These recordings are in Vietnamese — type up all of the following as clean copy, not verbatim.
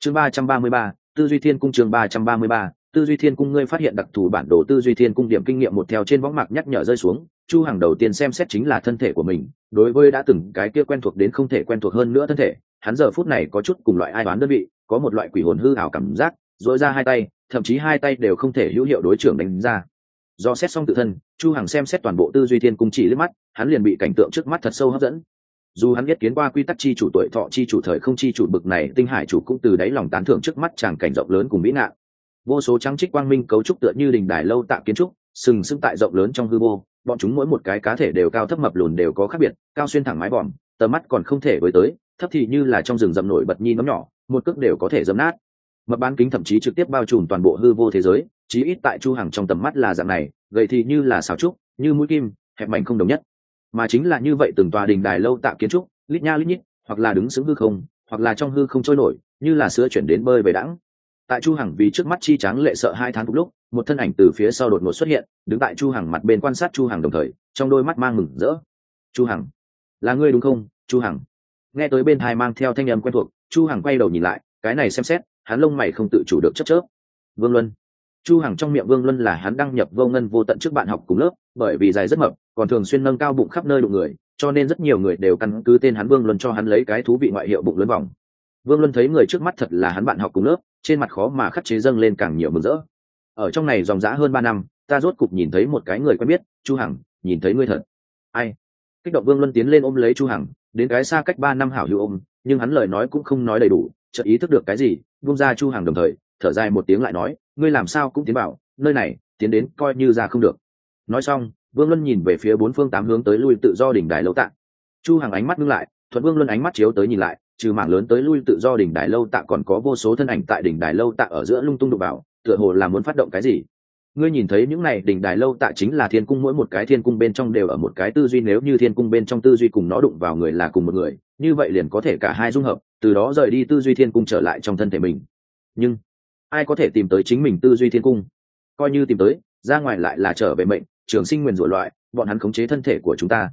chương 333, tư duy thiên cung. chương 333, tư duy thiên cung. Ngươi phát hiện đặc thù bản đồ tư duy thiên cung điểm kinh nghiệm một theo trên võng mạc nhắc nhở rơi xuống. Chu Hằng đầu tiên xem xét chính là thân thể của mình. Đối với đã từng cái kia quen thuộc đến không thể quen thuộc hơn nữa thân thể, hắn giờ phút này có chút cùng loại ai đoán đơn vị, có một loại quỷ hồn hư ảo cảm giác, dội ra hai tay, thậm chí hai tay đều không thể hữu hiệu đối trưởng đánh ra. Do xét xong tự thân, Chu Hằng xem xét toàn bộ tư duy thiên cung chỉ liếc mắt, hắn liền bị cảnh tượng trước mắt thật sâu hấp dẫn. Dù hắn biết kiến qua quy tắc chi chủ, tuổi thọ chi chủ, thời không chi chủ bực này tinh hải chủ, cũng từ đáy lòng tán thưởng trước mắt tràng cảnh rộng lớn cùng vĩ ngạn. Vô số trắng trích quang minh cấu trúc tựa như đình đài lâu tạ kiến trúc, sừng sững tại rộng lớn trong hư vô, bọn chúng mỗi một cái cá thể đều cao thấp mập lùn đều có khác biệt, cao xuyên thẳng mái vòm, tầm mắt còn không thể với tới, thấp thì như là trong rừng rậm nổi bật nhi nấm nhỏ, một cước đều có thể dẫm nát. Mập bán kính thậm chí trực tiếp bao trùm toàn bộ hư vô thế giới, chí ít tại Chu Hằng trong tầm mắt là dạng này, gầy thì như là xào trúc, như mũi kim, hẹp mảnh không đồng nhất. Mà chính là như vậy, từng tòa đình đài lâu tạ kiến trúc, lít nha lít nhít, hoặc là đứng sững hư không, hoặc là trong hư không trôi nổi, như là sữa chuyển đến bơi về đãng. Tại Chu Hằng vì trước mắt chi tráng lệ sợ hai tháng phục lúc, một thân ảnh từ phía sau đột ngột xuất hiện, đứng tại Chu Hằng mặt bên quan sát Chu Hằng, đồng thời trong đôi mắt mang mừng rỡ. Chu Hằng, là ngươi đúng không? Chu Hằng. Nghe tới bên tai mang theo thanh âm quen thuộc, Chu Hằng quay đầu nhìn lại, cái này xem xét, hắn lông mày không tự chủ được chớp chớp. Vương Luân. Chu Hằng trong miệng Vương Luân là hắn đăng nhập vô ngân vô tận trước bạn học cùng lớp, bởi vì dài rất mập, còn thường xuyên nâng cao bụng khắp nơi đụng người, cho nên rất nhiều người đều căn cứ tên hắn Vương Luân cho hắn lấy cái thú vị ngoại hiệu bụng lớn vòng. Vương Luân thấy người trước mắt thật là hắn bạn học cùng lớp, trên mặt khó mà khắc chế dâng lên càng nhiều mừng rỡ. Ở trong này dòng dã hơn 3 năm, ta rốt cục nhìn thấy một cái người quen biết. Chu Hằng, nhìn thấy ngươi thật. Ai? Kích động Vương Luân tiến lên ôm lấy Chu Hằng, đến cái xa cách 3 năm hảo hữu ôm, nhưng hắn lời nói cũng không nói đầy đủ, chợt ý thức được cái gì, buông ra Chu Hằng, đồng thời thở dài một tiếng lại nói, ngươi làm sao cũng tiến vào nơi này, tiến đến coi như ra không được. Nói xong, Vương Luân nhìn về phía bốn phương tám hướng tới lui tự do đỉnh đài lâu tạ. Chu Hằng ánh mắt ngưng lại, thuận Vương Luân ánh mắt chiếu tới nhìn lại, trừ mảng lớn tới lui tự do đỉnh đài lâu tạ, còn có vô số thân ảnh tại đỉnh đài lâu tạ ở giữa lung tung đụng vào, tựa hồ là muốn phát động cái gì. Ngươi nhìn thấy những này đỉnh đài lâu tạ chính là thiên cung, mỗi một cái thiên cung bên trong đều ở một cái tư duy, nếu như thiên cung bên trong tư duy cùng nó đụng vào người là cùng một người, như vậy liền có thể cả hai dung hợp, từ đó rời đi tư duy thiên cung trở lại trong thân thể mình. Nhưng ai có thể tìm tới chính mình tư duy thiên cung? Coi như tìm tới, ra ngoài lại là trở về mệnh, trường sinh nguyền rủa loại, bọn hắn khống chế thân thể của chúng ta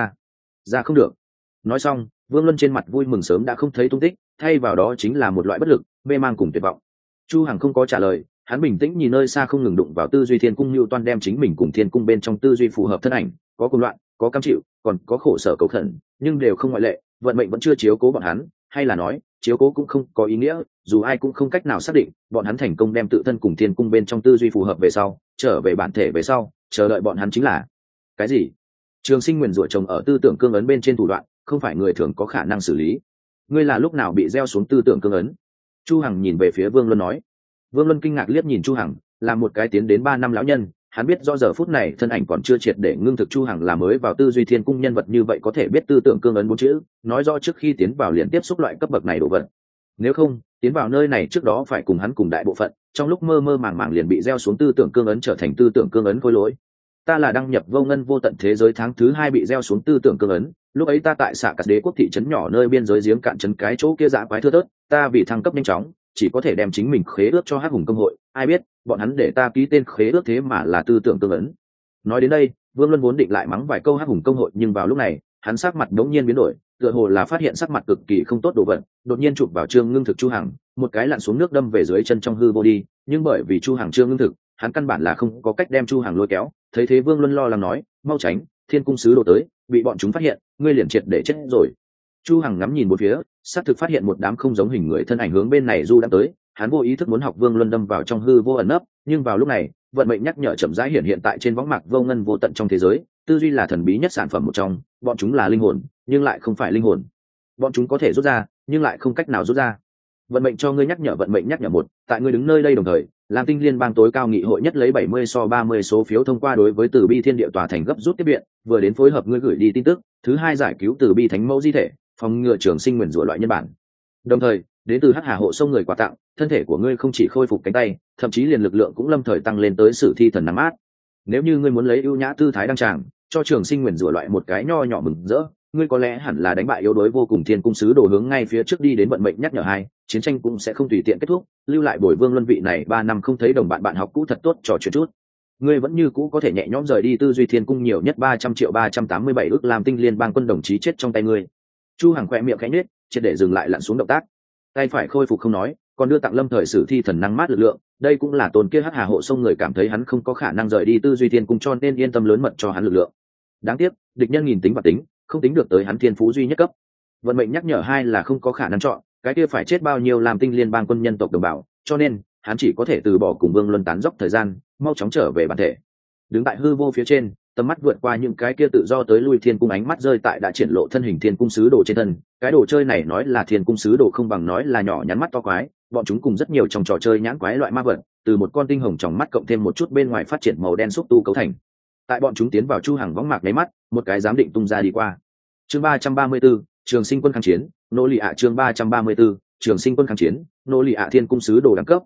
ra không được. Nói xong, Vương Luân trên mặt vui mừng sớm đã không thấy tung tích, thay vào đó chính là một loại bất lực, mê mang cùng tuyệt vọng. Chu Hằng không có trả lời, hắn bình tĩnh nhìn nơi xa không ngừng đụng vào tư duy thiên cung, Nưu Toan đem chính mình cùng thiên cung bên trong tư duy phù hợp thân ảnh, có cuồng loạn, có cam chịu, còn có khổ sở cầu khẩn, nhưng đều không ngoại lệ, vận mệnh vẫn chưa chiếu cố bọn hắn, hay là nói, chiếu cố cũng không có ý nghĩa, dù ai cũng không cách nào xác định, bọn hắn thành công đem tự thân cùng thiên cung bên trong tư duy phù hợp về sau, trở về bản thể về sau, chờ đợi bọn hắn chính là cái gì? Trường sinh nguyền rủa trồng ở tư tưởng cương ấn bên trên thủ đoạn, không phải người thường có khả năng xử lý. Ngươi là lúc nào bị gieo xuống tư tưởng cương ấn? Chu Hằng nhìn về phía Vương Luân nói. Vương Luân kinh ngạc liếc nhìn Chu Hằng, là một cái tiến đến 3 năm lão nhân, hắn biết do giờ phút này thân ảnh còn chưa triệt để ngưng thực. Chu Hằng là mới vào tư duy thiên cung nhân vật như vậy có thể biết tư tưởng cương ấn 4 chữ, nói rõ trước khi tiến vào liền tiếp xúc loại cấp bậc này đồ vật. Nếu không, tiến vào nơi này trước đó phải cùng hắn cùng đại bộ phận, trong lúc mơ mơ màng màng liền bị gieo xuống tư tưởng cương ấn, trở thành tư tưởng cương ấn khôi lỗi. Ta là đăng nhập vô ngân vô tận thế giới tháng thứ 2 bị gieo xuống tư tưởng cương ấn, lúc ấy ta tại Xạ Cát Đế quốc thị trấn nhỏ nơi biên giới giếng cạn trấn cái chỗ kia dã quái thưa thớt, ta vì thăng cấp nhanh chóng, chỉ có thể đem chính mình khế ước cho Hắc Hùng công hội, ai biết bọn hắn để ta ký tên khế ước thế mà là tư tưởng cương ấn. Nói đến đây, Vương Luân vốn định lại mắng vài câu Hắc Hùng công hội, nhưng vào lúc này, hắn sắc mặt đống nhiên biến đổi, tựa hồ là phát hiện sắc mặt cực kỳ không tốt đồ vật, đột nhiên chụp vào Trương Ngưng Thực Chu Hằng, một cái lặn xuống nước đâm về dưới chân trong hư vô đi, nhưng bởi vì Chu Hằng Trương Ngưng Thực, hắn căn bản là không có cách đem Chu Hằng lôi kéo. Thấy thế Vương Luân lo lắng nói, mau tránh, thiên cung sứ đồ tới, bị bọn chúng phát hiện, ngươi liền triệt để chết rồi. Chu Hằng ngắm nhìn một phía, xác thực phát hiện một đám không giống hình người thân ảnh hướng bên này du đang tới, hắn vô ý thức muốn học Vương Luân đâm vào trong hư vô ẩn nấp, nhưng vào lúc này, vận mệnh nhắc nhở chậm rãi hiện tại trên võng mạc vô ngân vô tận trong thế giới, tư duy là thần bí nhất sản phẩm một trong, bọn chúng là linh hồn, nhưng lại không phải linh hồn. Bọn chúng có thể rút ra, nhưng lại không cách nào rút ra. Vận mệnh cho ngươi nhắc nhở, vận mệnh nhắc nhở một, tại ngươi đứng nơi đây đồng thời, Lam Tinh liên bang tối cao nghị hội nhất lấy 70/30 số phiếu thông qua đối với Từ Bi Thiên Địa tòa thành gấp rút tiếp viện, vừa đến phối hợp ngươi gửi đi tin tức, thứ 2 giải cứu Từ Bi Thánh Mẫu di thể, phòng ngừa trường sinh nguyền rủa loại nhân bản. Đồng thời, đến từ Hắc Hà hộ sông người quà tặng, thân thể của ngươi không chỉ khôi phục cánh tay, thậm chí liền lực lượng cũng lâm thời tăng lên tới sử thi thần nắm mát. Nếu như ngươi muốn lấy ưu nhã tư thái đăng tràng, cho trường sinh nguyền rủa loại một cái nho nhỏ mừng rỡ, ngươi có lẽ hẳn là đánh bại yếu đuối vô cùng thiên cung sứ đồ hướng ngay phía trước đi đến, vận mệnh nhắc nhở 2, chiến tranh cũng sẽ không tùy tiện kết thúc, lưu lại bồi Vương Luân vị này 3 năm không thấy đồng bạn học cũ thật tốt trò chuyện chút. Ngươi vẫn như cũ có thể nhẹ nhõm rời đi tư duy thiên cung, nhiều nhất 300.387 ức Lam Tinh liên bang quân đồng chí chết trong tay ngươi. Chu Hằng khẽ miệng khẽ nhếch, triệt để dừng lại lặn xuống động tác. Tay phải khôi phục không nói, còn đưa tặng lâm thời sử thi thần năng mát lực lượng, đây cũng là tôn kia hắc hà hộ sông người cảm thấy hắn không có khả năng rời đi tư duy thiên cung cho nên yên tâm lớn mật cho hắn lực lượng. Đáng tiếc địch nhân nghìn tính và tính, không tính được tới hắn thiên phú duy nhất cấp. Vận mệnh nhắc nhở hai là không có khả năng chọn, cái kia phải chết bao nhiêu làm tinh liên bang quân nhân tộc đồng bào, cho nên hắn chỉ có thể từ bỏ cùng Vương Luân tán dốc thời gian, mau chóng trở về bản thể. Đứng tại hư vô phía trên, tầm mắt vượt qua những cái kia tự do tới lui thiên cung, ánh mắt rơi tại đã triển lộ thân hình thiên cung sứ đồ trên thân. Cái đồ chơi này nói là thiên cung sứ đồ không bằng nói là nhỏ nhắn mắt to quái, bọn chúng cùng rất nhiều trong trò chơi nhãn quái loại ma vật, từ một con tinh hồng trong mắt cộng thêm một chút bên ngoài phát triển màu đen xúc tu cấu thành. Tại bọn chúng tiến vào chu hàng võng mạc nháy mắt, một cái giám định tung ra đi qua. Chương 334, Trường Sinh quân kháng chiến, nô lì ạ. Chương 334, Trường Sinh quân kháng chiến, nô lì ạ. Thiên cung sứ đồ đẳng cấp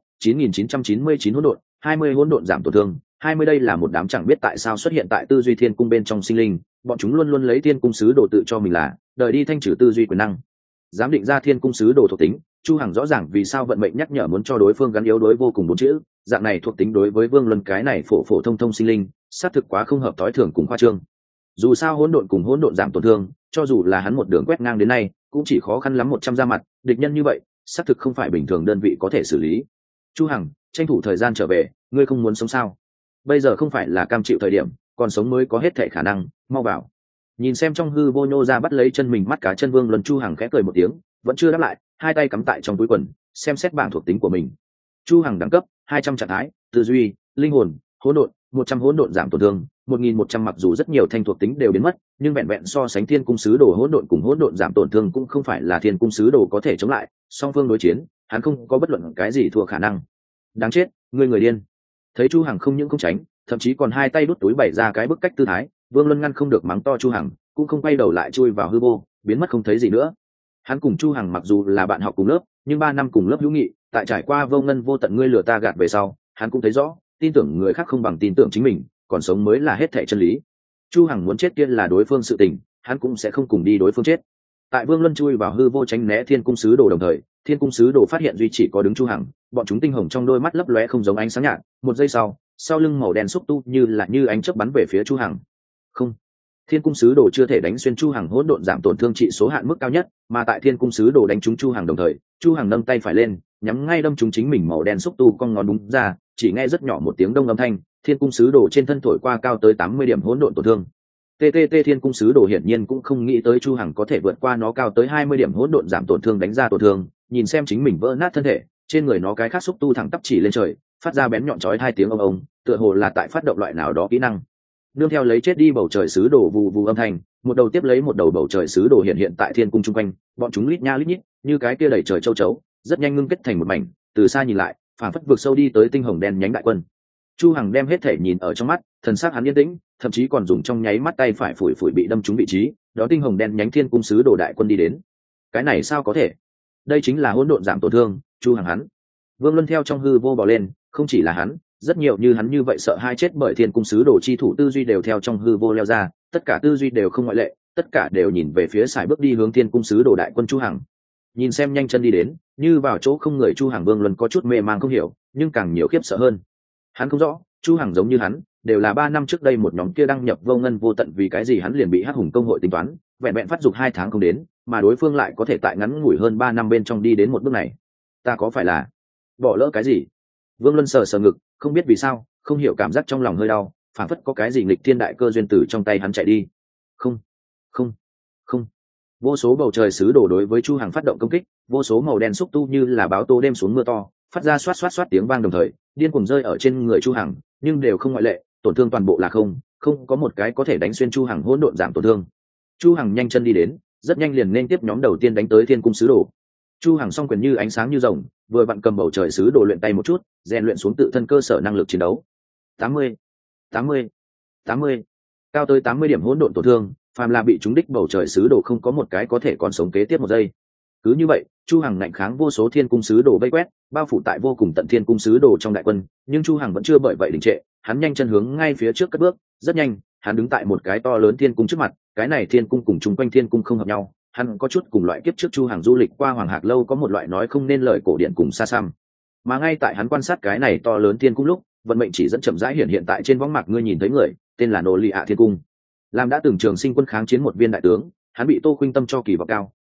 9999 hỗn độn, 20 hỗn độn giảm tổn thương 20. Đây là một đám chẳng biết tại sao xuất hiện tại tư duy thiên cung bên trong sinh linh, bọn chúng luôn luôn lấy thiên cung sứ đồ tự cho mình là đời đi thanh trừ tư duy quyền năng. Dám định ra thiên cung sứ đồ thuộc tính, chu hằng rõ ràng vì sao vận mệnh nhắc nhở muốn cho đối phương gắn yếu đối vô cùng bốn chữ, dạng này thuộc tính đối với Vương Luân cái này phổ phổ thông thông sinh linh xác thực quá không hợp tối thường cùng khoa trương. Dù sao hỗn độn cùng hỗn độn giảm tổn thương, cho dù là hắn một đường quét ngang đến nay cũng chỉ khó khăn lắm 100 ra mặt, địch nhân như vậy xác thực không phải bình thường đơn vị có thể xử lý. Chu hằng, tranh thủ thời gian trở về, ngươi không muốn sống sao? Bây giờ không phải là cam chịu thời điểm, còn sống mới có hết thể khả năng, mau vào. Nhìn xem trong hư vô nhô ra bắt lấy chân mình mắt cá chân Vương Luân, Chu hằng khẽ cười một tiếng, vẫn chưa đáp lại, hai tay cắm tại trong túi quần xem xét bảng thuộc tính của mình. Chu hằng đẳng cấp 200 trạng thái, tư duy, linh hồn, hỗn độn 100 hỗn độn giảm tổn thương 1100. Mặc dù rất nhiều thanh thuộc tính đều biến mất, nhưng vẹn vẹn so sánh thiên cung sứ đồ hỗn độn cùng hỗn độn giảm tổn thương cũng không phải là thiên cung sứ đồ có thể chống lại, song phương đối chiến hắn không có bất luận cái gì thua khả năng. Đáng chết, ngươi người điên. Thấy Chu hằng không những không tránh, thậm chí còn hai tay đút túi bày ra cái bức cách tư thái, Vương Luân ngăn không được mắng to Chu hằng, cũng không quay đầu lại chui vào hư vô, biến mất không thấy gì nữa. Hắn cùng Chu hằng mặc dù là bạn học cùng lớp, nhưng 3 năm cùng lớp hữu nghị, tại trải qua vô ngân vô tận ngươi lừa ta gạt về sau, hắn cũng thấy rõ, tin tưởng người khác không bằng tin tưởng chính mình, còn sống mới là hết thảy chân lý. Chu hằng muốn chết kia là đối phương sự tình, hắn cũng sẽ không cùng đi đối phương chết. Tại Vương Luân chui vào hư vô tránh né thiên cung sứ đồ đồng thời, thiên cung sứ đồ phát hiện duy chỉ có đứng Chu hằng, bọn chúng tinh hồng trong đôi mắt lấp lóe không giống ánh sáng nhạt, một giây sau lưng màu đen xúc tu như ánh chớp bắn về phía Chu hằng. Không, thiên cung sứ đồ chưa thể đánh xuyên Chu hằng hỗn độn giảm tổn thương trị số hạn mức cao nhất, mà tại thiên cung sứ đồ đánh trúng Chu hằng đồng thời, Chu hằng nâng tay phải lên, nhắm ngay đâm trúng chính mình màu đen xúc tu con ngón đúng ra, chỉ nghe rất nhỏ một tiếng đông âm thanh, thiên cung sứ đồ trên thân thổi qua cao tới 80 điểm hỗn độn tổn thương. TTT thiên cung sứ đồ hiển nhiên cũng không nghĩ tới Chu hằng có thể vượt qua nó cao tới 20 điểm hỗn độn giảm tổn thương đánh ra tổn thương, nhìn xem chính mình vỡ nát thân thể, trên người nó cái khác xúc tu thẳng tắp chỉ lên trời, phát ra bén nhọn chói 2 tiếng ông, tựa hồ là tại phát động loại nào đó kỹ năng. Nương theo lấy chết đi bầu trời sứ đồ vù vù âm thanh, một đầu tiếp lấy một đầu bầu trời sứ đồ hiện tại thiên cung chung quanh, bọn chúng lít nha lít nhít, như cái kia đẩy trời châu chấu, rất nhanh ngưng kết thành một mảnh, từ xa nhìn lại, phảng phất vượt sâu đi tới tinh hồng đen nhánh đại quân. Chu hằng đem hết thể nhìn ở trong mắt, thần sắc hắn yên tĩnh, thậm chí còn dùng trong nháy mắt tay phải phủi phủi bị đâm trúng vị trí, đó tinh hồng đen nhánh thiên cung sứ đồ đại quân đi đến. Cái này sao có thể? Đây chính là hỗn độn giảm tổn thương. Chu hằng hắn. Vương Luân theo trong hư vô bò lên, không chỉ là hắn, rất nhiều như hắn như vậy sợ hai chết bởi thiên cung sứ đồ chi thủ tư duy đều theo trong hư vô leo ra, tất cả tư duy đều không ngoại lệ, tất cả đều nhìn về phía sải bước đi hướng thiên cung sứ đồ đại quân Chu hằng. Nhìn xem nhanh chân đi đến, như vào chỗ không người Chu hằng, Vương Luân có chút mê mang không hiểu, nhưng càng nhiều khiếp sợ hơn. Hắn không rõ, Chu hằng giống như hắn, đều là 3 năm trước đây một nhóm kia đăng nhập vô ngân vô tận, vì cái gì hắn liền bị Hắc Hùng công hội tính toán, vẹn vẹn phát dục 2 tháng không đến, mà đối phương lại có thể tại ngắn ngủi hơn 3 năm bên trong đi đến một bước này. Ta có phải là bỏ lỡ cái gì? Vương Luân sờ ngực, không biết vì sao, không hiểu cảm giác trong lòng hơi đau, phảng phất có cái gì nghịch thiên đại cơ duyên từ trong tay hắn chạy đi. Không, không, không. Vô số bầu trời sứ đổ đối với Chu hằng phát động công kích, vô số màu đen xúc tu như là báo tố đêm xuống mưa to, phát ra xoát xoát xoát tiếng vang đồng thời, điên cuồng rơi ở trên người Chu hằng, nhưng đều không ngoại lệ, tổn thương toàn bộ là không có một cái có thể đánh xuyên Chu hằng hỗn độn giảm tổn thương. Chu hằng nhanh chân đi đến, rất nhanh liền nên tiếp nhóm đầu tiên đánh tới thiên cung sứ đồ. Chu hằng song quyền như ánh sáng như rồng, vừa vặn cầm bầu trời sứ đồ luyện tay một chút, rèn luyện xuống tự thân cơ sở năng lực chiến đấu. 80, 80, 80, cao tới 80 điểm hỗn độn tổn thương, phàm là bị trúng đích bầu trời sứ đồ không có một cái có thể còn sống kế tiếp một giây. Cứ như vậy, Chu hằng ngạnh kháng vô số thiên cung sứ đồ vây quét, bao phủ tại vô cùng tận thiên cung sứ đồ trong đại quân, nhưng Chu hằng vẫn chưa bởi vậy đình trệ, hắn nhanh chân hướng ngay phía trước cất bước, rất nhanh, hắn đứng tại một cái to lớn thiên cung trước mặt, cái này thiên cung cùng chung quanh thiên cung không hợp nhau, hắn có chút cùng loại kiếp trước Chu hằng du lịch qua Hoàng Hạc lâu có một loại nói không nên lời cổ điển cùng xa xăm. Mà ngay tại hắn quan sát cái này to lớn thiên cung lúc, vận mệnh chỉ dẫn chậm rãi hiện tại trên võng mạc, ngươi nhìn thấy người, tên là Nô Lì ạ Thiên Cung. Làm đã từng trường sinh quân kháng chiến một viên đại tướng, hắn bị Tô Khuynh Tâm cho kỳ vọng cao,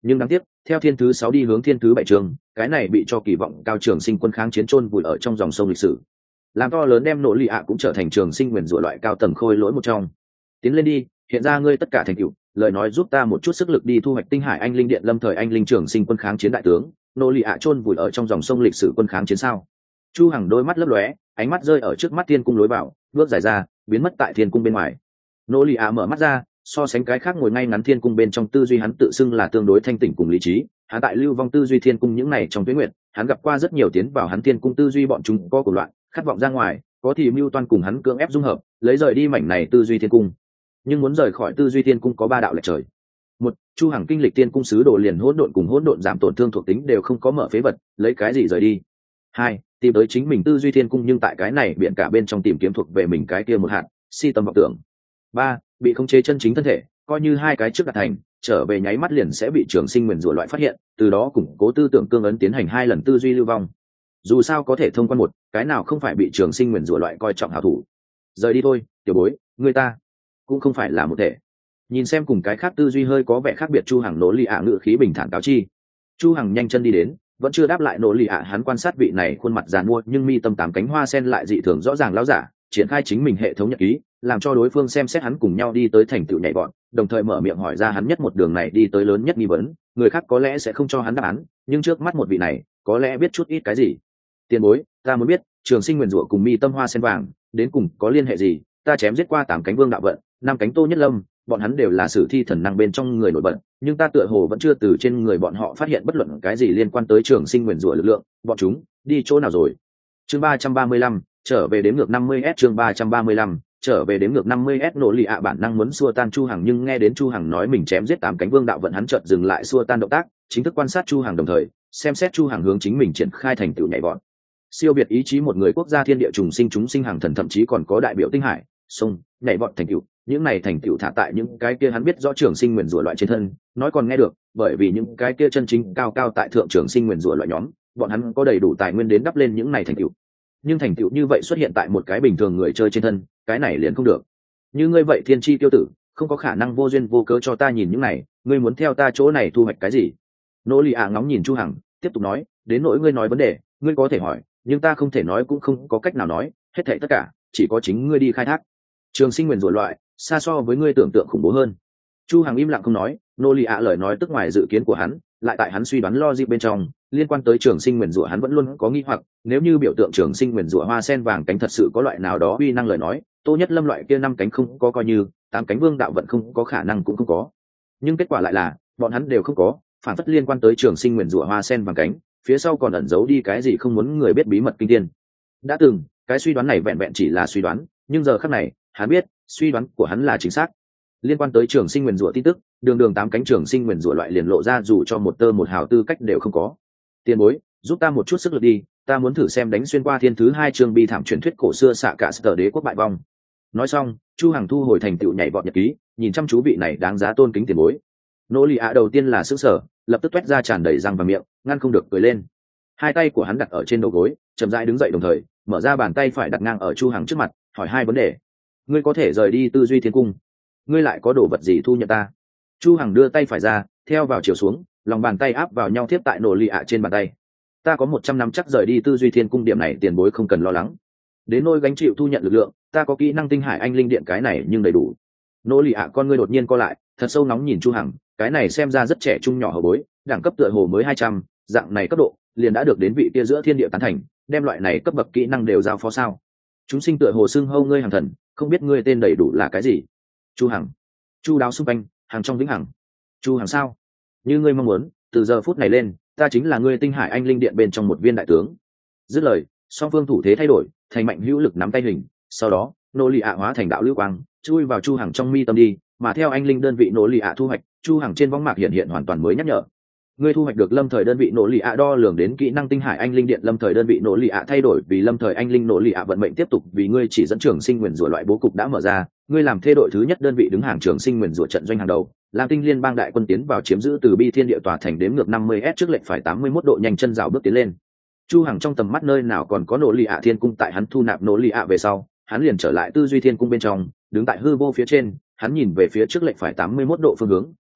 nhưng đáng tiếc theo thiên thứ 6 đi hướng thiên thứ 7 trường, cái này bị cho kỳ vọng cao trường sinh quân kháng chiến chôn vùi ở trong dòng sông lịch sử, làm to lớn đem nỗ lì ạ cũng trở thành trường sinh nguyền rủa loại cao tầng khôi lỗi một trong. Tiến lên đi, hiện ra ngươi tất cả thành tựu, lời nói giúp ta một chút sức lực đi thu hoạch tinh hải anh linh điện lâm thời anh linh trường sinh quân kháng chiến đại tướng. Nỗ lì ạ chôn vùi ở trong dòng sông lịch sử quân kháng chiến sao? Chu Hằng đôi mắt lấp lóe, ánh mắt rơi ở trước mắt thiên cung lối vào, bước dài ra, biến mất tại thiên cung bên ngoài. Nỗ lì ạ mở mắt ra, so sánh cái khác ngồi ngay ngắn thiên cung bên trong tư duy hắn tự xưng là tương đối thanh tỉnh cùng lý trí. Hắn tại lưu vong tư duy thiên cung những này trong tuyết nguyện, hắn gặp qua rất nhiều tiến vào hắn thiên cung tư duy bọn chúng có cuộc loạn, khát vọng ra ngoài, có thì mưu toan cùng hắn cưỡng ép dung hợp, lấy rời đi mảnh này tư duy thiên cung. Nhưng muốn rời khỏi tư duy thiên cung có 3 đạo lệch trời. Một, Chu Hằng kinh lịch tiên cung sứ đồ liền hỗn độn cùng hỗn độn giảm tổn thương thuộc tính đều không có mở phế vật, lấy cái gì rời đi. 2, tìm tới chính mình tư duy thiên cung nhưng tại cái này biển cả bên trong tìm kiếm thuộc về mình cái kia một hạt, si tâm vọng tưởng. 3, bị khống chế chân chính thân thể, coi như 2 cái trước đạt thành, trở về nháy mắt liền sẽ bị trường sinh nguyền rủa loại phát hiện, từ đó củng cố tư tưởng cương ấn tiến hành 2 lần tư duy lưu vong. Dù sao có thể thông quan một, cái nào không phải bị trường sinh nguyền rủa loại coi trọng hảo thủ. Rời đi thôi, tiểu bối, người ta cũng không phải là một thể. Nhìn xem cùng cái khác tư duy hơi có vẻ khác biệt, Chu Hằng nỗ lì ạ ngự khí bình thản cáo chi. Chu Hằng nhanh chân đi đến, vẫn chưa đáp lại nỗ lì ạ, hắn quan sát vị này khuôn mặt giàn mua nhưng mi tâm 8 cánh hoa sen lại dị thường rõ ràng lão giả, triển khai chính mình hệ thống nhật ký, làm cho đối phương xem xét hắn cùng nhau đi tới thành tựu nhảy vọt, đồng thời mở miệng hỏi ra hắn nhất một đường này đi tới lớn nhất nghi vấn, người khác có lẽ sẽ không cho hắn đáp án, nhưng trước mắt một vị này, có lẽ biết chút ít cái gì. Tiền bối, ta muốn biết, trường sinh nguyền rủa cùng mi tâm hoa sen vàng, đến cùng có liên hệ gì? Ta chém giết qua 8 cánh vương đạo vận, 5 cánh Tô Nhất Lâm, bọn hắn đều là sử thi thần năng bên trong người nổi bật, nhưng ta tựa hồ vẫn chưa từ trên người bọn họ phát hiện bất luận cái gì liên quan tới trường sinh nguyền rủa lực lượng, bọn chúng đi chỗ nào rồi? Chương 335, trở về đếm ngược 50S. Chương 335, trở về đếm ngược 50S. Nỗ lì ạ bản năng muốn xua tan Chu Hằng, nhưng nghe đến Chu Hằng nói mình chém giết 8 cánh vương đạo vận, hắn chợt dừng lại xua tan động tác, chính thức quan sát Chu Hằng, đồng thời xem xét Chu Hằng hướng chính mình triển khai thành tựu nhảy vọt. Siêu biệt ý chí một người quốc gia thiên địa trùng sinh chúng sinh hàng thần, thậm chí còn có đại biểu tinh hải sông nhảy vọt thành tựu, những này thành tựu thả tại những cái kia hắn biết rõ trường sinh nguyền rủa loại trên thân, nói còn nghe được, bởi vì những cái kia chân chính cao cao tại thượng trường sinh nguyền rủa loại nhóm, bọn hắn có đầy đủ tài nguyên đến đắp lên những này thành tựu. Nhưng thành tựu như vậy xuất hiện tại một cái bình thường người chơi trên thân, cái này liền không được. Như ngươi vậy thiên chi tiêu tử, không có khả năng vô duyên vô cớ cho ta nhìn những này, ngươi muốn theo ta chỗ này thu hoạch cái gì? Nỗ lì ạ ngóng nhìn Chu Hằng, tiếp tục nói, đến nỗi ngươi nói vấn đề, ngươi có thể hỏi, nhưng ta không thể nói, cũng không có cách nào nói, hết thảy tất cả chỉ có chính ngươi đi khai thác. Trường sinh nguyền rủa loại xa so với ngươi tưởng tượng khủng bố hơn. Chu Hằng im lặng không nói, nô lì ạ lời nói tức ngoài dự kiến của hắn, lại tại hắn suy đoán logic bên trong, liên quan tới trường sinh nguyền rủa hắn vẫn luôn có nghi hoặc, nếu như biểu tượng trường sinh nguyền rủa hoa sen vàng cánh thật sự có loại nào đó uy năng lời nói, Tô Nhất Lâm loại kia 5 cánh không có, coi như 8 cánh vương đạo vận không có khả năng cũng không có. Nhưng kết quả lại là bọn hắn đều không có, phản phất liên quan tới trường sinh nguyền rủa hoa sen vàng cánh, phía sau còn ẩn giấu đi cái gì không muốn người biết bí mật kinh thiên. Đã từng, cái suy đoán này vẹn vẹn chỉ là suy đoán, nhưng giờ khắc này, hắn biết, suy đoán của hắn là chính xác. Liên quan tới trường sinh nguyền rủa tin tức, đường 8 cánh trường sinh nguyền rủa loại liền lộ ra dù cho một tơ một hào tư cách đều không có. Tiền bối, giúp ta một chút sức lực đi, ta muốn thử xem đánh xuyên qua thiên thứ 2 chương bi thảm truyền thuyết cổ xưa xạ cả sở đế quốc bại vong. Nói xong, Chu Hằng thu hồi thành tựu nhảy vọt nhật ký, nhìn chăm chú vị này đáng giá tôn kính tiền bối. Nỗ lì ạ đầu tiên là sững sờ, lập tức toét ra tràn đầy răng và miệng, ngăn không được cười lên. Hai tay của hắn đặt ở trên đầu gối, chậm rãi đứng dậy, đồng thời mở ra bàn tay phải đặt ngang ở Chu Hằng trước mặt, hỏi 2 vấn đề. Ngươi có thể rời đi tư duy thiên cung, ngươi lại có đồ vật gì thu nhận ta? Chu Hằng đưa tay phải ra, theo vào chiều xuống, lòng bàn tay áp vào nhau tiếp tại nổ lì ạ trên bàn tay. Ta có 100 năm chắc rời đi tư duy thiên cung, điểm này tiền bối không cần lo lắng. Đến nỗi gánh chịu thu nhận lực lượng, ta có kỹ năng tinh hải anh linh điện, cái này nhưng đầy đủ. Nỗ lì ạ con ngươi đột nhiên co lại, thật sâu nóng nhìn Chu Hằng, cái này xem ra rất trẻ trung nhỏ hở bối, đẳng cấp tựa hồ mới 200, dạng này cấp độ liền đã được đến vị kia giữa thiên địa tán thành, đem loại này cấp bậc kỹ năng đều giao phó sao? Chúng sinh tựa hồ xưng hâu ngươi hàng thần, không biết ngươi tên đầy đủ là cái gì? Chu Hằng. Chu đáo xung quanh, hàng trong vĩnh hằng. Chu Hằng sao? Như ngươi mong muốn, từ giờ phút này lên, ta chính là ngươi tinh hải anh linh điện bên trong một viên đại tướng. Dứt lời, song phương thủ thế thay đổi, thành mạnh hữu lực nắm tay hình, sau đó nỗ lì ạ hóa thành đạo lưu quang, chui vào Chu Hằng trong mi tâm đi, mà theo anh linh đơn vị nỗ lì ạ thu hoạch, Chu Hằng trên võng mạc hiện hoàn toàn mới nhắc nhở. Ngươi thu hoạch được lâm thời đơn vị nỗ lì ạ đo lường đến kỹ năng tinh hải anh linh điện, lâm thời đơn vị nỗ lì ạ thay đổi vì lâm thời anh linh nỗ lì ạ vận mệnh tiếp tục vì ngươi chỉ dẫn trường sinh nguyền rủa loại bố cục đã mở ra, ngươi làm thê đội thứ nhất đơn vị đứng hàng trường sinh nguyền rủa trận doanh hàng đầu, Lam Tinh liên bang đại quân tiến vào chiếm giữ từ bi thiên địa tòa thành, đếm ngược 50S trước lệnh phải 81 độ nhanh chân rào bước tiến lên. Chu Hằng trong tầm mắt nơi nào còn có nỗ lì ạ thiên cung, tại hắn thu nạp nỗ lì ạ về sau, hắn liền trở lại tư duy thiên cung bên trong, đứng tại hư vô phía trên, hắn nhìn về phía trước lệnh phải 81 độ phương hướng,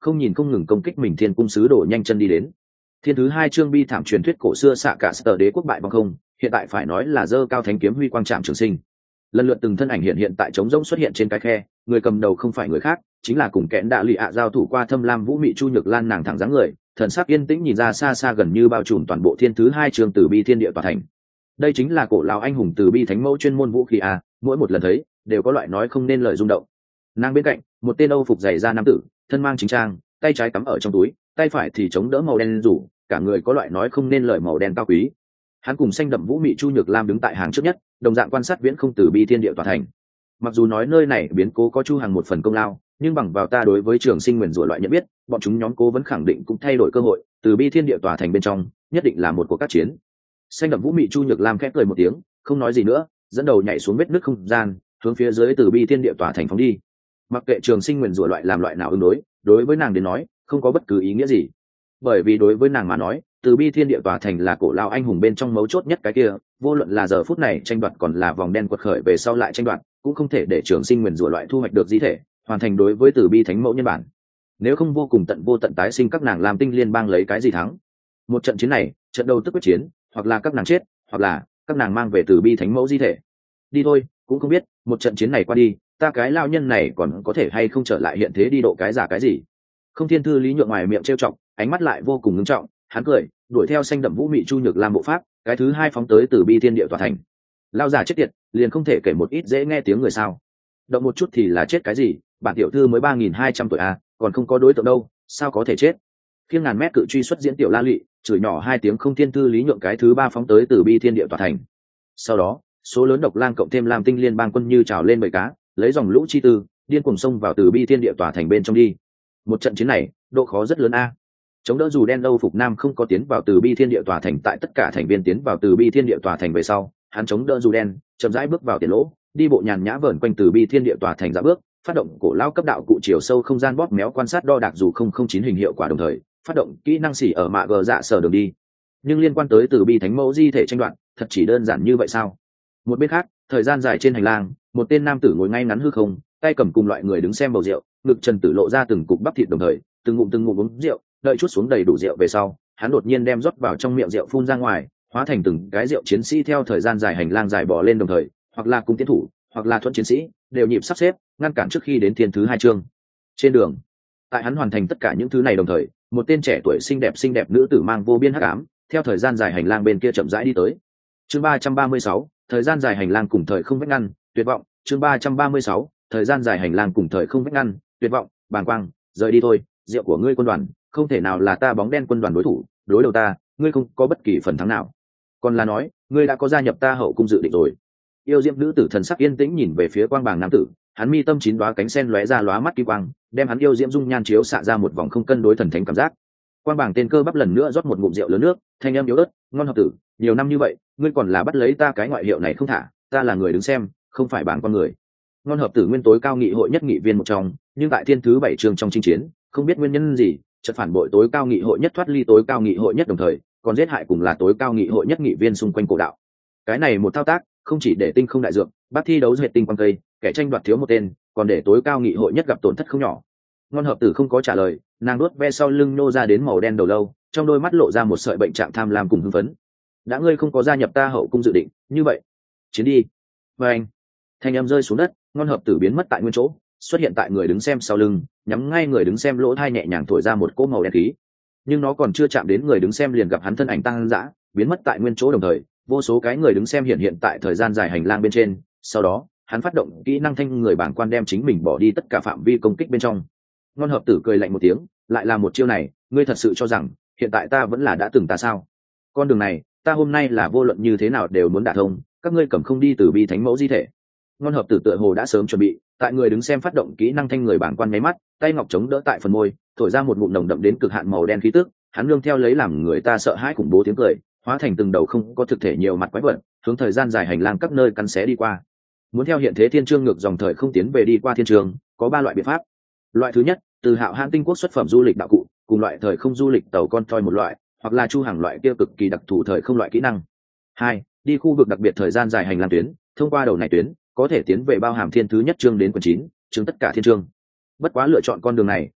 không nhìn không ngừng công kích mình thiên cung sứ đổ nhanh chân đi đến. Thiên thứ 2 chương bi thảm truyền thuyết cổ xưa xạ cả sở đế quốc bại bằng không, hiện tại phải nói là giơ cao thánh kiếm huy quang trạm trường sinh. Lần lượt từng thân ảnh hiện tại trống rỗng xuất hiện trên cái khe, người cầm đầu không phải người khác, chính là cùng kẽn đạ lụy ạ giao thủ qua Thâm Lam Vũ Mị Chu Nhược Lan, nàng thẳng dáng người, thần sắc yên tĩnh nhìn ra xa xa gần như bao trùm toàn bộ thiên thứ 2 chương từ bi thiên địa tòa thành. Đây chính là cổ lão anh hùng từ bi thánh mẫu chuyên môn vũ khí a, mỗi một lần thấy đều có loại nói không nên lời rung động. Nàng bên cạnh, một tên Âu phục dày da nam tử, thân mang chính trang, tay trái cắm ở trong túi, tay phải thì chống đỡ màu đen rủ, cả người có loại nói không nên lời màu đen cao quý. Hắn cùng xanh đậm Vũ Mị Chu Nhược Lam đứng tại hàng trước nhất, đồng dạng quan sát viễn không từ bi thiên địa tòa thành. Mặc dù nói nơi này biến cố có Chu Hằng một phần công lao, nhưng bằng vào ta đối với trường sinh nguyền rủa loại nhận biết, bọn chúng nhóm cố vẫn khẳng định cũng thay đổi cơ hội, từ bi thiên địa tòa thành bên trong, nhất định là một cuộc các chiến. Xanh đậm Vũ Mị Chu Nhược Lam khẽ cười một tiếng, không nói gì nữa, dẫn đầu nhảy xuống vết nứt không gian, hướng phía dưới từ bi thiên địa tòa thành phóng đi. Mặc kệ trường sinh nguyền rủa loại làm loại nào ứng đối với nàng đến nói, không có bất cứ ý nghĩa gì. Bởi vì đối với nàng mà nói, từ bi thiên địa tòa thành là cổ lao anh hùng bên trong mấu chốt nhất cái kia, vô luận là giờ phút này tranh đoạt còn là vòng đen quật khởi về sau lại tranh đoạt, cũng không thể để trường sinh nguyền rủa loại thu hoạch được di thể, hoàn thành đối với từ bi thánh mẫu nhân bản. Nếu không vô cùng tận vô tận tái sinh các nàng làm tinh liên bang lấy cái gì thắng. Một trận chiến này, trận đầu tức quyết chiến, hoặc là các nàng chết, hoặc là các nàng mang về từ bi thánh mẫu di thể. Đi thôi, cũng không biết một trận chiến này qua đi, ta cái lao nhân này còn có thể hay không trở lại hiện thế đi độ cái giả cái gì. Không Thiên Thư Lý Nhượng ngoài miệng trêu chọc, ánh mắt lại vô cùng ngưng trọng, hắn cười, đuổi theo xanh đậm Vũ Mị Chu Nhược Lam bộ pháp, cái thứ 2 phóng tới từ bi thiên địa tòa thành. Lao giả chết tiệt, liền không thể kể một ít dễ nghe tiếng người sao? Động một chút thì là chết cái gì? Bản tiểu thư mới 3200 tuổi à, còn không có đối tượng đâu, sao có thể chết? Khiêng ngàn mét cự truy xuất diễn tiểu La Lụy, chửi nhỏ 2 tiếng Không Thiên Thư Lý Nhượng cái thứ 3 phóng tới từ bi thiên địa tòa thành. Sau đó, số lớn độc lang cộng thêm làm tinh liên bang quân như trào lên bầy cá, lấy dòng lũ chi tư, điên cuồng xông vào từ bi thiên địa tòa thành bên trong đi. Một trận chiến này, độ khó rất lớn a. Chống đỡ dù đen Âu phục nam không có tiến vào từ bi thiên địa tòa thành, tại tất cả thành viên tiến vào từ bi thiên địa tòa thành về sau, hắn chống đỡ dù đen, chậm rãi bước vào tiền lỗ, đi bộ nhàn nhã vờn quanh từ bi thiên địa tòa thành ra bước, phát động cổ lao cấp đạo cụ chiều sâu không gian bóp méo quan sát đo đạc dù 009 hình hiệu quả đồng thời, phát động kỹ năng xỉ ở mạ gờ dạ sở đường đi. Nhưng liên quan tới từ bi thánh mẫu di thể tranh đoạn, thật chỉ đơn giản như vậy sao? Một bên khác, thời gian dài trên hành lang, một tên nam tử ngồi ngay ngắn hư không, tay cầm cùng loại người đứng xem bầu rượu, ngực trần tử lộ ra từng cục bắp thịt đồng thời, từng ngụm uống rượu, đợi chút xuống đầy đủ rượu về sau, hắn đột nhiên đem rót vào trong miệng rượu phun ra ngoài, hóa thành từng cái rượu chiến sĩ theo thời gian dài hành lang dài bò lên đồng thời, hoặc là cung tiến thủ, hoặc là thuận chiến sĩ, đều nhịp sắp xếp, ngăn cản trước khi đến thiên thứ 2 chương. Trên đường, tại hắn hoàn thành tất cả những thứ này đồng thời, một tên trẻ tuổi xinh đẹp nữ tử mang vô biên hắc ám, theo thời gian dài hành lang bên kia chậm rãi đi tới. Chương 336, thời gian dài hành lang cùng thời không vách ngăn, tuyệt vọng. Chương 336, thời gian dài hành lang cùng thời không vách ngăn, tuyệt vọng. Bàng quang, rời đi thôi, rượu của ngươi quân đoàn, không thể nào là ta bóng đen quân đoàn đối thủ, đối đầu ta, ngươi không có bất kỳ phần thắng nào. Còn là nói, ngươi đã có gia nhập ta hậu cung dự định rồi. Yêu diễm nữ tử thần sắc yên tĩnh nhìn về phía quang bàng nam tử, hắn mi tâm 9 đóa cánh sen lóe ra lóa mắt kim quang, đem hắn yêu diễm dung nhan chiếu xạ ra một vòng không cân đối thần thánh cảm giác. Quang bàng tên cơ bắp lần nữa rót một ngụm rượu lớn nước, thanh âm yếu ớt, ngon hợp tử, nhiều năm như vậy, ngươi còn là bắt lấy ta cái ngoại hiệu này không thả, ta là người đứng xem, không phải bảng con người. Ngon hợp tử nguyên tối cao nghị hội nhất nghị viên một trong, nhưng tại thiên thứ 7 trường trong chinh chiến, không biết nguyên nhân gì, chợt phản bội tối cao nghị hội nhất, thoát ly tối cao nghị hội nhất đồng thời, còn giết hại cùng là tối cao nghị hội nhất nghị viên xung quanh cổ đạo. Cái này một thao tác, không chỉ để tinh không đại dược, bác thi đấu duyệt tinh quang cây, kẻ tranh đoạt thiếu một tên, còn để tối cao nghị hội nhất gặp tổn thất không nhỏ. Ngon hợp tử không có trả lời, nàng đuốt ve sau lưng nô ra đến màu đen đầu lâu, trong đôi mắt lộ ra một sợi bệnh trạng tham lam cùng hưng phấn. Đã ngươi không có gia nhập ta hậu cung dự định, như vậy, chiến đi. Và anh, thanh âm rơi xuống đất, ngon hợp tử biến mất tại nguyên chỗ, xuất hiện tại người đứng xem sau lưng, nhắm ngay người đứng xem lỗ tai nhẹ nhàng thổi ra một cỗ màu đen khí. Nhưng nó còn chưa chạm đến người đứng xem liền gặp hắn thân ảnh tăng dã, biến mất tại nguyên chỗ đồng thời, vô số cái người đứng xem hiện tại thời gian dài hành lang bên trên, sau đó, hắn phát động kỹ năng thanh người bảng quan đem chính mình bỏ đi tất cả phạm vi công kích bên trong. Ngon hợp tử cười lạnh một tiếng, lại là một chiêu này, ngươi thật sự cho rằng hiện tại ta vẫn là đã từng ta sao? Con đường này, ta hôm nay là vô luận như thế nào đều muốn đả thông, các ngươi cầm không đi từ bi thánh mẫu di thể. Ngon hợp tử tựa hồ đã sớm chuẩn bị, tại người đứng xem phát động kỹ năng thanh người bảng quan nháy mắt, tay ngọc chống đỡ tại phần môi, thổi ra một ngụm nồng đậm đến cực hạn màu đen khí tức, hắn nương theo lấy làm người ta sợ hãi khủng bố tiếng cười, hóa thành từng đầu không có thực thể nhiều mặt quái vật, hướng thời gian dài hành lang các nơi cắn xé đi qua. Muốn theo hiện thế thiên chương ngược dòng thời không tiến về đi qua thiên trường, có 3 loại biện pháp. Loại thứ nhất, từ Hạo Hãn tinh quốc xuất phẩm du lịch đạo cụ, cùng loại thời không du lịch tàu con toy một loại, hoặc là chu hàng loại kia cực kỳ đặc thù thời không loại kỹ năng. 2, đi khu vực đặc biệt thời gian dài hành lang tuyến, thông qua đầu này tuyến, có thể tiến về bao hàm thiên thứ nhất chương đến quyển 9, chương tất cả thiên chương. Bất quá lựa chọn con đường này,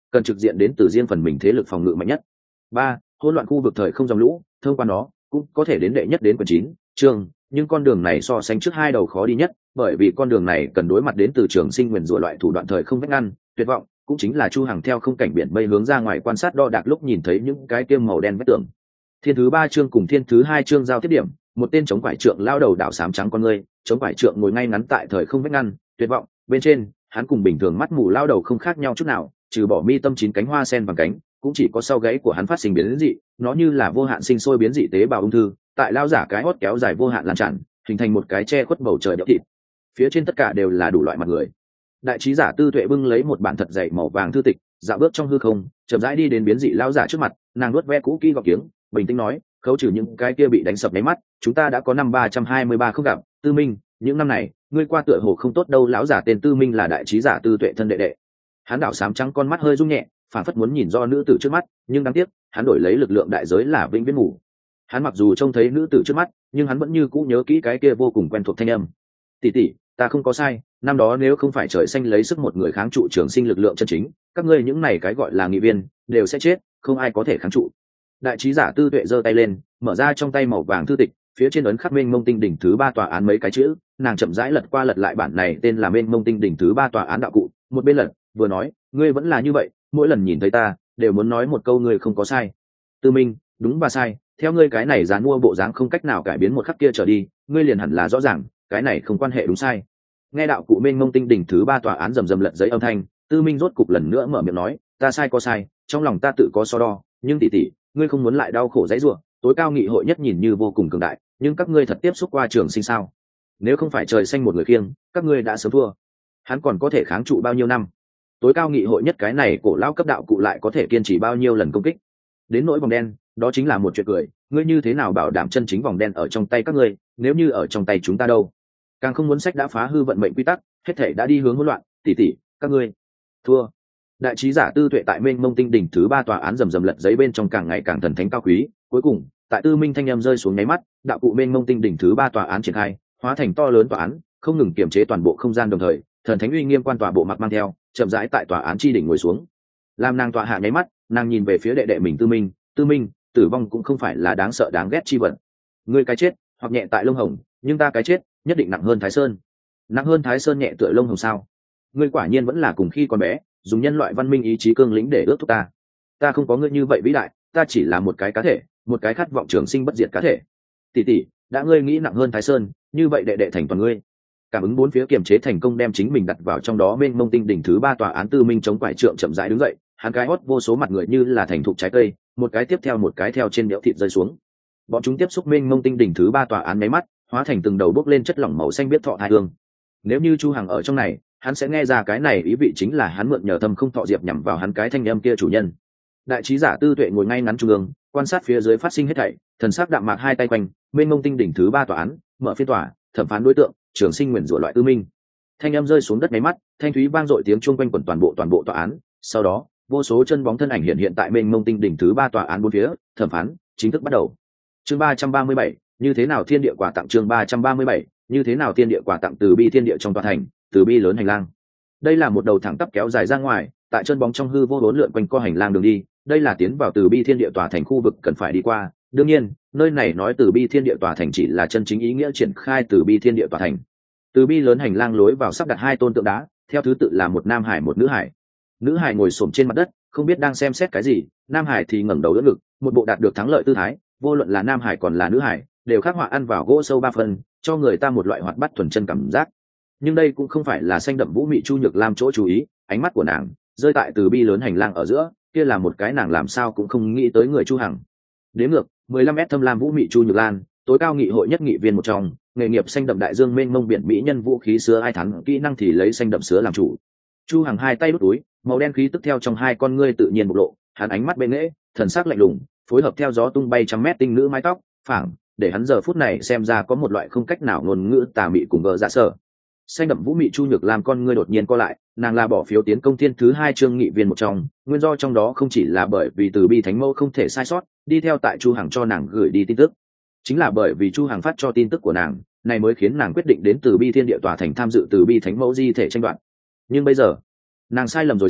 cần trực diện đến từ riêng phần mình thế lực phòng ngự mạnh nhất. 3. Hỗn loạn khu vực thời không dòng lũ, thông qua nó cũng có thể đến đệ nhất đến quyển 9 chương, nhưng con đường này so sánh trước hai đầu khó đi nhất, bởi vì con đường này cần đối mặt đến từ trường sinh nguyền rủa loại thủ đoạn thời không vách ngăn, tuyệt vọng, cũng chính là Chu Hằng theo không cảnh biển mây hướng ra ngoài quan sát đo đạc lúc nhìn thấy những cái kiêm màu đen vách tường. Thiên thứ 3 chương cùng thiên thứ 2 chương giao tiếp điểm, một tên chống quải trượng lao đầu đảo xám trắng con người, chống quải trượng ngồi ngay ngắn tại thời không vách ngăn, tuyệt vọng, bên trên, hắn cùng bình thường mắt mù lao đầu không khác nhau chút nào, trừ bỏ mi tâm 9 cánh hoa sen bằng cánh, cũng chỉ có sau gáy của hắn phát sinh biến dị, nó như là vô hạn sinh sôi biến dị tế bào ung thư, tại lao giả cái hót kéo dài vô hạn lan tràn, hình thành một cái che khuất bầu trời đẽo thịt. Phía trên tất cả đều là đủ loại mặt người. Đại trí giả Tư Tuệ bưng lấy một bản thật dày màu vàng thư tịch, dạo bước trong hư không, chậm rãi đi đến biến dị lao giả trước mặt, nàng nuốt ve cũ kỹ gọt kiếng, bình tĩnh nói, khấu trừ những cái kia bị đánh sập nháy mắt, chúng ta đã có năm 323 không gặp, Tư Minh, những năm này, ngươi qua tựa hồ không tốt đâu. Lão giả tên Tư Minh là đại trí giả Tư Tuệ thân đệ đệ. Hắn đảo xám trắng con mắt hơi rung nhẹ, phản phất muốn nhìn do nữ tử trước mắt, nhưng đáng tiếc, hắn đổi lấy lực lượng đại giới là vĩnh viễn ngủ. Hắn mặc dù trông thấy nữ tử trước mắt, nhưng hắn vẫn như cũ nhớ kỹ cái kia vô cùng quen thuộc thanh âm. Tỷ tỷ, ta không có sai, năm đó nếu không phải trời xanh lấy sức một người kháng trụ trường sinh lực lượng chân chính, các ngươi những này cái gọi là nghị viên đều sẽ chết, không ai có thể kháng trụ. Đại trí giả Tư Tuệ giơ tay lên, mở ra trong tay màu vàng thư tịch, phía trên ấn khắc mênh mông tinh đỉnh thứ 3 tòa án mấy cái chữ, nàng chậm rãi lật qua lật lại bản này tên là mênh mông tinh đỉnh thứ 3 tòa án đạo cụ, một bên lật vừa nói, ngươi vẫn là như vậy, mỗi lần nhìn thấy ta đều muốn nói một câu ngươi không có sai. Tư Minh, đúng và sai, theo ngươi cái này dán mua bộ dáng không cách nào cải biến một khắc kia trở đi, ngươi liền hẳn là rõ ràng, cái này không quan hệ đúng sai. Nghe đạo cụ mênh mông tinh đỉnh thứ 3 tòa án rầm rầm lật giấy âm thanh, Tư Minh rốt cục lần nữa mở miệng nói, ta sai có sai, trong lòng ta tự có so đo, nhưng tỷ tỷ, ngươi không muốn lại đau khổ dãy rủa, tối cao nghị hội nhất nhìn như vô cùng cường đại, nhưng các ngươi thật tiếp xúc qua trường sinh sao? Nếu không phải trời xanh một người khiêng, các ngươi đã sớm thua. Hắn còn có thể kháng trụ bao nhiêu năm? Tối cao nghị hội nhất cái này cổ lão cấp đạo cụ lại có thể kiên trì bao nhiêu lần công kích? Đến nỗi vòng đen, đó chính là một chuyện cười, ngươi như thế nào bảo đảm chân chính vòng đen ở trong tay các ngươi, nếu như ở trong tay chúng ta đâu? Càng không muốn sách đã phá hư vận mệnh quy tắc, hết thể đã đi hướng hỗn loạn, tỷ tỷ, các ngươi thua. Đại trí giả Tư Tuệ tại mênh mông tinh đỉnh thứ 3 tòa án rầm rầm lật giấy bên trong càng ngày càng thần thánh cao quý, cuối cùng, tại Tư Minh thanh âm rơi xuống nháy mắt, đạo cụ mênh mông tinh đỉnh thứ 3 tòa án triển khai, hóa thành to lớn tòa án, không ngừng kiểm chế toàn bộ không gian đồng thời, thần thánh uy nghiêm quan tòa bộ mặc mang theo, chậm rãi tại tòa án chi đỉnh ngồi xuống. Làm nàng tọa hạ nháy mắt, nàng nhìn về phía đệ đệ mình Tư Minh, tử vong cũng không phải là đáng sợ đáng ghét chi vật. Ngươi cái chết, hoặc nhẹ tại lông hồng, nhưng ta cái chết, nhất định nặng hơn Thái Sơn. Nặng hơn Thái Sơn nhẹ tựa lông hồng sao? Ngươi quả nhiên vẫn là cùng khi còn bé, dùng nhân loại văn minh ý chí cương lĩnh để ước thúc ta. Ta không có ngươi như vậy vĩ đại, ta chỉ là một cái cá thể, một cái khát vọng trường sinh bất diệt cá thể. Tỷ tỷ, đã ngươi nghĩ nặng hơn Thái Sơn, như vậy đệ đệ thành toàn ngươi. Cảm ứng bốn phía kiềm chế thành công đem chính mình đặt vào trong đó mênh mông tinh đỉnh thứ 3 tòa án. Tư Minh chống quải trượng chậm rãi đứng dậy, hắn cái hót vô số mặt người như là thành thục trái cây, một cái tiếp theo một cái theo trên đẽo thịt rơi xuống. Bọn chúng tiếp xúc mênh mông tinh đỉnh thứ 3 tòa án mấy mắt, hóa thành từng đầu bốc lên chất lỏng màu xanh biết thọ thai hương. Nếu như Chu Hằng ở trong này, hắn sẽ nghe ra cái này ý vị chính là hắn mượn nhờ thâm không thọ diệp nhằm vào hắn cái thanh âm kia chủ nhân. Đại trí giả Tư Tuệ ngồi ngay ngắn trung ương, quan sát phía dưới phát sinh hết thảy, thần sắc đạm mạc hai tay quanh, mênh mông tinh đỉnh thứ 3 tòa án, mở phiên tòa, thẩm phán đối tượng, trường sinh nguyền rủa loại Tư Minh. Thanh âm rơi xuống đất mấy mắt, thanh thúy vang dội tiếng chuông quanh quẩn toàn bộ tòa án, sau đó, vô số chân bóng thân ảnh hiện tại mênh mông tinh đỉnh thứ 3 tòa án bốn phía, thẩm phán chính thức bắt đầu. Chương 337, như thế nào thiên địa quà tặng. Chương 337, như thế nào thiên địa quà tặng. Từ bi thiên địa trong tòa thành, từ bi lớn hành lang. Đây là một đầu thẳng tắp kéo dài ra ngoài, tại chân bóng trong hư vô bốn lượn quanh co hành lang đường đi, đây là tiến vào từ bi thiên địa tòa thành khu vực cần phải đi qua. Đương nhiên, nơi này nói từ bi thiên địa tòa thành chỉ là chân chính ý nghĩa triển khai từ bi thiên địa tòa thành. Từ bi lớn hành lang lối vào sắp đặt hai tôn tượng đá, theo thứ tự là một nam hải một nữ hải. Nữ hải ngồi xổm trên mặt đất, không biết đang xem xét cái gì, nam hải thì ngẩng đầu đỡ ngực, một bộ đạt được thắng lợi tư thái. Vô luận là nam hải còn là nữ hải, đều khắc họa ăn vào gỗ sâu 3 phần, cho người ta một loại hoạt bát thuần chân cảm giác. Nhưng đây cũng không phải là xanh đậm vũ mị Chu Nhược Lam chỗ chú ý, ánh mắt của nàng rơi tại từ bi lớn hành lang ở giữa, kia là một cái nàng làm sao cũng không nghĩ tới người Chu Hằng. Đến ngược 15m thâm lam vũ mị Chu Nhược Lan, tối cao nghị hội nhất nghị viên một trong, nghề nghiệp xanh đậm đại dương mênh mông biển mỹ nhân vũ khí sứa ai thắng, kỹ năng thì lấy xanh đậm sứa làm chủ. Chu Hằng hai tay đút túi, màu đen khí tức theo trong hai con ngươi tự nhiên bộc lộ, hắn ánh mắt bên nghệ, thần sắc lạnh lùng, phối hợp theo gió tung bay trăm mét tinh nữ mái tóc, phảng để hắn giờ phút này xem ra có một loại không cách nào ngôn ngữ tà mị cùng gờ dạ sở. Xanh đậm vũ mị Chu Nhược Lam con ngươi đột nhiên co lại, nàng là bỏ phiếu tiến công thiên thứ 2 chương nghị viên một trong, nguyên do trong đó không chỉ là bởi vì từ bi thánh mẫu không thể sai sót, đi theo tại Chu Hằng cho nàng gửi đi tin tức, chính là bởi vì Chu Hằng phát cho tin tức của nàng, này mới khiến nàng quyết định đến từ bi thiên địa tòa thành tham dự từ bi thánh mẫu di thể tranh đoạt. Nhưng bây giờ, nàng sai lầm rồi sao?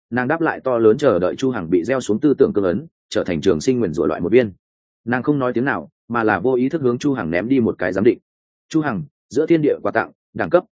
nàng đáp lại to lớn chờ đợi chu hằng bị gieo xuống tư tưởng cương ấn, trở thành trường sinh nguyền rủa loại một viên. Nàng không nói tiếng nào, mà là vô ý thức hướng chu hằng ném đi một cái giám định. Chu hằng, giữa thiên địa quà tặng, đẳng cấp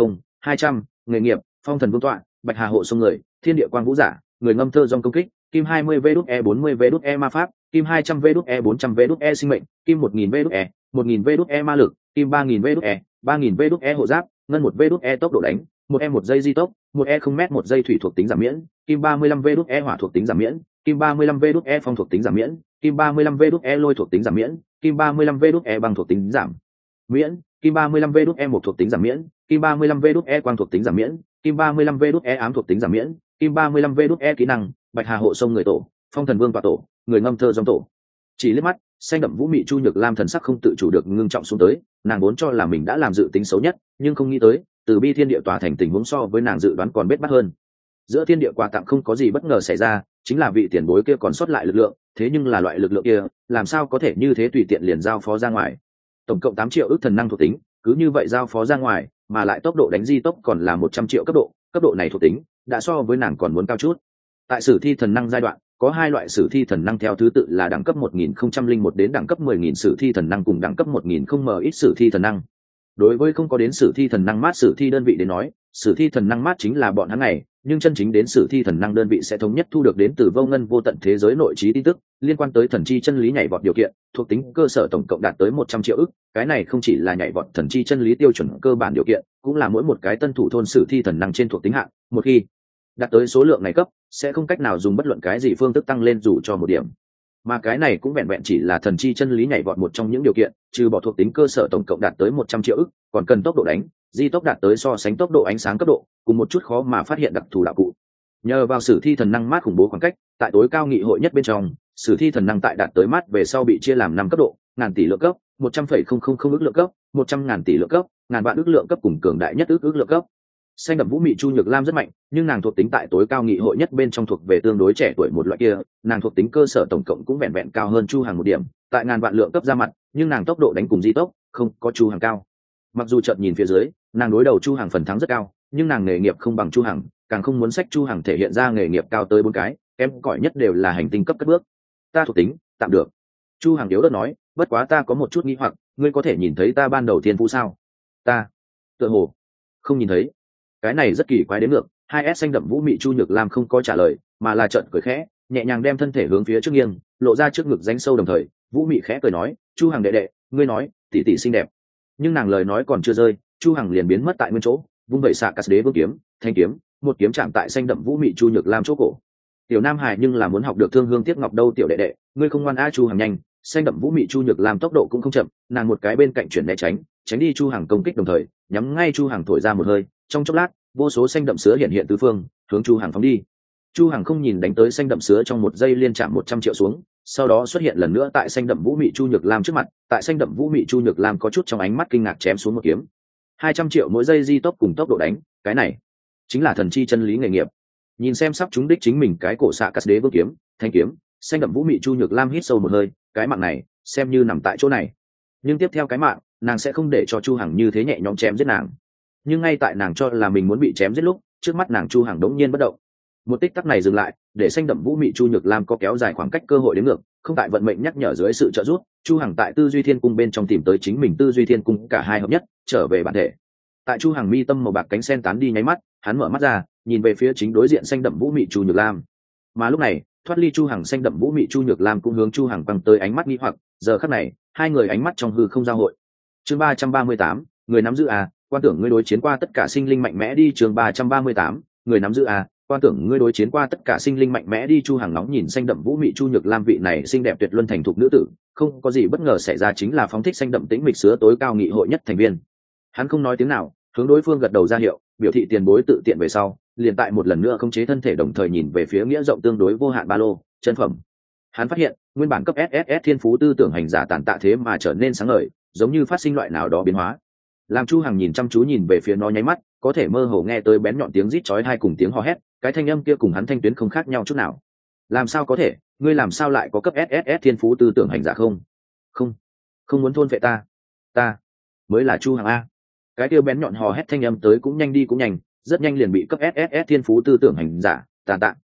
1000, nghề nghiệp phong thần vương tọa, bạch hà hộ sông người, thiên địa quang vũ giả, người ngâm thơ dòng công kích, kim 20 e 40 e ma pháp, kim 200 e 400 e sinh mệnh, kim 1000 e 1000 e ma lực, kim 3000 e 3000 e hộ giáp, ngân 1 e tốc độ đánh, 1 giây di tốc, 1 m 1 giây thủy thuộc tính giảm miễn, kim 35 e hỏa thuộc tính giảm miễn, kim 35 e phong thuộc tính giảm miễn, kim 35 e lôi thuộc tính giảm miễn, kim 35 e băng thuộc tính giảm miễn, kim 35 e một thuộc tính giảm miễn, kim 35 e quang thuộc tính giảm miễn, kim 35 e ám thuộc tính giảm miễn, kim 35 e kỹ năng, bạch hà hộ sông người tổ, phong thần vương tọa tổ, người ngâm thơ dòng tổ. Chỉ liếc mắt, xanh đậm vũ mị Chu Nhược Lam thần sắc không tự chủ được ngưng trọng xuống tới, nàng vốn cho là mình đã làm dự tính xấu nhất, nhưng không nghĩ tới, từ bi thiên địa tòa thành tình huống so với nàng dự đoán còn bết bát hơn. Giữa thiên địa quà tặng không có gì bất ngờ xảy ra, chính là vị tiền bối kia còn sót lại lực lượng, thế nhưng là loại lực lượng kia, làm sao có thể như thế tùy tiện liền giao phó ra ngoài. Tổng cộng 8 triệu ức thần năng thuộc tính, cứ như vậy giao phó ra ngoài, mà lại tốc độ đánh di tốc còn là 100 triệu cấp độ này thuộc tính, đã so với nàng còn muốn cao chút. Tại sử thi thần năng giai đoạn, có hai loại sử thi thần năng theo thứ tự là đẳng cấp 1001 đến đẳng cấp 10.000 sử thi thần năng cùng đẳng cấp 1000 không ít sử thi thần năng. Đối với không có đến sử thi thần năng mát sử thi đơn vị đến nói, sử thi thần năng mát chính là bọn hắn này, nhưng chân chính đến sử thi thần năng đơn vị sẽ thống nhất thu được đến từ vô ngân vô tận thế giới nội trí tin tức liên quan tới thần chi chân lý nhảy vọt điều kiện, thuộc tính cơ sở tổng cộng đạt tới 100 triệu ức. Cái này không chỉ là nhảy vọt thần chi chân lý tiêu chuẩn cơ bản điều kiện, cũng là mỗi một cái tân thủ thôn sử thi thần năng trên thuộc tính hạng, một khi đạt tới số lượng này cấp sẽ không cách nào dùng bất luận cái gì phương thức tăng lên dù cho một điểm, mà cái này cũng vẹn vẹn chỉ là thần chi chân lý nhảy vọt một trong những điều kiện, trừ bỏ thuộc tính cơ sở tổng cộng đạt tới 100 triệu ức, còn cần tốc độ đánh, di tốc đạt tới so sánh tốc độ ánh sáng cấp độ, cùng một chút khó mà phát hiện đặc thù đạo cụ. Nhờ vào sử thi thần năng mát khủng bố khoảng cách, tại tối cao nghị hội nhất bên trong, sử thi thần năng tại đạt tới mát về sau bị chia làm 5 cấp độ, ngàn tỷ lượng cấp, 100,000 ức lượng cấp, 100.000 tỷ lượng cấp, ngàn vạn ức lượng cấp cùng cường đại nhất ức lượng cấp. Xanh đậm vũ mị Chu Nhược Lam rất mạnh, nhưng nàng thuộc tính tại tối cao nghị hội nhất bên trong thuộc về tương đối trẻ tuổi một loại kia, nàng thuộc tính cơ sở tổng cộng cũng vẹn vẹn cao hơn Chu Hằng một điểm, tại ngàn vạn lượng cấp ra mặt, nhưng nàng tốc độ đánh cùng di tốc không có Chu Hằng cao. Mặc dù chợt nhìn phía dưới, nàng đối đầu Chu Hằng phần thắng rất cao, nhưng nàng nghề nghiệp không bằng Chu Hằng, càng không muốn sách Chu Hằng thể hiện ra nghề nghiệp cao tới 4 cái, kém cỏi nhất đều là hành tinh cấp cất bước. Ta thuộc tính tạm được. Chu Hằng yếu ớt nói, bất quá ta có một chút nghi hoặc, ngươi có thể nhìn thấy ta ban đầu thiên phú sao? Ta tựa hồ không nhìn thấy. Cái này rất kỳ quái đến ngược, 2S xanh đậm vũ mị Chu Nhược Lam không có trả lời, mà là trợn cười khẽ, nhẹ nhàng đem thân thể hướng phía trước nghiêng, lộ ra trước ngực rãnh sâu, đồng thời vũ mị khẽ cười nói, Chu Hằng đệ đệ, ngươi nói tỷ tỷ xinh đẹp. Nhưng nàng lời nói còn chưa rơi, Chu Hằng liền biến mất tại nguyên chỗ, vung vẩy xạ cát đế vương kiếm, thanh kiếm, một kiếm chạm tại xanh đậm vũ mị Chu Nhược Lam chỗ cổ. Tiểu Nam Hải nhưng là muốn học được thương hương tiếc ngọc đâu tiểu đệ đệ, ngươi không ngoan a. Chu Hằng nhanh, xanh đậm vũ mị Chu Nhược Lam tốc độ cũng không chậm, nàng một cái bên cạnh chuyển né tránh đi Chu Hằng công kích, đồng thời nhắm ngay Chu Hằng thổi ra một hơi, trong chốc lát vô số xanh đậm sứa hiện tứ phương hướng Chu Hằng phóng đi. Chu Hằng không nhìn đánh tới xanh đậm sứa, trong một giây liên chạm 100 triệu xuống, sau đó xuất hiện lần nữa tại xanh đậm vũ mị Chu Nhược Lam trước mặt. Tại xanh đậm vũ mị Chu Nhược Lam có chút trong ánh mắt kinh ngạc chém xuống một kiếm, 200 triệu mỗi giây di tốc cùng tốc độ đánh, cái này chính là thần chi chân lý nghề nghiệp. Nhìn xem sắp trúng đích chính mình cái cổ xạ cát đế vương kiếm, thanh kiếm, xanh đậm vũ mị Chu Nhược Lam hít sâu một hơi, cái mạng này xem như nằm tại chỗ này. Nhưng tiếp theo cái mạng, nàng sẽ không để cho Chu Hằng như thế nhẹ nhõm chém giết nàng. Nhưng ngay tại nàng cho là mình muốn bị chém giết lúc, trước mắt nàng Chu Hằng đống nhiên bất động. Một tích tắc này dừng lại, để xanh đậm vũ mị Chu Nhược Lam có kéo dài khoảng cách cơ hội đến ngược, không tại vận mệnh nhắc nhở dưới sự trợ giúp, Chu Hằng tại tư duy thiên cung bên trong tìm tới chính mình tư duy thiên cung, cả hai hợp nhất, trở về bản thể. Tại Chu Hằng mi tâm màu bạc cánh sen tán đi nháy mắt, hắn mở mắt ra, nhìn về phía chính đối diện xanh đậm vũ mị Chu Nhược Lam. Mà lúc này, thoát ly Chu Hằng xanh đậm vũ mị Chu Nhược Lam cũng hướng Chu Hằng quăng tới ánh mắt nghi hoặc, giờ khắc này, hai người ánh mắt trong hư không giao hội. Chương 338, người nắm giữ à, quan tưởng ngươi đối chiến qua tất cả sinh linh mạnh mẽ đi. Chương 338, người nắm giữ à, quan tưởng ngươi đối chiến qua tất cả sinh linh mạnh mẽ đi. Chu Hằng nóng nhìn xanh đậm vũ mị Chu Nhược Lam, vị này xinh đẹp tuyệt luân thành thục nữ tử, không có gì bất ngờ xảy ra, chính là phóng thích xanh đậm tĩnh mịch sứa tối cao nghị hội nhất thành viên. Hắn không nói tiếng nào, hướng đối phương gật đầu ra hiệu, biểu thị tiền bối tự tiện về sau, liền tại một lần nữa khống chế thân thể, đồng thời nhìn về phía nghĩa rộng tương đối vô hạn ba lô chân phẩm. Hắn phát hiện nguyên bản cấp SSS thiên phú tư tưởng hành giả tàn tạ thế mà trở nên sáng ngời, giống như phát sinh loại nào đó biến hóa. Làm Chu Hằng nhìn chăm chú nhìn về phía nó nháy mắt, có thể mơ hồ nghe tới bén nhọn tiếng rít chói tai cùng tiếng hò hét, cái thanh âm kia cùng hắn thanh tuyến không khác nhau chút nào. Làm sao có thể, ngươi làm sao lại có cấp SSS thiên phú tư tưởng hành giả không? Không muốn thôn phệ ta mới là Chu Hằng a. Cái kia bén nhọn hò hét thanh âm tới cũng nhanh đi cũng nhanh, rất nhanh liền bị cấp SSS thiên phú tư tưởng hành giả tàn tạ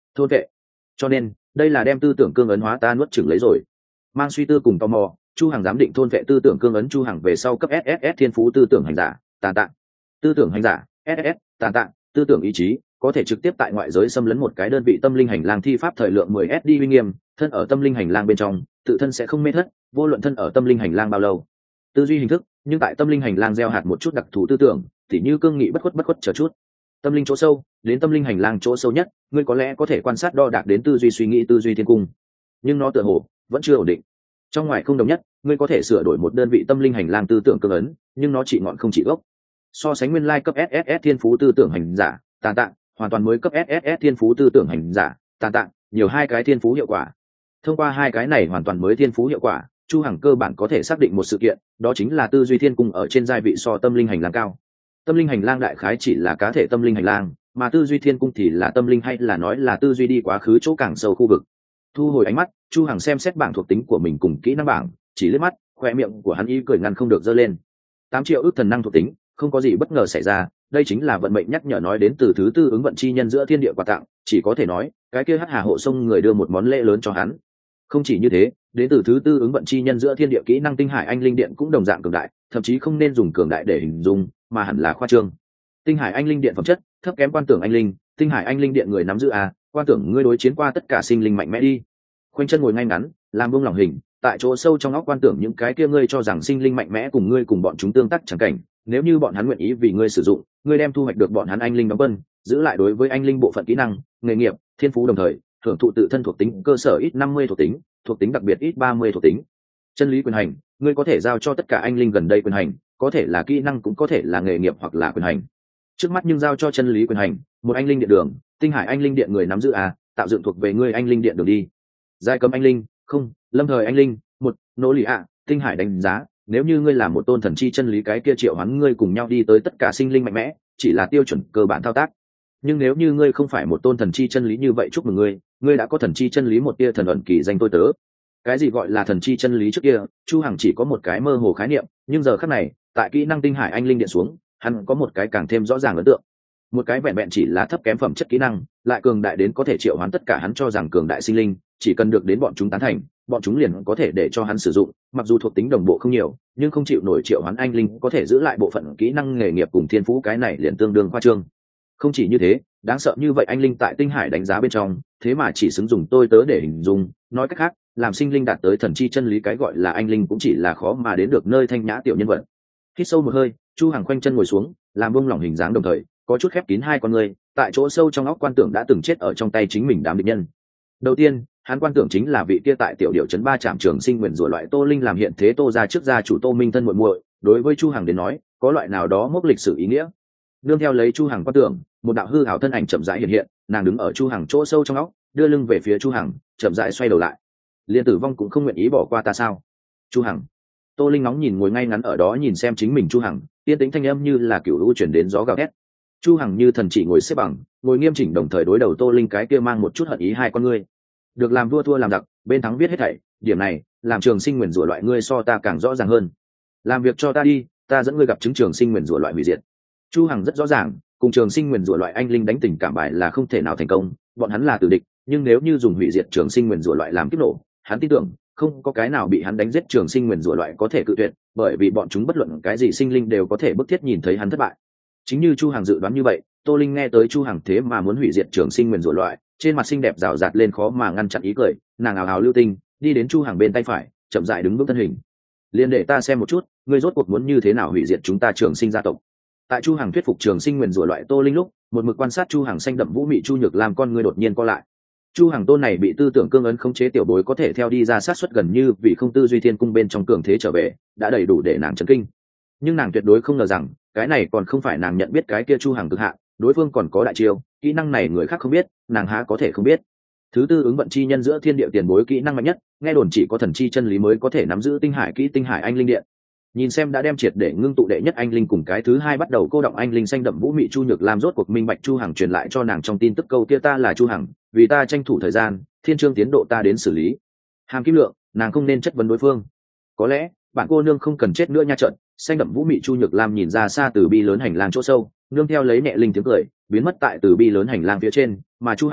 thôn vệ. Cho nên đây là đem tư tưởng cương ấn hóa ta nuốt chửng lấy rồi. Mang suy tư cùng tò mò, Chu Hằng giám định thôn vệ tư tưởng cương ấn Chu Hằng về sau cấp SSS thiên phú tư tưởng hành giả, tàn tạng. Tư tưởng hành giả, SSS, tàn tạng, tư tưởng ý chí, có thể trực tiếp tại ngoại giới xâm lấn một cái đơn vị tâm linh hành lang thi pháp thời lượng 10 SD uy nghiêm, thân ở tâm linh hành lang bên trong, tự thân sẽ không mê thất, vô luận thân ở tâm linh hành lang bao lâu. Tư duy hình thức, nhưng tại tâm linh hành lang gieo hạt một chút đặc thù tư tưởng, tỉ như cương nghị bất khuất chờ chút. Tâm linh chỗ sâu, đến tâm linh hành lang chỗ sâu nhất, ngươi có lẽ có thể quan sát đo đạc đến tư duy suy nghĩ tư duy thiên cung, nhưng nó tựa hồ vẫn chưa ổn định. Trong ngoài không đồng nhất, ngươi có thể sửa đổi một đơn vị tâm linh hành lang tư tưởng cương ấn, nhưng nó chỉ ngọn không chỉ gốc. So sánh nguyên lai cấp SSS thiên phú tư tưởng hành giả, tàn tạng, hoàn toàn mới cấp SSS thiên phú tư tưởng hành giả, tàn tạng, nhiều hai cái thiên phú hiệu quả. Thông qua hai cái này hoàn toàn mới thiên phú hiệu quả, Chu Hằng cơ bản có thể xác định một sự kiện, đó chính là tư duy thiên cung ở trên giai vị so tâm linh hành lang cao. Tâm linh hành lang đại khái chỉ là cá thể tâm linh hành lang, mà tư duy thiên cung thì là tâm linh hay là nói là tư duy đi quá khứ chỗ càng sâu khu vực. Thu hồi ánh mắt, Chu Hằng xem xét bảng thuộc tính của mình cùng kỹ năng bảng, chỉ liếc mắt, khoe miệng của hắn y cười ngăn không được giơ lên. 8 triệu ước thần năng thuộc tính, không có gì bất ngờ xảy ra, đây chính là vận mệnh nhắc nhở nói đến từ thứ tư ứng vận chi nhân giữa thiên địa quà tặng, chỉ có thể nói, cái kia Hắc Hà hộ sông người đưa một món lễ lớn cho hắn. Không chỉ như thế, đến từ thứ tư ứng vận chi nhân giữa thiên địa kỹ năng tinh hải anh linh điện cũng đồng dạng cường đại, thậm chí không nên dùng cường đại để hình dung, mà hẳn là khoa trương. Tinh hải anh linh điện phẩm chất thấp kém quan tưởng anh linh, tinh hải anh linh điện người nắm giữ quan tưởng ngươi đối chiến qua tất cả sinh linh mạnh mẽ đi. Khoanh chân ngồi ngay ngắn, làm buông lỏng hình, tại chỗ sâu trong óc quan tưởng những cái kia ngươi cho rằng sinh linh mạnh mẽ cùng ngươi cùng bọn chúng tương tác chẳng cảnh, nếu như bọn hắn nguyện ý vì ngươi sử dụng, ngươi đem thu hoạch được bọn hắn anh linh đóng quân, giữ lại đối với anh linh bộ phận kỹ năng, nghề nghiệp, thiên phú đồng thời hưởng thụ tự thân thuộc tính cơ sở ít 50 thuộc tính đặc biệt ít 30 thuộc tính. Chân lý quyền hành, ngươi có thể giao cho tất cả anh linh gần đây quyền hành, có thể là kỹ năng cũng có thể là nghề nghiệp hoặc là quyền hành. Trước mắt nhưng giao cho chân lý quyền hành, một anh linh điện đường, tinh hải anh linh điện người nắm giữ tạo dựng thuộc về ngươi anh linh điện đường đi. Giai cấm anh linh, không, lâm thời anh linh, một, nỗ lì tinh hải đánh giá, nếu như ngươi là một tôn thần chi chân lý cái kia triệu hoán ngươi cùng nhau đi tới tất cả sinh linh mạnh mẽ, chỉ là tiêu chuẩn cơ bản thao tác. Nhưng nếu như ngươi không phải một tôn thần chi chân lý như vậy chúc mừng ngươi đã có thần chi chân lý một tia thần ẩn kỳ danh tôi tớ. Cái gì gọi là thần chi chân lý trước kia, Chu Hằng chỉ có một cái mơ hồ khái niệm, nhưng giờ khắc này, tại kỹ năng tinh hải anh linh điện xuống, hắn có một cái càng thêm rõ ràng ấn tượng. Một cái vẹn vẹn chỉ là thấp kém phẩm chất kỹ năng, lại cường đại đến có thể triệu hoán tất cả hắn cho rằng cường đại sinh linh, chỉ cần được đến bọn chúng tán thành, bọn chúng liền có thể để cho hắn sử dụng, mặc dù thuộc tính đồng bộ không nhiều, nhưng không chịu nổi triệu hoán anh linh có thể giữ lại bộ phận kỹ năng nghề nghiệp cùng thiên phú, cái này liền tương đương khoa trương. Không chỉ như thế, đáng sợ như vậy anh linh tại tinh hải đánh giá bên trong, thế mà chỉ xứng dùng tôi tớ để hình dung, nói cách khác, làm sinh linh đạt tới thần chi chân lý cái gọi là anh linh cũng chỉ là khó mà đến được nơi thanh nhã tiểu nhân vật. Hít sâu một hơi, Chu Hằng khoanh chân ngồi xuống, làm buông lỏng hình dáng đồng thời, có chút khép kín hai con người, tại chỗ sâu trong óc quan tưởng đã từng chết ở trong tay chính mình đám địch nhân. Đầu tiên, hắn quan tưởng chính là vị kia tại tiểu điệu trấn 3 trạm trường sinh nguyên rủa loại Tô Linh làm hiện thế Tô gia trước gia chủ Tô Minh thân muội muội, đối với Chu Hằng đến nói, có loại nào đó mốc lịch sử ý nghĩa. Nương theo lấy Chu Hằng quan tưởng, một đạo hư ảo thân ảnh chậm rãi hiện hiện, nàng đứng ở Chu Hằng chỗ sâu trong óc, đưa lưng về phía Chu Hằng, chậm rãi xoay đầu lại. Liên tử vong cũng không nguyện ý bỏ qua ta sao? Chu Hằng. Tô Linh nóng nhìn ngồi ngay ngắn ở đó nhìn xem chính mình Chu Hằng, tiên tĩnh thanh âm như là cửu u truyền đến gió gào thét. Chu Hằng như thần chỉ ngồi xếp bằng, ngồi nghiêm chỉnh đồng thời đối đầu Tô Linh cái kia mang một chút hận ý hai con ngươi. Được làm vua thua làm giặc, bên thắng biết hết thảy, điểm này, làm trường sinh nguyền rủa loại ngươi so ta càng rõ ràng hơn. Làm việc cho ta đi, ta dẫn ngươi gặp chứng trường sinh nguyền rủa loại hủy diệt. Chu Hằng rất rõ ràng, cùng trường sinh nguyền rủa loại anh linh đánh tình cảm bài là không thể nào thành công, bọn hắn là tử địch, nhưng nếu như dùng hủy diệt trường sinh nguyền rủa loại làm kiếp nổ, hắn tin tưởng không có cái nào bị hắn đánh giết trường sinh nguyền rủa loại có thể cự tuyệt, bởi vì bọn chúng bất luận cái gì sinh linh đều có thể bức thiết nhìn thấy hắn thất bại. Chính như Chu Hằng dự đoán như vậy, Tô Linh nghe tới Chu Hằng thế mà muốn hủy diệt trường sinh nguyền rủa loại, trên mặt xinh đẹp rào rạt lên khó mà ngăn chặn ý cười, nàng ào ào lưu tinh, đi đến Chu Hằng bên tay phải, chậm rãi đứng bước thân hình. Liên để ta xem một chút, ngươi rốt cuộc muốn như thế nào hủy diệt chúng ta trường sinh gia tộc. Tại Chu Hằng thuyết phục trường sinh nguyền rủa loại Tô Linh lúc, một mực quan sát Chu Hằng xanh đậm vũ mị Chu Nhược làm con ngươi đột nhiên co lại. Chu Hằng tôn này bị tư tưởng cương ấn khống chế tiểu bối có thể theo đi ra sát suất gần như vì không tư duy thiên cung bên trong cường thế trở về, đã đầy đủ để nàng chấn kinh. Nhưng nàng tuyệt đối không ngờ rằng, cái này còn không phải nàng nhận biết cái kia Chu Hằng cực hạn, đối phương còn có đại chiêu, kỹ năng này người khác không biết, nàng há có thể không biết. Thứ tư ứng vận chi nhân giữa thiên địa tiền bối kỹ năng mạnh nhất, nghe đồn chỉ có thần chi chân lý mới có thể nắm giữ tinh hải kỹ tinh hải anh linh điện. Nhìn xem đã đem triệt để ngưng tụ đệ nhất anh linh cùng cái thứ hai bắt đầu cô động anh linh xanh đậm vũ mị Chu Nhược làm rốt cuộc minh bạch Chu Hằng truyền lại cho nàng trong tin tức câu kia ta là Chu Hằng, vì ta tranh thủ thời gian, thiên chương tiến độ ta đến xử lý. Hàm Kim Lượng, nàng không nên chất vấn đối phương. Có lẽ, bạn cô nương không cần chết nữa nha trận. Xanh đậm vũ mị Chu Nhược Lam nhìn ra xa từ bi lớn hành lang chỗ sâu, nương theo lấy nhẹ linh tiếng cười, biến mất tại từ bi lớn hành lang phía trên, mà Chu Hằng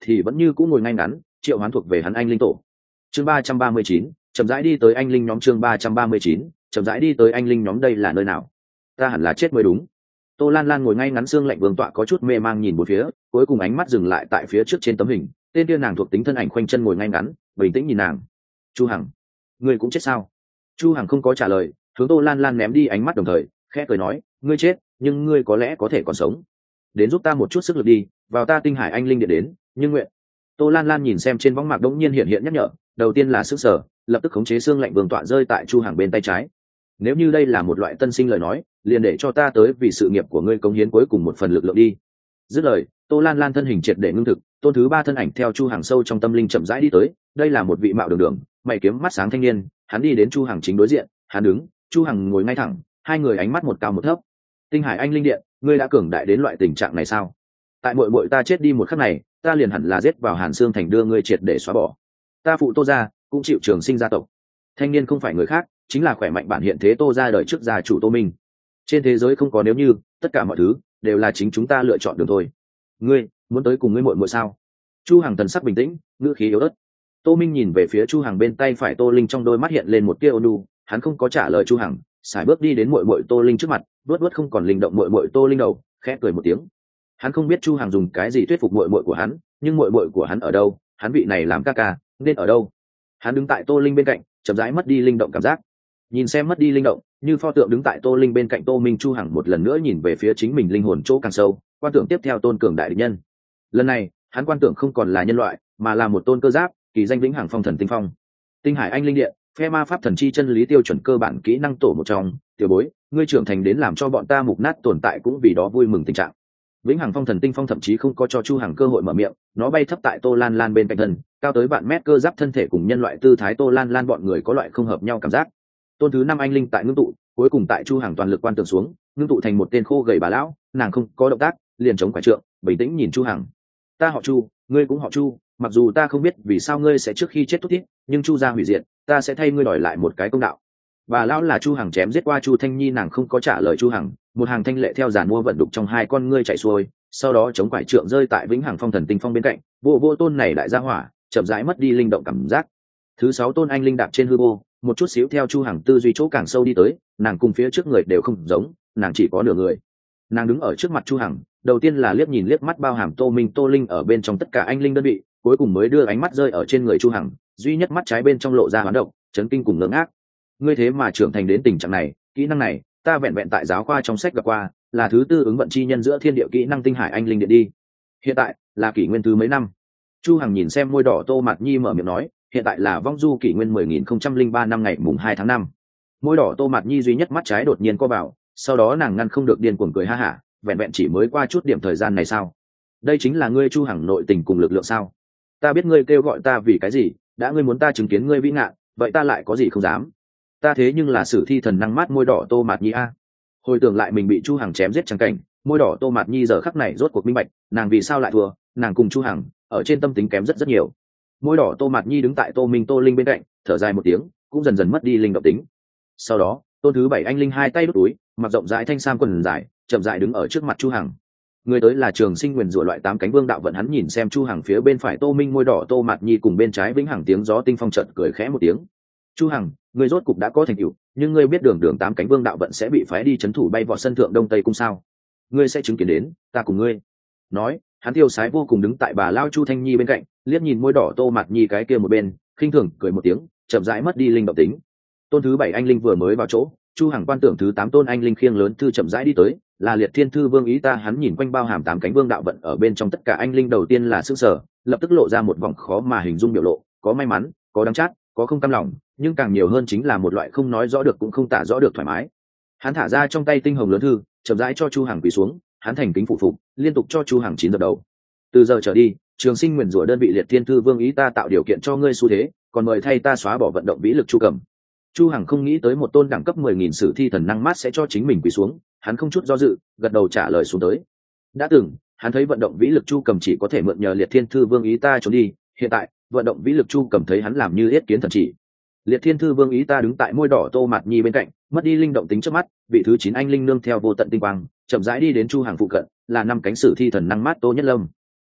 thì vẫn như cũng ngồi ngay ngắn triệu hoán thuộc về hắn anh linh tổ. Chương 339, chậm rãi đi tới anh linh nhóm. Chương 339, chậm rãi đi tới anh linh nhóm. Đây là nơi nào? Ta hẳn là chết mới đúng. Tô Lan Lan ngồi ngay ngắn xương lạnh vương tọa có chút mê mang nhìn bốn phía, cuối cùng ánh mắt dừng lại tại phía trước trên tấm hình, tên kia nàng thuộc tính thân ảnh khoanh chân ngồi ngay ngắn, bình tĩnh nhìn nàng. Chu Hằng, ngươi cũng chết sao? Chu Hằng không có trả lời, hướng Tô Lan Lan ném đi ánh mắt đồng thời khẽ cười nói, ngươi chết nhưng ngươi có lẽ có thể còn sống, đến giúp ta một chút sức lực đi, vào ta tinh hải anh linh điện đến, nhưng nguyện. Tô Lan Lan nhìn xem trên võng mạc đống nhiên hiện nhắc nhở, đầu tiên là sức sở, lập tức khống chế xương lạnh vương tọa rơi tại Chu Hằng bên tay trái. Nếu như đây là một loại tân sinh lời nói, liền để cho ta tới vì sự nghiệp của ngươi cống hiến cuối cùng một phần lực lượng đi. Dứt lời, Tô Lan Lan thân hình triệt để ngưng thực, tôn thứ ba thân ảnh theo Chu Hằng sâu trong tâm linh chậm rãi đi tới. Đây là một vị mạo đường đường, mày kiếm mắt sáng thanh niên, hắn đi đến Chu Hằng chính đối diện, hắn đứng, Chu Hằng ngồi ngay thẳng, hai người ánh mắt một cao một thấp. Tinh hải anh linh điện, ngươi đã cường đại đến loại tình trạng này sao? Tại muội muội ta chết đi một khắc này, ta liền hẳn là giết vào Hàn Xương thành đưa ngươi triệt để xóa bỏ. Ta phụ Tô gia cũng chịu trường sinh gia tộc. Thanh niên không phải người khác, chính là khỏe mạnh bản hiện thế Tô gia đời trước gia chủ Tô Minh. Trên thế giới không có nếu như, tất cả mọi thứ đều là chính chúng ta lựa chọn đường thôi. Ngươi muốn tới cùng ngươi muội muội sao? Chu Hằng thần sắc bình tĩnh, ngữ khí yếu ớt. Tô Minh nhìn về phía Chu Hằng bên tay phải Tô Linh, trong đôi mắt hiện lên một tia ôn nhu, hắn không có trả lời Chu Hằng, sải bước đi đến muội muội Tô Linh trước mặt, vuốt không còn linh động muội muội Tô Linh đầu, khẽ cười một tiếng. Hắn không biết Chu Hằng dùng cái gì thuyết phục muội muội của hắn, nhưng muội muội của hắn ở đâu, hắn vị này làm ca ca nên ở đâu. Hắn đứng tại Tô Linh bên cạnh, chậm rãi mất đi linh động cảm giác. Nhìn xem mất đi linh động, như pho tượng đứng tại Tô Linh bên cạnh Tô Minh, Chu Hằng một lần nữa nhìn về phía chính mình linh hồn chỗ càng sâu, quan tưởng tiếp theo tôn cường đại địch nhân. Lần này, hắn quan tưởng không còn là nhân loại, mà là một tôn cơ giáp, kỳ danh vĩnh hằng phong thần tinh phong. Tinh hải anh linh điện, phe ma pháp thần chi chân lý tiêu chuẩn cơ bản kỹ năng tổ một trong, tiểu bối, ngươi trưởng thành đến làm cho bọn ta mục nát tồn tại cũng vì đó vui mừng tình trạng. Vĩnh hằng phong thần tinh phong thậm chí không có cho Chu Hằng cơ hội mở miệng, nó bay thấp tại Tô Lan Lan bên cạnh thân, cao tới vạn mét cơ giáp thân thể cùng nhân loại tư thái Tô Lan Lan bọn người có loại không hợp nhau cảm giác. Tôn thứ năm anh linh tại ngưng tụ, cuối cùng tại Chu Hằng toàn lực quan tưởng xuống, ngưng tụ thành một tên khô gầy bà lão, nàng không có động tác, liền chống quả trượng, bình tĩnh nhìn Chu Hằng. Ta họ Chu, ngươi cũng họ Chu, mặc dù ta không biết vì sao ngươi sẽ trước khi chết thúc thiết, nhưng Chu gia hủy diệt, ta sẽ thay ngươi đòi lại một cái công đạo. Bà lão là Chu Hằng chém giết qua Chu Thanh Nhi, nàng không có trả lời Chu Hằng, một hàng thanh lệ theo giàn mua vận đục trong hai con ngươi chảy xuôi, sau đó chống quải trượng rơi tại vĩnh hằng phong thần tinh phong bên cạnh, vô tôn này đại gia hỏa chậm rãi mất đi linh động cảm giác. Thứ sáu tôn anh linh đạp trên hư vô, một chút xíu theo Chu Hằng tư duy chỗ càng sâu đi tới, nàng cùng phía trước người đều không giống, nàng chỉ có nửa người. Nàng đứng ở trước mặt Chu Hằng, đầu tiên là liếc nhìn liếc mắt bao hàm Tô Minh Tô Linh ở bên trong tất cả anh linh đơn vị, cuối cùng mới đưa ánh mắt rơi ở trên người Chu Hằng, duy nhất mắt trái bên trong lộ ra hoán động, chấn kinh cùng ngơ ngác. Ngươi thế mà trưởng thành đến tình trạng này, kỹ năng này ta vẹn vẹn tại giáo khoa trong sách gặp qua, là thứ tư ứng vận chi nhân giữa thiên địa kỹ năng tinh hải anh linh điện đi. Hiện tại là kỷ nguyên thứ mấy năm? Chu Hằng nhìn xem môi đỏ Tô Mạt Nhi mở miệng nói, hiện tại là vong du kỷ nguyên 10.003 năm ngày mùng 2 tháng 5. Môi đỏ Tô Mạt Nhi duy nhất mắt trái đột nhiên co vào, sau đó nàng ngăn không được điên cuồng cười ha hả, vẹn vẹn chỉ mới qua chút điểm thời gian này sao? Đây chính là ngươi Chu Hằng nội tình cùng lực lượng sao? Ta biết ngươi kêu gọi ta vì cái gì, đã ngươi muốn ta chứng kiến ngươi vĩ ngạn, vậy ta lại có gì không dám? Ta thế nhưng là sử thi thần năng mát môi đỏ Tô Mạt Nhi a. Hồi tưởng lại mình bị Chu Hằng chém giết chẳng cảnh, môi đỏ Tô Mạt Nhi giờ khắc này rốt cuộc minh bạch, nàng vì sao lại thua, nàng cùng Chu Hằng ở trên tâm tính kém rất nhiều. Môi đỏ Tô Mạt Nhi đứng tại Tô Minh Tô Linh bên cạnh, thở dài một tiếng, cũng dần dần mất đi linh động tính. Sau đó, tôn thứ bảy anh linh hai tay đút túi, mặc rộng rãi thanh sam quần dài, chậm rãi đứng ở trước mặt Chu Hằng. Người tới là Trường Sinh Nguyền Rủa loại 8 cánh vương đạo vận, hắn nhìn xem Chu Hằng phía bên phải Tô Minh môi đỏ Tô Mạt Nhi cùng bên trái vĩnh hằng tiếng gió tinh phong chợt cười khẽ một tiếng. Chu Hằng, ngươi rốt cục đã có thành tựu, nhưng ngươi biết đường 8 cánh vương đạo vận sẽ bị phái đi trấn thủ bay vọt sân thượng đông tây cung sao? Ngươi sẽ chứng kiến đến, ta cùng ngươi. Nói, hắn tiêu sái vô cùng đứng tại bà lao Chu Thanh Nhi bên cạnh, liếc nhìn môi đỏ Tô Mạt Nhi cái kia một bên, khinh thường cười một tiếng, chậm rãi mất đi linh động tính. Tôn thứ 7 anh linh vừa mới vào chỗ, Chu Hằng quan tưởng thứ 8 tôn anh linh khiêng lớn thư chậm rãi đi tới, là Liệt Thiên Thư Vương Ý Ta. Hắn nhìn quanh bao hàm 8 cánh vương đạo vận ở bên trong tất cả anh linh, đầu tiên là sững sờ, lập tức lộ ra một vòng khó mà hình dung biểu lộ, có may mắn, có đắng chát, có không cam lòng, nhưng càng nhiều hơn chính là một loại không nói rõ được cũng không tả rõ được thoải mái. Hắn thả ra trong tay tinh hồng lớn thư, chậm rãi cho Chu Hằng quỳ xuống, hắn thành kính phụ phục, liên tục cho Chu Hằng 9 dập đầu. Từ giờ trở đi, Trường Sinh Nguyền Rủa đơn vị Liệt Thiên Thư Vương Ý Ta tạo điều kiện cho ngươi xu thế, còn mời thay ta xóa bỏ vận động vĩ lực Chu Cầm. Chu Hằng không nghĩ tới một tôn đẳng cấp 10.000 sử thi thần năng mát sẽ cho chính mình quỳ xuống, hắn không chút do dự, gật đầu trả lời xuống tới. Đã từng, hắn thấy vận động vĩ lực Chu Cầm chỉ có thể mượn nhờ Liệt Thiên Thư Vương Ý Ta trốn đi, hiện tại, vận động vĩ lực Chu Cầm thấy hắn làm như yết kiến thần chỉ. Liệt Thiên Thư Vương Ý Ta đứng tại môi đỏ Tô Mạt Nhi bên cạnh, mất đi linh động tính trước mắt, vị thứ 9 anh linh nương theo vô tận tinh quang, chậm rãi đi đến Chu Hằng phụ cận, là 5 cánh sử thi thần năng mát Tô Nhất Lâm.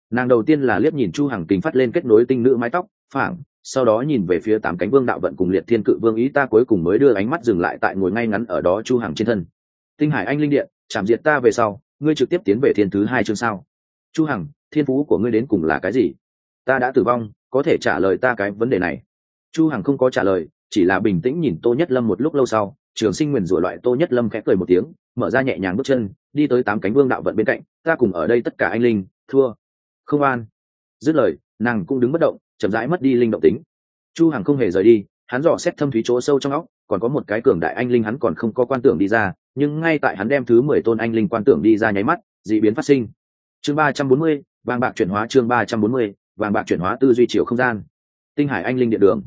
Nàng đầu tiên là liếc nhìn Chu Hằng kính phát lên kết nối tinh nữ mái tóc phảng, sau đó nhìn về phía tám cánh vương đạo vận cùng liệt thiên cự vương ý ta, cuối cùng mới đưa ánh mắt dừng lại tại ngồi ngay ngắn ở đó Chu Hằng trên thân. Tinh hải anh linh điện chạm diệt ta về sau, ngươi trực tiếp tiến về thiên thứ 2 chương sao? Chu Hằng, thiên phú của ngươi đến cùng là cái gì? Ta đã tử vong, có thể trả lời ta cái vấn đề này. Chu Hằng không có trả lời, chỉ là bình tĩnh nhìn Tô Nhất Lâm. Một lúc lâu sau, Trường Sinh nguyền rủa loại Tô Nhất Lâm khẽ cười một tiếng, mở ra nhẹ nhàng bước chân, đi tới tám cánh vương đạo vận bên cạnh. Ta cùng ở đây tất cả anh linh, thua, không an. Dứt lời, nàng cũng đứng bất động, chậm rãi mất đi linh động tính. Chu Hằng không hề rời đi, hắn dò xét thâm thúy chỗ sâu trong óc, còn có một cái cường đại anh linh hắn còn không có quan tưởng đi ra, nhưng ngay tại hắn đem thứ 10 tôn anh linh quan tưởng đi ra nháy mắt, dị biến phát sinh. Chương 340, vàng bạc chuyển hóa. Chương 340, vàng bạc chuyển hóa. Tư duy chiều không gian. Tinh hải anh linh điện đường.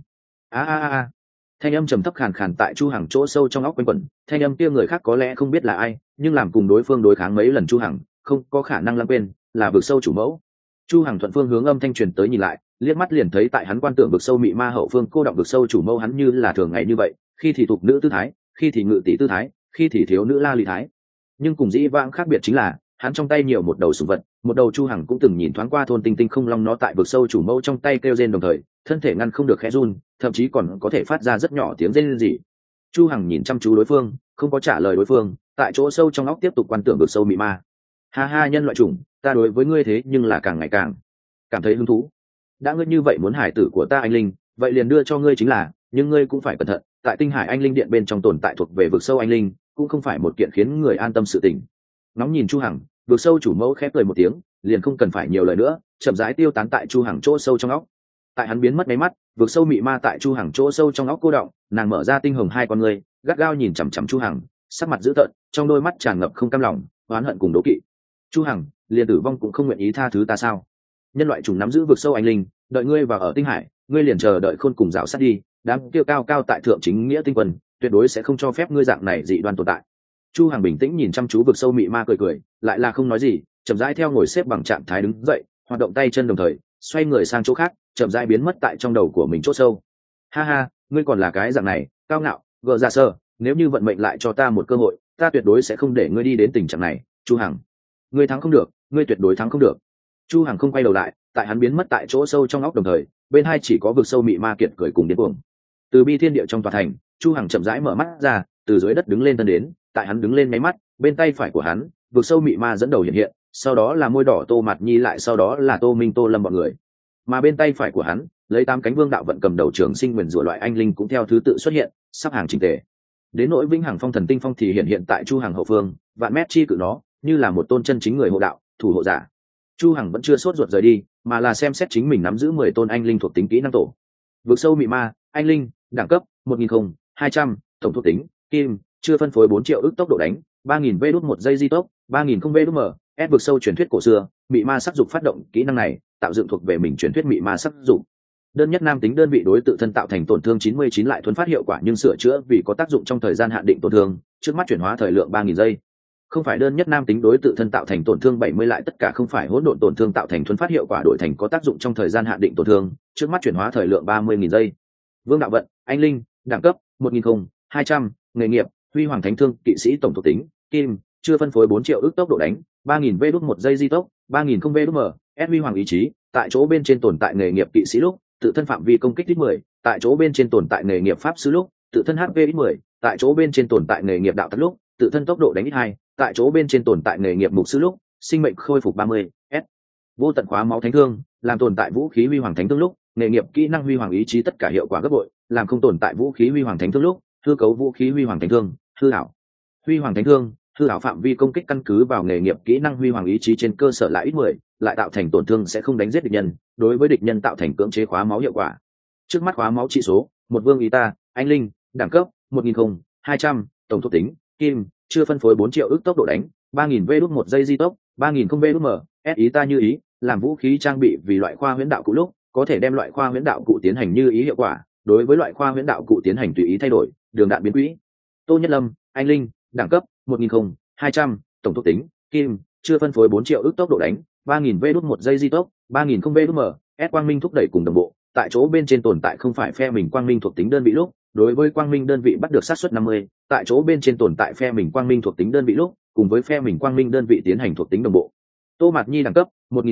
A. Thanh âm trầm thấp khàn khàn tại Chu Hằng chỗ sâu trong óc quanh quẩn, thanh âm kia người khác có lẽ không biết là ai, nhưng làm cùng đối phương đối kháng mấy lần Chu Hằng, không có khả năng lãng quên, là vực sâu chủ mẫu. Chu Hằng thuận phương hướng âm thanh truyền tới nhìn lại, liếc mắt liền thấy tại hắn quan tưởng vực sâu mị ma hậu phương cô đọng vực sâu chủ mẫu. Hắn như là thường ngày như vậy, khi thì thuộc nữ tư thái, khi thì ngự tỷ tư thái, khi thì thiếu nữ la lì thái. Nhưng cùng dĩ vãng khác biệt chính là, hắn trong tay nhiều một đầu sủng vật, một đầu Chu Hằng cũng từng nhìn thoáng qua thôn tinh tinh không long, nó tại vực sâu chủ mẫu trong tay kêu rên đồng thời, thân thể ngăn không được khẽ run, thậm chí còn có thể phát ra rất nhỏ tiếng rên rỉ. Chu Hằng nhìn chăm chú đối phương, không có trả lời đối phương, tại chỗ sâu trong óc tiếp tục quan tưởng vực sâu mị ma. Ha ha, nhân loại chủng, ta đối với ngươi thế nhưng là càng ngày càng cảm thấy hứng thú. Đã ngươi như vậy muốn hải tử của ta anh linh, vậy liền đưa cho ngươi chính là, nhưng ngươi cũng phải cẩn thận, tại tinh hải anh linh điện bên trong tồn tại thuộc về vực sâu anh linh, cũng không phải một kiện khiến người an tâm sự tình. Ngóng nhìn Chu Hằng, vực sâu chủ mẫu khép cười một tiếng, liền không cần phải nhiều lời nữa, chậm rãi tiêu tán tại Chu Hằng chỗ sâu trong óc. Tại hắn biến mất mấy mắt, vực sâu mị ma tại Chu Hằng chỗ sâu trong óc cô động, nàng mở ra tinh hồng hai con ngươi, gắt gao nhìn chằm chằm Chu Hằng, sắc mặt dữ tợn, trong đôi mắt tràn ngập không cam lòng, oán hận cùng đố kỵ. Chu Hằng, liền tử vong cũng không nguyện ý tha thứ ta sao? Nhân loại trùng nắm giữ vực sâu anh linh, đợi ngươi vào ở tinh hải, ngươi liền chờ đợi khôn cùng rào sát đi, đám kia cao cao tại thượng chính nghĩa tinh quân, tuyệt đối sẽ không cho phép ngươi dạng này dị đoan tồn tại. Chu Hằng bình tĩnh nhìn chăm chú vực sâu mị ma, cười cười, lại là không nói gì, chậm rãi theo ngồi xếp bằng trạng thái đứng dậy, hoạt động tay chân đồng thời, xoay người sang chỗ khác, chậm rãi biến mất tại trong đầu của mình chỗ sâu. Ha ha, ngươi còn là cái dạng này, cao ngạo, gờ ra sơ, nếu như vận mệnh lại cho ta một cơ hội, ta tuyệt đối sẽ không để ngươi đi đến tình trạng này. Chu Hằng, ngươi thắng không được, ngươi tuyệt đối thắng không được. Chu Hằng không quay đầu lại, tại hắn biến mất tại chỗ sâu trong óc đồng thời, bên hai chỉ có vực sâu mị ma kiệt cười cùng điên cuồng. Từ bi thiên địa trong tòa thành, Chu Hằng chậm rãi mở mắt ra, từ dưới đất đứng lên thân đến, tại hắn đứng lên mấy mắt, bên tay phải của hắn, vực sâu mị ma dẫn đầu hiện hiện, sau đó là môi đỏ Tô Mạt Nhi, lại sau đó là Tô Minh, Tô Lâm bọn người. Mà bên tay phải của hắn, lấy tám cánh vương đạo vận cầm đầu Trường Sinh nguyền rủa loại anh linh cũng theo thứ tự xuất hiện, sắp hàng chỉnh tề. Đến nỗi vĩnh hằng phong thần tinh phong thì hiện tại Chu Hằng hậu phương, vạn mét chi cự nó, như là một tôn chân chính người hộ đạo, thủ hộ giả. Chu Hằng vẫn chưa sốt ruột rời đi, mà là xem xét chính mình nắm giữ 10 tôn anh linh thuộc tính kỹ năng tổ. Vực sâu mị ma, anh linh, đẳng cấp 1000, tổng thuộc tính kim, chưa phân phối 4 triệu ức tốc độ đánh, 3000 v đút 1 giây di tốc, 3000 không v đút m. S vực sâu truyền thuyết cổ xưa, mị ma sắc dục phát động kỹ năng này, tạo dựng thuộc về mình truyền thuyết mị ma sắc dục. Đơn nhất nam tính đơn vị đối tự thân tạo thành tổn thương 99 lại thuần phát hiệu quả nhưng sửa chữa vì có tác dụng trong thời gian hạn định tổn thương, trước mắt chuyển hóa thời lượng 3000 giây. Không phải đơn nhất nam tính đối tự thân tạo thành tổn thương 70 lại tất cả không phải hỗn độn tổn thương tạo thành thuần phát hiệu quả đổi thành có tác dụng trong thời gian hạn định tổn thương, trước mắt chuyển hóa thời lượng 30.000 giây. Vương đạo vận, anh linh, đẳng cấp 1000, nghề nghiệp, huy hoàng thánh thương, kỵ sĩ tổng thuộc tính kim, chưa phân phối 4 triệu ức tốc độ đánh, 3000 v đút 1 giây di tốc, 3000 không v đút m. S huy hoàng ý chí, tại chỗ bên trên tồn tại nghề nghiệp kỵ sĩ lúc, tự thân phạm vi công kích ít 10, tại chỗ bên trên tồn tại nghề nghiệp pháp sư lúc, tự thân HP ít 10, tại chỗ bên trên tồn tại nghề nghiệp đạo tắc lúc, tự thân tốc độ đánh ít 2, tại chỗ bên trên tồn tại nghề nghiệp mục sư lúc, sinh mệnh khôi phục 30. S vô tận khóa máu thánh thương, làm tồn tại vũ khí huy hoàng thánh thương lúc, nghề nghiệp kỹ năng huy hoàng ý chí tất cả hiệu quả gấp bội, làm không tồn tại vũ khí huy hoàng thánh thương lúc, hư cấu vũ khí huy hoàng thánh thương, hư ảo huy hoàng thánh thương, hư ảo phạm vi công kích căn cứ vào nghề nghiệp kỹ năng huy hoàng ý chí trên cơ sở lại ít 10, lại tạo thành tổn thương sẽ không đánh giết địch nhân, đối với địch nhân tạo thành cưỡng chế khóa máu hiệu quả. Trước mắt khóa máu trị số, một vương ý ta, anh linh, đẳng cấp 1000, tổng thuộc tính kim, chưa phân phối 4 triệu ức tốc độ đánh, 3000 v đút 1 giây di tốc, 3000 không v đút m. S ý ta như ý, làm vũ khí trang bị vì loại khoa huyễn đạo cụ lúc, có thể đem loại khoa huyễn đạo cụ tiến hành như ý hiệu quả, đối với loại khoa huyễn đạo cụ tiến hành tùy ý thay đổi, đường đạn biến quỹ. Tô Nhất Lâm, anh linh, đẳng cấp 1000, tổng thuộc tính kim, chưa phân phối 4 triệu ức tốc độ đánh, 3000 v đút 1 giây di tốc, 3000 không v đút m. S quang minh thúc đẩy cùng đồng bộ, tại chỗ bên trên tồn tại không phải phe mình quang minh thuộc tính đơn vị lúc, đối với quang minh đơn vị bắt được sát suất 50, tại chỗ bên trên tồn tại phe mình quang minh thuộc tính đơn vị lúc, cùng với phe mình quang minh đơn vị tiến hành thuộc tính đồng bộ. Tô Mạt Nhi đẳng cấp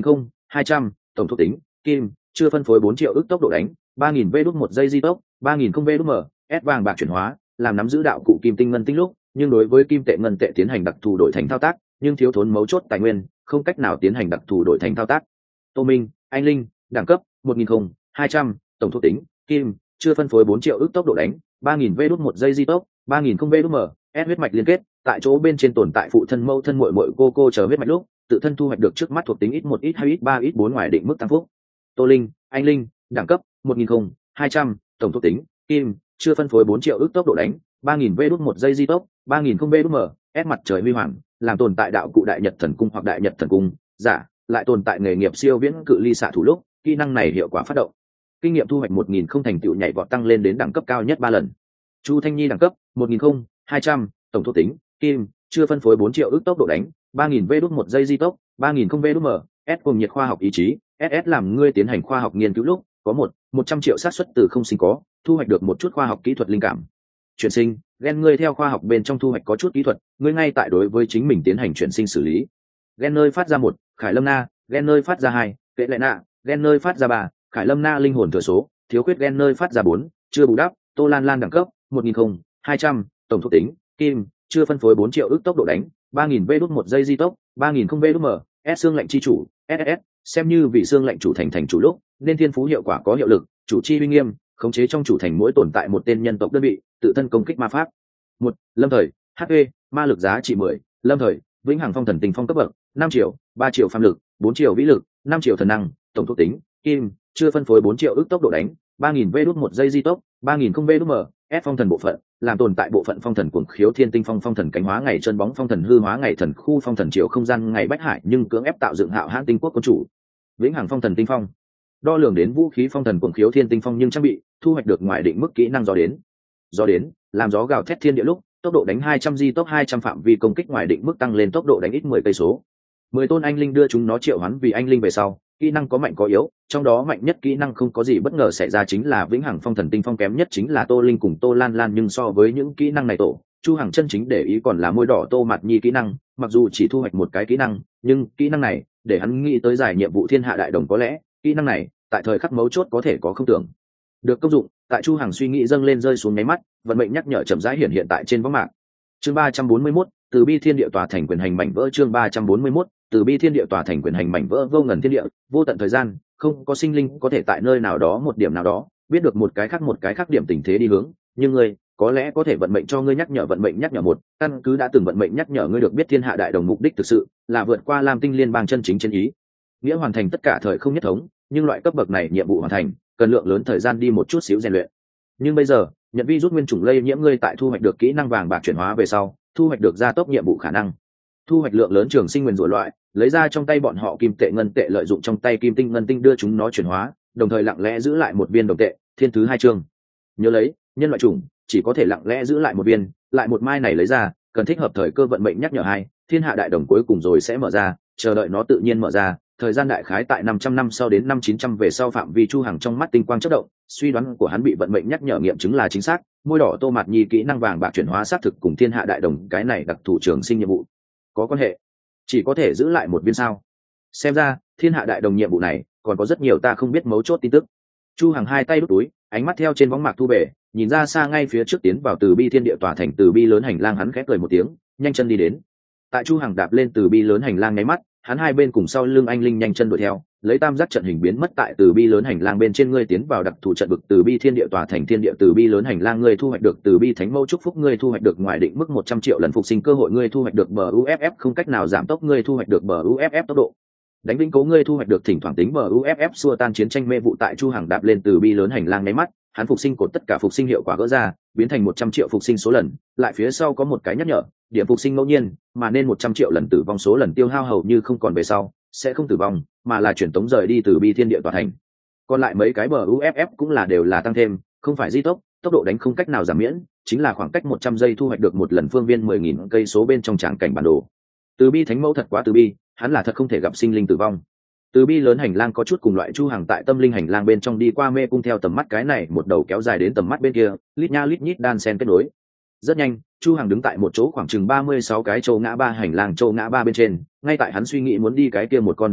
200, tổng thuộc tính kim, chưa phân phối 4 triệu ức tốc độ đánh 3000 v đúc 1 giây di tốc 3000 không v đúc m s vàng bạc chuyển hóa làm nắm giữ đạo cụ kim tinh ngân tinh lúc, nhưng đối với kim tệ ngân tệ tiến hành đặc thù đổi thành thao tác, nhưng thiếu thốn mấu chốt tài nguyên, không cách nào tiến hành đặc thù đổi thành thao tác. Tô Minh, anh linh, đẳng cấp 1000-200, tổng thuộc tính kim, chưa phân phối 4 triệu ức tốc độ đánh 3000 v đúc 1 giây di tốc 3000 không v đúc m s huyết mạch liên kết, tại chỗ bên trên tồn tại phụ thân mẫu thân muội muội cô chờ huyết mạch lúc, tự thân thu hoạch được trước mắt thuộc tính ít 1 ít 2 ít 3 ít 4 ngoài định mức tăng phúc. Tô Linh, anh linh, đẳng cấp 1000-200, tổng thuộc tính kim, chưa phân phối 4 triệu ức tốc độ đánh 3000 v đúc 1 giây di tốc 3000 không v đúc m s mặt trời huy hoàng, làm tồn tại đạo cụ đại nhật thần cung hoặc đại nhật thần cung giả, lại tồn tại nghề nghiệp siêu viễn cự ly xạ thủ lúc, kỹ năng này hiệu quả phát động. Kinh nghiệm thu hoạch 1000 không thành tựu nhảy vọt tăng lên đến đẳng cấp cao nhất 3 lần. Chu Thanh Nhi đẳng cấp 1000-200, tổng thuộc tính kim, chưa phân phối 4 triệu ức tốc độ đánh 3000 v đúc 1 giây di tốc 3000 không v đúc m s cùng nhiệt khoa học ý chí ss làm ngươi tiến hành khoa học nghiên cứu lúc, có 100 triệu xác suất từ không sinh có, thu hoạch được một chút khoa học kỹ thuật linh cảm. Chuyển sinh, gen ngươi theo khoa học bên trong thu hoạch có chút kỹ thuật, ngươi ngay tại đối với chính mình tiến hành chuyển sinh xử lý. Gen nơi phát ra 1, Khải Lâm Na, gen nơi phát ra 2, Kệ Lệ Na, gen nơi phát ra 3, Khải Lâm Na linh hồn thừa số, thiếu khuyết gen nơi phát ra 4, chưa bù đắp. Tô Lan Lan đẳng cấp 1000-200, tổng thuộc tính kim, chưa phân phối 4 triệu ức tốc độ đánh 3000 v đúc 1 giây di tốc 3000 không v đúc m s xương lệnh chi chủ ss, xem như vị xương lệnh chủ thành chủ lúc, nên thiên phú hiệu quả có hiệu lực, chủ chi uy nghiêm, khống chế trong chủ thành mỗi tồn tại một tên nhân tộc đơn vị, tự thân công kích ma pháp. 1. Lâm thời, HP, ma lực giá trị 10, lâm thời, vĩnh hằng phong thần tình phong cấp bậc 5 triệu, 3 triệu phàm lực, 4 triệu vĩ lực, 5 triệu thần năng, tổng thuộc tính kim, chưa phân phối 4 triệu ức tốc độ đánh 3000 v đúc 1 giây di tốc 3000 không v đúc m s phong thần bộ phận, làm tồn tại bộ phận phong thần cuồng khiếu thiên tinh phong thần cánh hóa ngày chân bóng phong thần hư hóa ngày thần khu phong thần triệu không gian ngày bách hải nhưng cưỡng ép tạo dựng hạo hãn tinh quốc quân chủ vĩnh hằng phong thần tinh phong, đo lường đến vũ khí phong thần cuồng khiếu thiên tinh phong nhưng trang bị thu hoạch được ngoài định mức kỹ năng gió đến làm gió gào thét thiên địa lúc, tốc độ đánh 200 di tốc 200 phạm vi công kích ngoài định mức tăng lên tốc độ đánh ít 10 cây số. 10 tôn anh linh đưa chúng nó triệu hoán vì anh linh về sau, kỹ năng có mạnh có yếu, trong đó mạnh nhất kỹ năng không có gì bất ngờ xảy ra chính là vĩnh hằng phong thần tinh phong, kém nhất chính là Tô Linh cùng Tô Lan Lan, nhưng so với những kỹ năng này tổ, Chu Hằng chân chính để ý còn là môi đỏ Tô Mạt Nhi kỹ năng, mặc dù chỉ thu hoạch một cái kỹ năng, nhưng kỹ năng này để hắn nghĩ tới giải nhiệm vụ thiên hạ đại đồng, có lẽ kỹ năng này tại thời khắc mấu chốt có thể có không tưởng được công dụng. Tại Chu Hằng suy nghĩ dâng lên rơi xuống nháy mắt, vận mệnh nhắc nhở chậm rãi hiện tại trên võng mạc. Chương 341, từ bi thiên địa tòa thành quyền hành mảnh vỡ. Chương 341, từ bi thiên địa tòa thành quyền hành mảnh vỡ. Vô ngần thiên địa, vô tận thời gian, không có sinh linh có thể tại nơi nào đó một điểm nào đó biết được một cái khác điểm tình thế đi hướng, nhưng ngươi có lẽ có thể vận mệnh cho ngươi nhắc nhở. Vận mệnh nhắc nhở 1, căn cứ đã từng vận mệnh nhắc nhở ngươi được biết thiên hạ đại đồng mục đích thực sự là vượt qua Lam Tinh liên bang chân chính chân ý, nghĩa hoàn thành tất cả thời không nhất thống, nhưng loại cấp bậc này nhiệm vụ hoàn thành cần lượng lớn thời gian đi một chút xíu rèn luyện. Nhưng bây giờ nhận vi rút nguyên chủng lây nhiễm ngươi tại thu hoạch được kỹ năng vàng bạc chuyển hóa về sau, thu hoạch được gia tốc nhiệm vụ khả năng, thu hoạch lượng lớn trường sinh nguyên rủa loại, lấy ra trong tay bọn họ kim tệ ngân tệ, lợi dụng trong tay kim tinh ngân tinh đưa chúng nó chuyển hóa, đồng thời lặng lẽ giữ lại một viên đồng tệ. Thiên thứ 2 chương, nhớ lấy nhân loại chủng chỉ có thể lặng lẽ giữ lại một viên, lại một mai này lấy ra cần thích hợp thời cơ. Vận mệnh nhắc nhở 2, thiên hạ đại đồng cuối cùng rồi sẽ mở ra, chờ đợi nó tự nhiên mở ra, thời gian đại khái tại 500 năm sau đến năm 900 về sau. Phạm vi Chu Hằng trong mắt tinh quang chớp động, suy đoán của hắn bị vận mệnh nhắc nhở nghiệm chứng là chính xác. Môi đỏ Tô Mạt Nhi kỹ năng vàng bạc chuyển hóa xác thực cùng thiên hạ đại đồng cái này đặc thù trường sinh nhiệm vụ có quan hệ, chỉ có thể giữ lại một viên sao? Xem ra thiên hạ đại đồng nhiệm vụ này còn có rất nhiều ta không biết mấu chốt tin tức. Chu Hằng hai tay đút túi, ánh mắt theo trên võng mạc thu về, nhìn ra xa ngay phía trước tiến vào từ bi thiên địa tòa thành từ bi lớn hành lang, hắn khẽ cười một tiếng, nhanh chân đi đến. Tại Chu Hằng đạp lên từ bi lớn hành lang nháy mắt, hắn hai bên cùng sau lưng anh linh nhanh chân đuổi theo, lấy tam giác trận hình biến mất tại từ bi lớn hành lang bên trên. Ngươi tiến vào đặc thù trận vực từ bi thiên địa tòa thành thiên địa từ bi lớn hành lang, ngươi thu hoạch được từ bi thánh mẫu chúc phúc, ngươi thu hoạch được ngoài định mức 100 triệu lần phục sinh cơ hội, ngươi thu hoạch được bờ uff không cách nào giảm tốc, ngươi thu hoạch được bờ uff tốc độ đánh vĩnh cố, ngươi thu hoạch được thỉnh thoảng tính bờ uff xua tan chiến tranh mê vụ. Tại Chu Hằng đạp lên từ bi lớn hành lang nháy mắt, hắn phục sinh cột tất cả phục sinh hiệu quả gỡ ra, biến thành 100 triệu phục sinh số lần. Lại phía sau có một cái nhắc nhở, điểm phục sinh ngẫu nhiên, mà nên 100 triệu lần tử vong số lần tiêu hao hầu như không còn, về sau sẽ không tử vong mà là chuyển tống rời đi từ bi thiên địa tòa thành. Còn lại mấy cái bờ uff cũng là đều là tăng thêm, không phải di tốc, tốc độ đánh không cách nào giảm miễn, chính là khoảng cách 100 giây thu hoạch được một lần phương viên 10.000 cây số bên trong tràng cảnh bản đồ. Từ bi thánh mẫu thật quá từ bi, hắn là thật không thể gặp sinh linh tử vong. Từ bi lớn hành lang có chút cùng loại Chu Hằng tại tâm linh hành lang bên trong đi qua mê cung, theo tầm mắt cái này một đầu kéo dài đến tầm mắt bên kia, lít nha lít nhít đan sen kết nối. Rất nhanh, Chu Hằng đứng tại một chỗ khoảng chừng 36 cái châu ngã ba hành lang châu ngã ba bên trên, ngay tại hắn suy nghĩ muốn đi cái kia một con đường lúc,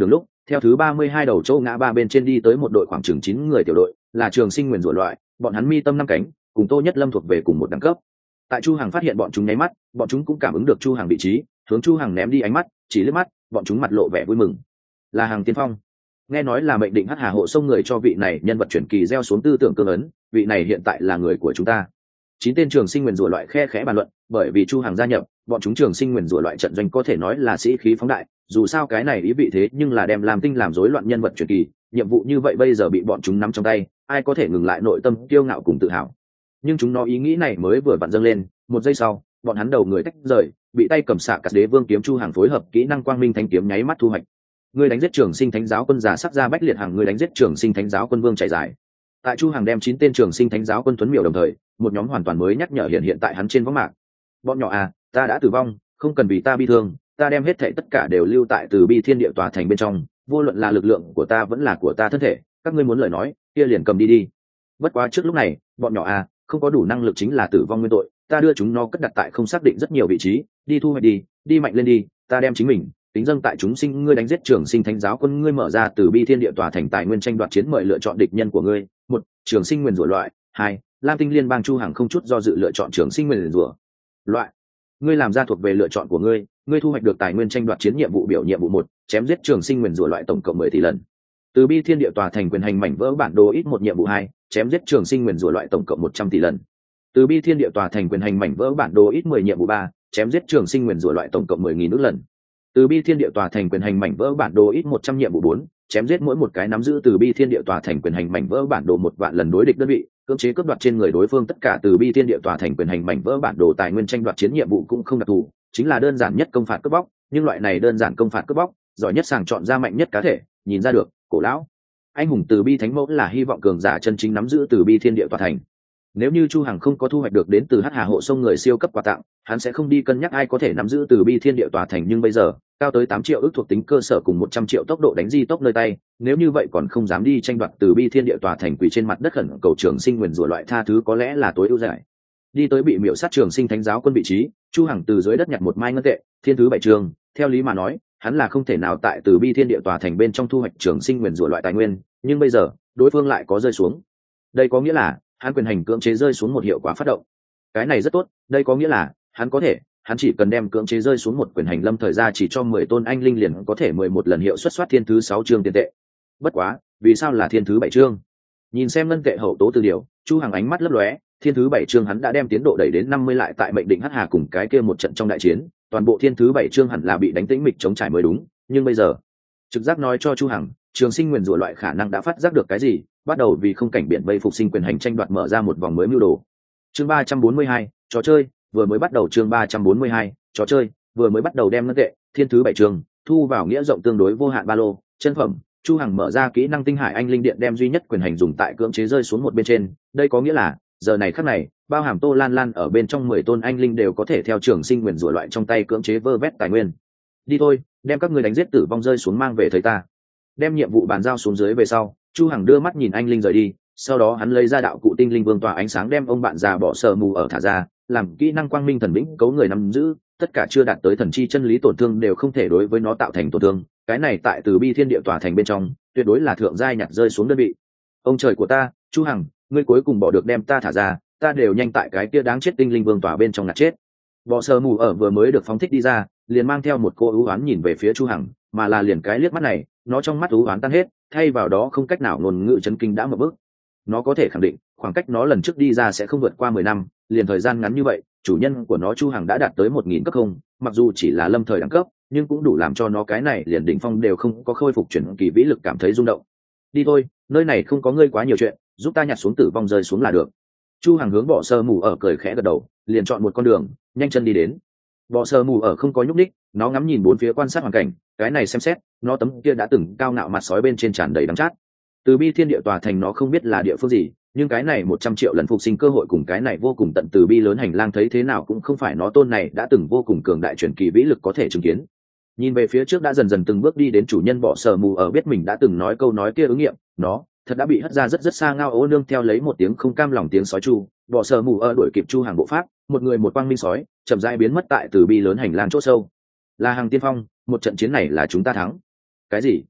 Theo thứ 32 đầu châu ngã ba bên trên đi tới một đội khoảng chừng 9 người tiểu đội, là Trường Sinh Nguyền Rủa loại, bọn hắn mi tâm năm cánh, cùng Tô Nhất Lâm thuộc về cùng một đẳng cấp. Tại Chu Hằng phát hiện bọn chúng nháy mắt, bọn chúng cũng cảm ứng được Chu Hằng vị trí, hướng Chu Hằng ném đi ánh mắt, chỉ liếc mắt, bọn chúng mặt lộ vẻ vui mừng. Là Hàng Tiên Phong. Nghe nói là mệnh định Hắc Hà hộ sông người cho vị này nhân vật truyền kỳ gieo xuống tư tưởng cương ấn, vị này hiện tại là người của chúng ta. 9 tên Trường Sinh Nguyền Rủa loại khe khẽ bàn luận, bởi vì Chu Hằng gia nhập, bọn chúng Trường Sinh Nguyền Rủa loại trận doanh có thể nói là sĩ khí phóng đại, dù sao cái này ý vị thế nhưng là đem làm tinh làm rối loạn nhân vật truyền kỳ, nhiệm vụ như vậy bây giờ bị bọn chúng nắm trong tay, ai có thể ngừng lại nội tâm kiêu ngạo cùng tự hào. Nhưng chúng nó ý nghĩ này mới vừa vặn dâng lên, một giây sau, bọn hắn đầu người tách rời, bị tay cầm xạ cắt đế vương kiếm Chu Hằng phối hợp kỹ năng quang minh thánh kiếm nháy mắt thu hoạch. Người đánh giết Trường Sinh Thánh giáo quân giả sắc ra bách liệt hàng, người đánh giết Trường Sinh Thánh giáo quân vương chạy dài. Tại Chu Hằng đem 9 tên Trường Sinh Thánh giáo quân tuấn miểu đồng thời, một nhóm hoàn toàn mới nhắc nhở hiện tại hắn trên võng mạc. Bọn nhỏ à, ta đã tử vong, không cần vì ta bi thương, ta đem hết thảy tất cả đều lưu tại Từ Bi Thiên Địa tòa thành bên trong, vô luận là lực lượng của ta vẫn là của ta thân thể, các ngươi muốn lời nói, kia liền cầm đi đi. Bất quá trước lúc này, bọn nhỏ à, không có đủ năng lực chính là tử vong nguyên tội, ta đưa chúng nó cất đặt tại không xác định rất nhiều vị trí, đi thu hoạch đi, đi mạnh lên đi, ta đem chính mình tính dâng tại chúng sinh, ngươi đánh giết Trường Sinh Thánh giáo quân, ngươi mở ra Từ Bi Thiên Địa tòa thành tài nguyên tranh đoạt chiến, mời lựa chọn địch nhân của ngươi. 1. Trường Sinh Nguyền Rủa loại. 2. Lam Tinh Liên bang. Chu Hằng không chút do dự lựa chọn Trường Sinh Nguyền Rủa loại. Ngươi làm ra thuộc về lựa chọn của ngươi, ngươi thu hoạch được tài nguyên tranh đoạt chiến nhiệm vụ biểu nhiệm vụ 1, chém giết Trường Sinh Nguyền Rủa loại tổng cộng 10 tỷ lần. Từ Bi Thiên Địa tòa thành quyền hành mảnh vỡ bản đồ ít một nhiệm vụ 2, chém giết Trường Sinh Nguyền Rủa loại tổng cộng 100 tỷ lần. Từ Bi Thiên Địa tòa thành quyền hành mảnh vỡ bản đồ ít 10 nhiệm vụ 3, chém giết Trường Sinh Nguyền Rủa loại tổng cộng 10.000 ức lần. Từ Bi Thiên Địa tòa thành quyền hành mảnh vỡ bản đồ ít 100 nhiệm vụ 4, chém giết mỗi một cái nắm giữ Từ Bi Thiên Địa tòa thành quyền hành mảnh vỡ bản đồ 1 vạn lần đối địch đơn vị, cưỡng chế cướp đoạt trên người đối phương tất cả Từ Bi Thiên Địa tòa thành quyền hành mảnh vỡ bản đồ tài nguyên tranh đoạt chiến nhiệm vụ cũng không đặc thù, chính là đơn giản nhất công phạt cướp bóc, nhưng loại này đơn giản công phạt cướp bóc, giỏi nhất sàng chọn ra mạnh nhất cá thể, nhìn ra được, cổ lão anh hùng Từ Bi thánh mẫu là hy vọng cường giả chân chính nắm giữ Từ Bi Thiên Địa tòa thành. Nếu như Chu Hằng không có thu hoạch được đến từ Hắc Hà hộ sông người siêu cấp quà tặng, hắn sẽ không đi cân nhắc ai có thể nắm giữ Từ Bi Thiên Địa tòa thành, nhưng bây giờ, cao tới 8 triệu ức thuộc tính cơ sở cùng 100 triệu tốc độ đánh di tốc nơi tay, nếu như vậy còn không dám đi tranh đoạt Từ Bi Thiên Địa tòa thành, quỳ trên mặt đất khẩn cầu Trường Sinh Nguyền Rủa loại tha thứ có lẽ là tối ưu giải. Đi tới bị miểu sát Trường Sinh Thánh giáo quân vị trí, Chu Hằng từ dưới đất nhặt một mai ngân tệ, thiên thứ 7 trường, theo lý mà nói, hắn là không thể nào tại Từ Bi Thiên Địa tòa thành bên trong thu hoạch Trường Sinh Nguyền Rủa loại tài nguyên, nhưng bây giờ, đối phương lại có rơi xuống. Đây có nghĩa là hắn quyền hành cưỡng chế rơi xuống một hiệu quả phát động. Cái này rất tốt, đây có nghĩa là hắn chỉ cần đem cưỡng chế rơi xuống một quyền hành lâm thời gian chỉ cho 10 tôn anh linh liền có thể 11 lần hiệu suất soát thiên thứ 6 chương tiền tệ. Bất quá, vì sao là thiên thứ 7 chương? Nhìn xem ngân tệ hậu tố từ điều, Chu Hằng ánh mắt lấp lóe, thiên thứ 7 chương hắn đã đem tiến độ đẩy đến 50 lại tại mệnh định Hắc Hà cùng cái kia một trận trong đại chiến, toàn bộ thiên thứ 7 chương hẳn là bị đánh tĩnh mịch chống trải mới đúng, nhưng bây giờ, trực giác nói cho Chu Hằng, Trường Sinh Nguyền Rủa loại khả năng đã phát giác được cái gì, bắt đầu vì không cảnh biển vây phục sinh quyền hành tranh đoạt mở ra một vòng mới mưu đồ. Chương 342, trò chơi, vừa mới bắt đầu. Chương 342, trò chơi, vừa mới bắt đầu. Đem ngân tệ, thiên thứ 7 chương, thu vào nghĩa rộng tương đối vô hạn ba lô, chân phẩm. Chu Hằng mở ra kỹ năng Tinh Hải Anh Linh Điện, đem duy nhất quyền hành dùng tại cưỡng chế rơi xuống một bên trên, đây có nghĩa là giờ này khắc này, bao hàm Tô Lan Lan ở bên trong 10 tôn anh linh đều có thể theo Trường Sinh Nguyền Rủa loại trong tay cưỡng chế vơ vét tài nguyên. Đi thôi, đem các ngươi đánh giết tử vong rơi xuống mang về thấy ta. Đem nhiệm vụ bàn giao xuống dưới về sau, Chu Hằng đưa mắt nhìn anh linh rời đi, sau đó hắn lấy ra đạo cụ Tinh Linh Vương tỏa ánh sáng, đem ông bạn già bỏ sờ mù ở thả ra, làm kỹ năng quang minh thần lĩnh cấu người nắm giữ, tất cả chưa đạt tới thần chi chân lý tổn thương đều không thể đối với nó tạo thành tổn thương. Cái này tại Từ Bi Thiên Địa tỏa thành bên trong, tuyệt đối là thượng giai nhặt rơi xuống đơn vị. Ông trời của ta, Chu Hằng, ngươi cuối cùng bỏ được đem ta thả ra, ta đều nhanh tại cái kia đáng chết Tinh Linh Vương tỏa bên trong ngạt chết. Bỏ sờ mù ở vừa mới được phóng thích đi ra, liền mang theo một cô ưu oán nhìn về phía Chu Hằng, mà là liền cái liếc mắt này, nó trong mắt ưu oán tan hết, thay vào đó không cách nào ngôn ngữ chấn kinh đã mở bước. Nó có thể khẳng định, khoảng cách nó lần trước đi ra sẽ không vượt qua 10 năm, liền thời gian ngắn như vậy, chủ nhân của nó Chu Hằng đã đạt tới 1000 cấp không, mặc dù chỉ là lâm thời đẳng cấp, nhưng cũng đủ làm cho nó cái này liền đỉnh phong đều không có khôi phục chuyển kỳ vĩ lực cảm thấy rung động. Đi thôi, nơi này không có ngươi quá nhiều chuyện, giúp ta nhặt xuống tử vong rơi xuống là được. Chu Hằng hướng Bọ Sơ Mù ở cười khẽ gật đầu, liền chọn một con đường, nhanh chân đi đến. Bọ Sơ Mù ở không có nhúc nhích, nó ngắm nhìn bốn phía quan sát hoàn cảnh, cái này xem xét, nó tấm kia đã từng cao ngạo mặt sói bên trên tràn đầy đắng chát. Từ Bi Thiên Địa tòa thành nó không biết là địa phương gì, nhưng cái này 100 triệu lần phục sinh cơ hội cùng cái này vô cùng tận từ bi lớn hành lang thấy thế nào cũng không phải nó tôn này đã từng vô cùng cường đại truyền kỳ vĩ lực có thể chứng kiến. Nhìn về phía trước đã dần dần từng bước đi đến chủ nhân Bọ Sơ Mù ở biết mình đã từng nói câu nói kia ứng nghiệm, nó thật đã bị hất ra rất xa ngao ố nương theo lấy một tiếng không cam lòng tiếng sói chu. Bọ Sơ Mù ở đuổi kịp Chu Hàng bộ pháp, một người một quang minh sói chậm rãi biến mất tại từ bi lớn hành lang chỗ sâu. Là Hàng tiên phong, một trận chiến này là chúng ta thắng. Cái gì?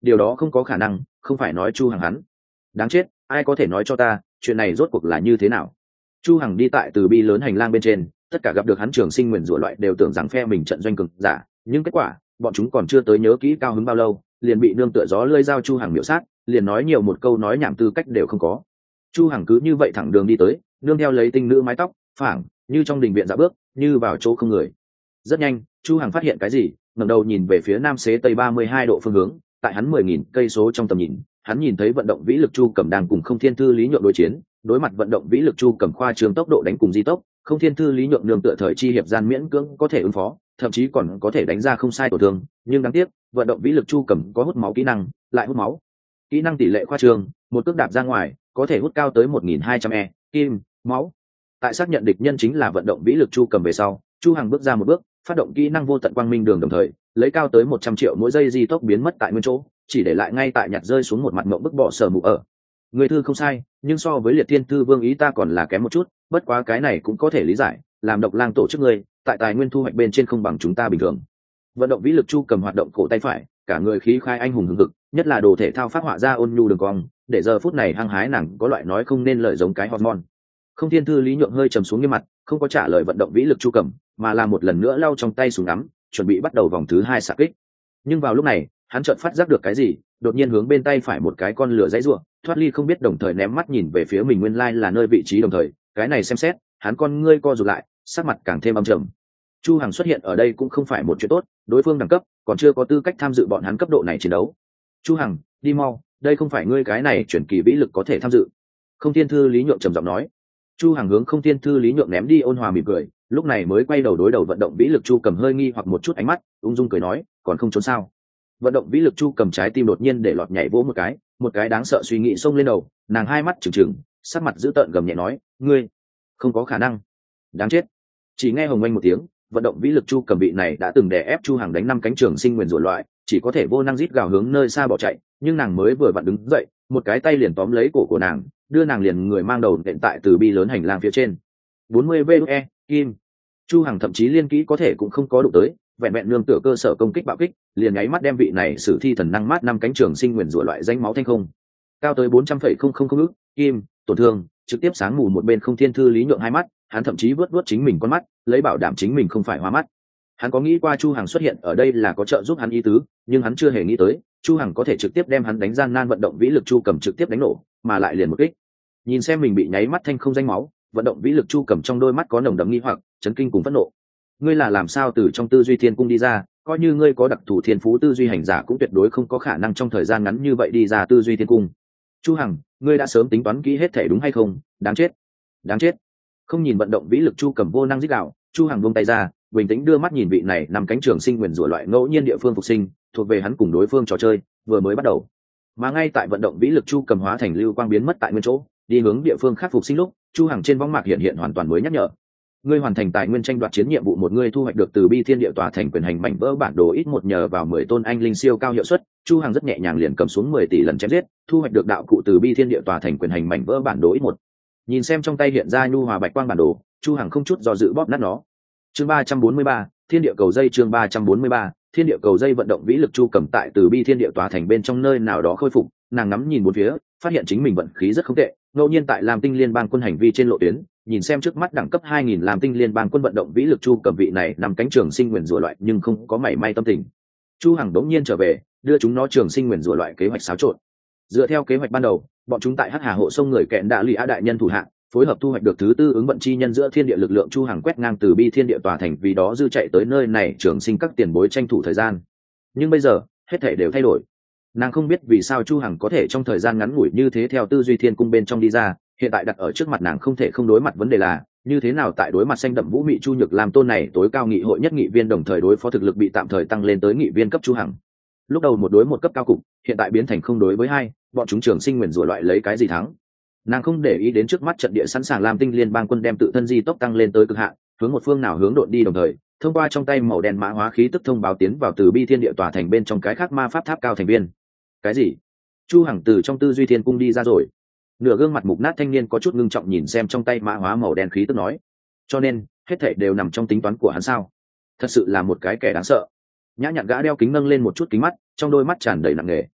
điều đó không có khả năng, không phải nói Chu Hằng hắn. Đáng chết, ai có thể nói cho ta chuyện này rốt cuộc là như thế nào? Chu Hằng đi tại từ bi lớn hành lang bên trên, tất cả gặp được hắn trường sinh nguyền rủa loại đều tưởng rằng phe mình trận doanh cường giả, nhưng kết quả bọn chúng còn chưa tới nhớ kỹ cao hứng bao lâu liền bị nương tựa gió lơi dao Chu Hằng miểu sát, liền nói nhiều một câu nói nhảm tư cách đều không có. Chu Hằng cứ như vậy thẳng đường đi tới, nương theo lấy tinh nữ mái tóc phảng như trong đình viện dạo bước, như vào chỗ không người. Rất nhanh Chu Hằng phát hiện cái gì, ngẩng đầu nhìn về phía nam xế tây 32 độ phương hướng, tại hắn 10.000 cây số trong tầm nhìn, hắn nhìn thấy vận động vĩ lực Chu Cẩm đang cùng Không Thiên Thư Lý Nhượng đối chiến. Đối mặt vận động vĩ lực Chu Cẩm khoa trương tốc độ đánh cùng di tốc, Không Thiên Thư Lý Nhượng nương tựa thời chi hiệp gian miễn cưỡng có thể ứng phó, thậm chí còn có thể đánh ra không sai tổn thương, nhưng đáng tiếc vận động vĩ lực Chu Cẩm có hút máu kỹ năng, lại hút máu. Kỹ năng tỷ lệ khoa trương, một cước đạp ra ngoài có thể hút cao tới 1.200 kim máu. Tại xác nhận địch nhân chính là vận động vĩ lực Chu Cẩm về sau, Chu Hằng bước ra một bước, phát động kỹ năng vô tận quang minh đường, đồng thời lấy cao tới 100 triệu mỗi giây di tốc biến mất tại nguyên chỗ, chỉ để lại ngay tại nhặt rơi xuống một mặt mộng bức bỏ sở mù ở. Người thư không sai, nhưng so với liệt thiên thư vương ý ta còn là kém một chút, bất quá cái này cũng có thể lý giải, làm độc lang tổ chức ngươi tại tài nguyên thu hoạch bên trên không bằng chúng ta bình thường. Vận động vĩ lực Chu Cầm hoạt động cổ tay phải, cả người khí khai anh hùng hừng hực, nhất là đồ thể thao phát họa ra ôn nhu đường cong, để giờ phút này hăng hái nàng có loại nói không nên lời giống cái hormone. Không Thiên Thư Lý Nhượng hơi trầm xuống nghiêm mặt, không có trả lời vận động vĩ lực Chu Cầm, mà là một lần nữa lau trong tay súng ngắm, chuẩn bị bắt đầu vòng thứ 2 xạ kích. Nhưng vào lúc này hắn chợt phát giác được cái gì, đột nhiên hướng bên tay phải một cái con lửa dãy rủa, thoát ly không biết, đồng thời ném mắt nhìn về phía mình nguyên lai là nơi vị trí, đồng thời cái này xem xét hắn con ngươi co rụt lại, sắc mặt càng thêm âm trầm. Chu Hằng xuất hiện ở đây cũng không phải một chuyện tốt, đối phương đẳng cấp còn chưa có tư cách tham dự bọn hắn cấp độ này chiến đấu. Chu Hằng, đi mau, đây không phải ngươi cái này chuyển kỳ vĩ lực có thể tham dự. Không Thiên Thư Lý Nhượng trầm giọng nói. Chu Hằng hướng Không Thiên Thư Lý Nhượng ném đi ôn hòa mỉm cười, lúc này mới quay đầu đối đầu vận động vĩ lực Chu Cầm hơi nghi hoặc một chút ánh mắt, ung dung cười nói, còn không trốn sao? Vận động vĩ lực Chu Cầm trái tim đột nhiên để lọt nhảy vỗ một cái đáng sợ suy nghĩ xông lên đầu, nàng hai mắt trừng trừng, sắc mặt dữ tợn gầm nhẹ nói, ngươi không có khả năng, đáng chết. Chỉ nghe hồng oanh một tiếng, vận động vĩ lực Chu Cầm bị này đã từng đè ép Chu Hằng đánh 5 cánh trường sinh nguyền rủa loại, chỉ có thể vô năng rít gào hướng nơi xa bỏ chạy, nhưng nàng mới vừa vặn đứng dậy, một cái tay liền tóm lấy cổ của nàng, đưa nàng liền người mang đầu nện tại từ bi lớn hành lang phía trên. 40 VE kim. Chu Hằng thậm chí liên kỹ có thể cũng không có đụng tới, vẹn vẹn nương tựa cơ sở công kích bạo kích, liền nháy mắt đem vị này sử thi thần năng mát 5 cánh trường sinh nguyền rủa loại danh máu thanh không. Cao tới 400,000 ức kim tổn thương, trực tiếp sáng mù một bên Không Thiên Thư Lý Nhượng hai mắt, hắn thậm chí vớt chính mình con mắt, lấy bảo đảm chính mình không phải hoa mắt. Hắn có nghĩ qua Chu Hằng xuất hiện ở đây là có trợ giúp hắn ý tứ, nhưng hắn chưa hề nghĩ tới Chu Hằng có thể trực tiếp đem hắn đánh gian nan vận động vĩ lực Chu Cầm trực tiếp đánh nổ, mà lại liền một kích. Nhìn xem mình bị nháy mắt thanh không danh máu, vận động vĩ lực Chu Cầm trong đôi mắt có nồng đậm nghi hoặc, chấn kinh cùng phẫn nộ. Ngươi là làm sao từ trong tư duy thiên cung đi ra? Coi như ngươi có đặc thù thiên phú tư duy hành giả cũng tuyệt đối không có khả năng trong thời gian ngắn như vậy đi ra tư duy thiên cung. Chu Hằng, ngươi đã sớm tính toán kỹ hết thể đúng hay không? Đáng chết, đáng chết. Không nhìn vận động vĩ lực Chu Cầm vô năng rít gào, Chu Hằng buông tay ra, bình tĩnh đưa mắt nhìn vị này nằm cánh trường sinh nguyền rủa loại ngẫu nhiên địa phương phục sinh, thuộc về hắn cùng đối phương trò chơi vừa mới bắt đầu. Mà ngay tại vận động vĩ lực Chu Cầm hóa thành lưu quang biến mất tại nguyên chỗ, đi hướng địa phương khác phục sinh lúc, Chu Hằng trên võng mạc hiện hoàn toàn mới nhắc nhở. Ngươi hoàn thành tài nguyên tranh đoạt chiến nhiệm vụ một, ngươi thu hoạch được từ bi thiên địa tòa thành quyền hành mảnh vỡ bản đồ ít một, nhờ vào 10 tôn anh linh siêu cao hiệu suất, Chu Hằng rất nhẹ nhàng liền cầm xuống 10 tỷ lần chém giết, thu hoạch được đạo cụ từ bi thiên địa tòa thành quyền hành mảnh vỡ bản đồ ít một. Nhìn xem trong tay hiện ra nhu hòa bạch quang bản đồ, Chu Hằng không chút do dự bóp nát nó. Chương 343, thiên địa cầu dây. Chương 343, thiên địa cầu dây. Vận động vĩ lực Chu Cầm tại từ bi thiên địa tòa thành bên trong nơi nào đó khôi phục, nàng ngắm nhìn bốn phía, phát hiện chính mình vận khí rất không tệ, ngẫu nhiên tại Lam Tinh Liên bang quân hành vi trên lộ tuyến, nhìn xem trước mắt đẳng cấp 2000 Lam Tinh Liên bang quân vận động vĩ lực Chu Cầm vị này nằm cánh trường sinh nguyền rủa loại nhưng không có mảy may tâm tình. Chu Hằng đống nhiên trở về, đưa chúng nó trường sinh nguyền rủa loại kế hoạch xáo trộn. Dựa theo kế hoạch ban đầu, bọn chúng tại Hắc Hà hộ sông người kẹn đã lì á đại nhân thủ hạng, phối hợp thu hoạch được thứ tư ứng vận chi nhân giữa thiên địa lực lượng. Chu Hằng quét ngang từ bi thiên địa tòa thành, vì đó dư chạy tới nơi này trường sinh các tiền bối tranh thủ thời gian. Nhưng bây giờ hết thảy đều thay đổi. Nàng không biết vì sao Chu Hằng có thể trong thời gian ngắn ngủi như thế theo tư duy thiên cung bên trong đi ra, hiện tại đặt ở trước mặt nàng không thể không đối mặt vấn đề là như thế nào tại đối mặt xanh đậm vũ mị Chu Nhược làm tôn này tối cao nghị hội nhất nghị viên, đồng thời đối phó thực lực bị tạm thời tăng lên tới nghị viên cấp Chu Hằng. Lúc đầu một đối một cấp cao cục, hiện tại biến thành không đối với hai, bọn chúng trường sinh nguyền rủa loại lấy cái gì thắng? Nàng không để ý đến trước mắt trận địa sẵn sàng Lam Tinh Liên bang quân đem tự thân di tốc tăng lên tới cực hạn, hướng một phương nào hướng độn đi, đồng thời thông qua trong tay màu đen mã hóa khí tức thông báo tiến vào từ bi thiên địa tòa thành bên trong cái khác ma pháp tháp cao thành viên. Cái gì? Chu Hằng từ trong tư duy thiên cung đi ra rồi. Nửa gương mặt mục nát thanh niên có chút ngưng trọng nhìn xem trong tay mã hóa màu đen khí tức nói, cho nên hết thảy đều nằm trong tính toán của hắn sao? Thật sự là một cái kẻ đáng sợ. Nhã nhặn gã đeo kính nâng lên một chút kính mắt, trong đôi mắt tràn đầy nặng nề.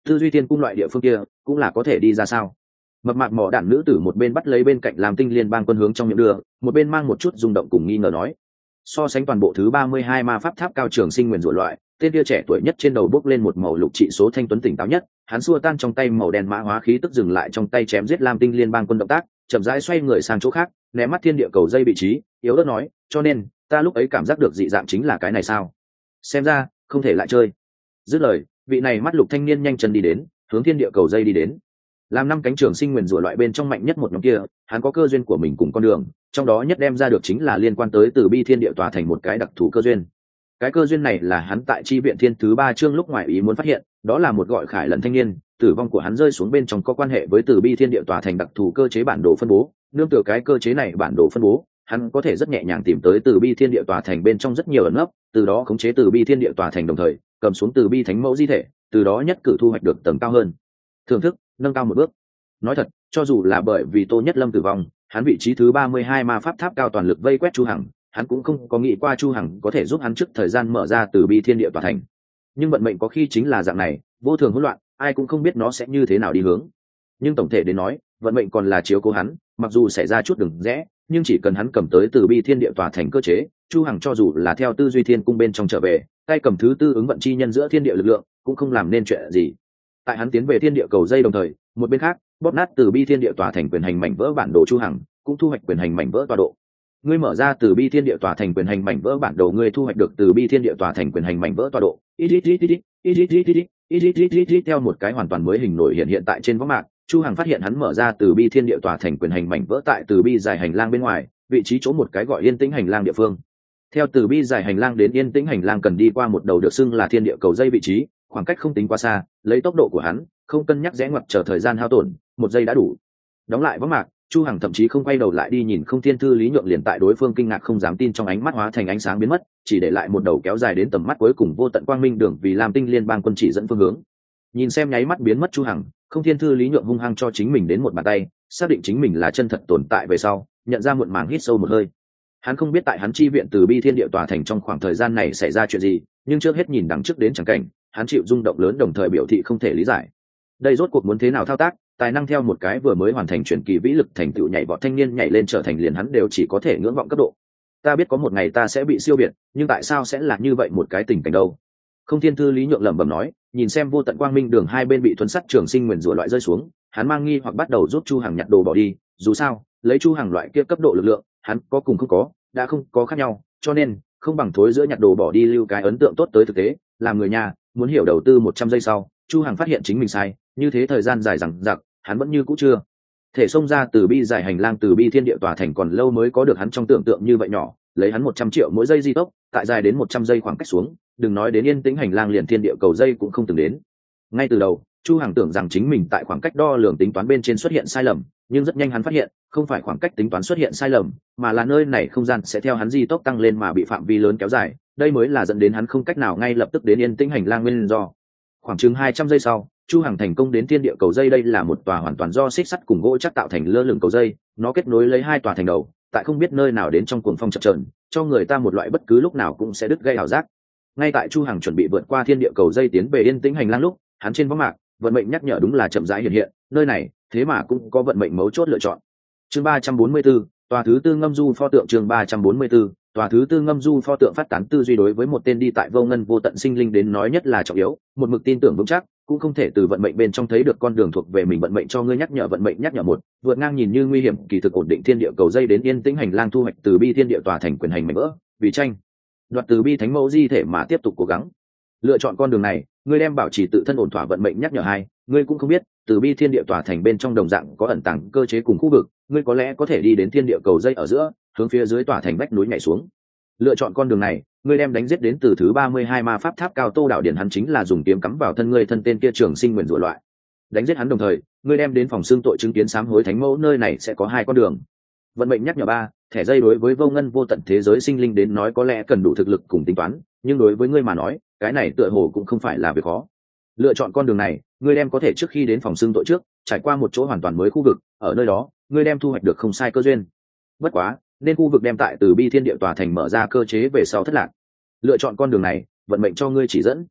Tư duy thiên cung loại địa phương kia cũng là có thể đi ra sao? Mập mạp mỏ đạn nữ tử một bên bắt lấy bên cạnh làm tinh liên bang quân hướng trong miệng đưa, một bên mang một chút rung động cùng nghi ngờ nói. So sánh toàn bộ thứ 32 ma pháp tháp cao trường sinh nguyền rủa loại, tên kia trẻ tuổi nhất trên đầu bốc lên một màu lục trị số thanh tuấn tỉnh táo nhất, hắn xua tan trong tay màu đen mã hóa khí tức dừng lại trong tay chém giết lam tinh liên bang quân động tác, chậm rãi xoay người sang chỗ khác, ném mắt thiên địa cầu dây vị trí, yếu ớt nói, cho nên ta lúc ấy cảm giác được dị dạng chính là cái này sao? Xem ra không thể lại chơi. Dứt lời, vị này mắt lục thanh niên nhanh chân đi đến, hướng thiên địa cầu dây đi đến. Làm năm cánh trường sinh nguyền rủa loại bên trong mạnh nhất một nhóm kia, hắn có cơ duyên của mình cùng con đường, trong đó nhất đem ra được chính là liên quan tới từ bi thiên địa tòa thành một cái đặc thù cơ duyên. Cái cơ duyên này là hắn tại chi viện thiên thứ 3 chương lúc ngoài ý muốn phát hiện, đó là một gọi Khải Lần thanh niên, tử vong của hắn rơi xuống bên trong có quan hệ với từ bi thiên địa tòa thành đặc thù cơ chế bản đồ phân bố, nương tựa cái cơ chế này bản đồ phân bố, hắn có thể rất nhẹ nhàng tìm tới từ bi thiên địa tòa thành bên trong rất nhiều ẩn nấp, từ đó khống chế từ bi thiên địa tòa thành đồng thời cầm xuống từ bi thánh mẫu di thể, từ đó nhất cử thu hoạch được tầng cao hơn, thưởng thức nâng cao một bước. Nói thật, cho dù là bởi vì Tô Nhất Lâm tử vong, hắn vị trí thứ 32 ma pháp tháp cao toàn lực vây quét Chu Hằng, hắn cũng không có nghĩ qua Chu Hằng có thể giúp hắn trước thời gian mở ra từ bi thiên địa tòa thành. Nhưng vận mệnh có khi chính là dạng này, vô thường hỗn loạn, ai cũng không biết nó sẽ như thế nào đi hướng. Nhưng tổng thể đến nói, vận mệnh còn là chiếu cố hắn, mặc dù xảy ra chút đường rẽ, nhưng chỉ cần hắn cầm tới từ bi thiên địa tòa thành cơ chế, Chu Hằng cho dù là theo tư duy thiên cung bên trong trở về, tay cầm thứ tư ứng vận chi nhân giữa thiên địa lực lượng, cũng không làm nên chuyện gì. Tại hắn tiến về thiên địa cầu dây đồng thời, một bên khác, bóp nát từ bi thiên địa tòa thành quyền hành mảnh vỡ bản đồ Chu Hằng, cũng thu hoạch quyền hành mảnh vỡ tọa độ. Ngươi mở ra từ bi thiên địa tòa thành quyền hành mảnh vỡ bản đồ, ngươi thu hoạch được từ bi thiên địa tòa thành quyền hành mảnh vỡ tọa độ. Theo một cái hoàn toàn mới hình nổi hiện tại trên võng mạc, Chu Hằng phát hiện hắn mở ra từ bi thiên địa tòa thành quyền hành mảnh vỡ tại từ bi dài hành lang bên ngoài, vị trí chỗ một cái gọi yên tĩnh hành lang địa phương. Theo từ bi dài hành lang đến yên tĩnh hành lang cần đi qua một đầu được xưng là thiên địa cầu dây vị trí, khoảng cách không tính quá xa, lấy tốc độ của hắn, không cân nhắc rẽ ngoặt chờ thời gian hao tổn, một giây đã đủ. Đóng lại võng mạc, Chu Hằng thậm chí không quay đầu lại đi nhìn Không Thiên Thư Lý Nhượng liền tại đối phương kinh ngạc không dám tin trong ánh mắt hóa thành ánh sáng biến mất, chỉ để lại một đầu kéo dài đến tầm mắt cuối cùng vô tận quang minh đường vì Lam Tinh Liên bang quân chỉ dẫn phương hướng. Nhìn xem nháy mắt biến mất Chu Hằng, Không Thiên Thư Lý Nhượng hung hăng cho chính mình đến một bàn tay, xác định chính mình là chân thật tồn tại về sau, nhận ra muộn màng hít sâu một hơi. Hắn không biết tại hắn chi viện từ bi thiên địa tòa thành trong khoảng thời gian này xảy ra chuyện gì, nhưng trước hết nhìn đằng trước đến chẳng cảnh, hắn chịu rung động lớn đồng thời biểu thị không thể lý giải. Đây rốt cuộc muốn thế nào thao tác, tài năng theo một cái vừa mới hoàn thành chuyển kỳ vĩ lực thành tựu nhảy vọt thanh niên nhảy lên trở thành liền hắn đều chỉ có thể ngưỡng vọng cấp độ. Ta biết có một ngày ta sẽ bị siêu biệt, nhưng tại sao sẽ là như vậy một cái tình cảnh đâu? Không Thiên Thư Lý Nhượng lẩm bẩm nói, nhìn xem vô tận quang minh đường hai bên bị thuần sắt trường sinh nguyền rủa loại rơi xuống, hắn mang nghi hoặc bắt đầu giúp Chu Hằng nhặt đồ bỏ đi. Dù sao, lấy Chu Hằng loại kia cấp độ lực lượng, hắn có cùng không có, đã không có khác nhau, cho nên không bằng thối giữa nhặt đồ bỏ đi lưu cái ấn tượng tốt tới thực tế. Làm người nhà, muốn hiểu đầu tư 100 giây sau, Chu Hằng phát hiện chính mình sai, như thế thời gian dài dằng dặc, hắn vẫn như cũ chưa thể xông ra từ bi dài hành lang từ bi thiên địa tòa thành còn lâu mới có được hắn trong tưởng tượng như vậy nhỏ, lấy hắn 100 triệu mỗi giây di tốc, tại dài đến 100 giây khoảng cách xuống, đừng nói đến yên tĩnh hành lang liền thiên địa cầu dây cũng không từng đến. Ngay từ đầu, Chu Hằng tưởng rằng chính mình tại khoảng cách đo lường tính toán bên trên xuất hiện sai lầm, nhưng rất nhanh hắn phát hiện, không phải khoảng cách tính toán xuất hiện sai lầm, mà là nơi này không gian sẽ theo hắn di tốc tăng lên mà bị phạm vi lớn kéo dài, đây mới là dẫn đến hắn không cách nào ngay lập tức đến yên tĩnh hành lang nguyên do. Khoảng chừng 200 giây sau, Chu Hằng thành công đến thiên địa cầu dây, đây là một tòa hoàn toàn do xích sắt cùng gỗ chắc tạo thành lơ lửng cầu dây, nó kết nối lấy hai tòa thành đầu, tại không biết nơi nào đến trong cuồng phong chập chờn, cho người ta một loại bất cứ lúc nào cũng sẽ đứt gây ảo giác. Ngay tại Chu Hằng chuẩn bị vượt qua thiên địa cầu dây tiến về yên tĩnh hành lang lúc, hắn trên võng mạc, vận mệnh nhắc nhở đúng là chậm rãi hiện hiện, nơi này, thế mà cũng có vận mệnh mấu chốt lựa chọn. Chương 344, tòa thứ tư ngâm du pho tượng. Chương 344, tòa thứ tư ngâm du pho tượng phát tán tư duy đối với một tên đi tại vô ngân vô tận sinh linh đến nói nhất là trọng yếu, một mực tin tưởng vững chắc, cũng không thể từ vận mệnh bên trong thấy được con đường thuộc về mình. Vận mệnh cho ngươi nhắc nhở, vận mệnh nhắc nhở một, vượt ngang nhìn như nguy hiểm kỳ thực ổn định thiên địa cầu dây đến yên tĩnh hành lang thu hoạch từ bi thiên địa tòa thành quyền hành mảnh vỡ, vì tranh đoạt từ bi thánh mẫu di thể mà tiếp tục cố gắng. Lựa chọn con đường này, ngươi đem bảo trì tự thân ổn thỏa. Vận mệnh nhắc nhở hai, ngươi cũng không biết từ bi thiên địa tòa thành bên trong đồng dạng có ẩn tàng cơ chế cùng khu vực, ngươi có lẽ có thể đi đến thiên địa cầu dây ở giữa, hướng phía dưới tòa thành vách núi nhảy xuống. Lựa chọn con đường này, ngươi đem đánh giết đến từ thứ 32 ma pháp tháp cao Tô Đạo Điển, hắn chính là dùng kiếm cắm vào thân ngươi thân tên kia trường sinh nguyền rủa loại. Đánh giết hắn đồng thời, ngươi đem đến phòng xương tội chứng kiến sám hối thánh mẫu, nơi này sẽ có hai con đường. Vận mệnh nhắc nhở ba, thẻ dây đối với vô ngân vô tận thế giới sinh linh đến nói có lẽ cần đủ thực lực cùng tính toán, nhưng đối với ngươi mà nói, cái này tựa hồ cũng không phải là việc khó. Lựa chọn con đường này, ngươi đem có thể trước khi đến phòng xương tội trước, trải qua một chỗ hoàn toàn mới khu vực, ở nơi đó, ngươi đem thu hoạch được không sai cơ duyên. Bất quá, nên khu vực đem tại từ bi thiên địa tòa thành mở ra cơ chế về sau thất lạc. Lựa chọn con đường này, vận mệnh cho ngươi chỉ dẫn.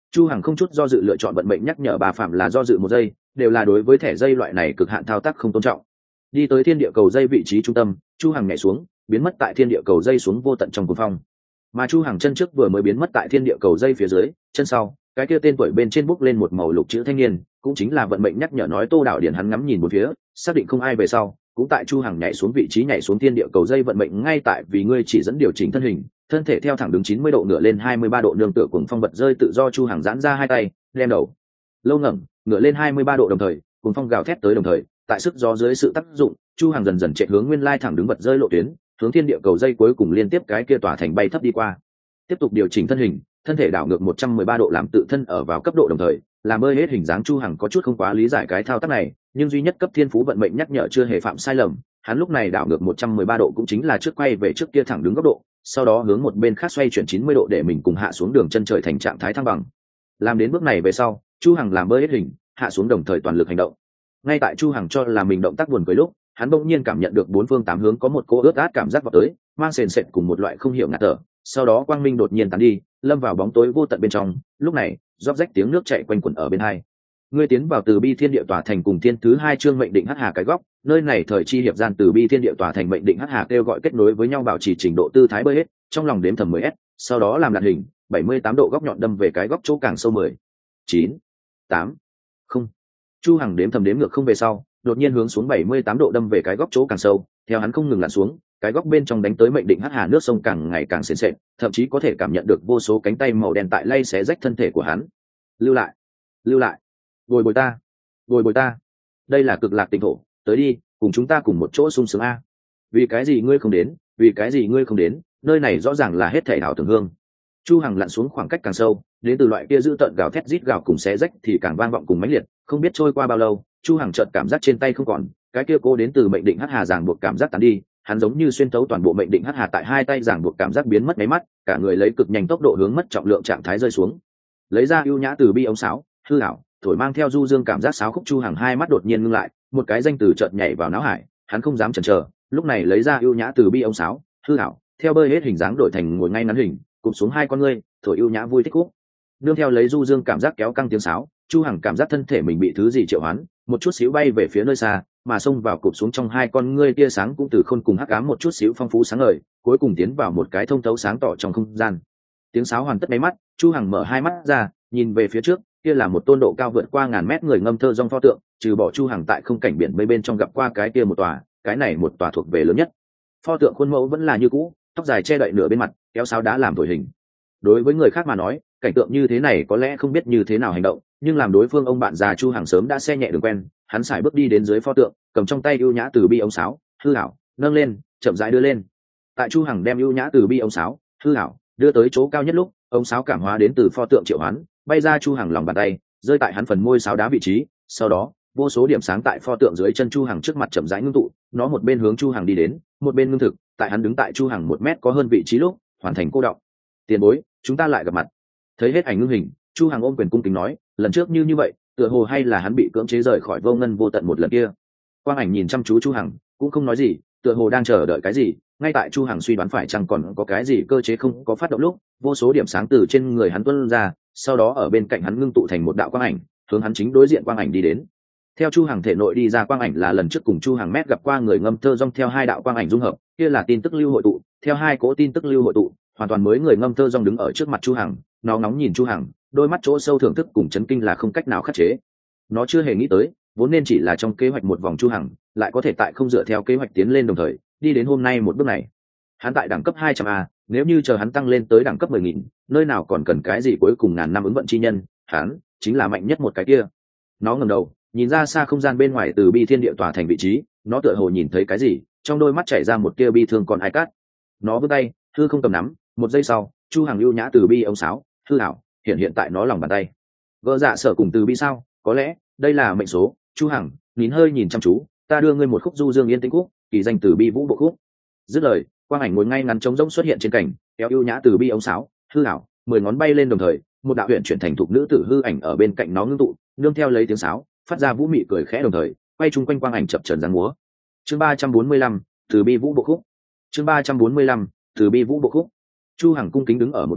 Chu Hằng không chút do dự lựa chọn vận mệnh nhắc nhở bà phạm là do dự một giây, đều là đối với thẻ dây loại này cực hạn thao tác không tôn trọng. Đi tới thiên địa cầu dây vị trí trung tâm, Chu Hằng nhảy xuống, biến mất tại thiên địa cầu dây xuống vô tận trong cuồng phong. Mà Chu Hằng chân trước vừa mới biến mất tại thiên địa cầu dây phía dưới, chân sau, cái kia tên tuổi bên trên bốc lên một màu lục chữ thanh niên, cũng chính là vận mệnh nhắc nhở nói Tô Đạo Điển. Hắn ngắm nhìn một phía, xác định không ai về sau, cũng tại Chu Hằng nhảy xuống vị trí nhảy xuống thiên địa cầu dây vận mệnh ngay tại vì ngươi chỉ dẫn điều chỉnh thân hình, thân thể theo thẳng đứng 90 độ ngửa lên 23 độ nương tựa cuồng phong bật rơi tự do. Chu Hằng giãn ra hai tay, đem đầu lâu ngẩng, ngửa lên 23 độ đồng thời, cuồng phong gào thét tới đồng thời, tại sức gió dưới sự tác dụng, Chu Hằng dần dần chạy hướng nguyên lai thẳng đứng bật rơi lộ tuyến, hướng thiên địa cầu dây cuối cùng liên tiếp cái kia tỏa thành bay thấp đi qua. Tiếp tục điều chỉnh thân hình, thân thể đảo ngược 113 độ làm tự thân ở vào cấp độ đồng thời, làm bơi hết hình dáng. Chu Hằng có chút không quá lý giải cái thao tác này, nhưng duy nhất cấp thiên phú vận mệnh nhắc nhở chưa hề phạm sai lầm. Hắn lúc này đảo ngược 113 độ cũng chính là trước quay về trước kia thẳng đứng góc độ, sau đó hướng một bên khác xoay chuyển 90 độ để mình cùng hạ xuống đường chân trời thành trạng thái thăng bằng. Làm đến bước này về sau, Chu Hằng làm bơi hết hình, hạ xuống đồng thời toàn lực hành động. Ngay tại Chu Hằng cho là mình động tác buồn cười lúc, hắn bỗng nhiên cảm nhận được bốn phương tám hướng có một cỗ ướt át cảm giác vào tới, mang sền sệt cùng một loại không hiểu ngạt thở. Sau đó quang minh đột nhiên tán đi, lâm vào bóng tối vô tận bên trong. Lúc này, róc rách tiếng nước chảy quanh quẩn ở bên hai. Ngươi tiến vào Từ Bi Thiên Địa tòa thành cùng thiên thứ hai chương mệnh định hắc hà cái góc, nơi này thời chi hiệp gian Từ Bi Thiên Địa tòa thành mệnh định hắc hà kêu gọi kết nối với nhau bảo trì trình độ tư thái bơi hết, trong lòng đếm thầm 10s, sau đó làm đạn hình, 78 độ góc nhọn đâm về cái góc chỗ càng sâu 10, 9, 8, không. Chu Hằng đếm thầm đếm ngược không về sau, đột nhiên hướng xuống 78 độ đâm về cái góc chỗ càng sâu, theo hắn không ngừng lặn xuống, cái góc bên trong đánh tới mệnh định hắc hà nước sông càng ngày càng sền sệt, thậm chí có thể cảm nhận được vô số cánh tay màu đen tại lay xé rách thân thể của hắn. Lưu lại, lưu lại, bồi bồi ta, bồi bồi ta. Đây là cực lạc tinh thổ, tới đi, cùng chúng ta cùng một chỗ sung sướng a. Vì cái gì ngươi không đến, vì cái gì ngươi không đến, nơi này rõ ràng là hết thảy ảo tưởng hương. Chu Hằng lặn xuống khoảng cách càng sâu, đến từ loại kia dữ tợn gào thét rít gào cùng xé rách thì càng vang vọng cùng mãnh liệt. Không biết trôi qua bao lâu, Chu Hằng chợt cảm giác trên tay không còn, cái kia cô đến từ mệnh định hắc hà ràng buộc cảm giác tán đi, hắn giống như xuyên thấu toàn bộ mệnh định hắc hà tại hai tay ràng buộc cảm giác biến mất mấy mắt, cả người lấy cực nhanh tốc độ hướng mất trọng lượng trạng thái rơi xuống. Lấy ra ưu nhã từ bi ống sáo, hư ảo, thổi mang theo du dương cảm giác sáo khúc. Chu Hằng hai mắt đột nhiên ngưng lại, một cái danh từ chợt nhảy vào não hải, hắn không dám chần chờ, lúc này lấy ra ưu nhã từ bi ống sáo, hư ảo, theo bơi hết hình dáng đổi thành ngồi ngay ngắn hình, cụp xuống hai con ngươi, thổi ưu nhã vui thích khúc. Nương theo lấy du dương cảm giác kéo căng tiếng sáo, Chu Hằng cảm giác thân thể mình bị thứ gì triệu hoán, một chút xíu bay về phía nơi xa, mà xông vào cụp xuống trong hai con ngươi tia sáng cũng từ khôn cùng hắc ám một chút xíu phong phú sáng ngời, cuối cùng tiến vào một cái thông thấu sáng tỏ trong không gian. Tiếng sáo hoàn tất mấy mắt, Chu Hằng mở hai mắt ra, nhìn về phía trước, kia là một tôn độ cao vượt qua ngàn mét người ngâm thơ dong pho tượng, trừ bỏ Chu Hằng tại không cảnh biển mây bên trong gặp qua cái kia một tòa, cái này một tòa thuộc về lớn nhất. Pho tượng khuôn mẫu vẫn là như cũ, tóc dài che đậy nửa bên mặt, kéo sáo đá làm thổi hình. Đối với người khác mà nói, cảnh tượng như thế này có lẽ không biết như thế nào hành động, nhưng làm đối phương ông bạn già Chu Hằng sớm đã xe nhẹ đường quen, hắn sải bước đi đến dưới pho tượng, cầm trong tay ưu nhã từ bi ống sáo, hư ảo, nâng lên, chậm rãi đưa lên. Tại Chu Hằng đem ưu nhã từ bi ống sáo, hư ảo, đưa tới chỗ cao nhất lúc, ống sáo cảm hóa đến từ pho tượng triệu hoán, bay ra Chu Hằng lòng bàn tay, rơi tại hắn phần môi sáo đá vị trí. Sau đó, vô số điểm sáng tại pho tượng dưới chân Chu Hằng trước mặt chậm rãi ngưng tụ, nó một bên hướng Chu Hằng đi đến, một bên ngưng thực, tại hắn đứng tại Chu Hằng 1 mét có hơn vị trí lúc, hoàn thành cô động. Tiền bối, chúng ta lại gặp mặt. Thấy hết ảnh ngưng hình, Chu Hằng ôm quyền cung kính nói, lần trước như vậy, tựa hồ hay là hắn bị cưỡng chế rời khỏi vô ngân vô tận một lần kia. Quang ảnh nhìn chăm chú Chu Hằng, cũng không nói gì, tựa hồ đang chờ đợi cái gì. Ngay tại Chu Hằng suy đoán phải chăng còn có cái gì cơ chế không có phát động lúc, vô số điểm sáng từ trên người hắn tuôn ra, sau đó ở bên cạnh hắn ngưng tụ thành một đạo quang ảnh, hướng hắn chính đối diện quang ảnh đi đến. Theo Chu Hằng thể nội đi ra quang ảnh là lần trước cùng Chu Hằng mét gặp qua người ngâm thơ dong theo hai đạo quang ảnh dung hợp, kia là tin tức lưu hội tụ, theo hai cỗ tin tức lưu hội tụ, hoàn toàn mới người ngâm thơ dong đứng ở trước mặt Chu Hằng, nó ngóng nhìn Chu Hằng, đôi mắt chỗ sâu thưởng thức cùng chấn kinh là không cách nào khắc chế. Nó chưa hề nghĩ tới, vốn nên chỉ là trong kế hoạch một vòng Chu Hằng, lại có thể tại không dựa theo kế hoạch tiến lên đồng thời, đi đến hôm nay một bước này. Hắn tại đẳng cấp 200A, nếu như chờ hắn tăng lên tới đẳng cấp 10.000, nơi nào còn cần cái gì cuối cùng ngàn năm ứng vận chi nhân, hắn chính là mạnh nhất một cái kia. Nó ngẩng đầu, nhìn ra xa không gian bên ngoài Từ Bi Thiên Địa tòa thành vị trí, nó tựa hồ nhìn thấy cái gì, trong đôi mắt chảy ra một tia bi thương còn ai cát. Nó vươn tay, hư không cầm nắm, một giây sau, Chu Hằng ưu nhã Từ Bi ống sáo, hư ảo, hiện tại nó lòng bàn tay. Vợ dạ sở cùng Từ Bi sao, có lẽ đây là mệnh số. Chu Hằng nín hơi nhìn chăm chú, ta đưa ngươi một khúc du dương yên tĩnh khúc, kỳ danh Từ Bi vũ bộ khúc. Dứt lời, quang ảnh ngồi ngay ngắn trống rỗng xuất hiện trên cảnh, kéo ưu nhã Từ Bi ống sáo, hư ảo, 10 ngón bay lên đồng thời, một đạo huyền chuyển thành thục nữ tử hư ảnh ở bên cạnh nó ngưng tụ, nương theo lấy tiếng sáo, phát ra vũ mị cười khẽ đồng thời, quay chung quanh quang ảnh chập chờn giang múa. Chương 345, Từ Bi vũ bộ khúc. Chương 345, Từ Bi vũ bộ khúc. Chu Hằng cung kính đứng ở một bên,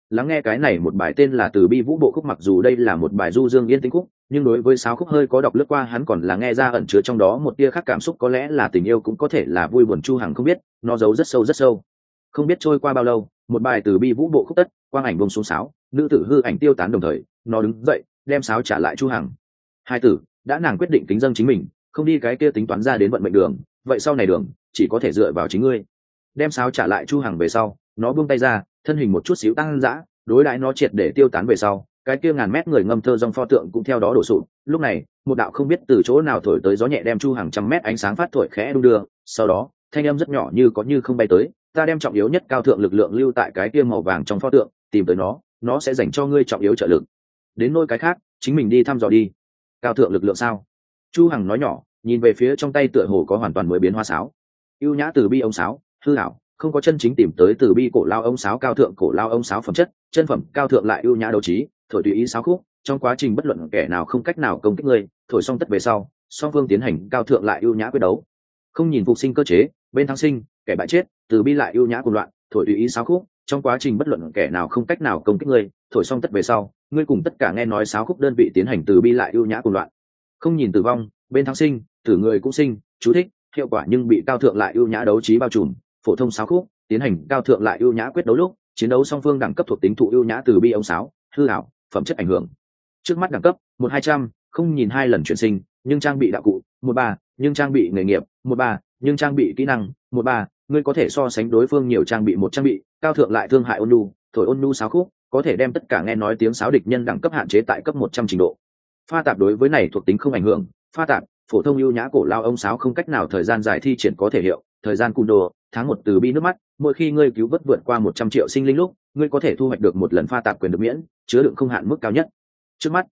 lắng nghe cái này một bài tên là Từ Bi Vũ Bộ khúc. Mặc dù đây là một bài du dương yên tĩnh khúc, nhưng đối với sáo khúc hơi có đọc lướt qua hắn còn là nghe ra ẩn chứa trong đó một tia khác cảm xúc, có lẽ là tình yêu, cũng có thể là vui buồn. Chu Hằng không biết, nó giấu rất sâu rất sâu. Không biết trôi qua bao lâu, một bài Từ Bi Vũ Bộ khúc tất, quang ảnh buông xuống sáo, nữ tử hư ảnh tiêu tán, đồng thời nó đứng dậy đem sáo trả lại Chu Hằng. Hai tử đã nàng quyết định kính dâng chính mình, không đi cái kia tính toán ra đến vận mệnh đường, vậy sau này đường chỉ có thể dựa vào chính ngươi. Đem sáo trả lại Chu Hằng về sau, nó buông tay ra, thân hình một chút xíu tăng dã, đối đãi nó triệt để tiêu tán về sau, cái kia ngàn mét người ngâm thơ dòng pho tượng cũng theo đó đổ sụp. Lúc này một đạo không biết từ chỗ nào thổi tới gió nhẹ đem Chu Hằng trăm mét ánh sáng phát thổi khẽ đung đưa, sau đó thanh âm rất nhỏ như có như không bay tới, ta đem trọng yếu nhất cao thượng lực lượng lưu tại cái kia màu vàng trong pho tượng, tìm tới nó sẽ dành cho ngươi trọng yếu trợ lực. Đến nỗi cái khác chính mình đi thăm dò đi. Cao thượng lực lượng sao? Chu Hằng nói nhỏ, nhìn về phía trong tay tựa hồ có hoàn toàn mới biến hoa sáo. Ưu nhã Từ Bi ông sáo, hư ảo, không có chân chính tìm tới Từ Bi cổ lao ông sáo. Cao thượng cổ lao ông sáo phẩm chất, chân phẩm cao thượng lại ưu nhã đấu trí, thổi tùy ý sáo khúc, trong quá trình bất luận kẻ nào không cách nào công kích ngươi, thổi xong tất về sau, song phương tiến hành cao thượng lại ưu nhã quyết đấu. Không nhìn phục sinh cơ chế, bên thắng sinh, kẻ bại chết, Từ Bi lại ưu nhã cuồng loạn, thổi tùy ý sáo khúc, trong quá trình bất luận kẻ nào không cách nào công kích ngươi, thổi xong tất về sau, ngươi cùng tất cả nghe nói sáo khúc đơn vị tiến hành Từ Bi lại ưu nhã cuồng loạn. Không nhìn tử vong, bên thắng sinh, tử người cũng sinh. Chú thích: hiệu quả nhưng bị cao thượng lại ưu nhã đấu trí bao trùm. Phổ thông sáo khúc tiến hành cao thượng lại ưu nhã quyết đấu lúc chiến đấu song phương đẳng cấp thuộc tính thụ ưu nhã Từ Bi ông sáo, hư ảo, phẩm chất ảnh hưởng. Trước mắt đẳng cấp 1-200, không nhìn 2 lần chuyển sinh, nhưng trang bị đạo cụ 13, nhưng trang bị nghề nghiệp 13, nhưng trang bị kỹ năng 13, ngươi có thể so sánh đối phương nhiều trang bị một trang bị. Cao thượng lại thương hại ôn nhu, thổi ôn nhu sáo khúc có thể đem tất cả nghe nói tiếng sáo địch nhân đẳng cấp hạn chế tại cấp 100 trình độ. Pha tạp đối với này thuộc tính không ảnh hưởng. Pha tạp phổ thông ưu nhã cổ lao ông sáo không cách nào thời gian dài thi triển có thể hiệu. Thời gian cùn đồ tháng 1 Từ Bi nước mắt, mỗi khi ngươi cứu vớt vượt qua 100 triệu sinh linh lúc, ngươi có thể thu hoạch được một lần pha tạp quyền được miễn, chứa đựng không hạn mức cao nhất. Trước mắt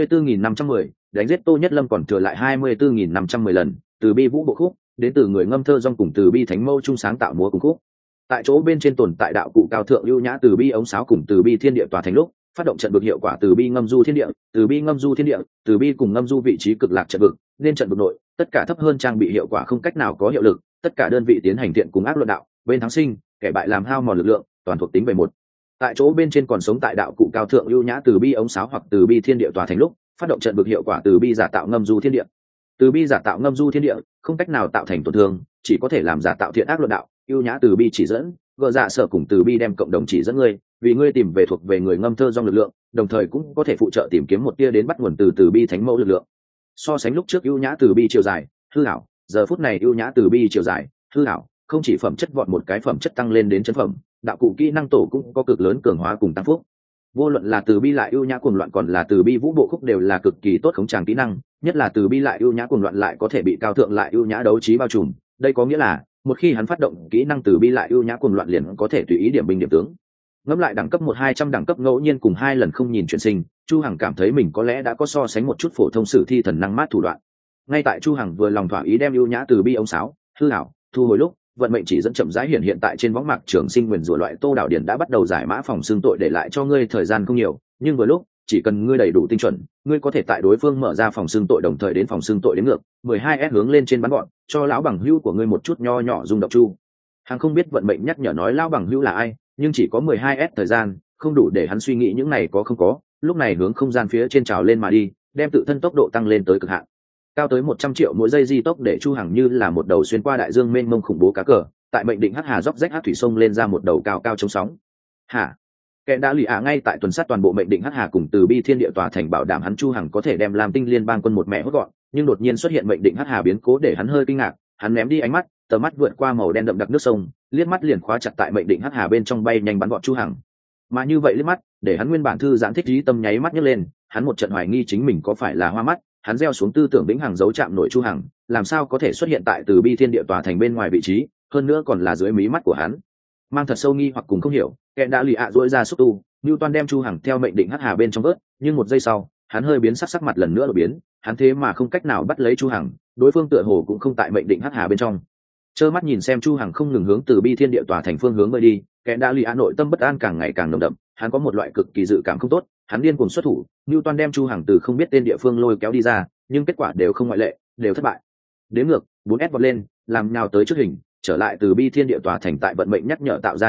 24.510, đánh giết Tô Nhất Lâm còn thừa lại 24.510 lần. Từ Bi Vũ Bộ khúc đến từ người ngâm thơ dòng cùng Từ Bi Thánh Mâu chung sáng tạo múa cùng khúc. Tại chỗ bên trên tồn tại đạo cụ cao thượng ưu nhã Từ Bi ống sáo cùng Từ Bi thiên địa tòa thành lúc phát động trận vực hiệu quả Từ Bi ngâm du thiên địa, Từ Bi ngâm du thiên địa, Từ Bi cùng ngâm du vị trí cực lạc trận vực, nên trận vực nội tất cả thấp hơn trang bị hiệu quả không cách nào có hiệu lực. Tất cả đơn vị tiến hành thiện cùng ác luận đạo, bên thắng sinh, kẻ bại làm hao mòn lực lượng, toàn thuộc tính về một. Tại chỗ bên trên còn sống tại đạo cụ cao thượng ưu nhã Từ Bi ống sáo hoặc Từ Bi thiên địa tòa thành lúc phát động trận vực hiệu quả Từ Bi giả tạo ngâm du thiên địa. Từ Bi giả tạo ngâm du thiên địa không cách nào tạo thành tổn thương, chỉ có thể làm giả tạo thiện ác luận đạo. Ưu nhã Từ Bi chỉ dẫn, gỡ dạ sở cùng Từ Bi đem cộng đồng chỉ dẫn ngươi, vì ngươi tìm về thuộc về người ngâm thơ dòng lực lượng, đồng thời cũng có thể phụ trợ tìm kiếm một tia đến bắt nguồn từ Từ Bi thánh mẫu lực lượng. So sánh lúc trước ưu nhã Từ Bi chiều dài, hư ảo, giờ phút này ưu nhã Từ Bi chiều dài, hư ảo, không chỉ phẩm chất vọt một cái phẩm chất tăng lên đến chân phẩm, đạo cụ kỹ năng tổ cũng có cực lớn cường hóa cùng tăng phúc. Vô luận là Từ Bi lại ưu nhã cuồng loạn còn là Từ Bi Vũ Bộ khúc đều là cực kỳ tốt khống tràng kỹ năng, nhất là Từ Bi lại ưu nhã cuồng loạn lại có thể bị cao thượng lại ưu nhã đấu trí bao trùm. Đây có nghĩa là một khi hắn phát động kỹ năng Từ Bi lại ưu nhã cuồng loạn liền có thể tùy ý điểm binh điểm tướng. Ngẫm lại đẳng cấp 1-200 đẳng cấp ngẫu nhiên cùng 2 lần không nhìn chuyển sinh, Chu Hằng cảm thấy mình có lẽ đã có so sánh một chút phổ thông sử thi thần năng mát thủ đoạn. Ngay tại Chu Hằng vừa lòng thỏa ý đem ưu nhã Từ Bi ống sáo, hư ảo, thu hồi lúc, vận mệnh chỉ dẫn chậm rãi hiện tại trên võng mạc trường sinh nguyền rủa loại Tô Đảo Điển đã bắt đầu giải mã phòng xương tội để lại cho ngươi thời gian không nhiều, nhưng vừa lúc chỉ cần ngươi đầy đủ tinh chuẩn, ngươi có thể tại đối phương mở ra phòng xương tội đồng thời đến phòng xương tội đến ngược 12S hướng lên trên bắn gọn, cho lão bằng hữu của ngươi một chút nho nhỏ rung động. Chu Hằng không biết vận mệnh nhắc nhở nói lão bằng hữu là ai, nhưng chỉ có 12S thời gian, không đủ để hắn suy nghĩ những này có không có. Lúc này hướng không gian phía trên trào lên mà đi, đem tự thân tốc độ tăng lên tới cực hạn, cao tới 100 triệu mỗi giây di tốc, để Chu Hằng như là một đầu xuyên qua đại dương mênh mông khủng bố cá cờ, tại mệnh định hắc hà dốc rách hắc thủy sông lên ra một đầu cao cao chống sóng. Hả? Kẻ đã lì ngay tại tuần sát toàn bộ mệnh định hắc hà cùng Từ Bi thiên địa tòa thành, bảo đảm hắn Chu Hằng có thể đem Lam Tinh liên bang quân một mẹ hốt gọn, nhưng đột nhiên xuất hiện mệnh định hắc hà biến cố để hắn hơi kinh ngạc, hắn ném đi ánh mắt, tầm mắt vượt qua màu đen đậm đặc nước sông, liếc mắt liền khóa chặt tại mệnh định hắc hà bên trong bay nhanh bắn gọn Chu Hằng. Mà như vậy liếc mắt, để hắn nguyên bản thư giãn thích trí tâm nháy mắt nhấc lên, hắn một trận hoài nghi chính mình có phải là hoa mắt. Hắn gieo xuống tư tưởng vĩnh hằng dấu chạm nổi Chu Hằng, làm sao có thể xuất hiện tại Từ Bi thiên địa tòa thành bên ngoài vị trí, hơn nữa còn là dưới mí mắt của hắn. Mang thật sâu nghi hoặc cùng không hiểu, kẻ đã lì duỗi ra xúc tu, Newton đem Chu Hằng theo mệnh định hắc hà bên trong vớt, nhưng một giây sau, hắn hơi biến sắc mặt lần nữa đổi biến, hắn thế mà không cách nào bắt lấy Chu Hằng, đối phương tựa hồ cũng không tại mệnh định hắc hà bên trong. Trơ mắt nhìn xem Chu Hằng không ngừng hướng Từ Bi thiên địa tòa thành phương hướng bơi đi, kẻ đã lì nội tâm bất an càng ngày càng nồng đậm, hắn có một loại cực kỳ dự cảm không tốt. Hắn điên cuồng xuất thủ, Newton đem Chu Hằng từ không biết tên địa phương lôi kéo đi ra, nhưng kết quả đều không ngoại lệ, đều thất bại. Đến ngược 4S vọt lên, làm nhào tới trước hình, trở lại Từ Bi thiên địa tòa thành tại vận mệnh nhắc nhở tạo ra nháy mắt,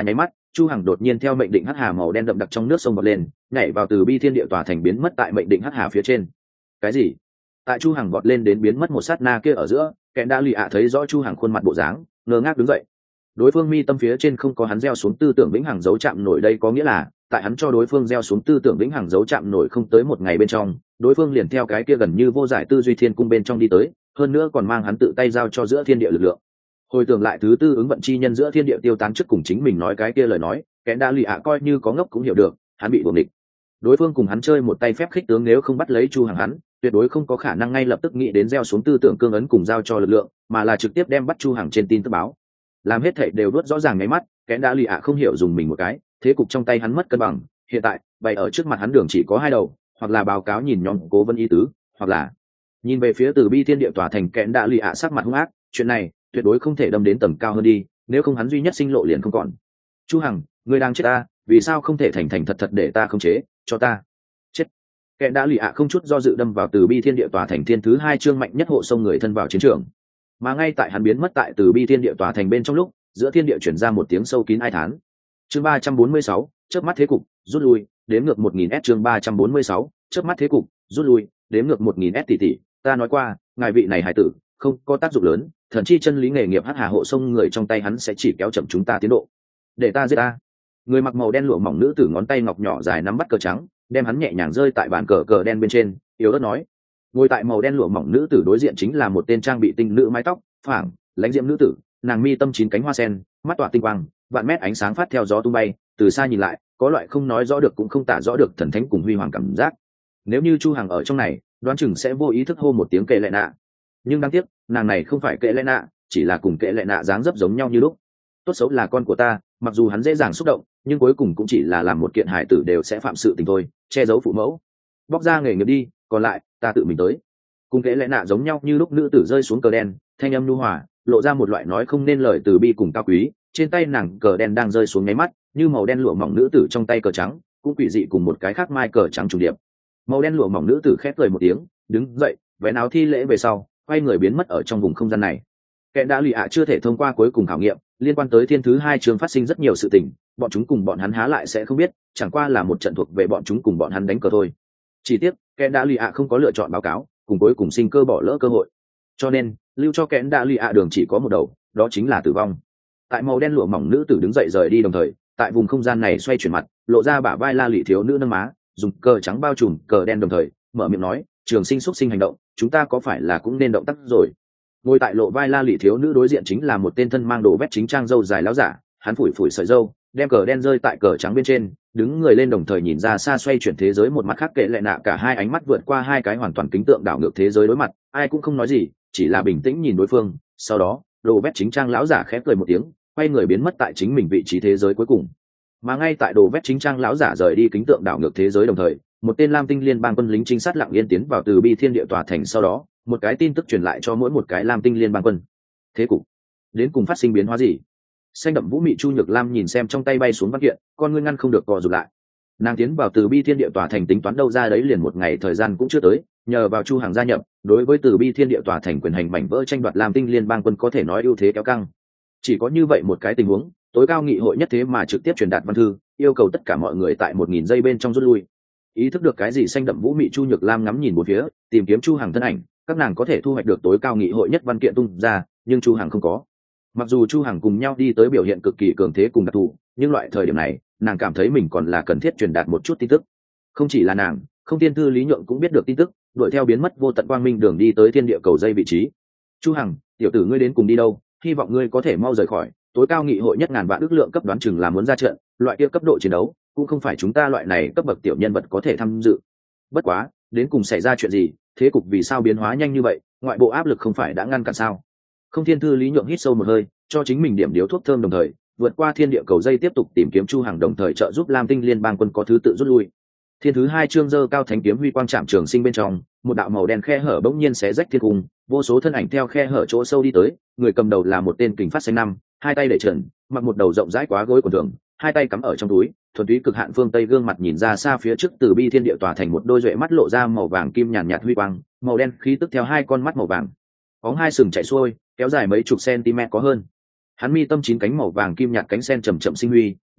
Chu Hằng đột nhiên theo mệnh định hắc hà màu đen đậm đặc trong nước sông bọt lên, nhảy vào từ bi thiên địa tòa thành biến mất tại mệnh định hắc hà phía trên. Cái gì? Tại Chu Hằng vọt lên đến biến mất một sát na kia ở giữa, kẻ đã lì ạ thấy rõ Chu Hằng khuôn mặt bộ dáng, ngơ ngác đứng dậy. Đối phương mi tâm phía trên không có hắn gieo xuống tư tưởng vĩnh hằng dấu chạm nổi, đây có nghĩa là tại hắn cho đối phương gieo xuống tư tưởng vĩnh hằng dấu chạm nổi không tới một ngày bên trong, đối phương liền theo cái kia gần như vô giải tư duy thiên cung bên trong đi tới, hơn nữa còn mang hắn tự tay giao cho giữa thiên địa lực lượng. Hồi tưởng lại thứ tư ứng vận chi nhân giữa thiên địa tiêu tán trước cùng chính mình nói cái kia lời nói, kẻ đã lì ạ coi như có ngốc cũng hiểu được, hắn bị buồng địch. Đối phương cùng hắn chơi một tay phép khích tướng, nếu không bắt lấy Chu Hằng hắn tuyệt đối không có khả năng ngay lập tức nghĩ đến gieo xuống tư tưởng cương ấn cùng giao cho lực lượng, mà là trực tiếp đem bắt Chu Hằng trên tin tức báo. Làm hết thảy đều đuốt rõ ràng ngay mắt, kẻ đã lì ạ không hiểu dùng mình một cái, thế cục trong tay hắn mất cân bằng. Hiện tại bày ở trước mặt hắn đường chỉ có hai đầu, hoặc là báo cáo nhìn nhóm cố vấn ý tứ, hoặc là nhìn về phía từ bi thiên địa tòa thành. Kẻ đã lì ạ sắc mặt hung ác, chuyện này tuyệt đối không thể đâm đến tầng cao hơn đi, nếu không hắn duy nhất sinh lộ liền không còn. Chu Hằng, ngươi đang chết ta, vì sao không thể thành thành thật thật để ta khống chế cho ta chết? Kẻ đã lì ạ không chút do dự đâm vào từ bi thiên địa tòa thành thiên thứ hai chương mạnh nhất hộ sông người thân vào chiến trường. Mà ngay tại hắn biến mất tại từ bi thiên địa tòa thành bên trong lúc, giữa thiên địa chuyển ra một tiếng sâu kín ai thán. Chương 346, chớp mắt thế cục rút lui, đếm ngược 1000s. Chương 346, chớp mắt thế cục rút lui, đếm ngược 1000s. Tỷ, ta nói qua ngài vị này hải tử không có tác dụng lớn, thần chi chân lý nghề nghiệp hắc hà hộ sông người trong tay hắn sẽ chỉ kéo chậm chúng ta tiến độ. Để ta giết ta. Người mặc màu đen lụa mỏng nữ tử ngón tay ngọc nhỏ dài nắm bắt cờ trắng, đem hắn nhẹ nhàng rơi tại bàn cờ đen bên trên, yếu ớt nói. Ngồi tại màu đen lụa mỏng nữ tử đối diện chính là một tên trang bị tinh nữ mái tóc phảng lãnh diễm nữ tử, nàng mi tâm 9 cánh hoa sen, mắt tỏa tinh quang, vạn mét ánh sáng phát theo gió tung bay, từ xa nhìn lại có loại không nói rõ được cũng không tả rõ được thần thánh cùng huy hoàng cảm giác. Nếu như Chu Hằng ở trong này, đoán chừng sẽ vô ý thức hô một tiếng kệ lệ nạ, nhưng đáng tiếc nàng này không phải kệ lệ nạ, chỉ là cùng kệ lệ nạ dáng dấp giống nhau như lúc. Tốt xấu là con của ta, mặc dù hắn dễ dàng xúc động, nhưng cuối cùng cũng chỉ là làm một kiện hải tử đều sẽ phạm sự tình thôi, che giấu phụ mẫu. Bóc ra nghề nghiệp đi, còn lại ta tự mình tới. Cùng kệ lệ nạ giống nhau như lúc nữ tử rơi xuống cờ đen, thanh âm nhu hòa, lộ ra một loại nói không nên lời từ bi cùng cao quý. Trên tay nàng cờ đen đang rơi xuống nháy mắt, như màu đen lụa mỏng nữ tử trong tay cờ trắng cũng quỷ dị cùng một cái khác mai cờ trắng trùng điệp. Màu đen lụa mỏng nữ tử khép cười một tiếng, đứng dậy, vén áo thi lễ về sau, quay người biến mất ở trong vùng không gian này. Kẻ đã lì ạ chưa thể thông qua cuối cùng khảo nghiệm, liên quan tới thiên thứ hai chương phát sinh rất nhiều sự tình, bọn chúng cùng bọn hắn há lại sẽ không biết, chẳng qua là một trận thuộc về bọn chúng cùng bọn hắn đánh cờ thôi. Chỉ tiếc kẻ đã lì ạ không có lựa chọn báo cáo, cùng cuối cùng sinh cơ bỏ lỡ cơ hội, cho nên lưu cho kẻ đã lì ạ đường chỉ có một đầu, đó chính là tử vong. Tại màu đen lụa mỏng nữ tử đứng dậy rời đi đồng thời, tại vùng không gian này xoay chuyển mặt, lộ ra bả vai la lị thiếu nữ nâng má, dùng cờ trắng bao trùm cờ đen đồng thời mở miệng nói, trường sinh xúc sinh hành động, chúng ta có phải là cũng nên động tác rồi? Ngồi tại lộ vai la lị thiếu nữ đối diện chính là một tên thân mang đồ vét chính trang râu dài láo giả, hắn phủi phủi sợi râu, đem cờ đen rơi tại cờ trắng bên trên, đứng người lên đồng thời nhìn ra xa xoay chuyển thế giới một mặt khác. Kệ lệ nạ cả hai ánh mắt vượt qua hai cái hoàn toàn kính tượng đảo ngược thế giới đối mặt, ai cũng không nói gì, chỉ là bình tĩnh nhìn đối phương. Sau đó đồ vét chính trang láo giả khép cười một tiếng, quay người biến mất tại chính mình vị trí thế giới cuối cùng. Mà ngay tại đồ vét chính trang láo giả rời đi kính tượng đảo ngược thế giới đồng thời, một tên lam tinh liên bang quân lính trinh sát lặng yên tiến vào từ bi thiên địa tòa thành. Sau đó một cái tin tức truyền lại cho mỗi một cái lam tinh liên bang quân. Thế cục đến cùng phát sinh biến hóa gì? Xanh đậm vũ mị Chu Nhược Lam nhìn xem trong tay bay xuống văn kiện, con ngươi ngăn không được co rụt lại. Nàng tiến vào từ bi thiên địa tòa thành tính toán đâu ra đấy liền một ngày thời gian cũng chưa tới, nhờ vào Chu Hàng gia nhập, đối với từ bi thiên địa tòa thành quyền hành mảnh vỡ tranh đoạt lam tinh liên bang quân có thể nói ưu thế kéo căng. Chỉ có như vậy một cái tình huống, tối cao nghị hội nhất thế mà trực tiếp truyền đạt văn thư, yêu cầu tất cả mọi người tại 1000 giây bên trong rút lui. Ý thức được cái gì, xanh đậm vũ mị Chu Nhược Lam ngắm nhìn bốn phía, tìm kiếm Chu Hàng thân ảnh, các nàng có thể thu hoạch được tối cao nghị hội nhất văn kiện tung ra, nhưng Chu Hàng không có. Mặc dù Chu Hàng cùng nhau đi tới biểu hiện cực kỳ cường thế cùng đặc thù, nhưng loại thời điểm này nàng cảm thấy mình còn là cần thiết truyền đạt một chút tin tức. Không chỉ là nàng, không tiên thư Lý Nhượng cũng biết được tin tức, đuổi theo biến mất vô tận quang minh đường đi tới thiên địa cầu dây vị trí. Chu Hằng, tiểu tử ngươi đến cùng đi đâu? Hy vọng ngươi có thể mau rời khỏi. Tối cao nghị hội nhất ngàn vạn ước lượng cấp đoán chừng là muốn ra trận, loại kia cấp độ chiến đấu cũng không phải chúng ta loại này cấp bậc tiểu nhân vật có thể tham dự. Bất quá đến cùng xảy ra chuyện gì, thế cục vì sao biến hóa nhanh như vậy, ngoại bộ áp lực không phải đã ngăn cản sao? Không thiên thư Lý Nhượng hít sâu một hơi, cho chính mình điểm điếu thuốc thơm đồng thời vượt qua thiên địa cầu dây tiếp tục tìm kiếm Chu Hằng, đồng thời trợ giúp lam tinh liên bang quân có thứ tự rút lui. Thiên thứ hai chương dơ cao thánh kiếm huy quang chạm trường sinh bên trong, một đạo màu đen khe hở bỗng nhiên xé rách thiên cung, vô số thân ảnh theo khe hở chỗ sâu đi tới. Người cầm đầu là một tên kình phát xanh năm, hai tay để trần, mặc một đầu rộng rãi quá gối quần thường, hai tay cắm ở trong túi, thuần túy cực hạn phương tây gương mặt nhìn ra xa phía trước từ bi thiên địa tòa thành một đôi duệ mắt lộ ra màu vàng kim nhàn nhạt huy quang, màu đen khí tức theo hai con mắt màu vàng bóng hai sừng chạy xuôi, kéo dài mấy chục cm có hơn. Hắn mi tâm 9 cánh màu vàng kim nhạt cánh sen chậm chậm sinh huy,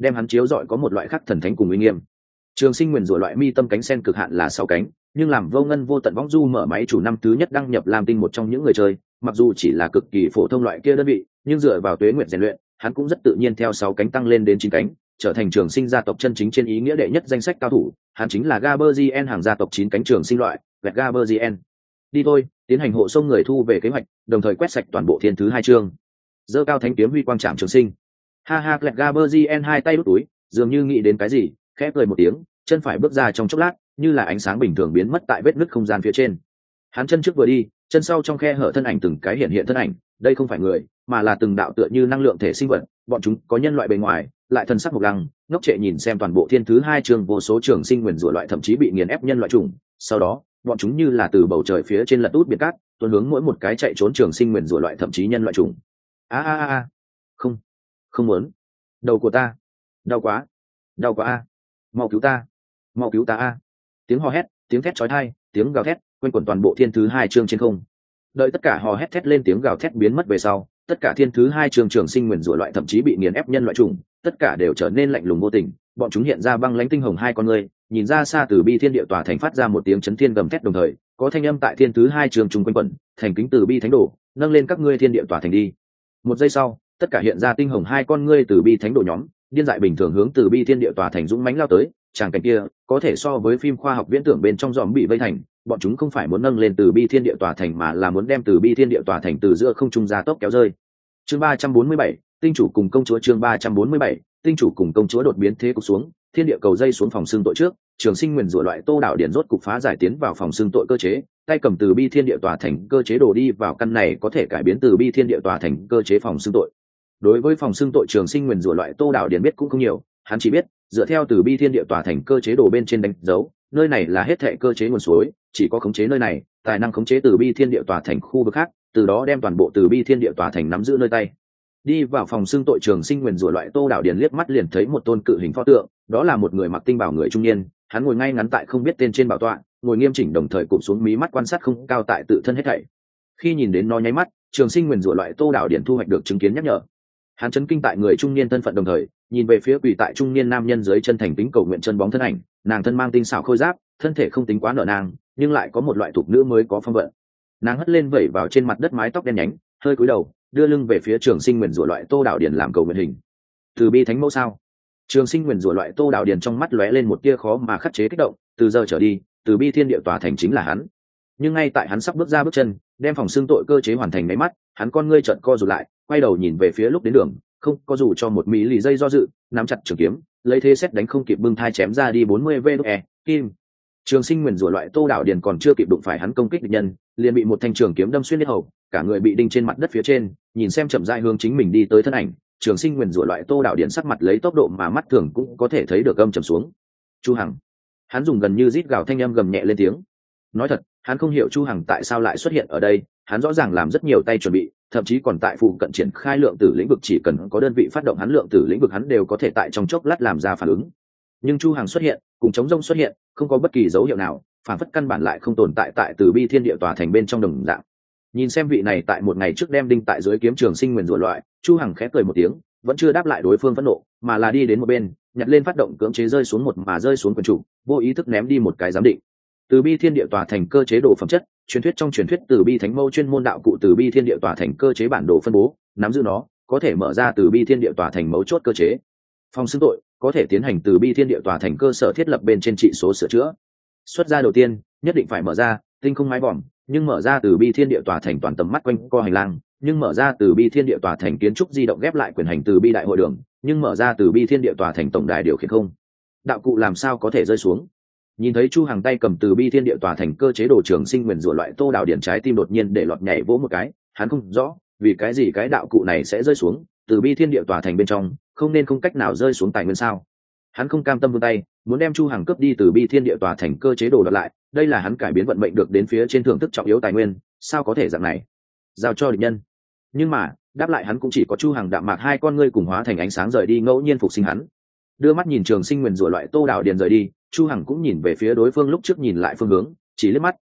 đem hắn chiếu rọi có một loại khắc thần thánh cùng uy nghiêm. Trường Sinh nguyền rủa loại mi tâm cánh sen cực hạn là 6 cánh, nhưng làm Vô Ngân Vô Tận Võng Du mở máy chủ năm thứ nhất đăng nhập Lam Tinh một trong những người chơi, mặc dù chỉ là cực kỳ phổ thông loại kia đơn vị, nhưng dựa vào tuế nguyệt rèn luyện, hắn cũng rất tự nhiên theo 6 cánh tăng lên đến 9 cánh, trở thành Trường Sinh gia tộc chân chính trên ý nghĩa đệ nhất danh sách cao thủ, hắn chính là Gaberzien hàng gia tộc 9 cánh Trường Sinh loại, vẹt Gaberzien. Đi thôi, tiến hành hộ sông người thu về kế hoạch, đồng thời quét sạch toàn bộ thiên thứ 2 chương. Giơ cao thánh kiếm huy quang trảm Trường Sinh. Ha ha, vẹt Gaberzien hai tay đút túi, dường như nghĩ đến cái gì, khẽ cười một tiếng, chân phải bước ra trong chốc lát, như là ánh sáng bình thường biến mất tại vết nứt không gian phía trên. Hắn chân trước vừa đi, chân sau trong khe hở thân ảnh từng cái hiện thân ảnh, đây không phải người, mà là từng đạo tựa như năng lượng thể sinh vật, bọn chúng có nhân loại bề ngoài, lại thân sắc mộc lăng, ngốc trệ nhìn xem toàn bộ thiên thứ 2 trường vô số trường sinh nguyền rủa loại thậm chí bị nghiền ép nhân loại chủng. Sau đó, bọn chúng như là từ bầu trời phía trên lật út biển cát, tuôn hướng mỗi một cái chạy trốn trường sinh nguyền rủa loại thậm chí nhân loại chủng. Không, không muốn. Đầu của ta, đau quá, đau quá a. Mau cứu ta, mau cứu ta a. Tiếng hò hét, tiếng thét chói tai, tiếng gào thét quanh quẩn toàn bộ thiên thứ 2 chương trên không. Đợi tất cả hò hét thét lên tiếng gào thét biến mất về sau, tất cả thiên thứ 2 chương trường sinh nguyền rủa loại thậm chí bị nghiền ép nhân loại chủng, tất cả đều trở nên lạnh lùng vô tình, bọn chúng hiện ra băng lãnh tinh hồng hai con người, nhìn ra xa từ bi thiên địa tòa thành phát ra một tiếng chấn thiên gầm thét, đồng thời có thanh âm tại thiên thứ 2 chương trung quanh quẩn, thành kính từ bi thánh đồ, nâng lên các ngươi thiên địa tòa thành đi. Một giây sau, tất cả hiện ra tinh hồng hai con ngươi từ bi thánh đồ nhóm, điên dại bình thường hướng từ bi thiên địa tòa thành dũng mãnh lao tới, tràng cảnh kia có thể so với phim khoa học viễn tưởng bên trong dòm bị vây thành, bọn chúng không phải muốn nâng lên từ bi thiên địa tòa thành mà là muốn đem từ bi thiên địa tòa thành từ giữa không trung ra tốc kéo rơi. Chương 347, tinh chủ cùng công chúa. Chương 347, tinh chủ cùng công chúa đột biến thế cục xuống, thiên địa cầu dây xuống phòng xương tội trước, trường sinh nguyền rủa loại Tô Đạo Điển rốt cục phá giải tiến vào phòng xương tội cơ chế, tay cầm từ bi thiên địa tòa thành cơ chế đồ đi vào căn này có thể cải biến từ bi thiên địa tòa thành cơ chế phòng xương tội. Đối với phòng xương tội trường sinh nguyền rủa loại Tô Đạo Điển biết cũng không nhiều, hắn chỉ biết dựa theo từ bi thiên địa tòa thành cơ chế đồ bên trên đánh dấu, nơi này là hết thệ cơ chế nguồn suối, chỉ có khống chế nơi này, tài năng khống chế từ bi thiên địa tòa thành khu vực khác, từ đó đem toàn bộ từ bi thiên địa tòa thành nắm giữ nơi tay. Đi vào phòng xương tội trường sinh nguyền rủa loại Tô Đạo Điển liếc mắt liền thấy một tôn cự hình pho tượng, đó là một người mặc tinh bào người trung niên, hắn ngồi ngay ngắn tại không biết tên trên bảo tọa, ngồi nghiêm chỉnh đồng thời cụp xuống mí mắt quan sát không cao tại tự thân hết thảy. Khi nhìn đến nó nháy mắt, trường sinh nguyền rủa loại Tô Đạo Điển thu hoạch được chứng kiến nhắc nhở. Hắn chấn kinh tại người trung niên thân phận, đồng thời nhìn về phía quỳ tại trung niên nam nhân dưới chân thành kính cầu nguyện chân bóng thân ảnh, nàng thân mang tinh xảo khôi giáp, thân thể không tính quá nở nàng, nhưng lại có một loại thục nữ mới có phong vận. Nàng hất lên vẩy vào trên mặt đất mái tóc đen nhánh, hơi cúi đầu, đưa lưng về phía trường sinh nguyền rủa loại Tô Đạo Điển làm cầu nguyện hình. Từ bi thánh mẫu sao? Trường sinh nguyền rủa loại Tô Đạo Điển trong mắt lóe lên một tia khó mà khắc chế kích động, từ giờ trở đi, từ bi thiên địa tòa thành chính là hắn. Nhưng ngay tại hắn sắp bước ra bước chân, đem phòng xương tội cơ chế hoàn thành máy mắt, hắn con ngươi trợn co rụt lại, quay đầu nhìn về phía lúc đến đường, không có dù cho một mỹ lì dây do dự, nắm chặt trường kiếm, lấy thế xét đánh không kịp bưng thai chém ra đi 40 VE, kim. Trường sinh nguyền rủa loại Tô Đạo Điển còn chưa kịp đụng phải hắn công kích địch nhân, liền bị một thanh trường kiếm đâm xuyên yết hầu, cả người bị đinh trên mặt đất phía trên, nhìn xem chậm rãi hướng chính mình đi tới thân ảnh, trường sinh nguyền rủa loại Tô Đạo Điển sắc mặt lấy tốc độ mà mắt thường cũng có thể thấy được âm trầm xuống. Chu Hằng. Hắn dùng gần như rít gào thanh âm gầm nhẹ lên tiếng. Nói thật, hắn không hiểu Chu Hằng tại sao lại xuất hiện ở đây, hắn rõ ràng làm rất nhiều tay chuẩn bị, thậm chí còn tại phụ cận triển khai lượng tử lĩnh vực, chỉ cần có đơn vị phát động hắn lượng tử lĩnh vực hắn đều có thể tại trong chốc lát làm ra phản ứng. Nhưng Chu Hằng xuất hiện, cùng chống rông xuất hiện, không có bất kỳ dấu hiệu nào, phản phất căn bản lại không tồn tại tại từ bi thiên địa tòa thành bên trong đồng dạng. Nhìn xem vị này tại một ngày trước đem đinh tại dưới kiếm trường sinh nguyền rủa loại, Chu Hằng khẽ cười một tiếng, vẫn chưa đáp lại đối phương phẫn nộ, mà là đi đến một bên, nhặt lên phát động cưỡng chế rơi xuống một mà rơi xuống quyền chủ, vô ý thức ném đi một cái giám định. Từ bi thiên địa tòa thành cơ chế đồ phẩm chất, truyền thuyết trong truyền thuyết từ bi thánh mâu chuyên môn đạo cụ từ bi thiên địa tòa thành cơ chế bản đồ phân bố, nắm giữ nó có thể mở ra từ bi thiên địa tòa thành mấu chốt cơ chế. Phòng xưng tội có thể tiến hành từ bi thiên địa tòa thành cơ sở thiết lập bên trên trị số sửa chữa. Xuất ra đầu tiên nhất định phải mở ra tinh không mái vòm, nhưng mở ra từ bi thiên địa tòa thành toàn tầm mắt quanh co hành lang, nhưng mở ra từ bi thiên địa tòa thành kiến trúc di động ghép lại quyền hành từ bi đại hội đường, nhưng mở ra từ bi thiên địa tòa thành tổng đài điều khiển không. Đạo cụ làm sao có thể rơi xuống? Nhìn thấy Chu Hằng tay cầm từ bi thiên địa tòa thành cơ chế đồ trường sinh nguyền rủa loại Tô Đạo Điển trái tim đột nhiên để lọt nhảy vỗ một cái, hắn không rõ vì cái gì cái đạo cụ này sẽ rơi xuống từ bi thiên địa tòa thành bên trong, không nên không cách nào rơi xuống tài nguyên sao? Hắn không cam tâm vươn tay, muốn đem Chu Hằng cướp đi từ bi thiên địa tòa thành cơ chế đồ đoạt lại, đây là hắn cải biến vận mệnh được đến phía trên thưởng thức trọng yếu tài nguyên, sao có thể dạng này? Giao cho địch nhân. Nhưng mà, đáp lại hắn cũng chỉ có Chu Hằng đạm mạc hai con ngươi cùng hóa thành ánh sáng rời đi, ngẫu nhiên phục sinh hắn. Đưa mắt nhìn trường sinh nguyền rủa loại Tô Đạo Điển rời đi, Chu Hằng cũng nhìn về phía đối phương lúc trước nhìn lại phương hướng, chỉ liếc mắt,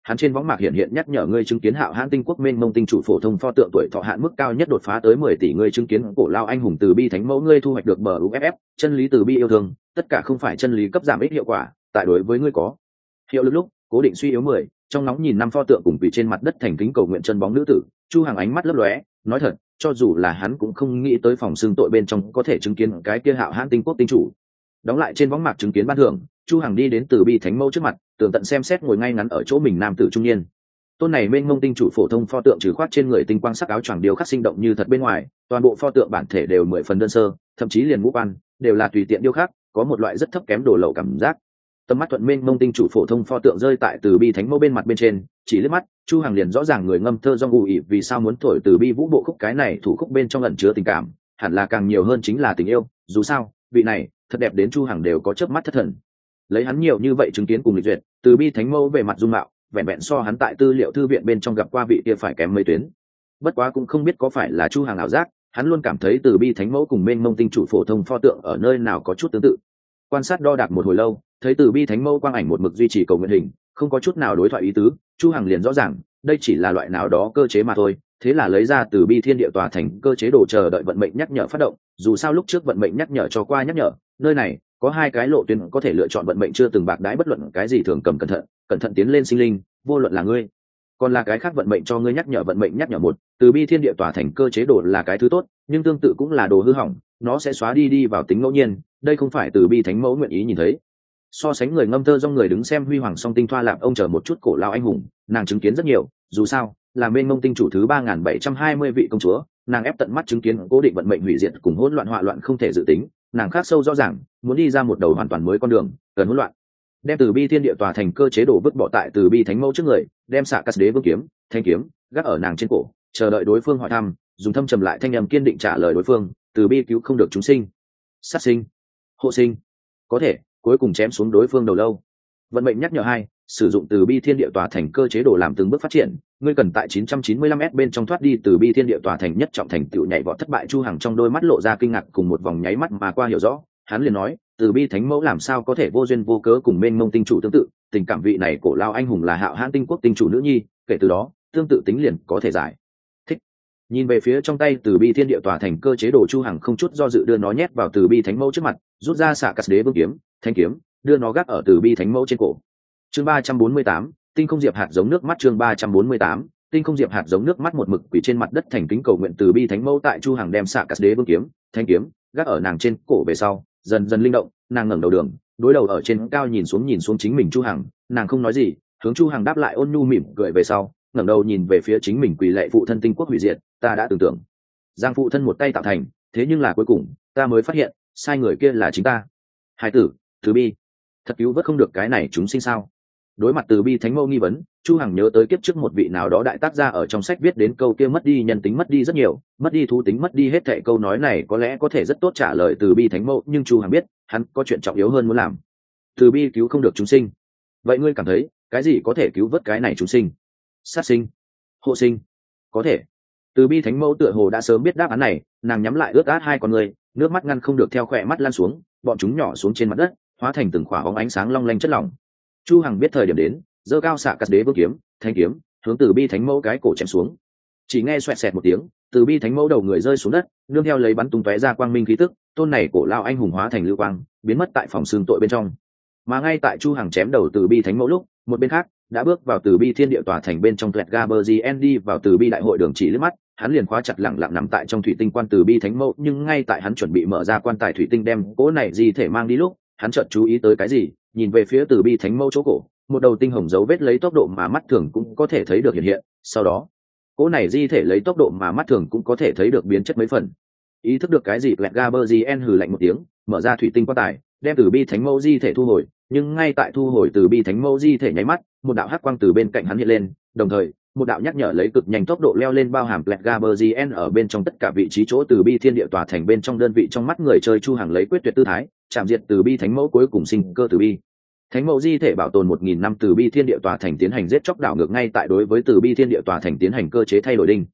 hắn trên võng mạc hiện hiện nhắc nhở ngươi chứng kiến hạo hãn tinh quốc mênh mông tinh chủ phổ thông pho tượng tuổi thọ hạn mức cao nhất đột phá tới 10 tỷ, ngươi chứng kiến cổ lao anh hùng từ bi thánh mẫu, ngươi thu hoạch được bờ uff chân lý từ bi yêu thương, tất cả không phải chân lý cấp giảm ít hiệu quả, tại đối với ngươi có hiệu lực lúc cố định suy yếu 10. Trong nóng nhìn năm pho tượng cùng quỳ trên mặt đất thành kính cầu nguyện chân bóng nữ tử, Chu Hằng ánh mắt lấp lóe, nói thật, cho dù là hắn cũng không nghĩ tới phòng xương tội bên trong có thể chứng kiến cái kia hạo hãn tinh quốc tinh chủ. Đóng lại trên võng mạc chứng kiến ban thưởng, Chu Hằng đi đến từ bi thánh mẫu trước mặt, tường tận xem xét ngồi ngay ngắn ở chỗ mình nam tử trung niên. Tôn này mênh mông tinh chủ phổ thông pho tượng trừ khoác trên người tinh quang sắc áo choàng điêu khắc sinh động như thật bên ngoài, toàn bộ pho tượng bản thể đều 10 phần đơn sơ, thậm chí liền ngũ quan đều là tùy tiện điêu khắc, có một loại rất thấp kém đồ lậu cảm giác. Tầm mắt thuận mênh mông tinh chủ phổ thông pho tượng rơi tại từ bi thánh mẫu bên mặt bên trên, chỉ liếc mắt, Chu Hằng liền rõ ràng người ngâm thơ do ngụ ý vì sao muốn thổi từ bi vũ bộ khúc, cái này thủ khúc bên trong ẩn chứa tình cảm, hẳn là càng nhiều hơn chính là tình yêu, dù sao, vị này thật đẹp đến Chu Hằng đều có chớp mắt thất thần. Lấy hắn nhiều như vậy chứng kiến cùng lịch duyệt, từ bi thánh mẫu về mặt dung mạo vẹn vẹn so hắn tại tư liệu thư viện bên trong gặp qua vị kia phải kém mấy tuyến. Bất quá cũng không biết có phải là Chu Hằng ảo giác, hắn luôn cảm thấy từ bi thánh mẫu cùng mênh mông tinh chủ phổ thông pho tượng ở nơi nào có chút tương tự. Quan sát đo đạc một hồi lâu, thấy từ bi thánh mẫu quang ảnh một mực duy trì cầu nguyện hình, không có chút nào đối thoại ý tứ, Chu Hằng liền rõ ràng đây chỉ là loại nào đó cơ chế mà thôi. Thế là lấy ra từ bi thiên địa tòa thành cơ chế đồ chờ đợi vận mệnh nhắc nhở phát động. Dù sao lúc trước vận mệnh nhắc nhở cho qua nhắc nhở, nơi này có hai cái lộ tuyến có thể lựa chọn, vận mệnh chưa từng bạc đãi bất luận cái gì thường cầm cẩn thận tiến lên sinh linh, vô luận là ngươi còn là cái khác vận mệnh cho ngươi nhắc nhở. Vận mệnh nhắc nhở một, từ bi thiên địa tòa thành cơ chế đồ là cái thứ tốt, nhưng tương tự cũng là đồ hư hỏng, nó sẽ xóa đi vào tính ngẫu nhiên, đây không phải từ bi thánh mẫu nguyện ý nhìn thấy. So sánh người ngâm thơ do người đứng xem huy hoàng song tinh thoa lạp ông chờ một chút cổ lao anh hùng, nàng chứng kiến rất nhiều, dù sao là mênh mông tinh chủ thứ 3720 vị công chúa, nàng ép tận mắt chứng kiến cố định vận mệnh hủy diệt cùng hỗn loạn họa loạn không thể dự tính, nàng khác sâu rõ ràng muốn đi ra một đầu hoàn toàn mới con đường, cần hỗn loạn. Đem từ bi thiên địa tòa thành cơ chế đồ vứt bỏ tại từ bi thánh mẫu trước người, đem xạ cắt đế vương kiếm thanh kiếm gác ở nàng trên cổ, chờ đợi đối phương hỏi thăm, dùng thâm trầm lại thanh âm kiên định trả lời đối phương, từ bi cứu không được chúng sinh, sát sinh, hộ sinh, có thể cuối cùng chém xuống đối phương đầu lâu. Vận mệnh nhắc nhở 2, sử dụng từ bi thiên địa tòa thành cơ chế đồ làm từng bước phát triển, ngươi cần tại 995m bên trong thoát đi từ bi thiên địa tòa thành nhất trọng thành tựu nhảy vọt thất bại. Chu Hằng trong đôi mắt lộ ra kinh ngạc cùng một vòng nháy mắt mà qua hiểu rõ, hắn liền nói, từ bi thánh mẫu làm sao có thể vô duyên vô cớ cùng mênh mông tinh chủ tương tự, tình cảm vị này cổ lao anh hùng là hạo hãn tinh quốc tinh chủ nữ nhi, kể từ đó tương tự tính liền có thể giải thích. Nhìn về phía trong tay từ bi thiên địa tòa thành cơ chế đồ, Chu Hằng không chút do dự đưa nó nhét vào từ bi thánh mẫu trước mặt, rút ra xạ cắt đế vương kiếm thanh kiếm, đưa nó gác ở từ bi thánh mẫu trên cổ. Chương 348, tinh không diệp hạt giống nước mắt. Chương 348, tinh không diệp hạt giống nước mắt. Một mực quỳ trên mặt đất thành kính cầu nguyện từ bi thánh mẫu tại Chu Hằng đem xạ cắt đế vương kiếm thanh kiếm gác ở nàng trên cổ về sau, dần dần linh động, nàng ngẩng đầu đường, đối đầu ở trên cao nhìn xuống chính mình Chu Hằng, nàng không nói gì, hướng Chu Hằng đáp lại ôn nhu mỉm cười về sau, ngẩng đầu nhìn về phía chính mình quỳ lệ phụ thân tinh quốc hủy diệt, ta đã tưởng tượng giang phụ thân một tay tạo thành, thế nhưng là cuối cùng ta mới phát hiện sai người kia là chính ta. Hải tử, từ bi thật cứu vớt không được cái này chúng sinh sao? Đối mặt từ bi thánh mẫu nghi vấn, Chu Hằng nhớ tới kiếp trước một vị nào đó đại tác gia ở trong sách viết đến câu kia mất đi nhân tính, mất đi rất nhiều, mất đi thú tính, mất đi hết thảy. Câu nói này có lẽ có thể rất tốt trả lời từ bi thánh mẫu, nhưng Chu Hằng biết hắn có chuyện trọng yếu hơn muốn làm. Từ bi cứu không được chúng sinh, vậy ngươi cảm thấy cái gì có thể cứu vớt cái này chúng sinh? Sát sinh, hộ sinh, có thể. Từ bi thánh mẫu tựa hồ đã sớm biết đáp án này, nàng nhắm lại ướt át hai con người, nước mắt ngăn không được theo khỏe mắt lan xuống, bọn chúng nhỏ xuống trên mặt đất, hóa thành từng khỏa bóng ánh sáng long lanh chất lỏng. Chu Hằng biết thời điểm đến, giơ cao xạ cắt đế vương kiếm thanh kiếm, hướng từ bi thánh mẫu cái cổ chém xuống. Chỉ nghe xoẹt xẹt một tiếng, từ bi thánh mẫu đầu người rơi xuống đất, nương theo lấy bắn tung tóe ra quang minh khí tức, tôn này cổ lao anh hùng hóa thành lưu quang, biến mất tại phòng xương tội bên trong. Mà ngay tại Chu Hằng chém đầu từ bi thánh mẫu lúc, một bên khác đã bước vào từ bi thiên địa tòa thành bên trong Tuẹt Gaberzien đi vào từ bi đại hội đường, chỉ liếc mắt hắn liền khóa chặt lặng lặng nằm tại trong thủy tinh quan từ bi thánh mẫu. Nhưng ngay tại hắn chuẩn bị mở ra quan tài thủy tinh đem cỗ này di thể mang đi lúc, hắn chợt chú ý tới cái gì, nhìn về phía từ bi thánh mẫu chỗ cổ, một đầu tinh hồng dấu vết lấy tốc độ mà mắt thường cũng có thể thấy được hiện hiện. Sau đó cỗ này di thể lấy tốc độ mà mắt thường cũng có thể thấy được biến chất mấy phần. Ý thức được cái gì, Tuẹt Gaberzien hừ lạnh một tiếng, mở ra thủy tinh quan tài, đem từ bi thánh mẫu di thể thu hồi. Nhưng ngay tại thu hồi từ bi thánh mẫu di thể nháy mắt, một đạo hắc quang từ bên cạnh hắn hiện lên, đồng thời một đạo nhắc nhở lấy cực nhanh tốc độ leo lên bao hàm Tuẹt Gaberzien ở bên trong tất cả vị trí chỗ từ bi thiên địa tòa thành bên trong đơn vị. Trong mắt người chơi, Chu Hằng lấy quyết tuyệt tư thái chạm diệt từ bi thánh mẫu, cuối cùng sinh cơ từ bi thánh mẫu di thể bảo tồn 1000 năm. Từ bi thiên địa tòa thành tiến hành giết chóc đảo ngược, ngay tại đối với từ bi thiên địa tòa thành tiến hành cơ chế thay đổi đinh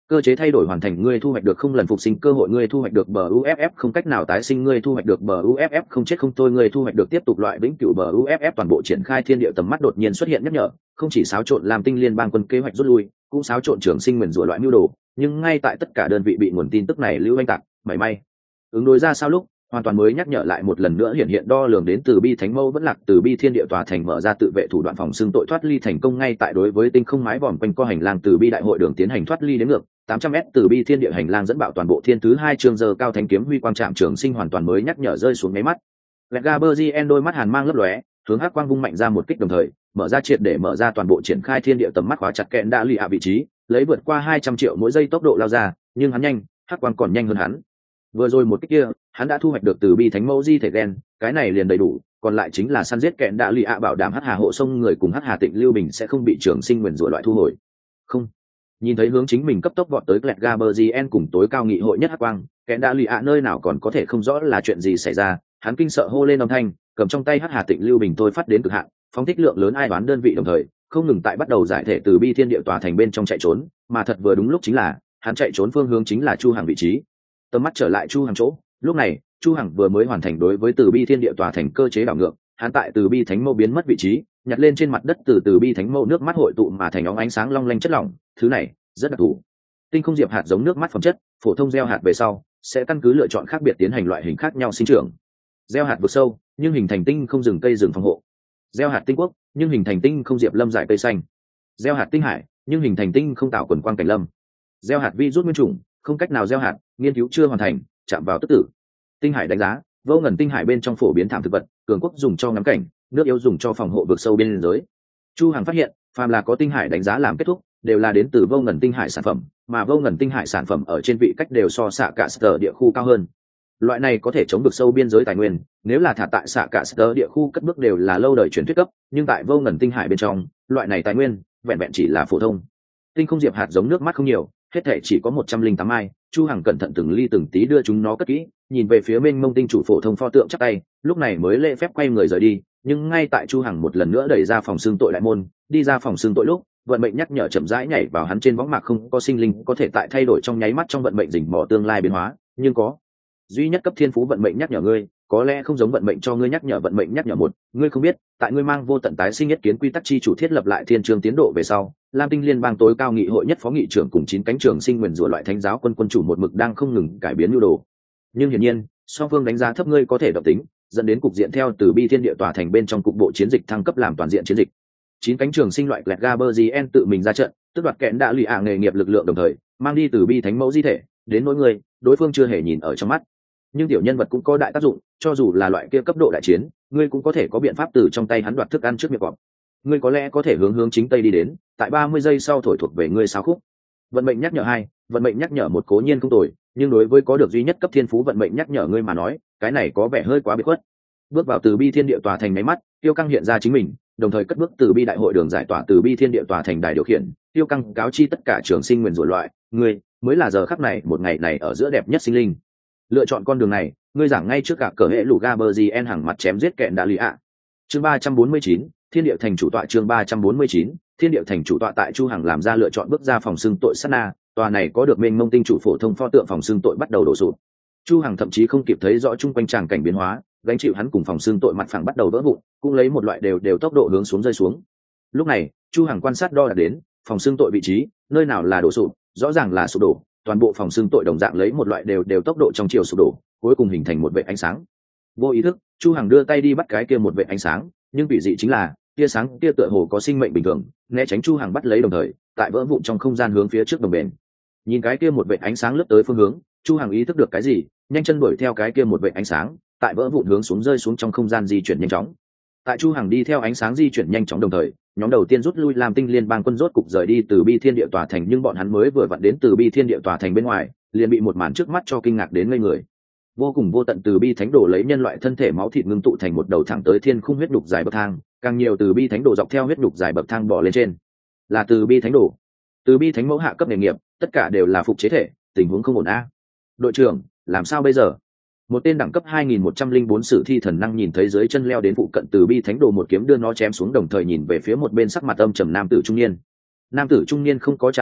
cơ chế thay đổi hoàn thành, ngươi thu hoạch được không lần phục sinh cơ hội, ngươi thu hoạch được buff không cách nào tái sinh, ngươi thu hoạch được buff không chết không thôi, ngươi thu hoạch được tiếp tục loại vĩnh cửu buff. Toàn bộ triển khai thiên địa tầm mắt đột nhiên xuất hiện nhắc nhở, không chỉ xáo trộn làm tinh liên bang quân kế hoạch rút lui, cũng xáo trộn trường sinh nguyền rủa loại mưu đồ, nhưng ngay tại tất cả đơn vị bị nguồn tin tức này lưu anh tạc mảy may ứng đối ra sao lúc hoàn toàn mới nhắc nhở lại một lần nữa hiện đo lường đến từ bi thánh mâu vẫn lạc từ bi thiên địa tòa thành mở ra tự vệ thủ đoạn phòng xương tội thoát ly thành công ngay tại đối với tinh không mái vòm quanh co hành lang từ bi đại hội đường tiến hành thoát ly đến ngược 800m từ bi thiên địa hành lang dẫn bạo toàn bộ thiên thứ hai trường giờ cao thánh kiếm huy quang trạm trường sinh hoàn toàn mới nhắc nhở rơi xuống máy mắt. Gaberzien đôi mắt hàn mang lấp lóe, hướng hắc quang vung mạnh ra một kích đồng thời mở ra triệt để mở ra toàn bộ triển khai thiên địa tầm mắt khóa chặt kẹn đã lì ạ vị trí, lấy vượt qua 200 triệu mỗi giây tốc độ lao ra, nhưng hắn nhanh, hắc quang còn nhanh hơn hắn. Vừa rồi một kích kia, hắn đã thu hoạch được từ bi thánh mẫu di thể gen, cái này liền đầy đủ, còn lại chính là săn giết kẹn đã lì ạ bảo đảm hắc hà hộ sông người cùng hắc hà tịnh lưu bình sẽ không bị trường sinh nguyền rủa loại thu hồi. Không. Nhìn thấy hướng chính mình cấp tốc vọt tới Gaberzien cùng tối cao nghị hội nhất hắc quang, kẹn đã lì ạ nơi nào còn có thể không rõ là chuyện gì xảy ra, hắn kinh sợ hô lên âm thanh, cầm trong tay hắc hà tịnh lưu bình thôi phát đến cực hạn, phóng thích lượng lớn ai đoán đơn vị đồng thời không ngừng tại bắt đầu giải thể từ bi thiên địa tòa thành bên trong chạy trốn, mà thật vừa đúng lúc chính là hắn chạy trốn phương hướng chính là Chu Hằng vị trí. Tầm mắt trở lại Chu Hằng chỗ, lúc này Chu Hằng vừa mới hoàn thành đối với từ bi thiên địa tòa thành cơ chế đảo ngược, hắn tại từ bi thánh mâu biến mất vị trí, nhặt lên trên mặt đất từ bi thánh mâu nước mắt hội tụ mà thành óng ánh sáng long lanh chất lỏng, thứ này rất đặc thù. Tinh không diệp hạt giống nước mắt phẩm chất, phổ thông gieo hạt về sau sẽ căn cứ lựa chọn khác biệt tiến hành loại hình khác nhau sinh trưởng. Gieo hạt vực sâu nhưng hình thành tinh không rừng cây rừng phòng hộ, gieo hạt tinh quốc nhưng hình thành tinh không diệp lâm dại cây xanh, gieo hạt tinh hải nhưng hình thành tinh không tạo quần quang cảnh lâm, gieo hạt vi rút nguyên chủng không cách nào gieo hạt, nghiên cứu chưa hoàn thành, chạm vào tức tử. Tinh hải đánh giá vô ngần tinh hải bên trong phổ biến thảm thực vật, cường quốc dùng cho ngắm cảnh, nước yếu dùng cho phòng hộ vực sâu biên giới. Chu Hằng phát hiện phàm là có tinh hải đánh giá làm kết thúc đều là đến từ vô ngần tinh hải sản phẩm, mà vô ngần tinh hải sản phẩm ở trên vị cách đều so xạ cả sở địa khu cao hơn. Loại này có thể chống được sâu biên giới tài nguyên, nếu là thả tại xạ cả sở địa khu cất bước đều là lâu đời truyền thuyết cấp, nhưng tại vô ngần tinh hải bên trong loại này tài nguyên vẹn vẹn chỉ là phổ thông. Tinh không diệp hạt giống nước mắt không nhiều, hết thể chỉ có 108 ai. Chu Hằng cẩn thận từng ly từng tí đưa chúng nó cất kỹ, nhìn về phía mênh mông tinh chủ phổ thông pho tượng chắp tay, lúc này mới lễ phép quay người rời đi. Nhưng ngay tại Chu Hằng một lần nữa đẩy ra phòng xương tội đại môn, đi ra phòng xương tội lúc vận mệnh nhắc nhở chậm rãi nhảy vào hắn trên võng mạc, không có sinh linh có thể tại thay đổi trong nháy mắt trong vận mệnh rình mò tương lai biến hóa, nhưng có duy nhất cấp thiên phú vận mệnh nhắc nhở ngươi, có lẽ không giống vận mệnh cho ngươi nhắc nhở vận mệnh nhắc nhở một, ngươi không biết, tại ngươi mang vô tận tái sinh nhất kiến quy tắc chi chủ thiết lập lại thiên trường tiến độ về sau, Lam Tinh liên bang tối cao nghị hội nhất phó nghị trưởng cùng 9 cánh trường sinh nguyền rủa loại thánh giáo quân quân chủ một mực đang không ngừng cải biến nhu đồ. Nhưng hiển nhiên, song phương đánh giá thấp ngươi có thể động tính, dẫn đến cục diện theo từ bi thiên địa tòa thành bên trong cục bộ chiến dịch thăng cấp làm toàn diện chiến dịch. 9 cánh trường sinh loại Gaberzien tự mình ra trận, tức đoạt kẽn đã lụy nghề nghiệp lực lượng đồng thời mang đi từ bi thánh mẫu di thể, đến nỗi người đối phương chưa hề nhìn ở trong mắt. Nhưng tiểu nhân vật cũng có đại tác dụng, cho dù là loại kia cấp độ đại chiến, ngươi cũng có thể có biện pháp từ trong tay hắn đoạt thức ăn trước miệng cọp. Ngươi có lẽ có thể hướng chính tây đi đến, tại 30 giây sau thổi thuộc về ngươi sao khúc. Vận mệnh nhắc nhở 2, vận mệnh nhắc nhở 1 cố nhiên không tồi, nhưng đối với có được duy nhất cấp thiên phú vận mệnh nhắc nhở ngươi mà nói, cái này có vẻ hơi quá biệt khuất. Bước vào từ bi thiên địa tòa thành máy mắt, Tiêu Căng hiện ra chính mình, đồng thời cất bước từ bi đại hội đường giải tỏa từ bi thiên địa tòa thành đài điều khiển. Tiêu Căng cáo chi tất cả trường sinh nguyền rủa loại, ngươi mới là giờ khắc này một ngày này ở giữa đẹp nhất sinh linh. Lựa chọn con đường này, ngươi giảng ngay trước cả cờ hệ lũ Gaberzien hàng mặt chém giết kẹn đã lì ạ. Chương 349, thiên địa thành chủ tọa. Chương 349, thiên địa thành chủ tọa. Tại Chu Hằng làm ra lựa chọn bước ra phòng xương tội sát na, tòa này có được mênh mông tinh chủ phổ thông pho tượng phòng xương tội bắt đầu đổ sụp. Chu Hằng thậm chí không kịp thấy rõ chung quanh tràng cảnh biến hóa, gánh chịu hắn cùng phòng xương tội mặt phẳng bắt đầu vỡ vụn, cũng lấy một loại đều tốc độ hướng xuống rơi xuống. Lúc này, Chu Hằng quan sát đo đạc đến phòng xương tội vị trí, nơi nào là đổ sụp, rõ ràng là sụp đổ, toàn bộ phòng xương tội đồng dạng lấy một loại đều tốc độ trong chiều sụp đổ, cuối cùng hình thành một vệt ánh sáng. Vô ý thức, Chu Hằng đưa tay đi bắt cái kia một vệt ánh sáng, nhưng bị dị chính là tia sáng kia tựa hồ có sinh mệnh bình thường, né tránh Chu Hằng bắt lấy đồng thời, tại vỡ vụn trong không gian hướng phía trước đồng bền. Nhìn cái kia một vệt ánh sáng lướt tới phương hướng, Chu Hằng ý thức được cái gì, nhanh chân đuổi theo cái kia một vệt ánh sáng, tại vỡ vụn hướng xuống rơi xuống trong không gian di chuyển nhanh chóng. Tại Chu Hằng đi theo ánh sáng di chuyển nhanh chóng đồng thời, nhóm đầu tiên rút lui làm tinh liên bang quân rốt cục rời đi từ bi thiên địa tòa thành, nhưng bọn hắn mới vừa vặn đến từ bi thiên địa tòa thành bên ngoài, liền bị một màn trước mắt cho kinh ngạc đến ngây người. Vô cùng vô tận từ bi thánh đồ lấy nhân loại thân thể máu thịt ngưng tụ thành một đầu thẳng tới thiên khung huyết nhục dài bậc thang, càng nhiều từ bi thánh đồ dọc theo huyết nhục dài bậc thang bò lên trên. Là từ bi thánh đồ, từ bi thánh mẫu hạ cấp nghề nghiệp, tất cả đều là phục chế thể, tình huống không ổn a. Đội trưởng, làm sao bây giờ? Một tên đẳng cấp 2104 sử thi thần năng nhìn thấy dưới chân leo đến phụ cận từ bi thánh đồ một kiếm đưa nó chém xuống, đồng thời nhìn về phía một bên sắc mặt âm trầm nam tử trung niên. Nam tử trung niên không có trả lời,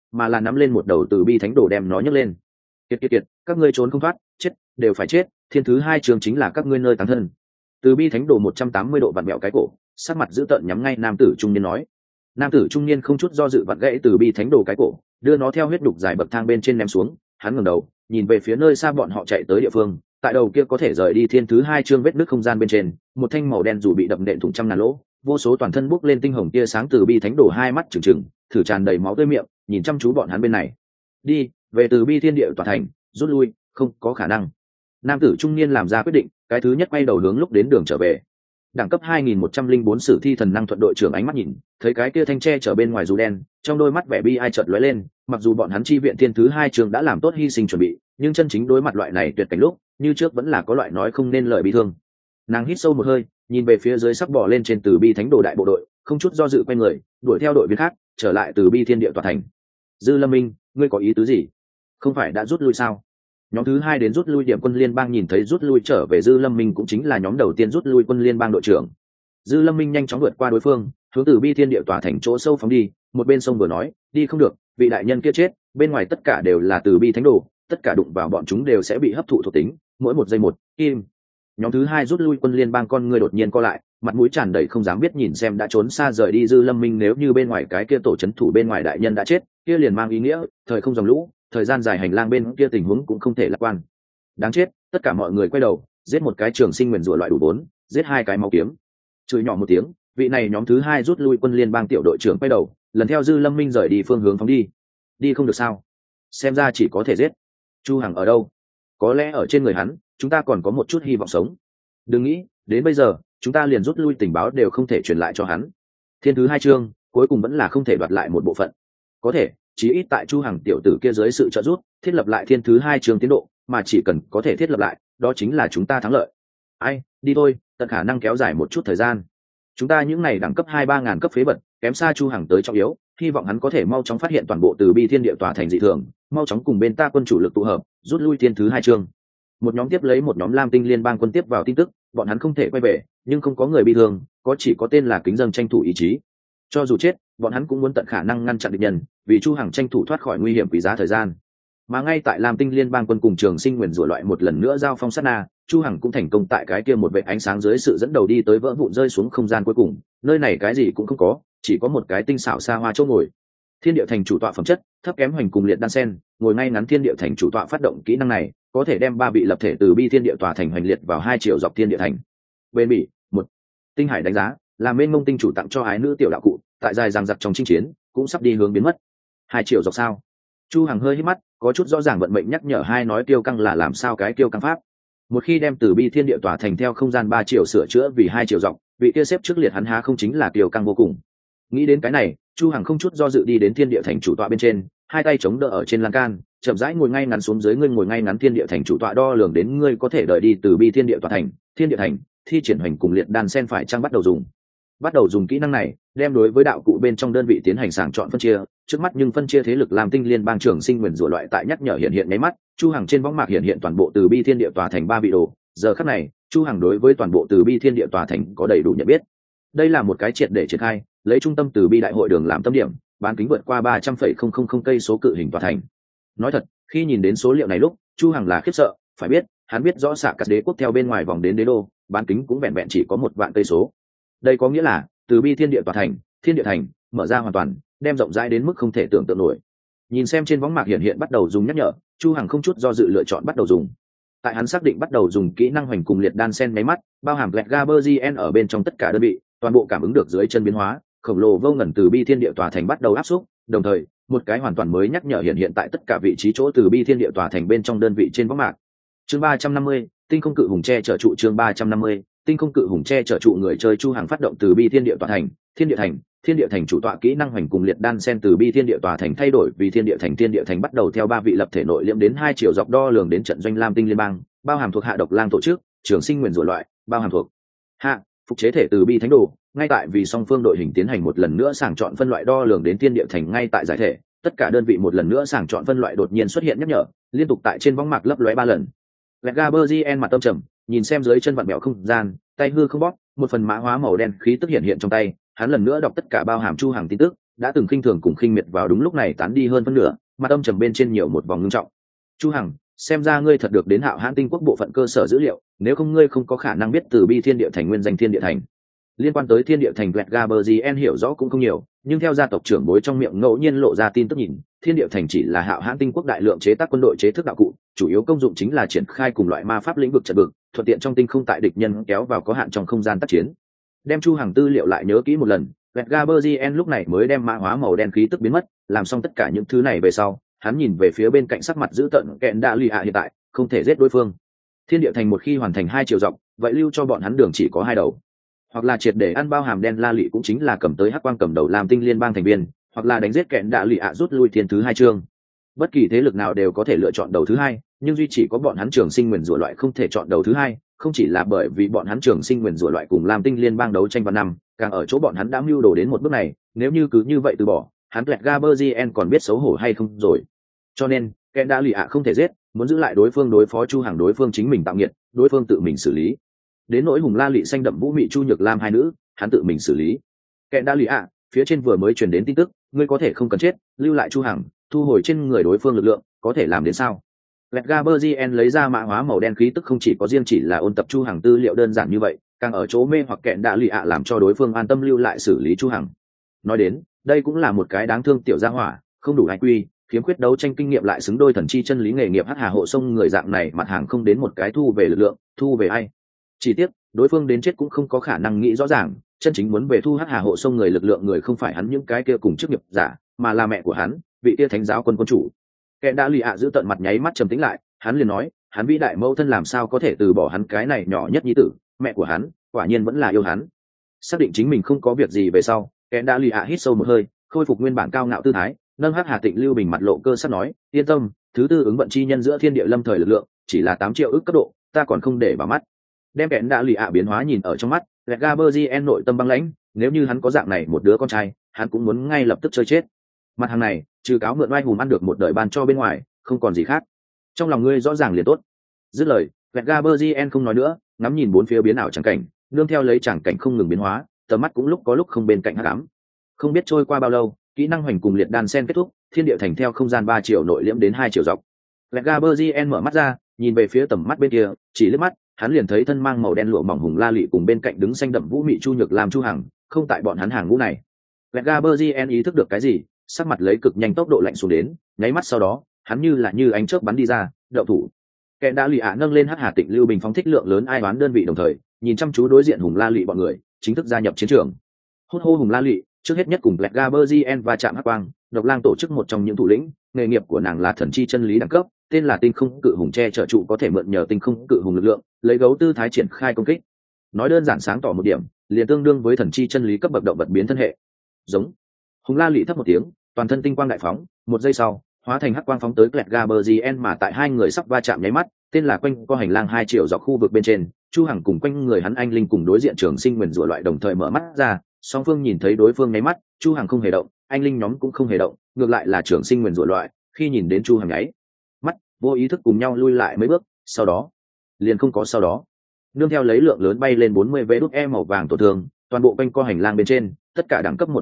mà là nắm lên một đầu từ bi thánh đồ đem nó nhấc lên. Kiệt, các ngươi trốn không thoát, chết đều phải chết, thiên thứ hai trường chính là các ngươi nơi táng thân. Từ bi thánh đồ 180 độ vặn mẹo cái cổ, sắc mặt dữ tợn nhắm ngay nam tử trung niên nói. Nam tử trung niên không chút do dự vặn gãy từ bi thánh đồ cái cổ, đưa nó theo huyết đục dài bậc thang bên trên ném xuống. Hắn ngẩng đầu nhìn về phía nơi xa bọn họ chạy tới địa phương, tại đầu kia có thể rời đi thiên thứ hai chương vết nứt không gian bên trên, một thanh màu đen dù bị đập nện thủng trăm ngàn lỗ, vô số toàn thân bốc lên tinh hồng tia sáng. Từ bi thánh đồ hai mắt trừng trừng, thử tràn đầy máu tươi miệng, nhìn chăm chú bọn hắn bên này. Đi về từ bi thiên địa tòa thành, rút lui, không có khả năng. Nam tử trung niên làm ra quyết định, cái thứ nhất quay đầu hướng lúc đến đường trở về. Đẳng cấp 2104 sử thi thần năng thuận đội trưởng ánh mắt nhìn, thấy cái kia thanh tre trở bên ngoài dù đen, trong đôi mắt vẻ bi ai chợt lóe lên. Mặc dù bọn hắn chi viện thiên thứ hai trường đã làm tốt hy sinh chuẩn bị, nhưng chân chính đối mặt loại này tuyệt cảnh lúc, như trước vẫn là có loại nói không nên lời bi thương. Nàng hít sâu một hơi, nhìn về phía dưới sắp bò lên trên từ bi thánh đồ đại bộ đội, không chút do dự quay người, đuổi theo đội viên khác, trở lại từ bi thiên địa tòa thành. Dư Lâm Minh, ngươi có ý tứ gì? Không phải đã rút lui sao? Nhóm thứ hai đến rút lui điểm quân liên bang nhìn thấy rút lui trở về Dư Lâm Minh cũng chính là nhóm đầu tiên rút lui quân liên bang đội trưởng. Dư Lâm Minh nhanh chóng vượt qua đối phương, hướng từ bi thiên địa tòa thành chỗ sâu phóng đi, một bên sông vừa nói, đi không được, vị đại nhân kia chết, bên ngoài tất cả đều là từ bi thánh đồ, tất cả đụng vào bọn chúng đều sẽ bị hấp thụ thuộc tính, mỗi một giây một, im. Nhóm thứ hai rút lui quân liên bang con người đột nhiên co lại, mặt mũi tràn đầy không dám biết nhìn xem đã trốn xa rời đi Dư Lâm Minh. Nếu như bên ngoài cái kia tổ trấn thủ bên ngoài đại nhân đã chết, kia liền mang ý nghĩa thời không dòng lũ, thời gian dài hành lang bên kia tình huống cũng không thể lạc quan. Đáng chết, tất cả mọi người quay đầu, giết một cái trường sinh nguyền rủa loại đủ 4, giết hai cái máu kiếm. Chửi nhỏ một tiếng, vị này nhóm thứ hai rút lui quân liên bang tiểu đội trưởng quay đầu, lần theo Dư Lâm Minh rời đi phương hướng phóng đi. Đi không được sao? Xem ra chỉ có thể giết. Chu Hằng ở đâu? Có lẽ ở trên người hắn, chúng ta còn có một chút hy vọng sống. Đừng nghĩ, đến bây giờ, chúng ta liền rút lui tình báo đều không thể truyền lại cho hắn. Thiên thứ hai chương, cuối cùng vẫn là không thể đoạt lại một bộ phận. Có thể, chí ít tại Chu Hằng tiểu tử kia dưới sự trợ giúp, thiết lập lại thiên thứ hai chương tiến độ, mà chỉ cần có thể thiết lập lại, đó chính là chúng ta thắng lợi. Ai, đi thôi, tận khả năng kéo dài một chút thời gian. Chúng ta những này đẳng cấp 2-3 ngàn cấp phế vật, kém xa Chu Hằng tới trọng yếu, hy vọng hắn có thể mau chóng phát hiện toàn bộ từ bi thiên địa tòa thành dị thường, mau chóng cùng bên ta quân chủ lực tụ hợp, rút lui thiên thứ hai chương. Một nhóm tiếp lấy một nhóm Lam Tinh liên bang quân tiếp vào tin tức, bọn hắn không thể quay về, nhưng không có người bị thương, có chỉ có tên là Kính Dâng tranh thủ ý chí. Cho dù chết, bọn hắn cũng muốn tận khả năng ngăn chặn địch nhân, vì Chu Hằng tranh thủ thoát khỏi nguy hiểm quý giá thời gian. Mà ngay tại Lam Tinh liên bang quân cùng Trường Sinh nguyền rủa loại một lần nữa giao phong sát na, Chu Hằng cũng thành công tại cái kia một vệt ánh sáng dưới sự dẫn đầu đi tới vỡ vụn rơi xuống không gian cuối cùng. Nơi này cái gì cũng không có, chỉ có một cái tinh xảo xa hoa chỗ ngồi. Thiên địa thành chủ tọa phẩm chất thấp kém hoành cùng liệt đan sen, ngồi ngay ngắn thiên địa thành chủ tọa phát động kỹ năng này, có thể đem ba vị lập thể từ bi thiên địa tòa thành hoành liệt vào 2 triệu dọc thiên địa thành. Bên bỉ, một tinh hải đánh giá, là mênh mông tinh chủ tặng cho ái nữ tiểu đạo cụ, tại dài dằng dặc trong chinh chiến, cũng sắp đi hướng biến mất. 2 triệu dọc sao? Chu Hằng hơi hít mắt, có chút rõ ràng vận mệnh nhắc nhở hai nói tiêu căng là làm sao cái tiêu căng pháp. Một khi đem từ bi thiên địa tòa thành theo không gian 3 triệu sửa chữa vì 2 triệu dọc, vị kia xếp trước liệt hắn há không chính là tiêu căng vô cùng. Nghĩ đến cái này, Chu Hằng không chút do dự đi đến thiên địa thành chủ tọa bên trên, hai tay chống đỡ ở trên lan can, chậm rãi ngồi ngay ngắn xuống dưới. Ngươi ngồi ngay ngắn thiên địa thành chủ tọa, đo lường đến ngươi có thể đợi đi từ bi thiên địa tọa thành, thiên địa thành, thi triển hoành cùng liệt đan sen phải chăng bắt đầu dùng. Bắt đầu dùng kỹ năng này, đem đối với đạo cụ bên trong đơn vị tiến hành sàng chọn phân chia, trước mắt nhưng phân chia thế lực làm tinh liên bang Trường Sinh nguyền rủa loại tại nhắc nhở hiện hiện mấy mắt, Chu Hằng trên võng mạc hiện toàn bộ từ bi thiên địa tòa thành 3 vị đồ. Giờ khắc này, Chu Hằng đối với toàn bộ từ bi thiên địa tòa thành có đầy đủ nhận biết. Đây là một cái triệt để triển khai, lấy trung tâm từ bi đại hội đường làm tâm điểm, bán kính vượt qua 300,000 cây số cự hình tòa thành. Nói thật, khi nhìn đến số liệu này lúc, Chu Hằng là khiếp sợ, phải biết, hắn biết rõ xạ cả đế quốc theo bên ngoài vòng đến đế đô, bán kính cũng vẹn vẹn chỉ có 1 vạn cây số. Đây có nghĩa là, từ bi thiên địa tòa thành, thiên địa thành, mở ra hoàn toàn, đem rộng rãi đến mức không thể tưởng tượng nổi. Nhìn xem trên võng mạc hiện bắt đầu dùng nhắc nhở, Chu Hằng không chút do dự lựa chọn bắt đầu dùng. Tại hắn xác định bắt đầu dùng kỹ năng hoành cùng liệt đan sen máy mắt, bao hàm Black Gaberzien ở bên trong tất cả đơn vị, toàn bộ cảm ứng được dưới chân biến hóa, khổng lồ vô ngần từ bi thiên địa tòa thành bắt đầu áp xúc, đồng thời, một cái hoàn toàn mới nhắc nhở hiện tại tất cả vị trí chỗ từ bi thiên địa tòa thành bên trong đơn vị trên võng mạc. Chương 350, tinh không cự hùng che chở trụ. Chương 350, tinh không cự hùng che chở trụ. Người chơi Chu Hằng phát động từ bi thiên địa tòa thành, thiên địa thành chủ tọa kỹ năng hoành cùng liệt đan sen từ bi thiên địa tòa thành thay đổi vì thiên địa thành bắt đầu theo 3 vị lập thể nội liễm đến 2 triệu dọc, đo lường đến trận doanh Lam Tinh liên bang, bao hàm thuộc hạ độc lang tổ chức, Trường Sinh nguyền rủa loại, bao hàm thuộc hạ phục chế thể từ bi thánh đồ. Ngay tại vì song phương đội hình tiến hành một lần nữa sàng chọn phân loại, đo lường đến thiên địa thành ngay tại giải thể, tất cả đơn vị một lần nữa sàng chọn phân loại đột nhiên xuất hiện nhắc nhở, liên tục tại trên võng mạc lấp lóe 3 lần. Gaberzien mặt tâm trầm, nhìn xem dưới chân vặn mèo không gian, tay hư không bóp, một phần mã hóa màu đen khí tức hiện trong tay, hắn lần nữa đọc tất cả bao hàm Chu Hằng tin tức, đã từng khinh thường cùng khinh miệt vào đúng lúc này tán đi hơn phân nửa, mặt âm trầm bên trên nhiều một vòng ngưng trọng. Chu Hằng, xem ra ngươi thật được đến Hạo Hãn Tinh Quốc bộ phận cơ sở dữ liệu, nếu không ngươi không có khả năng biết từ Bi Thiên Địa Thành nguyên danh Thiên Địa Thành. Liên quan tới Thiên Địa Thành Black Gaberzien hiểu rõ cũng không nhiều, nhưng theo gia tộc trưởng bối trong miệng ngẫu nhiên lộ ra tin tức nhìn, Thiên Địa Thành chỉ là Hạo Hãn Tinh Quốc đại lượng chế tác quân đội chế thức đạo cụ, chủ yếu công dụng chính là triển khai cùng loại ma pháp lĩnh vực trận vực, thuận tiện trong tinh không tại địch nhân kéo vào có hạn trong không gian tác chiến. Đem Chu Hằng tư liệu lại nhớ kỹ một lần, Black Gaberzien lúc này mới đem mã hóa màu đen khí tức biến mất, làm xong tất cả những thứ này về sau, hắn nhìn về phía bên cạnh sắc mặt giữ tợn kẹn đạ lì ạ hiện tại không thể giết đối phương. Thiên Địa Thành một khi hoàn thành 2 chiều dọc, vậy lưu cho bọn hắn đường chỉ có 2 đầu, hoặc là triệt để ăn bao hàm đen la lị cũng chính là cầm tới hắc quang cầm đầu làm tinh liên bang thành viên, hoặc là đánh giết kẹn đạ lì ạ rút lui thiên thứ 2 chương. Bất kỳ thế lực nào đều có thể lựa chọn đầu thứ 2, nhưng duy chỉ có bọn hắn trường sinh nguyền rủa loại không thể chọn đầu thứ 2, không chỉ là bởi vì bọn hắn trường sinh nguyền rủa loại cùng làm tinh liên bang đấu tranh vào năm, càng ở chỗ bọn hắn đã mưu đồ đến một bước này, nếu như cứ như vậy từ bỏ, hắn Black Gaberzien còn biết xấu hổ hay không rồi. Cho nên kẹn đạ lì ạ không thể giết, muốn giữ lại đối phương đối phó Chu Hằng đối phương chính mình tạo nghiệt, đối phương tự mình xử lý. Đến nỗi Hùng La Lị xanh đậm Vũ Mị Chu Nhược Lam hai nữ, hắn tự mình xử lý. Kẹn đạ lì ạ, phía trên vừa mới truyền đến tin tức, ngươi có thể không cần chết, lưu lại Chu Hằng, thu hồi trên người đối phương lực lượng, có thể làm đến sao? Black Gaberzien lấy ra mã hóa màu đen khí tức không chỉ có riêng chỉ là ôn tập Chu Hằng tư liệu đơn giản như vậy, càng ở chỗ mê hoặc kẹn đạ lì ạ làm cho đối phương an tâm lưu lại xử lý Chu Hằng. Nói đến, đây cũng là một cái đáng thương tiểu gia hỏa, không đủ IQ, khiếm khuyết đấu tranh kinh nghiệm lại xứng đôi thần chi chân lý nghề nghiệp hắc hà hộ sông người dạng này mặt hàng không đến một cái thu về lực lượng, thu về ai? Chỉ tiếc, đối phương đến chết cũng không có khả năng nghĩ rõ ràng, chân chính muốn về thu hắc hà hộ sông người lực lượng người không phải hắn những cái kia cùng chức nghiệp giả, mà là mẹ của hắn, vị kia thánh giáo quân quân chủ. Kẻ đã lì ạ giữ tận mặt nháy mắt trầm tĩnh lại, hắn liền nói, hắn vĩ đại mẫu thân làm sao có thể từ bỏ hắn cái này nhỏ nhất nhi tử, mẹ của hắn, quả nhiên vẫn là yêu hắn. Xác định chính mình không có việc gì về sau, kẻ đã lì ạ hít sâu một hơi, khôi phục nguyên bản cao ngạo tư thái, nâng hắc hà tịnh lưu bình mặt lộ cơ sắc nói, yên tâm, thứ tư ứng vận chi nhân giữa thiên địa lâm thời lực lượng, chỉ là 8 triệu ức cấp độ, ta còn không để vào mắt. Đem kẻ đã lì ạ biến hóa nhìn ở trong mắt, Black Gaberzien nội tâm băng lãnh, nếu như hắn có dạng này một đứa con trai, hắn cũng muốn ngay lập tức chơi chết. Mặt hàng này, trừ cáo mượn oai hùng ăn được một đời ban cho bên ngoài, không còn gì khác. Trong lòng ngươi rõ ràng liền tốt. Dứt lời, Black Gaberzien không nói nữa, ngắm nhìn bốn phía biến ảo chẳng cảnh, nương theo lấy chẳng cảnh không ngừng biến hóa, tầm mắt cũng lúc có lúc không bên cạnh hắc ám. Không biết trôi qua bao lâu, kỹ năng hoành cùng liệt đan sen kết thúc, thiên địa thành theo không gian 3 triệu nội liễm đến 2 triệu dọc. Black Gaberzien mở mắt ra, nhìn về phía tầm mắt bên kia, chỉ liếc mắt, hắn liền thấy thân mang màu đen lụa mỏng Hùng La Lị cùng bên cạnh đứng xanh đậm Vũ Mị Chu Nhược làm Chu Hằng, không tại bọn hắn hàng ngũ này. Black Gaberzien ý thức được cái gì, sắc mặt lấy cực nhanh tốc độ lạnh xuống đến, nháy mắt sau đó, hắn như ánh chớp bắn đi ra, đậu thủ. Kẻ đã lì ạ nâng lên hắc hà tịnh lưu bình phóng thích lượng lớn ai đoán đơn vị đồng thời, nhìn chăm chú đối diện Hùng La Lị bọn người, chính thức gia nhập chiến trường. Hốt hô Hùng La Lị, trước hết nhất cùng Black Gaberzien và chạm hắc quang, Độc Lang tổ chức một trong những thủ lĩnh, nghề nghiệp của nàng là thần chi chân lý đẳng cấp, tên là tinh không cự hùng che chở trụ có thể mượn nhờ tinh không cự hùng lực lượng, lấy gấu tư thái triển khai công kích. Nói đơn giản sáng tỏ một điểm, liền tương đương với thần chi chân lý cấp bậc động vật biến thân hệ. Giống. Hùng La Lị thấp một tiếng, toàn thân tinh quang đại phóng, một giây sau, hóa thành hắc quang phóng tới Black Gaberzien mà tại hai người sắp va chạm nháy mắt, tên là quanh co hành lang 2 triệu dọc khu vực bên trên, Chu Hằng cùng quanh người hắn anh linh cùng đối diện trường sinh nguyền rủa loại đồng thời mở mắt ra, song phương nhìn thấy đối phương nháy mắt, Chu Hằng không hề động, anh linh nhóm cũng không hề động, ngược lại là trường sinh nguyền rủa loại, khi nhìn đến Chu Hằng nháy mắt, vô ý thức cùng nhau lui lại mấy bước, sau đó, liền không có sau đó. Nương theo lấy lượng lớn bay lên 40 VE màu vàng tổn thương, toàn bộ quanh co hành lang bên trên, tất cả đẳng cấp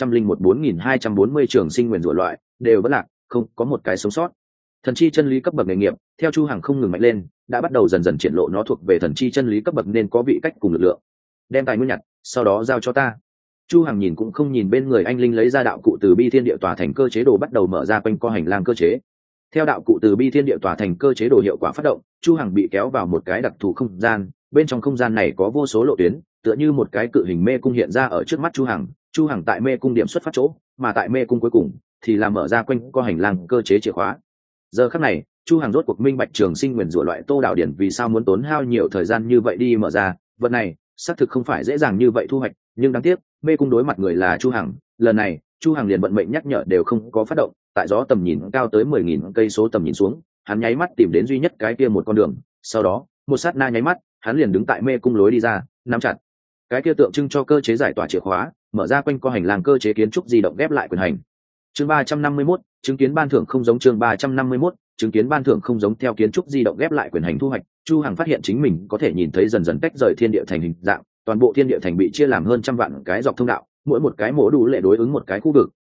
1001-4240 trường sinh nguyền rủa loại đều vẫn lạc, không có một cái sống sót. Thần chi chân lý cấp bậc nghề nghiệp, theo Chu Hằng không ngừng mạnh lên, đã bắt đầu dần dần triển lộ nó thuộc về thần chi chân lý cấp bậc nên có vị cách cùng lực lượng. Đem tài nguyên nhặt, sau đó giao cho ta. Chu Hằng nhìn cũng không nhìn bên người anh linh lấy ra đạo cụ từ Bi Thiên Địa tòa thành cơ chế đồ bắt đầu mở ra quanh co hành lang cơ chế. Theo đạo cụ từ Bi Thiên Địa tòa thành cơ chế đồ hiệu quả phát động, Chu Hằng bị kéo vào một cái đặc thù không gian, bên trong không gian này có vô số lộ tuyến, tựa như một cái cự hình mê cung hiện ra ở trước mắt Chu Hằng. Chu Hằng tại mê cung điểm xuất phát chỗ, mà tại mê cung cuối cùng thì là mở ra quanh co hành lang cơ chế chìa khóa. Giờ khắc này, Chu Hằng rốt cuộc minh bạch trường sinh nguyền rủa loại Tô Đạo Điển vì sao muốn tốn hao nhiều thời gian như vậy đi mở ra, vật này xác thực không phải dễ dàng như vậy thu hoạch, nhưng đáng tiếc, mê cung đối mặt người là Chu Hằng, lần này, Chu Hằng liền vận mệnh nhắc nhở đều không có phát động, tại gió tầm nhìn cao tới 10.000 cây số tầm nhìn xuống, hắn nháy mắt tìm đến duy nhất cái kia một con đường, sau đó, một sát na nháy mắt, hắn liền đứng tại mê cung lối đi ra, nắm chặt cái kia tượng trưng cho cơ chế giải tỏa chìa khóa, mở ra quanh co hành lang cơ chế kiến trúc di động ghép lại quyền hành. Chương 351, chứng kiến ban thưởng không giống chương 351, chứng kiến ban thưởng không giống theo kiến trúc di động ghép lại quyền hành thu hoạch, Chu Hằng phát hiện chính mình có thể nhìn thấy dần dần tách rời thiên địa thành hình dạng, toàn bộ thiên địa thành bị chia làm hơn trăm vạn cái dọc thông đạo, mỗi một cái mổ đủ lệ đối ứng một cái khu vực,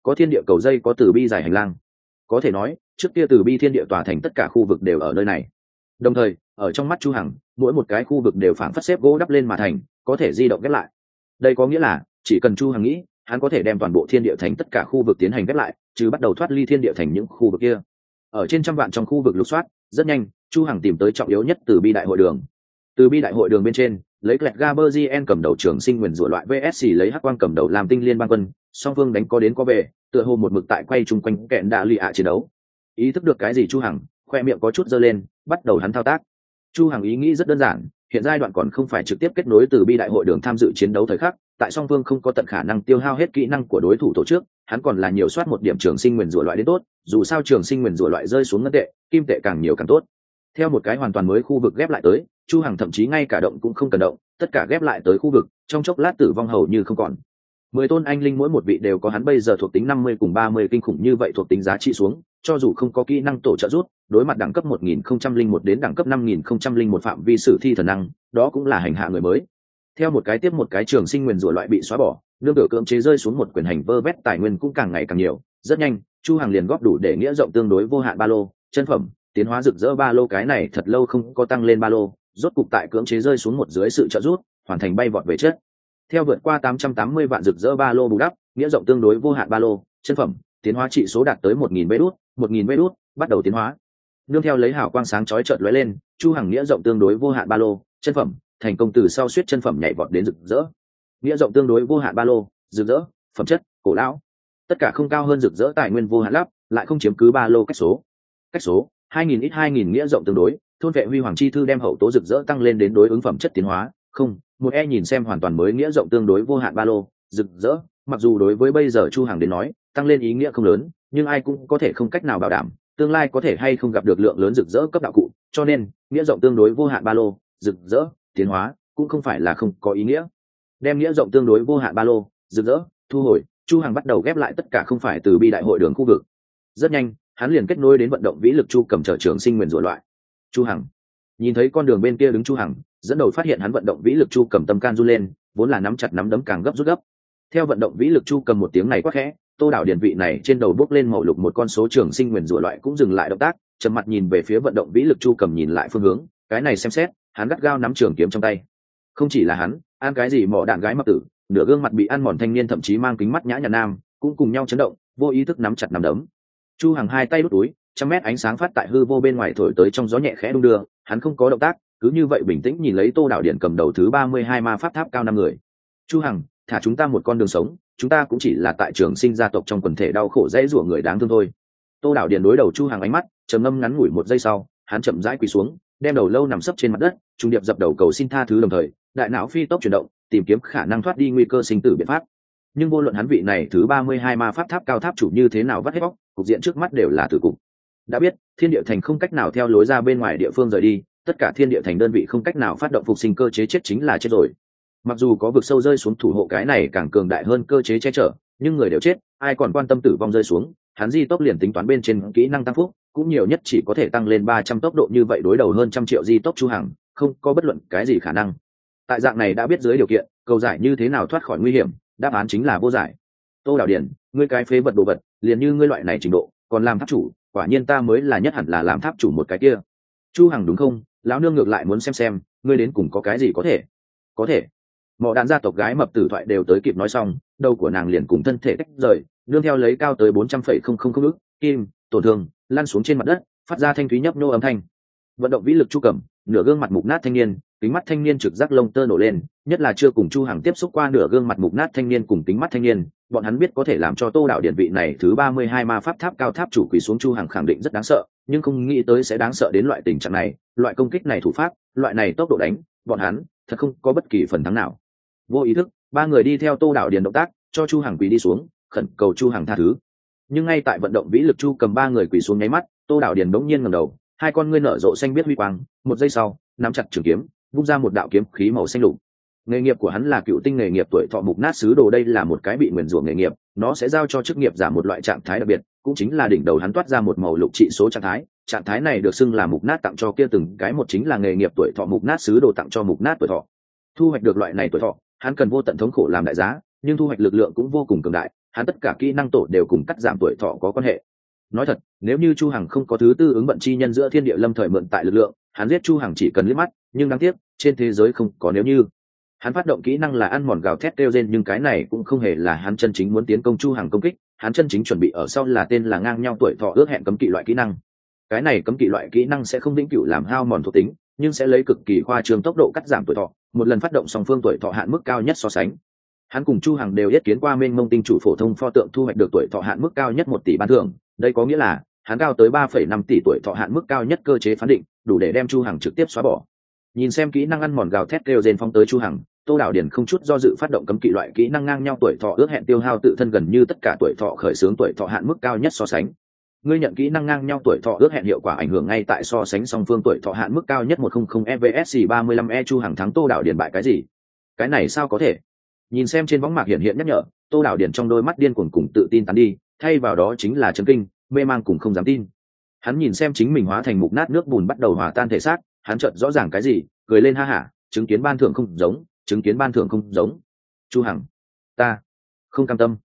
có thiên địa cầu dây, có từ bi dài hành lang. Có thể nói trước kia từ bi thiên địa tòa thành tất cả khu vực đều ở nơi này. Đồng thời ở trong mắt Chu Hằng, mỗi một cái khu vực đều phảng phất xếp gỗ đắp lên mà thành, có thể di động ghép lại. Đây có nghĩa là chỉ cần Chu Hằng nghĩ, hắn có thể đem toàn bộ thiên địa thành tất cả khu vực tiến hành ghép lại, chứ bắt đầu thoát ly thiên địa thành những khu vực kia. Ở trên trăm vạn trong khu vực lục soát, rất nhanh Chu Hằng tìm tới trọng yếu nhất từ bi đại hội đường. Từ bi đại hội đường bên trên, lấy Clet Gaberzien cầm đầu trường sinh nguyên rủa loại VSC lấy Hắc Quang cầm đầu làm tinh liên bang quân, song phương đánh có đến có về, tựa hồ một mực tại quay chung quanh kẹn đạ lì ạ chiến đấu. Ý thức được cái gì Chu Hằng, khoe miệng có chút giơ lên, bắt đầu hắn thao tác. Chu Hằng ý nghĩ rất đơn giản, hiện giai đoạn còn không phải trực tiếp kết nối từ bi đại hội đường tham dự chiến đấu thời khắc, tại song phương không có tận khả năng tiêu hao hết kỹ năng của đối thủ tổ chức, hắn còn là nhiều soát một điểm trường sinh nguyên rủa loại đến tốt, dù sao trường sinh nguyên rủa loại rơi xuống ngân tệ, kim tệ càng nhiều càng tốt. Theo một cái hoàn toàn mới khu vực ghép lại tới, Chu Hằng thậm chí ngay cả động cũng không cần động, tất cả ghép lại tới khu vực, trong chốc lát tử vong hầu như không còn. 10 tôn anh linh mỗi một vị đều có hắn bây giờ thuộc tính 50 cùng 30 kinh khủng như vậy thuộc tính giá trị xuống, cho dù không có kỹ năng tổ trợ rút, đối mặt đẳng cấp 1001 đến đẳng cấp 5001 phạm vi sử thi thần năng, đó cũng là hành hạ người mới. Theo một cái tiếp một cái trường sinh nguyên rủa loại bị xóa bỏ, nương tựa cưỡng chế rơi xuống một quyền hành vơ vét tài nguyên cũng càng ngày càng nhiều, rất nhanh, Chu Hằng liền góp đủ để nghĩa rộng tương đối vô hạn ba lô, chân phẩm, tiến hóa rực rỡ ba lô cái này thật lâu không có tăng lên ba lô, rốt cục tại cưỡng chế rơi xuống một dưới sự trợ giúp, hoàn thành bay vọt về chết. Theo vượt qua 880 vạn rực rỡ ba lô bù đắp, nghĩa rộng tương đối vô hạn ba lô, chân phẩm, tiến hóa trị số đạt tới 1000 vé đút, 1000 vé đút, bắt đầu tiến hóa. Nương theo lấy hào quang sáng chói chợt lóe lên, Chu Hằng nghĩa rộng tương đối vô hạn ba lô, chân phẩm, thành công từ sau suýt chân phẩm nhảy vọt đến rực rỡ. Nghĩa rộng tương đối vô hạn ba lô, rực rỡ, phẩm chất, cổ lão. Tất cả không cao hơn rực rỡ tài nguyên vô hạn lắp, lại không chiếm cứ ba lô cách số. Cách số 2000 ít 2000 nghĩa rộng tương đối, thôn vệ huy hoàng chi thư đem hậu tố rực rỡ tăng lên đến đối ứng phẩm chất tiến hóa, không, một nhìn xem hoàn toàn mới nghĩa rộng tương đối vô hạn ba lô, rực rỡ, mặc dù đối với bây giờ Chu Hằng đến nói, tăng lên ý nghĩa không lớn, nhưng ai cũng có thể không cách nào bảo đảm tương lai có thể hay không gặp được lượng lớn rực rỡ cấp đạo cụ, cho nên nghĩa rộng tương đối vô hạn ba lô, rực rỡ, tiến hóa cũng không phải là không có ý nghĩa. Đem nghĩa rộng tương đối vô hạn ba lô, rực rỡ, thu hồi, Chu Hằng bắt đầu ghép lại tất cả không phải từ bi đại hội đường khu vực. Rất nhanh, hắn liền kết nối đến vận động vĩ lực chu cầm trở trường sinh nguyên rủa loại. Chu Hằng nhìn thấy con đường bên kia đứng Chu Hằng, dẫn đầu phát hiện hắn vận động vĩ lực chu cầm tâm can run lên, vốn là nắm chặt nắm đấm càng gấp rút gấp. Theo vận động vĩ lực chu cầm một tiếng này quát khẽ, Tô đảo điển vị này trên đầu bốc lên màu lục một con số trường sinh nguyên rủa loại cũng dừng lại động tác, trầm mặt nhìn về phía vận động vĩ lực chu cầm nhìn lại phương hướng, cái này xem xét, hắn gắt gao nắm trường kiếm trong tay. Không chỉ là hắn, ăn cái gì mỏ đạn gái mập tử, nửa gương mặt bị ăn mòn thanh niên thậm chí mang kính mắt nhã nhặn nam, cũng cùng nhau chấn động, vô ý thức nắm chặt nắm đấm. Chu Hằng hai tay đút túi, trăm mét ánh sáng phát tại hư vô bên ngoài thổi tới trong gió nhẹ khẽ đung đưa, hắn không có động tác, cứ như vậy bình tĩnh nhìn lấy Tô đảo điển cầm đầu thứ 32 ma pháp tháp cao 5 người. Chu Hằng, thả chúng ta một con đường sống, chúng ta cũng chỉ là tại trường sinh gia tộc trong quần thể đau khổ dễ rủa người đáng thương thôi. Tô đảo điển đối đầu Chu Hằng ánh mắt trầm ngâm ngắn ngủi một giây sau, hắn chậm rãi quỳ xuống, đem đầu lâu nằm sấp trên mặt đất, trung điệp dập đầu cầu xin tha thứ, đồng thời đại não phi tốc chuyển động, tìm kiếm khả năng thoát đi nguy cơ sinh tử biện pháp. Nhưng vô luận hắn vị này thứ 32 ma pháp tháp cao tháp chủ như thế nào vắt hết bóc, cục diện trước mắt đều là tử cục. Đã biết thiên địa thành không cách nào theo lối ra bên ngoài địa phương rời đi, tất cả thiên địa thành đơn vị không cách nào phát động phục sinh cơ chế, chết chính là chết rồi. Mặc dù có vực sâu rơi xuống thủ hộ cái này càng cường đại hơn cơ chế che chở, nhưng người đều chết, ai còn quan tâm tử vong rơi xuống. Hắn di tốc liền tính toán bên trên kỹ năng tăng phúc, cũng nhiều nhất chỉ có thể tăng lên 300 tốc độ, như vậy đối đầu hơn 100 triệu di tốc Chu Hằng, không có bất luận cái gì khả năng. Tại dạng này đã biết dưới điều kiện, cầu giải như thế nào thoát khỏi nguy hiểm, đáp án chính là vô giải. Tô đảo điển, ngươi cái phế vật đồ vật, liền như ngươi loại này trình độ, còn làm tháp chủ, quả nhiên ta mới là nhất hẳn là làm tháp chủ một cái kia. Chu Hằng đúng không? Lão nương ngược lại muốn xem ngươi đến cùng có cái gì có thể. Mọ đạn gia tộc gái mập tử thoại đều tới kịp nói xong, đầu của nàng liền cùng thân thể tách rời, nương theo lấy cao tới 400,000 ức kim tổn thương lăn xuống trên mặt đất, phát ra thanh thúy nhấp nhô âm thanh. Vận động vĩ lực chu cầm, nửa gương mặt mục nát thanh niên, kính mắt thanh niên trực giác lông tơ nổ lên, nhất là chưa cùng Chu Hằng tiếp xúc qua nửa gương mặt mục nát thanh niên cùng kính mắt thanh niên, bọn hắn biết có thể làm cho Tô đảo điển vị này thứ 32 ma pháp tháp cao tháp chủ quỳ xuống Chu Hằng khẳng định rất đáng sợ, nhưng không nghĩ tới sẽ đáng sợ đến loại tình trạng này, loại công kích này thủ pháp, loại này tốc độ đánh, bọn hắn thật không có bất kỳ phần thắng nào. Vô ý thức, ba người đi theo Tô đảo điển động tác, cho Chu Hằng quỳ đi xuống, khẩn cầu Chu Hằng tha thứ. Nhưng ngay tại vận động vĩ lực chu cầm ba người quỳ xuống nháy mắt, Tô đảo điển bỗng nhiên ngẩng đầu, hai con ngươi nở rộ xanh biết huy quang, một giây sau, nắm chặt trường kiếm, vung ra một đạo kiếm khí màu xanh lục. Nghề nghiệp của hắn là cựu tinh nghề nghiệp tuổi thọ mục nát sứ đồ, đây là một cái bị nguyền rủa nghề nghiệp, nó sẽ giao cho chức nghiệp giả một loại trạng thái đặc biệt, cũng chính là đỉnh đầu hắn toát ra một màu lục trị số trạng thái này được xưng là mục nát tặng cho kia từng cái một, chính là nghề nghiệp tuổi thọ mục nát sứ đồ tặng cho mục nát tuổi thọ. Thu hoạch được loại này tuổi thọ, hắn cần vô tận thống khổ làm đại giá, nhưng thu hoạch lực lượng cũng vô cùng cường đại, hắn tất cả kỹ năng tổ đều cùng cắt giảm tuổi thọ có quan hệ. Nói thật, nếu như Chu Hằng không có thứ tư ứng vận chi nhân giữa thiên địa lâm thời mượn tại lực lượng, hắn giết Chu Hằng chỉ cần liếc mắt, nhưng đáng tiếc, trên thế giới không có nếu như. Hắn phát động kỹ năng là ăn mòn gào thét kêu rên, nhưng cái này cũng không hề là hắn chân chính muốn tiến công Chu Hằng công kích, hắn chân chính chuẩn bị ở sau là tên là ngang nhau tuổi thọ ước hẹn cấm kỵ loại kỹ năng. Cái này cấm kỵ loại kỹ năng sẽ không vĩnh cửu làm hao mòn thuộc tính, nhưng sẽ lấy cực kỳ khoa trương tốc độ cắt giảm tuổi thọ, một lần phát động song phương tuổi thọ hạn mức cao nhất so sánh. Hắn cùng Chu Hằng đều yết kiến qua mênh mông tinh chủ phổ thông pho tượng thu hoạch được tuổi thọ hạn mức cao nhất 1 tỷ ban thưởng, đây có nghĩa là hắn cao tới 3,5 tỷ tuổi thọ hạn mức cao nhất cơ chế phán định, đủ để đem Chu Hằng trực tiếp xóa bỏ. Nhìn xem kỹ năng ăn mòn gào thét kêu rên phóng tới Chu Hằng, Tô Đảo Điền không chút do dự phát động cấm kỵ loại kỹ năng ngang nhau tuổi thọ ước hẹn tiêu hao tự thân gần như tất cả tuổi thọ khởi xướng tuổi thọ hạn mức cao nhất so sánh. Ngươi nhận kỹ năng ngang nhau tuổi thọ ước hẹn hiệu quả ảnh hưởng ngay tại so sánh song phương tuổi thọ hạn mức cao nhất 100 EVSC 35E. Chu Hằng thắng Tô Đảo Điền bại cái gì? Cái này sao có thể? Nhìn xem trên võng mạc hiện nhắc nhở, Tô Đảo Điền trong đôi mắt điên cuồng cùng tự tin tán đi, thay vào đó chính là chấn kinh, mê mang cùng không dám tin. Hắn nhìn xem chính mình hóa thành mục nát nước bùn bắt đầu hòa tan thể xác, hắn chợt rõ ràng cái gì, cười lên ha hả, chứng kiến ban thưởng không giống, chứng kiến ban thưởng không giống. Chu Hằng, ta không cam tâm.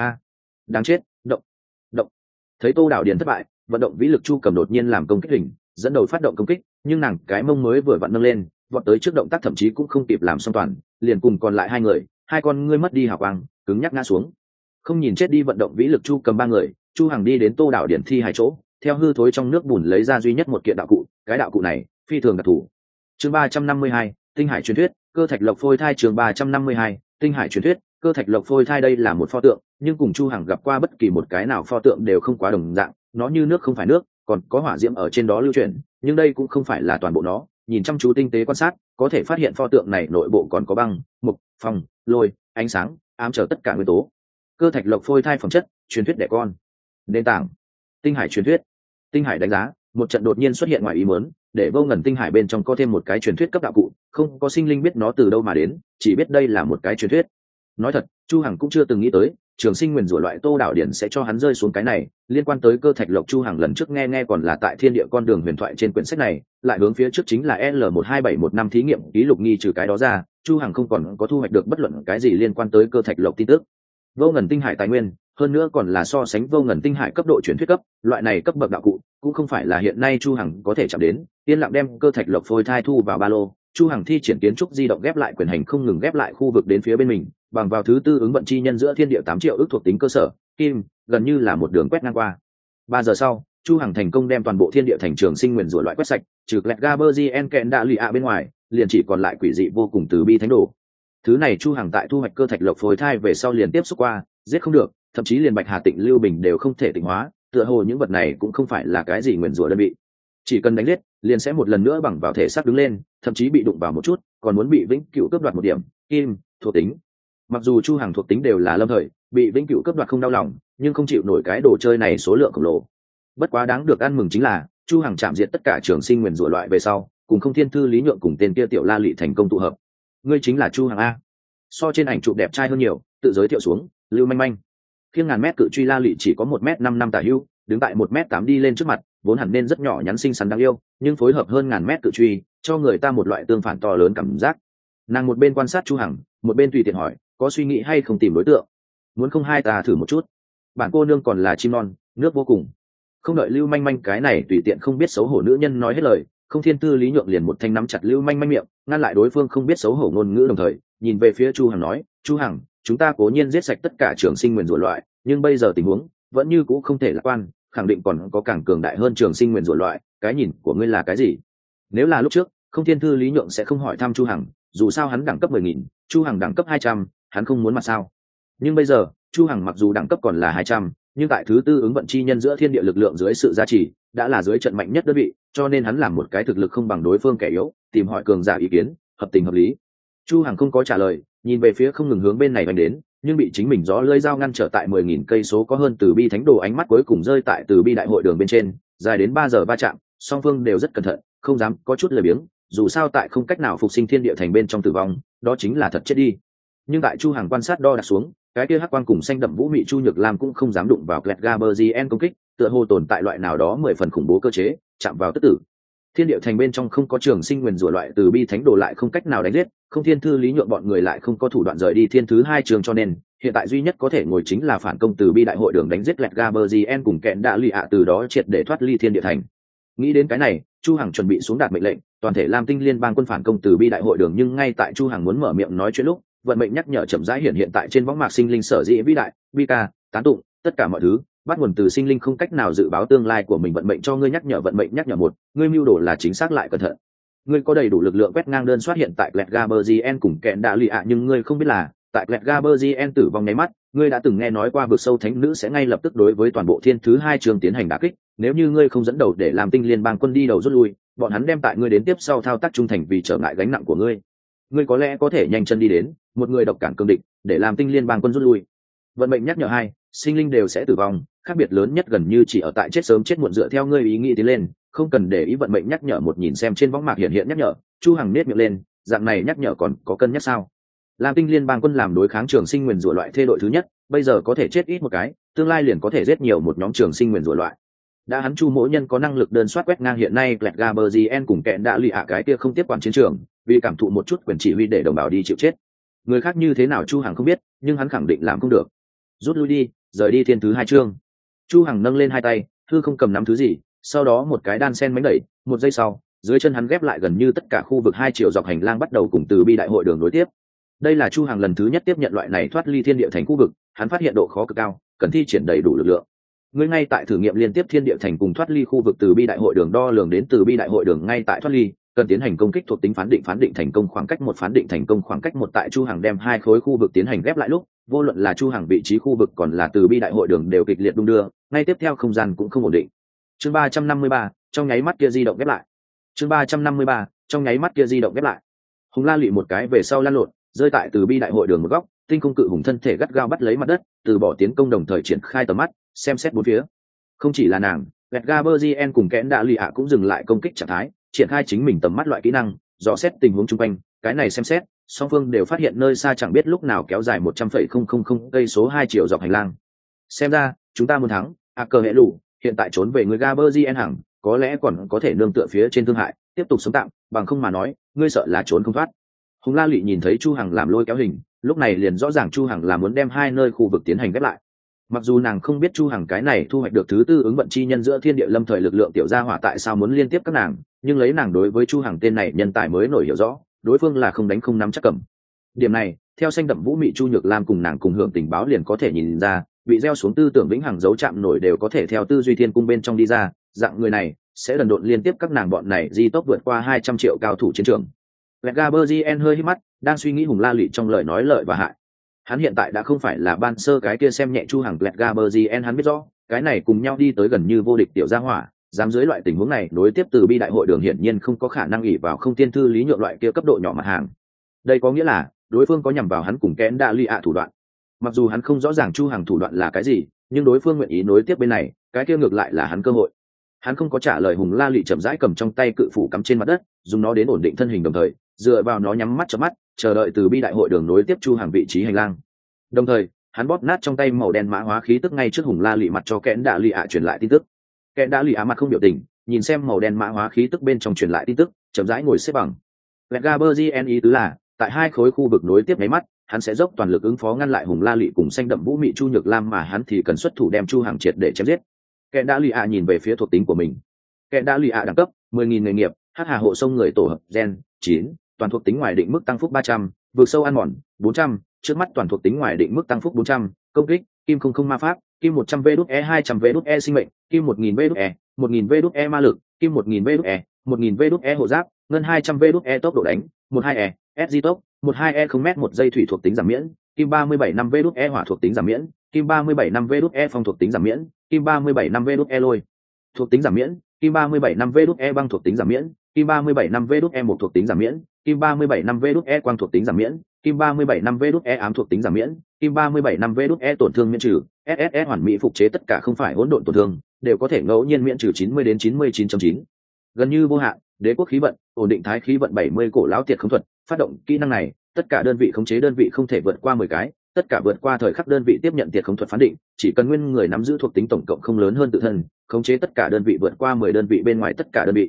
Đáng chết, động. Thấy Tô Đảo Điền thất bại, vận động vĩ lực Chu Cầm đột nhiên làm công kích hình, dẫn đầu phát động công kích, nhưng nàng cái mông mới vừa vặn nâng lên, vọt tới trước động tác thậm chí cũng không kịp làm xong toàn, liền cùng còn lại hai người, hai con ngươi mất đi hào quang, cứng nhắc ngã xuống. Không nhìn chết đi vận động vĩ lực Chu Cầm ba người, Chu Hằng đi đến Tô Đảo Điền thi hài chỗ, theo hư thối trong nước bùn lấy ra duy nhất một kiện đạo cụ, cái đạo cụ này phi thường đặc thù. Chương 352, Tinh Hải truyền thuyết, cơ thạch lộc phôi thai. Chương 352, Tinh Hải truyền thuyết, cơ thạch lộc phôi thai. Đây là một pho tượng, nhưng cùng Chu Hằng gặp qua bất kỳ một cái nào pho tượng đều không quá đồng dạng, nó như nước không phải nước, còn có hỏa diễm ở trên đó lưu chuyển, nhưng đây cũng không phải là toàn bộ nó, nhìn chăm chú tinh tế quan sát, có thể phát hiện pho tượng này nội bộ còn có băng, mộc, phong, lôi, ánh sáng, ám trở tất cả nguyên tố. Cơ thạch lộc phôi thai phẩm chất, truyền thuyết đẻ con. Nền tảng, Tinh Hải truyền thuyết. Tinh Hải đánh giá, một trận đột nhiên xuất hiện ngoài ý muốn, để vô ngần tinh hải bên trong có thêm một cái truyền thuyết cấp đạo cụ, không có sinh linh biết nó từ đâu mà đến, chỉ biết đây là một cái truyền thuyết. Nói thật, Chu Hằng cũng chưa từng nghĩ tới, trường sinh nguyền rủa loại Tô Đảo Điền sẽ cho hắn rơi xuống cái này. Liên quan tới cơ thạch lộc, Chu Hằng lần trước nghe còn là tại Thiên Địa Con Đường huyền thoại trên quyển sách này, lại hướng phía trước chính là L12715 thí nghiệm ký lục. Nghi trừ cái đó ra, Chu Hằng không còn có thu hoạch được bất luận cái gì liên quan tới cơ thạch lộc tin tức. Vô ngần tinh hải tài nguyên, hơn nữa còn là so sánh vô ngần tinh hải cấp độ truyền thuyết cấp, loại này cấp bậc đạo cụ cũng không phải là hiện nay Chu Hằng có thể chạm đến. Yên lặng đem cơ thạch lộc phôi thai thu vào ba lô, Chu Hằng thi triển kiến trúc di động ghép lại quyền hành, không ngừng ghép lại khu vực đến phía bên mình, bằng vào thứ tư ứng vận chi nhân giữa thiên địa 8 triệu ước thuộc tính cơ sở kim, gần như là một đường quét ngang qua. 3 giờ sau, Chu Hằng thành công đem toàn bộ thiên địa thành trường sinh nguyền rủa loại quét sạch, trừ Gaberzien kẹn đã lụy ạ bên ngoài, liền chỉ còn lại quỷ dị vô cùng từ bi thánh đồ. Thứ này Chu Hằng tại thu hoạch cơ thạch lộc phôi thai về sau liền tiếp xúc qua, giết không được, thậm chí liền Bạch Hà Tịnh Lưu Bình đều không thể tịnh hóa, tựa hồ những vật này cũng không phải là cái gì nguyền rủa đơn vị, chỉ cần đánh giết liền sẽ một lần nữa bằng vào thể xác đứng lên, thậm chí bị đụng vào một chút còn muốn bị vĩnh cửu cướp đoạt một điểm kim thuộc tính. Mặc dù Chu Hằng thuộc tính đều là lâm thời, bị vĩnh cửu cướp đoạt không đau lòng, nhưng không chịu nổi cái đồ chơi này số lượng khổng lồ. Bất quá đáng được ăn mừng chính là Chu Hằng chạm diệt tất cả trường sinh nguyền rủa loại về sau, cùng Không Thiên Thư Lý Nhượng cùng tên kia tiểu La Lị thành công tụ hợp. Ngươi chính là Chu Hằng a? So trên ảnh chụp đẹp trai hơn nhiều, tự giới thiệu xuống, Lưu Manh Manh. Khiêng ngàn mét cự truy La Lị chỉ có 1m55 tả hữu, đứng tại 1m8 đi lên trước mặt, vốn hẳn nên rất nhỏ nhắn xinh xắn đáng yêu, nhưng phối hợp hơn ngàn mét cự truy, cho người ta một loại tương phản to lớn cảm giác. Nàng một bên quan sát Chu Hằng, một bên tùy tiện hỏi, có suy nghĩ hay không tìm đối tượng, muốn không hai ta thử một chút. Bản cô nương còn là chim non, nước vô cùng. Không đợi Lưu Manh Manh cái này tùy tiện không biết xấu hổ nữ nhân nói hết lời, Không Thiên Tư Lý Nhượng liền một thanh nắm chặt Lưu Manh Manh miệng, ngăn lại đối phương không biết xấu hổ ngôn ngữ, đồng thời nhìn về phía Chu Hằng nói, Chu Hằng, chúng ta cố nhiên giết sạch tất cả trường sinh nguyền rủa loại, nhưng bây giờ tình huống vẫn như cũ không thể lạc quan, khẳng định còn có càng cường đại hơn trường sinh nguyền rủa loại, cái nhìn của ngươi là cái gì? Nếu là lúc trước, Không Thiên Thư Lý Nhượng sẽ không hỏi thăm Chu Hằng, dù sao hắn đẳng cấp 10.000, Chu Hằng đẳng cấp 200, hắn không muốn mặt sao? Nhưng bây giờ, Chu Hằng mặc dù đẳng cấp còn là 200, nhưng tại thứ tư ứng vận chi nhân giữa thiên địa lực lượng dưới sự gia trì, đã là dưới trận mạnh nhất đơn vị, cho nên hắn làm một cái thực lực không bằng đối phương kẻ yếu, tìm hỏi cường giả ý kiến, hợp tình hợp lý. Chu Hằng không có trả lời, nhìn về phía không ngừng hướng bên này vành đến, nhưng bị chính mình gió lưỡi dao ngăn trở tại 10.000 cây số có hơn từ bi thánh đồ, ánh mắt cuối cùng rơi tại từ bi đại hội đường bên trên, dài đến 3 giờ va chạm, song phương đều rất cẩn thận, không dám có chút lười biếng, dù sao tại không cách nào phục sinh thiên địa thành bên trong tử vong, đó chính là thật chết đi. Nhưng tại Chu Hằng quan sát đo đạc xuống, cái kia hắc quang cùng xanh đậm vũ mị Chu Nhược Lam cũng không dám đụng vào Gaberzien công kích, tựa hồ tồn tại loại nào đó 10 phần khủng bố cơ chế, chạm vào tất tử. Thiên Điệu Thành bên trong không có trường sinh nguyền rủa loại từ bi thánh đồ lại không cách nào đánh giết, không thiên thư lý nhượng bọn người lại không có thủ đoạn rời đi thiên thứ hai trường, cho nên hiện tại duy nhất có thể ngồi chính là phản công từ bi đại hội đường đánh giết lẹt Gaberzien cùng kẹn đã lì ạ, từ đó triệt để thoát ly Thiên Địa Thành. Nghĩ đến cái này, Chu Hằng chuẩn bị xuống đạt mệnh lệnh, toàn thể Lam Tinh liên bang quân phản công từ bi đại hội đường, nhưng ngay tại Chu Hằng muốn mở miệng nói chuyện lúc, vận mệnh nhắc nhở chậm rãi hiện tại trên võng mạc sinh linh sở dĩ vĩ đại, bi ca, tán tụng, tất cả mọi thứ bắt nguồn từ sinh linh không cách nào dự báo tương lai của mình vận mệnh cho ngươi nhắc nhở. Vận mệnh nhắc nhở một, ngươi mưu đồ là chính xác lại cẩn thận. Ngươi có đầy đủ lực lượng quét ngang đơn soát hiện tại Lẹt Gaberzien cùng kẹn đã lì ạ, nhưng ngươi không biết là tại Lẹt Gaberzien tử vong nháy mắt, ngươi đã từng nghe nói qua vực sâu thánh nữ sẽ ngay lập tức đối với toàn bộ thiên thứ hai trường tiến hành đả kích. Nếu như ngươi không dẫn đầu để làm tinh liên bang quân đi đầu rút lui, bọn hắn đem tại ngươi đến tiếp sau thao tác trung thành vì trở ngại gánh nặng của ngươi. Ngươi có lẽ có thể nhanh chân đi đến một người độc cản cương địch để làm tinh liên bang quân rút lui. Vận mệnh nhắc nhở hai, sinh linh đều sẽ tử vong, khác biệt lớn nhất gần như chỉ ở tại chết sớm chết muộn dựa theo ngươi ý nghĩ tiến lên, không cần để ý vận mệnh nhắc nhở một. Nhìn xem trên võng mạc hiện nhắc nhở, Chu Hằng nét miệng lên, dạng này nhắc nhở còn có cân nhắc sao? Lam Tinh liên bang quân làm đối kháng trường sinh nguyền rủa loại thê đội thứ nhất, bây giờ có thể chết ít một cái, tương lai liền có thể giết nhiều một nhóm trường sinh nguyền rủa loại. Đã hắn Chu mỗi nhân có năng lực đơn soát quét ngang hiện nay Lẹt Gaberzien cùng kẹn đã lì ạ cái kia không tiếp quản chiến trường, vì cảm thụ một chút quyền chỉ huy để đồng bào đi chịu chết. Người khác như thế nào Chu Hằng không biết, nhưng hắn khẳng định làm không được. Rút lui đi, rời đi thiên thứ hai chương. Chu Hằng nâng lên hai tay, hư không cầm nắm thứ gì, sau đó một cái đan sen mánh đẩy, một giây sau, dưới chân hắn ghép lại gần như tất cả khu vực hai chiều dọc hành lang bắt đầu cùng từ bi đại hội đường nối tiếp. Đây là Chu Hằng lần thứ nhất tiếp nhận loại này thoát ly thiên địa thành khu vực, hắn phát hiện độ khó cực cao, cần thi triển đầy đủ lực lượng. Ngươi ngay tại thử nghiệm liên tiếp thiên địa thành cùng thoát ly khu vực từ bi đại hội đường, đo lường đến từ bi đại hội đường ngay tại thoát ly, cần tiến hành công kích thuộc tính phán định thành công khoảng cách một, phán định thành công khoảng cách một. Tại Chu Hằng đem hai khối khu vực tiến hành ghép lại lúc, vô luận là Chu Hằng vị trí khu vực còn là từ bi đại hội đường đều kịch liệt đung đưa, ngay tiếp theo không gian cũng không ổn định. Chương 353, trong nháy mắt kia di động ghép lại. Chương 353, trong nháy mắt kia di động ghép lại. Hùng La lụy một cái về sau lăn lộn, rơi tại từ bi đại hội đường một góc, tinh không cự hùng thân thể gắt gao bắt lấy mặt đất, từ bỏ tiến công đồng thời triển khai tầm mắt, xem xét bốn phía. Không chỉ là nàng, Lẹt Gaberzien cùng kẽn đã lì ạ cũng dừng lại công kích trạng thái, triển khai chính mình tầm mắt loại kỹ năng, dò xét tình huống chung quanh. Cái này xem xét, song phương đều phát hiện nơi xa chẳng biết lúc nào kéo dài 100,000 cây số hai chiều dọc hành lang. Xem ra chúng ta muốn thắng. Cờ hệ lũ hiện tại trốn về người Gaberzien hẳn có lẽ còn có thể nương tựa phía trên thương hại, tiếp tục sống tạm, bằng không mà nói ngươi sợ là trốn không thoát. Hùng La lụy nhìn thấy Chu Hằng làm lôi kéo hình, lúc này liền rõ ràng Chu Hằng là muốn đem hai nơi khu vực tiến hành ghép lại. Mặc dù nàng không biết Chu Hằng cái này thu hoạch được thứ tư ứng vận chi nhân giữa thiên địa lâm thời lực lượng tiểu gia hỏa tại sao muốn liên tiếp các nàng, nhưng lấy nàng đối với Chu Hằng tên này nhân tài mới nổi hiểu rõ, đối phương là không đánh không nắm chắc cầm. Điểm này, theo xanh đậm vũ mị Chu Nhược Lam cùng nàng cùng hưởng tình báo liền có thể nhìn ra, bị gieo xuống tư tưởng vĩnh hằng dấu chạm nổi đều có thể theo tư duy thiên cung bên trong đi ra, dạng người này sẽ đần độn liên tiếp các nàng bọn này di tốc vượt qua 200 triệu cao thủ chiến trường. Gaberzien hơi hít mắt, đang suy nghĩ Hùng La lụy trong lời nói lợi và hại. Hắn hiện tại đã không phải là ban sơ cái kia xem nhẹ Chu Hằng Gaberzien, hắn biết rõ, cái này cùng nhau đi tới gần như vô địch tiểu gia hỏa, dám dưới loại tình huống này nối tiếp từ bi đại hội đường hiển nhiên không có khả năng ỷ vào không tiên thư lý nhượng loại kia cấp độ nhỏ mặt hàng. Đây có nghĩa là đối phương có nhằm vào hắn cùng kẽn đã lì ạ thủ đoạn. Mặc dù hắn không rõ ràng Chu Hằng thủ đoạn là cái gì, nhưng đối phương nguyện ý nối tiếp bên này, cái kia ngược lại là hắn cơ hội. Hắn không có trả lời Hùng La lụy chậm rãi cầm trong tay cự phủ cắm trên mặt đất, dùng nó đến ổn định thân hình, đồng thời dựa vào nó nhắm mắt chớp mắt, chờ đợi từ bi đại hội đường nối tiếp Chu Hằng vị trí hành lang. Đồng thời hắn bóp nát trong tay màu đen mã hóa khí tức ngay trước Hùng La lụy mặt cho kẽn đã lì ạ truyền lại tin tức. Kẽn đã lì ạ mặt không biểu tình, nhìn xem màu đen mã hóa khí tức bên trong truyền lại tin tức, chậm rãi ngồi xếp bằng. Gaberzien ý tứ là tại hai khối khu vực nối tiếp mấy mắt, hắn sẽ dốc toàn lực ứng phó ngăn lại Hùng La lụy cùng xanh đậm vũ mị Chu Nhược Lam, mà hắn thì cần xuất thủ đem Chu Hằng triệt để chém giết. Kẽn đã lì ạ nhìn về phía thuộc tính của mình. Kẽn đã lì ạ đẳng cấp 10.000 nghề nghiệp, hắc hà hộ sông người tổ hợp gen 9, toàn thuộc tính ngoài định mức tăng phúc 300, vượt sâu ăn mòn 400, trước mắt toàn thuộc tính ngoài định mức tăng phúc 400, công kích kim không ma pháp, kim 100 VE 200 VE sinh mệnh, kim 1000 VE 1000 VE ma lực, kim 1000 VE 1000 VE hộ giáp, ngân 200 VE tốc độ đánh 12E, SG tốc 12E không mét một giây thủy thuộc tính giảm miễn, kim 37 năm VE hỏa thuộc tính giảm miễn, kim 37 năm VE phong thuộc tính giảm miễn, kim 37 năm VE lôi thuộc tính giảm miễn, kim 37 năm VE băng thuộc tính giảm miễn, kim 37 năm VE một thuộc tính giảm miễn, kim 37 năm VE quang thuộc tính giảm miễn, kim 37 năm VE ám thuộc tính giảm miễn, kim 37 năm VE tổn thương miễn trừ, SSS hoàn mỹ phục chế tất cả không phải hỗn độn tổn thương, đều có thể ngẫu nhiên miễn trừ 90 đến 99.9. Gần như vô hạn, đế quốc khí vận, ổn định thái khí vận 70 cổ lão tiệt không thuật, phát động kỹ năng này, tất cả đơn vị khống chế đơn vị không thể vượt qua 10 cái, tất cả vượt qua thời khắc đơn vị tiếp nhận tiệt không thuật phán định, chỉ cần nguyên người nắm giữ thuộc tính tổng cộng không lớn hơn tự thân, khống chế tất cả đơn vị vượt qua 10 đơn vị bên ngoài tất cả đơn vị.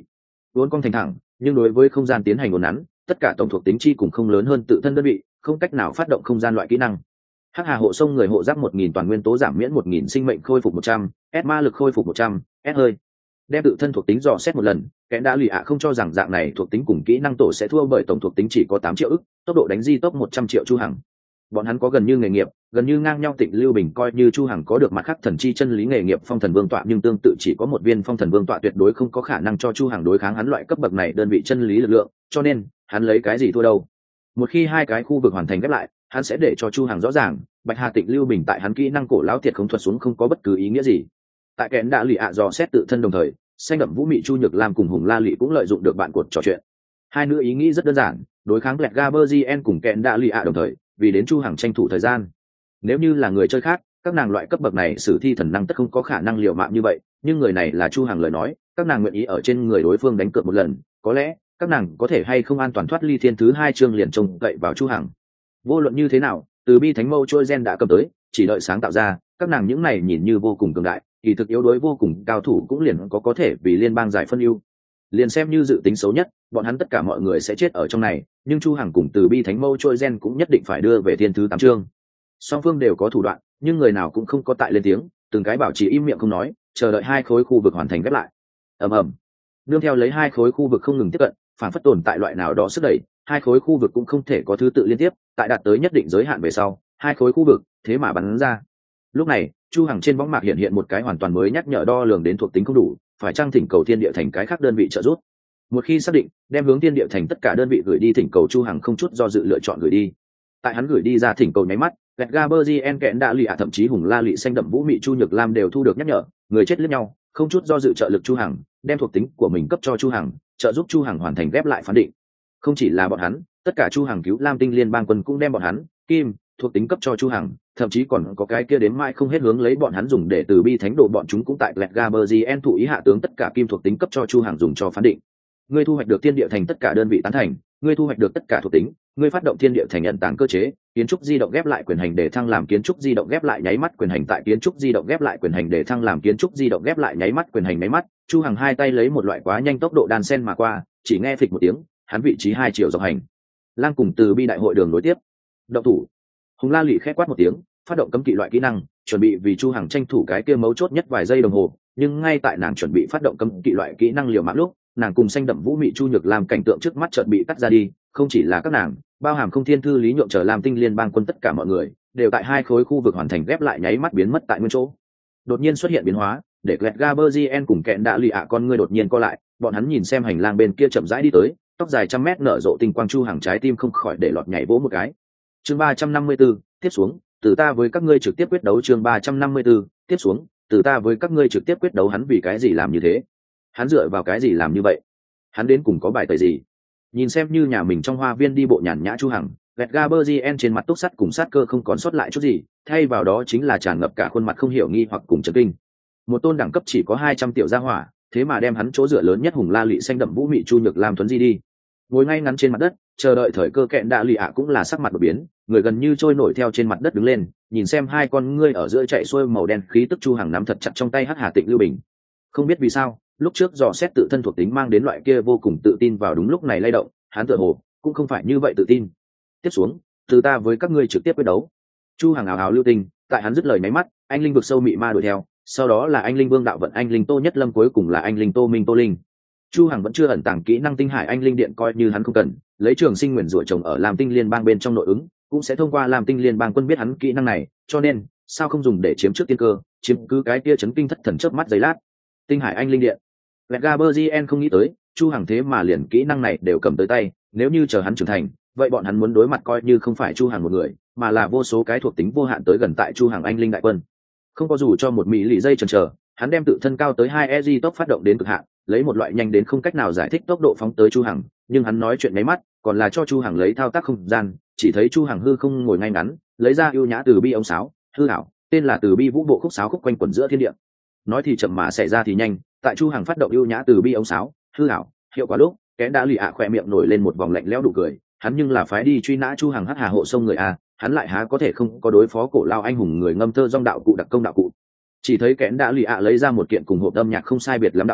vốn cong thành thẳng, nhưng đối với không gian tiến hành uốn nắn, tất cả tổng thuộc tính chi cùng không lớn hơn tự thân đơn vị, không cách nào phát động không gian loại kỹ năng. Hắc Hà hộ sông người hộ giáp 1000 toàn nguyên tố giảm miễn 1000 sinh mệnh khôi phục 100, S ma lực khôi phục 100, S hơi. Đem tự thân thuộc tính dò xét một lần, kẻ đã lì ạ không cho rằng dạng này thuộc tính cùng kỹ năng tổ sẽ thua bởi tổng thuộc tính chỉ có 8 triệu ức, tốc độ đánh di tốc 100 triệu Chu Hằng. Bọn hắn có gần như nghề nghiệp, gần như ngang nhau. Tịnh Lưu Bình coi như Chu Hằng có được mặt khác thần chi chân lý nghề nghiệp phong thần vương tọa, nhưng tương tự chỉ có một viên phong thần vương tọa tuyệt đối không có khả năng cho Chu Hằng đối kháng hắn loại cấp bậc này đơn vị chân lý lực lượng, cho nên hắn lấy cái gì thua đâu. Một khi hai cái khu vực hoàn thành ghép lại, hắn sẽ để cho Chu Hằng rõ ràng, Bạch Hà Tịnh Lưu Bình tại hắn kỹ năng cổ lão thiệt không thuật xuống không có bất cứ ý nghĩa gì. Tại kẽn đã lì ạ dò xét tự thân đồng thời, xanh đậm vũ mị Chu Nhược Lam cùng Hùng La Lị cũng lợi dụng được bạn cuộc trò chuyện. Hai nữ ý nghĩ rất đơn giản, đối kháng Black Gaberzien cùng kẽn đã lì ạ đồng thời, vì đến Chu Hằng tranh thủ thời gian. Nếu như là người chơi khác, các nàng loại cấp bậc này sử thi thần năng tất không có khả năng liều mạng như vậy, nhưng người này là Chu Hằng lời nói, các nàng nguyện ý ở trên người đối phương đánh cược một lần, có lẽ các nàng có thể hay không an toàn thoát ly thiên thứ hai chương liền trông cậy vào Chu Hằng. Vô luận như thế nào, từ bi thánh mâu trôi gen đã cầm tới, chỉ đợi sáng tạo ra, các nàng những này nhìn như vô cùng cường đại, kỳ thực yếu đuối vô cùng cao thủ cũng liền có thể vì liên bang giải phân ưu. Liền xem như dự tính xấu nhất, bọn hắn tất cả mọi người sẽ chết ở trong này, nhưng Chu Hằng cùng từ bi thánh mâu trôi gen cũng nhất định phải đưa về thiên thứ 8 chương. Song phương đều có thủ đoạn, nhưng người nào cũng không có tại lên tiếng, từng cái bảo trì im miệng không nói, chờ đợi hai khối khu vực hoàn thành ghép lại. Ầm ầm. Nương theo lấy hai khối khu vực không ngừng tiếp cận, phản phất tồn tại loại nào đó sức đẩy, hai khối khu vực cũng không thể có thứ tự liên tiếp, tại đạt tới nhất định giới hạn về sau, hai khối khu vực thế mà bắn ra. Lúc này, Chu Hằng trên võng mạc hiện một cái hoàn toàn mới nhắc nhở đo lường đến thuộc tính không đủ, phải trang thỉnh cầu thiên địa thành cái khác đơn vị trợ giúp. Một khi xác định, đem hướng thiên địa thành tất cả đơn vị gửi đi thỉnh cầu. Chu Hằng không chút do dự lựa chọn gửi đi. Tại hắn gửi đi ra thỉnh cầu nháy mắt, Gaberzien kẹn đã lì ạ thậm chí Hùng La Lị xanh đậm vũ mị Chu Nhược Lam đều thu được nhắc nhở, người chết liếc nhau, không chút do dự trợ lực Chu Hằng, đem thuộc tính của mình cấp cho Chu Hằng, trợ giúp Chu Hằng hoàn thành ghép lại phán định. Không chỉ là bọn hắn, tất cả Chu Hằng cứu Lam Tinh liên bang quân cũng đem bọn hắn kim thuộc tính cấp cho Chu Hằng, thậm chí còn có cái kia đến mãi không hết hướng lấy bọn hắn dùng để từ bi thánh đồ bọn chúng cũng tại Gaberzien thụ ý hạ tướng tất cả kim thuộc tính cấp cho Chu Hằng dùng cho phán định. Ngươi thu hoạch được thiên địa thành tất cả đơn vị tán thành, ngươi thu hoạch được tất cả thuộc tính, ngươi phát động thiên địa thành nhận tàng cơ chế, kiến trúc di động ghép lại quyền hành để thăng làm kiến trúc di động ghép lại nháy mắt quyền hành tại kiến trúc di động ghép lại quyền hành để thăng làm kiến trúc di động ghép lại nháy mắt quyền hành nháy mắt. Chu Hằng hai tay lấy một loại quá nhanh tốc độ đan sen mà qua, chỉ nghe phịch một tiếng, hắn vị trí 2 triệu dọc hành lang cùng từ bi đại hội đường nối tiếp. Động thủ. Hùng La Lị khẽ quát một tiếng, phát động cấm kỵ loại kỹ năng, chuẩn bị vì Chu Hằng tranh thủ cái kia mấu chốt nhất vài giây đồng hồ, nhưng ngay tại nàng chuẩn bị phát động cấm kỵ loại kỹ năng liều mạng lúc, nàng cùng xanh đậm vũ mị Chu Nhược Lam cảnh tượng trước mắt chợt bị cắt ra đi, không chỉ là các nàng, bao hàm không thiên thư lý nhượng chờ Lam Tinh liên bang quân tất cả mọi người đều tại hai khối khu vực hoàn thành ghép lại nháy mắt biến mất tại nguyên chỗ. Đột nhiên xuất hiện biến hóa, để Gaberzien cùng kẹn đã lì ạ con ngươi đột nhiên co lại, bọn hắn nhìn xem hành lang bên kia chậm rãi đi tới, tóc dài trăm mét nở rộ tinh quang Chu Hằng trái tim không khỏi để lọt nhảy vỗ một cái. Chương 354, tiếp xuống, từ ta với các ngươi trực tiếp quyết đấu. Chương 354, tiếp xuống, từ ta với các ngươi trực tiếp quyết đấu. Hắn vì cái gì làm như thế? Hắn dựa vào cái gì làm như vậy? Hắn đến cùng có bài tẩy gì? Nhìn xem như nhà mình trong hoa viên đi bộ nhàn nhã Chu Hằng, Gaberzien trên mặt túc sắt cùng sát cơ không còn sót lại chút gì, thay vào đó chính là tràn ngập cả khuôn mặt không hiểu nghi hoặc cùng chấn kinh. Một tôn đẳng cấp chỉ có 200 tiểu gia hỏa, thế mà đem hắn chỗ dựa lớn nhất Hùng La Lị xanh đậm vũ mị Chu Nhược Lam thuấn di đi. Ngồi ngay ngắn trên mặt đất, chờ đợi thời cơ kẹn đạ lì ạ cũng là sắc mặt đột biến, người gần như trôi nổi theo trên mặt đất đứng lên, nhìn xem hai con ngươi ở giữa chạy xuôi màu đen khí tức Chu Hằng nắm thật chặt trong tay Hắc Hà Tịnh Lưu Bình. Không biết vì sao, lúc trước dò xét tự thân thuộc tính mang đến loại kia vô cùng tự tin vào đúng lúc này lay động, hắn tựa hồ cũng không phải như vậy tự tin. Tiếp xuống, từ ta với các ngươi trực tiếp quyết đấu. Chu Hằng ào ào lưu tình, tại hắn dứt lời máy mắt, anh linh vực sâu mị ma đuổi theo, sau đó là anh linh vương đạo vận anh linh Tô Nhất Lâm, cuối cùng là anh linh Tô Minh Tô Linh. Chu Hằng vẫn chưa ẩn tàng kỹ năng tinh hải anh linh điện, coi như hắn không cần lấy trường sinh nguyền rủa chồng ở Lam Tinh liên bang bên trong nội ứng, cũng sẽ thông qua Lam Tinh liên bang quân biết hắn kỹ năng này, cho nên sao không dùng để chiếm trước tiên cơ, chiếm cứ cái kia chấn kinh thất thần chớp mắt giây lát. Tinh hải anh linh điện, Gaberzien không nghĩ tới Chu Hằng thế mà liền kỹ năng này đều cầm tới tay, nếu như chờ hắn trưởng thành, vậy bọn hắn muốn đối mặt coi như không phải Chu Hằng một người, mà là vô số cái thuộc tính vô hạn tới gần tại Chu Hằng anh linh đại quân. Không có dù cho một mỹ lì dây chần chờ, hắn đem tự thân cao tới 2 EG tốc phát động đến cực hạn, lấy một loại nhanh đến không cách nào giải thích tốc độ phóng tới Chu Hằng, nhưng hắn nói chuyện mấy mắt, còn là cho Chu Hằng lấy thao tác không gian, chỉ thấy Chu Hằng hư không ngồi ngay ngắn, lấy ra ưu nhã từ bi ống sáo, hư ảo, tên là từ bi vũ bộ khúc sáo khúc quanh quẩn giữa thiên địa. Nói thì chậm mà xảy ra thì nhanh, tại Chu Hằng phát động ưu nhã từ bi ống sáo, hư ảo, hiệu quả lúc, kẻ đã lì ạ khỏe miệng nổi lên một vòng lạnh lẽo đủ cười, hắn nhưng là phái đi truy nã Chu Hằng Hắc Hà hộ sông người a, hắn lại há có thể không có đối phó cổ lao anh hùng người ngâm thơ dong đạo cụ đặc công đạo cụ. Chỉ thấy kẽn đã lì ạ lấy ra một kiện cùng hộp âm nhạc không sai biệt lắm đạo cụ,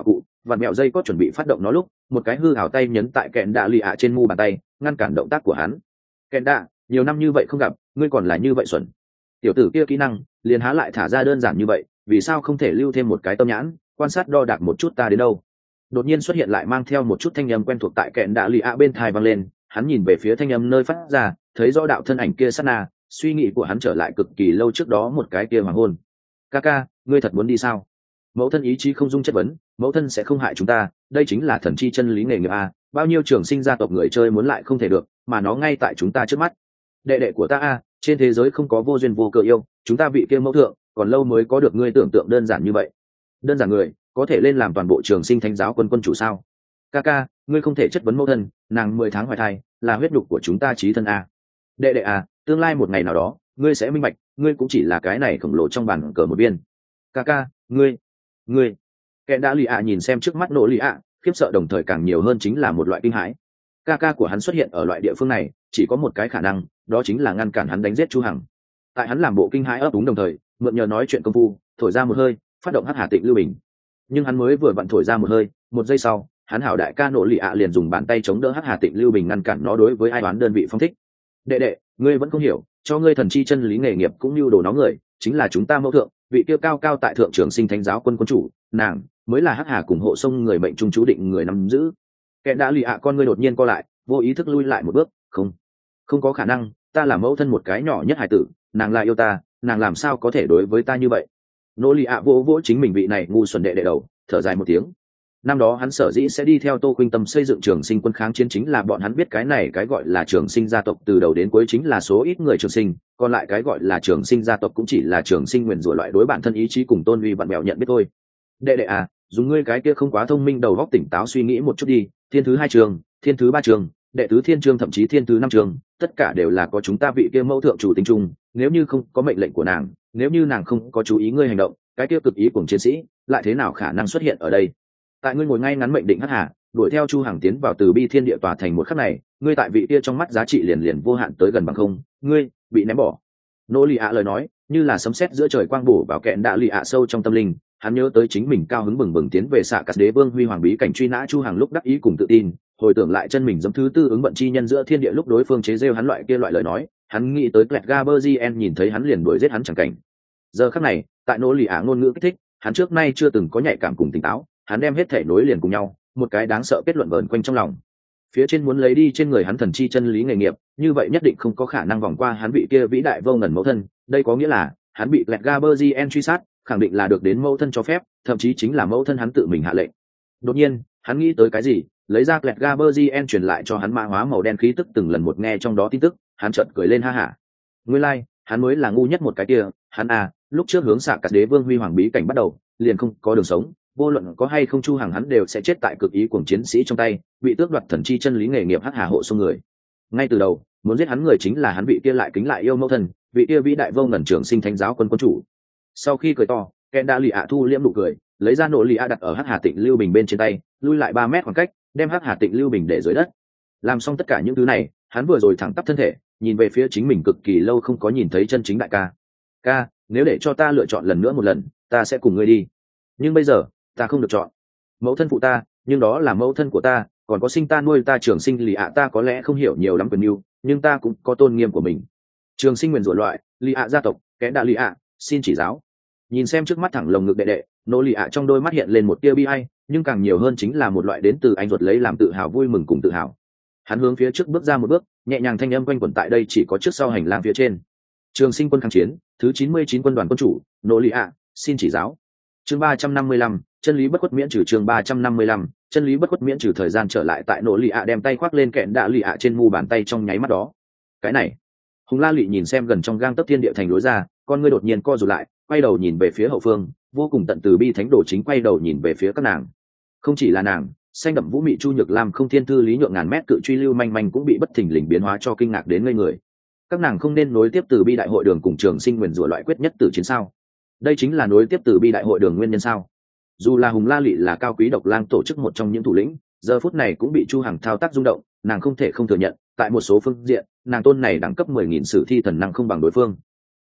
vặn mẹo dây cót chuẩn bị phát động nó lúc một cái hư hào tay nhấn tại kẹn đạ lì ạ trên mu bàn tay ngăn cản động tác của hắn. Kẹn đạ, nhiều năm như vậy không gặp, ngươi còn là như vậy xuẩn. Tiểu tử kia kỹ năng liền há lại thả ra đơn giản như vậy, vì sao không thể lưu thêm một cái tâm nhãn quan sát đo đạc một chút ta đến đâu. Đột nhiên xuất hiện lại mang theo một chút thanh âm quen thuộc tại kẹn đạ lì ạ bên tai vang lên, hắn nhìn về phía thanh âm nơi phát ra, thấy rõ đạo thân ảnh kia sát na, suy nghĩ của hắn trở lại cực kỳ lâu trước đó một cái kia hoàng hôn. Kaka, ngươi thật muốn đi sao? Mẫu thân ý chí không dung chất vấn, mẫu thân sẽ không hại chúng ta, đây chính là thần chi chân lý nghề nghiệp a, bao nhiêu trường sinh gia tộc người chơi muốn lại không thể được, mà nó ngay tại chúng ta trước mắt. Đệ đệ của ta a, trên thế giới không có vô duyên vô cớ yêu, chúng ta vị kia mẫu thượng, còn lâu mới có được ngươi tưởng tượng đơn giản như vậy. Đơn giản người, có thể lên làm toàn bộ trường sinh thánh giáo quân quân chủ sao? Kaka, ngươi không thể chất vấn mẫu thân, nàng 10 tháng hoài thai, là huyết nhục của chúng ta chí thân a. Đệ đệ a, tương lai một ngày nào đó, ngươi sẽ minh bạch, ngươi cũng chỉ là cái này khổng lồ trong bàn cờ một viên. Kaka, ngươi kẻ đã lì ạ nhìn xem trước mắt nỗ lì ạ, khiếp sợ đồng thời càng nhiều hơn chính là một loại kinh hãi. Kaka của hắn xuất hiện ở loại địa phương này chỉ có một cái khả năng, đó chính là ngăn cản hắn đánh giết Chu Hằng. Tại hắn làm bộ kinh hãi ấp úng đồng thời mượn nhờ nói chuyện công phu thổi ra một hơi, phát động hắc hà tịnh lưu bình. Nhưng hắn mới vừa vặn thổi ra một hơi, một giây sau hắn hảo đại ca nỗ lì ạ liền dùng bàn tay chống đỡ hắc hà tịnh lưu bình ngăn cản nó đối với ai đoán đơn vị phong thích. Đệ đệ, ngươi vẫn không hiểu, cho ngươi thần chi chân lý nghề nghiệp cũng như đồ nó người chính là chúng ta mẫu thượng, vị kia cao cao tại thượng trường sinh thánh giáo quân quân chủ, nàng mới là hắc hà cùng hộ sông người mệnh trung chú định người nắm giữ. Kẻ đã lì ạ con ngươi đột nhiên co lại, vô ý thức lui lại một bước. Không có khả năng, ta là mẫu thân một cái nhỏ nhất hải tử, nàng là yêu ta, nàng làm sao có thể đối với ta như vậy. Nỗ lì ạ vỗ vỗ chính mình vị này ngu xuẩn đệ đệ đầu, thở dài một tiếng. Năm đó hắn sở dĩ sẽ đi theo Tô Khuynh Tâm xây dựng trường sinh quân kháng chiến chính là bọn hắn biết cái này cái gọi là trường sinh gia tộc từ đầu đến cuối chính là số ít người trường sinh, còn lại cái gọi là trường sinh gia tộc cũng chỉ là trường sinh nguyền rủa loại đối bản thân ý chí cùng tôn uy bạn bèo nhận biết thôi. Đệ đệ à, dùng ngươi cái kia không quá thông minh đầu óc tỉnh táo suy nghĩ một chút đi, thiên thứ 2 trường, thiên thứ 3 trường, đệ tứ thiên trường thậm chí thiên thứ 5 trường, tất cả đều là có chúng ta vị kia mẫu thượng chủ tính chung, nếu như không có mệnh lệnh của nàng, nếu như nàng không có chú ý ngươi hành động, cái kia cực ý của chiến sĩ lại thế nào khả năng xuất hiện ở đây. Tại ngươi ngồi ngay ngắn mệnh định hắc hà, đuổi theo Chu Hằng tiến vào từ bi thiên địa tòa thành một khắc này, ngươi tại vị kia trong mắt giá trị liền liền vô hạn tới gần bằng không, ngươi bị ném bỏ. Nỗ lì ạ lời nói như là sấm sét giữa trời quang bổ vào kẹn đạ lì ạ sâu trong tâm linh, hắn nhớ tới chính mình cao hứng bừng bừng tiến về xạ cát đế vương huy hoàng bí cảnh truy nã Chu Hằng lúc đắc ý cùng tự tin, hồi tưởng lại chân mình dẫm thứ tư ứng vận chi nhân giữa thiên địa lúc đối phương chế giễu hắn loại kia loại lời nói, hắn nghĩ tới Clet Gaberzien nhìn thấy hắn liền đuổi giết hắn chẳng cảnh. Giờ khắc này, tại nỗ lì ạ ngôn ngữ kích thích, hắn trước nay chưa từng có nhạy cảm cùng tỉnh táo, hắn đem hết thể nối liền cùng nhau, một cái đáng sợ kết luận vờn quanh trong lòng. Phía trên muốn lấy đi trên người hắn thần chi chân lý nghề nghiệp, như vậy nhất định không có khả năng vòng qua hắn vị kia vĩ đại vô ngần mẫu thân, đây có nghĩa là hắn bị Clet Gaberzien truy sát, khẳng định là được đến mẫu thân cho phép, thậm chí chính là mẫu thân hắn tự mình hạ lệnh. Đột nhiên, hắn nghĩ tới cái gì, lấy ra Clet Gaberzien truyền lại cho hắn mã hóa màu đen khí tức từng lần một nghe trong đó tin tức, hắn chợt cười lên ha hả. Nguyên lai, hắn mới là ngu nhất một cái kia, hắn à, lúc trước hướng xạ cát đế vương huy hoàng bí cảnh bắt đầu, liền không có đường sống, vô luận có hay không Chu Hằng hắn đều sẽ chết tại cực ý cuồng chiến sĩ trong tay, bị tước đoạt thần chi chân lý nghề nghiệp hắc hà hộ xung người. Ngay từ đầu, muốn giết hắn người chính là hắn vị kia lại kính lại yêu mẫu thân, vị kia vĩ đại vô ngần trường sinh thánh giáo quân quân chủ. Sau khi cười to, Ken đã lì ạ thu liễm nụ cười, lấy ra nỗ lì ạ đặt ở hắc hà tịnh lưu bình bên trên tay, lui lại 3 mét khoảng cách, đem hắc hà tịnh lưu bình để dưới đất. Làm xong tất cả những thứ này, hắn vừa rồi thẳng tắp thân thể, nhìn về phía chính mình cực kỳ lâu không có nhìn thấy chân chính đại ca. Ca, nếu để cho ta lựa chọn lần nữa một lần, ta sẽ cùng ngươi đi. Nhưng bây giờ, ta không được chọn. Mẫu thân phụ ta, nhưng đó là mẫu thân của ta, còn có sinh ta nuôi ta trường sinh lì ạ ta có lẽ không hiểu nhiều lắm quyền yêu, nhưng ta cũng có tôn nghiêm của mình. Trường sinh nguyền rủa loại, lì ạ gia tộc, kẻ đạ lì ạ, xin chỉ giáo. Nhìn xem trước mắt thẳng lồng ngực đệ đệ, nỗ lì ạ trong đôi mắt hiện lên một tia bi ai, nhưng càng nhiều hơn chính là một loại đến từ anh ruột lấy làm tự hào vui mừng cùng tự hào. Hắn hướng phía trước bước ra một bước, nhẹ nhàng thanh âm quanh quẩn tại đây chỉ có trước sau hành lang phía trên. Trường sinh quân kháng chiến, thứ 99 quân đoàn quân chủ, nỗ lì ạ, xin chỉ giáo. Chương 355, chân lý bất khuất miễn trừ. Chương 355, chân lý bất khuất miễn trừ. Thời gian trở lại tại nỗ lì ạ đem tay khoác lên kẹn đạ lì ạ trên mu bàn tay trong nháy mắt đó. Cái này, Hùng La Lị nhìn xem gần trong gang tấc thiên địa thành lối ra, con ngươi đột nhiên co rụt lại, quay đầu nhìn về phía hậu phương, vô cùng tận từ bi thánh đồ chính quay đầu nhìn về phía các nàng. Không chỉ là nàng, xanh đậm vũ mị Chu Nhược Lam không thiên thư lý nhượng ngàn mét cự truy lưu manh manh cũng bị bất thình lình biến hóa cho kinh ngạc đến ngây người. Các nàng không nên nối tiếp từ bi đại hội đường cùng trường sinh nguyền rủa loại quyết nhất tử chiến sao? Đây chính là nối tiếp từ bi đại hội đường nguyên nhân sao? Dù là Hùng La Lị là cao quý độc lang tổ chức một trong những thủ lĩnh, giờ phút này cũng bị Chu Hằng thao tác rung động, nàng không thể không thừa nhận, tại một số phương diện, nàng tôn này đẳng cấp 10.000 sử thi thần năng không bằng đối phương.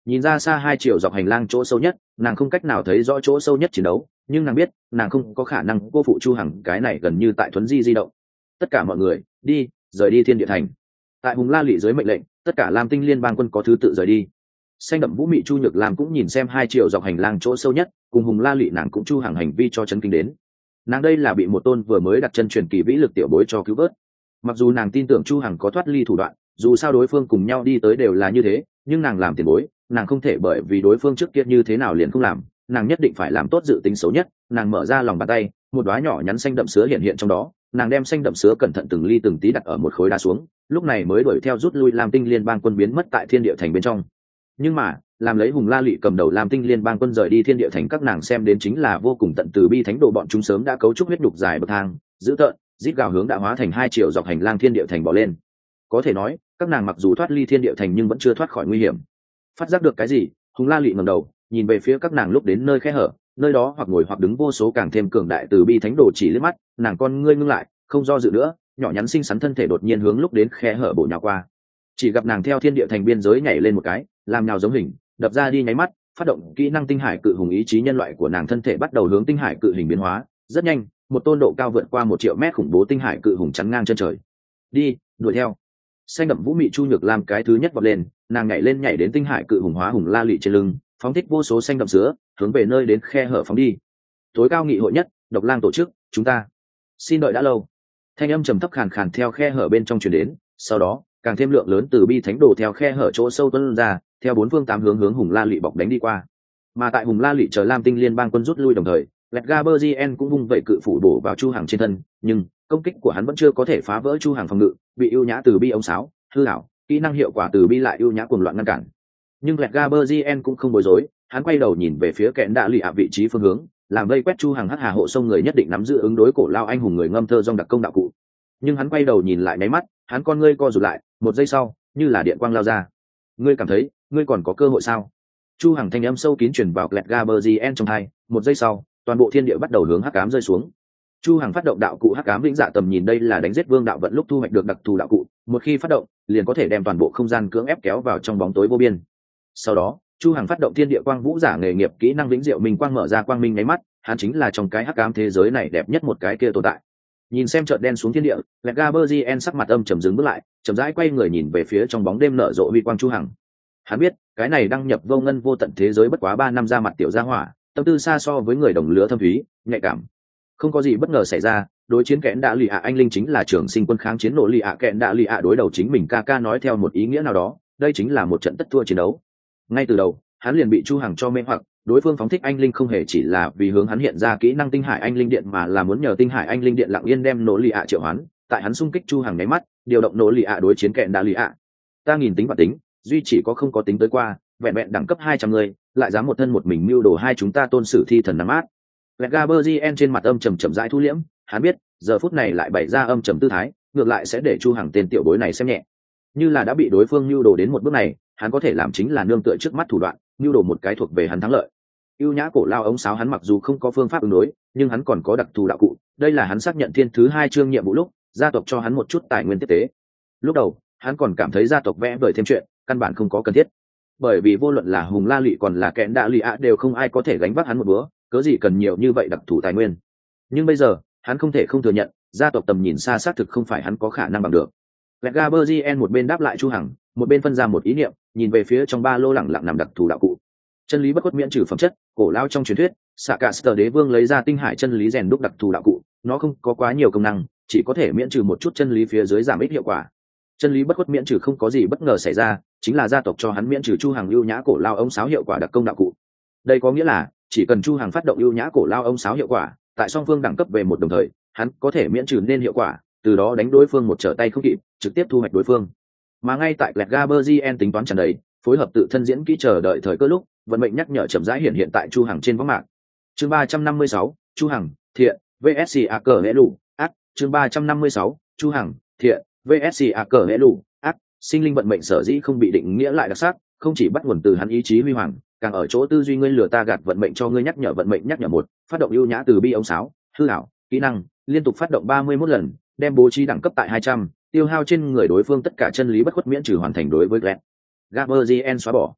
Nhìn ra xa 2 triệu dọc hành lang chỗ sâu nhất, nàng không cách nào thấy rõ chỗ sâu nhất chiến đấu, nhưng nàng biết nàng không có khả năng cô phụ Chu Hằng cái này gần như tại thuấn di động. Tất cả mọi người đi, rời đi Thiên Địa Thành. Tại Hùng La Lị dưới mệnh lệnh, tất cả Lam Tinh liên bang quân có thứ tự rời đi. Xanh đậm vũ mị Chu Nhược Lam cũng nhìn xem 2 triệu dọc hành lang chỗ sâu nhất, cùng Hùng La Lị nàng cũng Chu Hằng hành vi cho chấn kinh đến. Nàng đây là bị một tôn vừa mới đặt chân truyền kỳ vĩ lực tiểu bối cho cứu vớt. Mặc dù nàng tin tưởng Chu Hằng có thoát ly thủ đoạn, dù sao đối phương cùng nhau đi tới đều là như thế, nhưng nàng làm tiền bối, nàng không thể bởi vì đối phương trước kia như thế nào liền không làm, nàng nhất định phải làm tốt dự tính xấu nhất. Nàng mở ra lòng bàn tay, một đóa nhỏ nhắn xanh đậm sứa hiện hiện trong đó, nàng đem xanh đậm sứa cẩn thận từng ly từng tí đặt ở một khối đá xuống, lúc này mới đuổi theo rút lui Lam Tinh liên bang quân biến mất tại Thiên Địa Thành bên trong. Nhưng mà làm lấy Hùng La Lị cầm đầu Lam Tinh liên bang quân rời đi Thiên Địa Thành, các nàng xem đến chính là vô cùng tận từ bi thánh đồ, bọn chúng sớm đã cấu trúc huyết đục dài bậc thang, dữ tợn rít gào hướng đã hóa thành 2 triệu dọc hành lang Thiên Địa Thành bỏ lên. Có thể nói các nàng mặc dù thoát ly Thiên Địa Thành nhưng vẫn chưa thoát khỏi nguy hiểm. Phát giác được cái gì, Hùng La Lị ngẩng đầu nhìn về phía các nàng lúc đến nơi khe hở, nơi đó hoặc ngồi hoặc đứng vô số càng thêm cường đại từ bi thánh đồ chỉ liếc mắt, nàng con ngươi ngưng lại, không do dự nữa, nhỏ nhắn xinh xắn thân thể đột nhiên hướng lúc đến khe hở bổ nhào qua. Chỉ gặp nàng theo Thiên Địa Thành biên giới nhảy lên một cái, làm nhào giống hình, đập ra đi nháy mắt, phát động kỹ năng tinh hải cự hùng, ý chí nhân loại của nàng thân thể bắt đầu hướng tinh hải cự hình biến hóa. Rất nhanh, một tôn độ cao vượt qua 1 triệu mét khủng bố tinh hải cự hùng chắn ngang chân trời. Đi, đuổi theo. Xanh đậm vũ mị Chu Nhược Lam cái thứ nhất vọt lên, nàng nhảy lên nhảy đến tinh hải cự hùng hóa Hùng La Lị trên lưng, phóng thích vô số xanh đậm sữa, hướng về nơi đến khe hở phóng đi. Tối cao nghị hội nhất, Độc Lang tổ chức, chúng ta xin đợi đã lâu. Thanh âm trầm thấp khàn khàn theo khe hở bên trong truyền đến, sau đó càng thêm lượng lớn từ bi thánh đồ theo khe hở chỗ sâu tuôn ra, theo 4 phương 8 hướng hướng Hùng La Lị bọc đánh đi qua. Mà tại Hùng La Lị chờ Lam Tinh liên bang quân rút lui đồng thời, Gaberzien cũng vung vậy cự phủ bổ vào Chu Hằng trên thân, nhưng công kích của hắn vẫn chưa có thể phá vỡ Chu Hằng phòng ngự, bị ưu nhã từ bi ống sáo hư ảo, kỹ năng hiệu quả từ bi lại ưu nhã cuồng loạn ngăn cản. Nhưng Gaberzien cũng không bối rối, hắn quay đầu nhìn về phía kẽn đạ lì ạ vị trí phương hướng, làm vây quét Chu Hằng hắc hà hộ sông người nhất định nắm giữ ứng đối cổ lao anh hùng người ngâm thơ dòng đặc công đạo cụ. Nhưng hắn quay đầu nhìn lại nháy mắt, hắn con ngươi co rụt lại, một giây sau, như là điện quang lao ra. Ngươi cảm thấy, ngươi còn có cơ hội sao? Chu Hằng thanh âm sâu kín truyền vào Gaberzien trong tai, một giây sau, toàn bộ thiên địa bắt đầu hướng hắc ám rơi xuống. Chu Hằng phát động đạo cụ hắc ám vĩnh dạ tầm nhìn, đây là đánh giết vương đạo vận lúc thu hoạch được đặc thù đạo cụ, một khi phát động, liền có thể đem toàn bộ không gian cưỡng ép kéo vào trong bóng tối vô biên. Sau đó, Chu Hằng phát động thiên địa quang vũ giả nghề nghiệp kỹ năng vĩnh diệu minh quang, mở ra quang minh nháy mắt, hắn chính là trong cái hắc ám thế giới này đẹp nhất một cái kia tồn tại. Nhìn xem chợt đen xuống thiên địa, Gaberzien sắc mặt âm trầm dừng bước lại, chậm rãi quay người nhìn về phía trong bóng đêm nở rộ huy quang Chu Hằng. Hắn biết, cái này đăng nhập vô ngân vô tận thế giới bất quá 3 năm ra mặt tiểu gia hỏa, tâm tư xa so với người đồng lứa thâm thúy, nhạy cảm. Không có gì bất ngờ xảy ra, đối chiến kẽn đạ lì ạ anh linh chính là trường sinh quân kháng chiến nộ lì ạ, kẽn đạ lì ạ đối đầu chính mình ca ca, nói theo một ý nghĩa nào đó, đây chính là một trận tất thua chiến đấu. Ngay từ đầu, hắn liền bị Chu Hằng cho mê hoặc, đối phương phóng thích anh linh không hề chỉ là vì hướng hắn hiện ra kỹ năng tinh hải anh linh điện, mà là muốn nhờ tinh hải anh linh điện lặng yên đem nỗ lì ạ triệu hoán. Tại hắn xung kích Chu Hằng nháy mắt, điều động nỗ lì ạ đối chiến kẽn đạ lì ạ. Ta nghìn tính và tính, duy chỉ có không có tính tới qua, vẹn vẹn đẳng cấp 200 người, lại dám một thân một mình mưu đồ hai chúng ta tôn sử thi thần nắm át. Gaberzien trên mặt âm trầm chậm rãi thu liễm, hắn biết, giờ phút này lại bày ra âm trầm tư thái, ngược lại sẽ để Chu Hằng tên tiểu bối này xem nhẹ. Như là đã bị đối phương mưu đồ đến một bước này, hắn có thể làm chính là nương tựa trước mắt thủ đoạn, mưu đồ một cái thuộc về hắn thắng lợi. Ưu nhã cổ lao ống sáo hắn mặc dù không có phương pháp ứng đối, nhưng hắn còn có đặc thù đạo cụ, đây là hắn xác nhận thiên thứ 2 chương nhiệm vụ lúc, gia tộc cho hắn một chút tài nguyên tiếp tế. Lúc đầu, hắn còn cảm thấy gia tộc vẽ vời thêm chuyện, căn bản không có cần thiết. Bởi vì vô luận là Hùng La Lị còn là kẽn đạ lì ạ đều không ai có thể gánh vác hắn một bữa, cớ gì cần nhiều như vậy đặc thù tài nguyên. Nhưng bây giờ, hắn không thể không thừa nhận, gia tộc tầm nhìn xa xác thực không phải hắn có khả năng bằng được. Gaberzien một bên đáp lại Chu Hằng, một bên phân ra một ý niệm, nhìn về phía trong ba lô lẳng lặng nằm đặc thù đạo cụ. Chân lý bất khuất miễn trừ phẩm chất, cổ lao trong truyền thuyết, xạ cả Sở Đế Vương lấy ra tinh hải chân lý rèn đúc đặc thù đạo cụ, nó không có quá nhiều công năng, chỉ có thể miễn trừ một chút chân lý phía dưới giảm ít hiệu quả. Chân lý bất khuất miễn trừ không có gì bất ngờ xảy ra, chính là gia tộc cho hắn miễn trừ Chu Hằng ưu nhã cổ lao ống sáo hiệu quả đặc công đạo cụ. Đây có nghĩa là chỉ cần Chu Hằng phát động ưu nhã cổ lao ống sáo hiệu quả, tại song phương đẳng cấp về một đồng thời, hắn có thể miễn trừ nên hiệu quả, từ đó đánh đối phương một trở tay không kịp, trực tiếp thu hoạch đối phương. Mà ngay tại Gaberzien tính toán tràn đầy, phối hợp tự thân diễn kỹ chờ đợi thời cơ lúc, vận mệnh nhắc nhở chậm rãi hiện tại Chu Hằng trên võng mạc. Chương 356, Chu Hằng, thiện, VSC Akerelu, ác, chương 356, Chu Hằng, thiện, VSC Akerelu, ác, sinh linh vận mệnh sở dĩ không bị định nghĩa lại đặc sắc, không chỉ bắt nguồn từ hắn ý chí huy hoàng, càng ở chỗ tư duy ngươi lừa ta gạt vận mệnh cho ngươi nhắc nhở vận mệnh nhắc nhở một, phát động ưu nhã từ bi ống sáo, hư ảo, kỹ năng, liên tục phát động 31 lần, đem bố trí đẳng cấp tại 200, tiêu hao trên người đối phương tất cả chân lý bất khuất miễn trừ hoàn thành đối với Gaberzien xóa bỏ.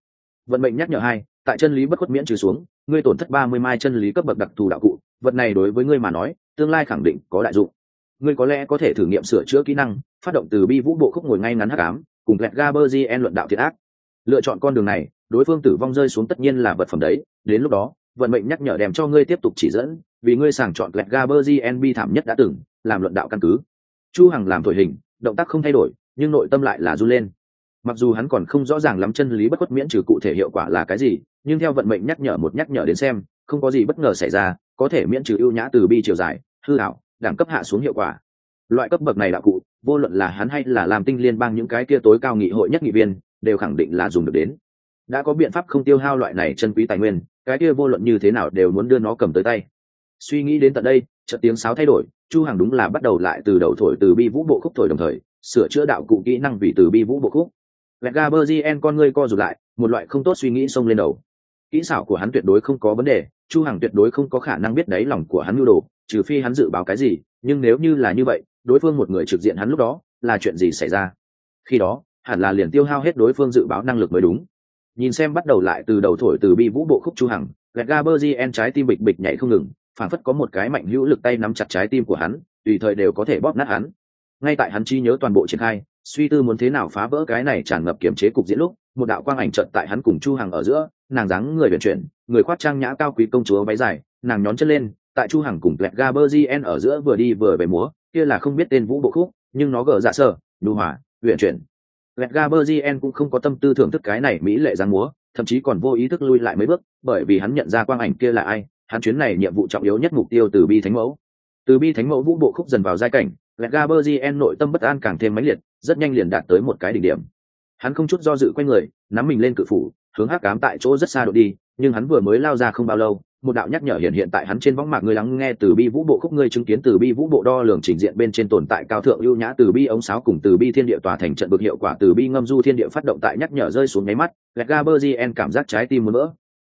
Vận mệnh nhắc nhở 2, tại chân lý bất khuất miễn trừ xuống, ngươi tổn thất 30 mai chân lý cấp bậc đặc thù đạo cụ, vật này đối với ngươi mà nói tương lai khẳng định có đại dụng. Ngươi có lẽ có thể thử nghiệm sửa chữa kỹ năng, phát động từ bi vũ bộ khúc ngồi ngay ngắn hắc ám, cùng Lẹt Gaberzien luận đạo thiện ác. Lựa chọn con đường này, đối phương tử vong rơi xuống tất nhiên là vật phẩm đấy, đến lúc đó vận mệnh nhắc nhở đem cho ngươi tiếp tục chỉ dẫn, vì ngươi sàng chọn Lẹt Gaberzien bi thảm nhất đã từng làm luận đạo căn cứ. Chu Hằng làm thổi hình, động tác không thay đổi, nhưng nội tâm lại là run lên. Mặc dù hắn còn không rõ ràng lắm chân lý bất khuất miễn trừ cụ thể hiệu quả là cái gì, nhưng theo vận mệnh nhắc nhở đến xem, không có gì bất ngờ xảy ra, có thể miễn trừ ưu nhã từ bi chiều dài, hư ảo, đẳng cấp hạ xuống hiệu quả. Loại cấp bậc này đạo cụ, vô luận là hắn hay là làm tinh liên bang những cái kia tối cao nghị hội nhất nghị viên, đều khẳng định là dùng được đến. Đã có biện pháp không tiêu hao loại này chân quý tài nguyên, cái kia vô luận như thế nào đều muốn đưa nó cầm tới tay. Suy nghĩ đến tận đây, chợt tiếng sáo thay đổi, Chu Hằng đúng là bắt đầu lại từ đầu thổi từ bi vũ bộ khúc thổi, đồng thời sửa chữa đạo cụ kỹ năng vì từ bi vũ bộ khúc. Gaberzien con ngươi co rụt lại, một loại không tốt suy nghĩ xông lên đầu. Kỹ xảo của hắn tuyệt đối không có vấn đề, Chu Hằng tuyệt đối không có khả năng biết đáy lòng của hắn nhu đồ, trừ phi hắn dự báo cái gì, nhưng nếu như là như vậy, đối phương một người trực diện hắn lúc đó, là chuyện gì xảy ra? Khi đó, hẳn là liền tiêu hao hết đối phương dự báo năng lực mới đúng. Nhìn xem bắt đầu lại từ đầu thổi từ bi vũ bộ khúc Chu Hằng, Gaberzien trái tim bịch bịch nhảy không ngừng, phảng phất có một cái mạnh hữu lực tay nắm chặt trái tim của hắn, tùy thời đều có thể bóp nát hắn. Ngay tại hắn trí nhớ toàn bộ triển khai, suy tư muốn thế nào phá vỡ cái này tràn ngập kiểm chế cục diễn lúc, một đạo quang ảnh chợt tại hắn cùng Chu Hằng ở giữa, nàng dáng người uyển chuyển, người khoác trang nhã cao quý công chúa váy dài, nàng nhón chân lên, tại Chu Hằng cùng Gaberzien ở giữa vừa đi vừa về múa, kia là không biết tên vũ bộ khúc, nhưng nó gở dạ sở, nhu hòa, uyển chuyển. Gaberzien cũng không có tâm tư thưởng thức cái này mỹ lệ dáng múa, thậm chí còn vô ý thức lui lại mấy bước, bởi vì hắn nhận ra quang ảnh kia là ai, hắn chuyến này nhiệm vụ trọng yếu nhất mục tiêu từ bi thánh mẫu. Từ bi thánh mẫu vũ bộ khúc dần vào giai cảnh, Gaberzien nội tâm bất an càng thêm mãnh liệt, rất nhanh liền đạt tới một cái đỉnh điểm. Hắn không chút do dự quay người, nắm mình lên cự phủ, hướng hắc ám tại chỗ rất xa đội đi, nhưng hắn vừa mới lao ra không bao lâu, một đạo nhắc nhở hiện tại hắn trên võng mạc, ngươi lắng nghe từ bi vũ bộ khúc, ngươi chứng kiến từ bi vũ bộ đo lường trình diện bên trên tồn tại cao thượng ưu nhã từ bi ống sáo cùng từ bi thiên địa tòa thành trận vực hiệu quả từ bi ngâm du thiên địa phát động tại nhắc nhở rơi xuống nháy mắt, Gaberzien cảm giác trái tim muốn vỡ,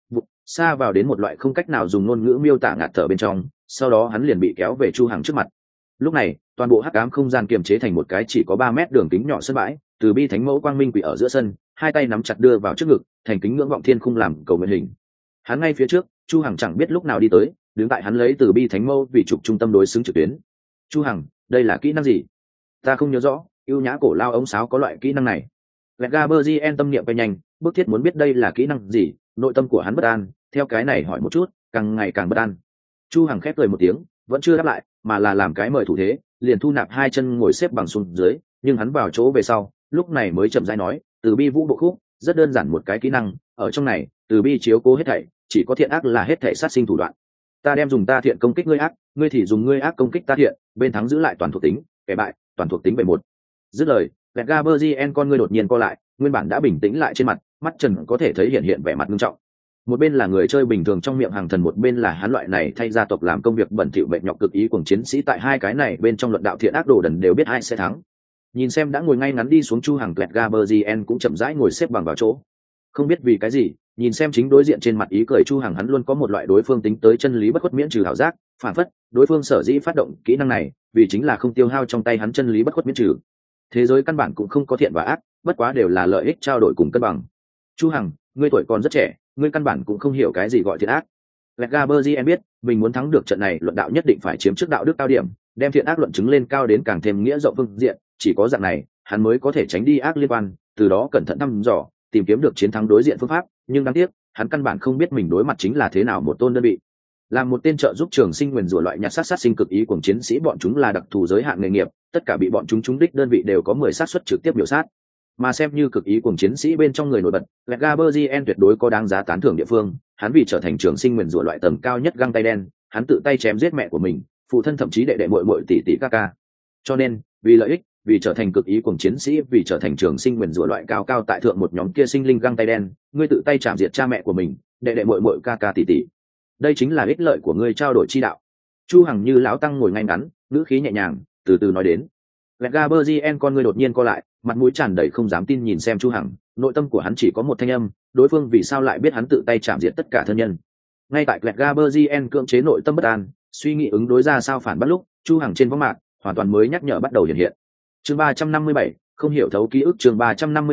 xa vào đến một loại không cách nào dùng ngôn ngữ miêu tả ngạt thở bên trong, sau đó hắn liền bị kéo về Chu Hằng trước mặt. Lúc này, toàn bộ hắc ám không gian kiềm chế thành một cái chỉ có 3 mét đường kính nhỏ sân bãi, từ bi thánh mẫu quang minh quỷ ở giữa sân, hai tay nắm chặt đưa vào trước ngực, thành kính ngưỡng vọng thiên khung làm cầu nguyện hình. Hắn ngay phía trước, Chu Hằng chẳng biết lúc nào đi tới, đứng tại hắn lấy từ bi thánh mẫu vì trục trung tâm đối xứng trực tuyến. Chu Hằng, đây là kỹ năng gì? Ta không nhớ rõ, ưu nhã cổ lao ống sáo có loại kỹ năng này. Gaberzien tâm niệm bay nhanh, bức thiết muốn biết đây là kỹ năng gì, nội tâm của hắn bất an, theo cái này hỏi một chút, càng ngày càng bất an. Chu Hằng khép cười một tiếng, vẫn chưa đáp lại, mà là làm cái mời thủ thế, liền thu nạp hai chân ngồi xếp bằng xuống dưới, nhưng hắn vào chỗ về sau, lúc này mới chậm rãi nói, từ bi vũ bộ khúc, rất đơn giản một cái kỹ năng, ở trong này, từ bi chiếu cố hết thảy, chỉ có thiện ác là hết thảy sát sinh thủ đoạn. Ta đem dùng ta thiện công kích ngươi ác, ngươi thì dùng ngươi ác công kích ta thiện, bên thắng giữ lại toàn thuộc tính, kẻ bại, toàn thuộc tính 1. Dứt lời, Gaberzien con ngươi đột nhiên co lại, nguyên bản đã bình tĩnh lại trên mặt, mắt trần có thể thấy hiện vẻ mặt nghiêm trọng. Một bên là người chơi bình thường trong miệng hàng thần, một bên là hắn loại này thay gia tộc làm công việc bẩn thỉu bệnh nhọc cực ý cuồng chiến sĩ, tại hai cái này bên trong luận đạo thiện ác đồ đần đều biết ai sẽ thắng. Nhìn xem đã ngồi ngay ngắn đi xuống Chu Hằng, Gaberzien cũng chậm rãi ngồi xếp bằng vào chỗ. Không biết vì cái gì, nhìn xem chính đối diện trên mặt ý cười Chu Hằng, hắn luôn có một loại đối phương tính tới chân lý bất khuất miễn trừ hảo giác, phản phất đối phương sở dĩ phát động kỹ năng này, vì chính là không tiêu hao trong tay hắn chân lý bất khuất miễn trừ. Thế giới căn bản cũng không có thiện và ác, bất quá đều là lợi ích trao đổi cùng cân bằng. Chu Hằng, ngươi tuổi còn rất trẻ, ngươi căn bản cũng không hiểu cái gì gọi thiện ác. Gaberzien biết, mình muốn thắng được trận này luận đạo nhất định phải chiếm trước đạo đức cao điểm, đem thiện ác luận chứng lên cao đến càng thêm nghĩa rộng phương diện, chỉ có dạng này, hắn mới có thể tránh đi ác liên quan, từ đó cẩn thận thăm dò, tìm kiếm được chiến thắng đối diện phương pháp, nhưng đáng tiếc, hắn căn bản không biết mình đối mặt chính là thế nào một tôn đơn vị. Làm một tên trợ giúp trường sinh nguyền rủa loại nhặt sát sinh cực ý của chiến sĩ, bọn chúng là đặc thù giới hạn nghề nghiệp, tất cả bị bọn chúng trúng đích đơn vị đều có 10 xác suất trực tiếp biểu sát. Mà xem như cực ý cuồng chiến sĩ bên trong người nổi bật, Gaberzien tuyệt đối có đáng giá tán thưởng địa phương, hắn vì trở thành trường sinh nguyền rủa loại tầng cao nhất găng tay đen, hắn tự tay chém giết mẹ của mình, phụ thân thậm chí đệ đệ muội muội tỷ tỷ ca ca. Cho nên, vì lợi ích, vì trở thành cực ý cuồng chiến sĩ, vì trở thành trường sinh nguyền rủa loại cao cao tại thượng một nhóm kia sinh linh găng tay đen, ngươi tự tay chạm diệt cha mẹ của mình, đệ đệ muội muội ca ca tỷ tỷ. Đây chính là ích lợi của ngươi trao đổi chi đạo. Chu Hằng như lão tăng ngồi ngay ngắn, ngữ khí nhẹ nhàng, từ từ nói đến. Gaberzien con ngươi đột nhiên co lại, mặt mũi tràn đầy không dám tin nhìn xem Chu Hằng, nội tâm của hắn chỉ có một thanh âm, đối phương vì sao lại biết hắn tự tay chạm diệt tất cả thân nhân. Ngay tại Gaberzien cưỡng chế nội tâm bất an, suy nghĩ ứng đối ra sao phản bắt lúc, Chu Hằng trên võng mạc hoàn toàn mới nhắc nhở bắt đầu hiện hiện. Chương 357, không hiểu thấu ký ức. Chương 357,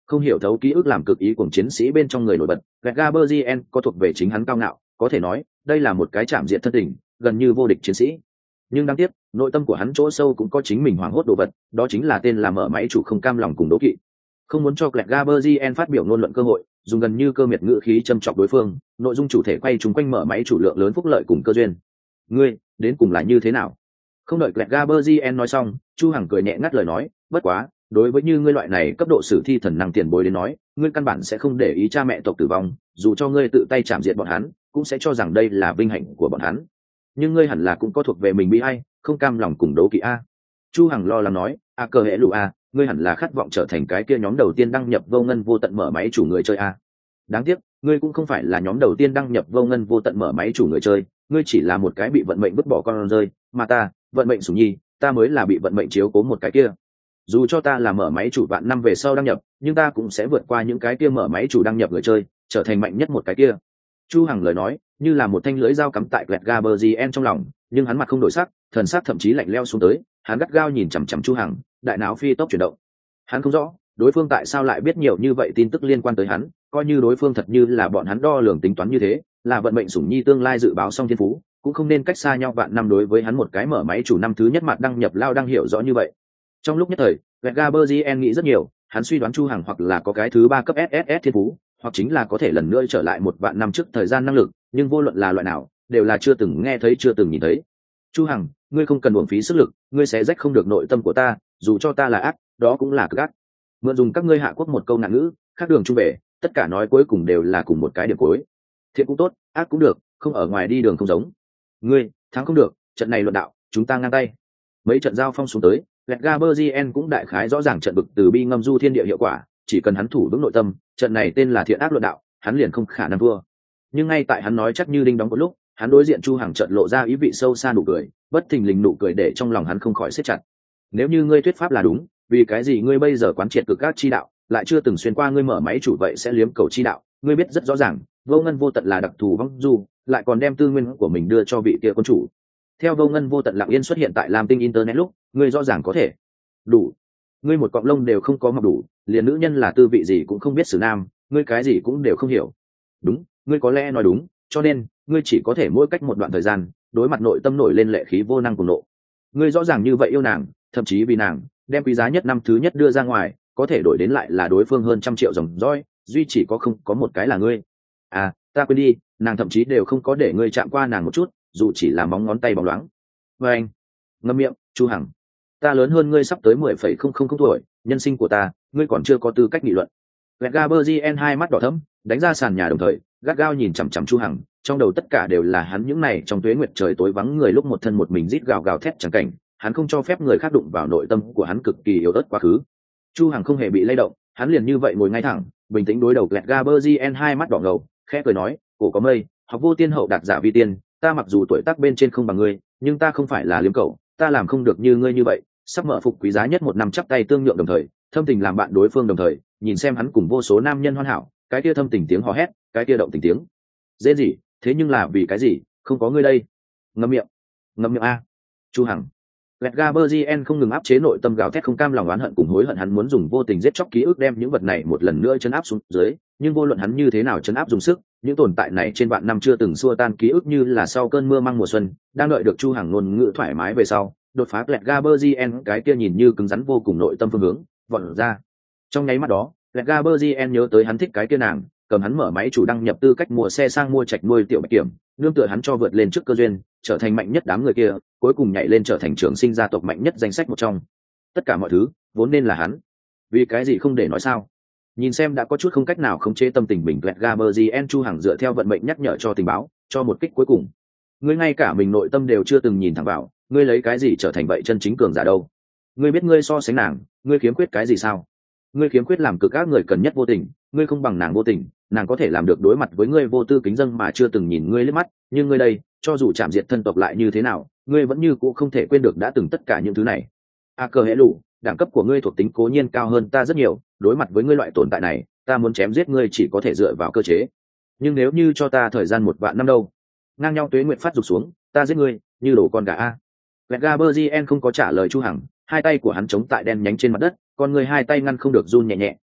Không hiểu thấu ký ức làm cực ý của chiến sĩ bên trong người nổi bật, Gaberzien có thuộc về chính hắn cao ngạo, có thể nói đây là một cái chạm diện thân tình, gần như vô địch chiến sĩ. Nhưng đáng tiếc, nội tâm của hắn chỗ sâu cũng có chính mình hoảng hốt đồ vật, đó chính là tên là mở máy chủ không cam lòng cùng đố kỵ. Không muốn cho Gaberzien phát biểu ngôn luận cơ hội, dùng gần như cơ miệt ngữ khí châm chọc đối phương, nội dung chủ thể quay chúng quanh mở máy chủ lượng lớn phúc lợi cùng cơ duyên. Ngươi, đến cùng là như thế nào? Không đợi Gaberzien nói xong, Chu Hằng cười nhẹ ngắt lời nói, bất quá, đối với như ngươi loại này cấp độ sử thi thần năng tiền bối đến nói, ngươi căn bản sẽ không để ý cha mẹ tộc tử vong, dù cho ngươi tự tay chạm diệt bọn hắn, cũng sẽ cho rằng đây là vinh hạnh của bọn hắn. Nhưng ngươi hẳn là cũng có thuộc về mình bi ai, không cam lòng cùng đấu kỵ a. Chu Hằng lo lắng nói, a cờ hệ lụ a, ngươi hẳn là khát vọng trở thành cái kia nhóm đầu tiên đăng nhập vô ngân vô tận mở máy chủ người chơi a. Đáng tiếc, ngươi cũng không phải là nhóm đầu tiên đăng nhập vô ngân vô tận mở máy chủ người chơi, ngươi chỉ là một cái bị vận mệnh vứt bỏ con rơi, mà ta, vận mệnh sủng nhi, ta mới là bị vận mệnh chiếu cố một cái kia. Dù cho ta là mở máy chủ vạn năm về sau đăng nhập, nhưng ta cũng sẽ vượt qua những cái kia mở máy chủ đăng nhập người chơi, trở thành mạnh nhất một cái kia. Chu Hằng lời nói như là một thanh lưỡi dao cắm tại Gaberzien trong lòng, nhưng hắn mặt không đổi sắc, thần sắc thậm chí lạnh lẽo xuống tới, hắn gắt gao nhìn chằm chằm Chu Hằng, đại não phi tốc chuyển động. Hắn không rõ đối phương tại sao lại biết nhiều như vậy tin tức liên quan tới hắn, coi như đối phương thật như là bọn hắn đo lường tính toán như thế, là vận mệnh sủng nhi tương lai dự báo xong thiên phú, cũng không nên cách xa nhau vạn năm đối với hắn một cái mở máy chủ năm thứ nhất mặt đăng nhập lao đang hiểu rõ như vậy. Trong lúc nhất thời, Gaberzien nghĩ rất nhiều, hắn suy đoán Chu Hằng hoặc là có cái thứ ba cấp SSS thiên phú, hoặc chính là có thể lần nữa trở lại một vạn năm trước thời gian năng lực, nhưng vô luận là loại nào, đều là chưa từng nghe thấy chưa từng nhìn thấy. Chu Hằng, ngươi không cần uổng phí sức lực, ngươi sẽ rách không được nội tâm của ta, dù cho ta là ác, đó cũng là cực ác. Mượn dùng các ngươi hạ quốc một câu nạn ngữ, khác đường chung về, tất cả nói cuối cùng đều là cùng một cái điểm cuối. Thiện cũng tốt, ác cũng được, không ở ngoài đi đường không giống. Ngươi, thắng không được, trận này luận đạo, chúng ta ngang tay. Mấy trận giao phong xuống tới, Gaberzien cũng đại khái rõ ràng trận bực từ bi ngâm du thiên địa hiệu quả, chỉ cần hắn thủ vững nội tâm, trận này tên là thiện ác luận đạo, hắn liền không khả năng thua. Nhưng ngay tại hắn nói chắc như đinh đóng một lúc, hắn đối diện Chu Hằng trận lộ ra ý vị sâu xa nụ cười, bất thình lình nụ cười để trong lòng hắn không khỏi siết chặt. Nếu như ngươi thuyết pháp là đúng, vì cái gì ngươi bây giờ quán triệt cực các chi đạo, lại chưa từng xuyên qua ngươi mở máy chủ vậy sẽ liếm cầu chi đạo? Ngươi biết rất rõ ràng, vô ngân vô tận là đặc thù vong du, lại còn đem tư nguyên của mình đưa cho vị kia quân chủ. Theo vô ngân vô tận lặng yên xuất hiện tại Lam Tinh internet lúc, ngươi rõ ràng có thể đủ. Ngươi một cọng lông đều không có mọc đủ, liền nữ nhân là tư vị gì cũng không biết xử nam, ngươi cái gì cũng đều không hiểu. Đúng, ngươi có lẽ nói đúng, cho nên ngươi chỉ có thể mỗi cách một đoạn thời gian đối mặt nội tâm nổi lên lệ khí vô năng cùng nộ. Ngươi rõ ràng như vậy yêu nàng, thậm chí vì nàng đem quý giá nhất năm thứ nhất đưa ra ngoài, có thể đổi đến lại là đối phương hơn 100 triệu dòng dõi, duy chỉ không có một cái là ngươi. À, ta quên đi, nàng thậm chí đều không có để ngươi chạm qua nàng một chút, dù chỉ là móng ngón tay bóng loáng. Và anh, ngậm miệng, Chu Hằng, ta lớn hơn ngươi sắp tới 10,000 tuổi, nhân sinh của ta, ngươi còn chưa có tư cách nghị luận. Gaberzien hai mắt đỏ thẫm, đánh ra sàn nhà đồng thời, gắt gao nhìn chằm chằm Chu Hằng, trong đầu tất cả đều là hắn những này trong tuế nguyệt trời tối vắng người lúc một thân một mình rít gào gào thét chẳng cảnh, hắn không cho phép người khác đụng vào nội tâm của hắn cực kỳ yếu ớt quá khứ. Chu Hằng không hề bị lay động, hắn liền như vậy ngồi ngay thẳng, bình tĩnh đối đầu Gaberzien hai mắt đỏ ngầu, khẽ cười nói, cổ có mây, học vô tiên hậu đạt giả vi tiên, ta mặc dù tuổi tác bên trên không bằng ngươi, nhưng ta không phải là liếm cẩu, ta làm không được như ngươi như vậy, sắp mở phục quý giá nhất một năm chắp tay tương nhượng đồng thời, thâm tình làm bạn đối phương đồng thời, nhìn xem hắn cùng vô số nam nhân hoàn hảo, cái kia thâm tình tiếng hò hét, cái kia động tình tiếng dễ gì, thế nhưng là vì cái gì, không có ngươi đây. Ngậm miệng a. Chu Hằng. Gaberzien không ngừng áp chế nội tâm gào thét không cam lòng oán hận cùng hối hận, hắn muốn dùng vô tình giết chóc ký ức đem những vật này một lần nữa chấn áp xuống dưới, nhưng vô luận hắn như thế nào chấn áp dùng sức, những tồn tại này trên vạn năm chưa từng xua tan ký ức như là sau cơn mưa mang mùa xuân, đang đợi được Chu Hằng ngôn ngữ thoải mái về sau, đột phá Gaberzien cái kia nhìn như cứng rắn vô cùng nội tâm phương hướng, vọt ra. Trong nháy mắt đó, Gaberzien nhớ tới hắn thích cái kia nàng, cầm hắn mở máy chủ đăng nhập tư cách mua xe sang mua trạch nuôi tiểu bạch kiểm, nương tựa hắn cho vượt lên trước cơ duyên, trở thành mạnh nhất đám người kia, cuối cùng nhảy lên trở thành trưởng sinh gia tộc mạnh nhất danh sách một trong. Tất cả mọi thứ vốn nên là hắn, vì cái gì không để nói sao? Nhìn xem đã có chút không cách nào khống chế tâm tình bình tuệ Gaberzien, Chu Hằng dựa theo vận mệnh nhắc nhở cho tình báo, cho một kích cuối cùng. Ngươi ngay cả mình nội tâm đều chưa từng nhìn thẳng vào, ngươi lấy cái gì trở thành vậy chân chính cường giả đâu? Ngươi biết ngươi so sánh nàng, ngươi khiếm khuyết cái gì sao? Ngươi khiếm khuyết làm cực ác người cần nhất vô tình, ngươi không bằng nàng vô tình, nàng có thể làm được đối mặt với ngươi vô tư kính dâng mà chưa từng nhìn ngươi liếc mắt, nhưng ngươi đây, cho dù chạm diệt thân tộc lại như thế nào, ngươi vẫn như cũ không thể quên được đã từng tất cả những thứ này. A cờ hệ lũ, đẳng cấp của ngươi thuộc tính cố nhiên cao hơn ta rất nhiều, đối mặt với ngươi loại tồn tại này, ta muốn chém giết ngươi chỉ có thể dựa vào cơ chế. Nhưng nếu như cho ta thời gian 1 vạn năm đâu? Ngang nhau tuế nguyện phát rục xuống, ta giết ngươi, như đổ con gà a. Gaberzien không có trả lời Chu Hằng, hai tay của hắn chống tại đen nhánh trên mặt đất, con người hai tay ngăn không được run nhẹ nhẹ,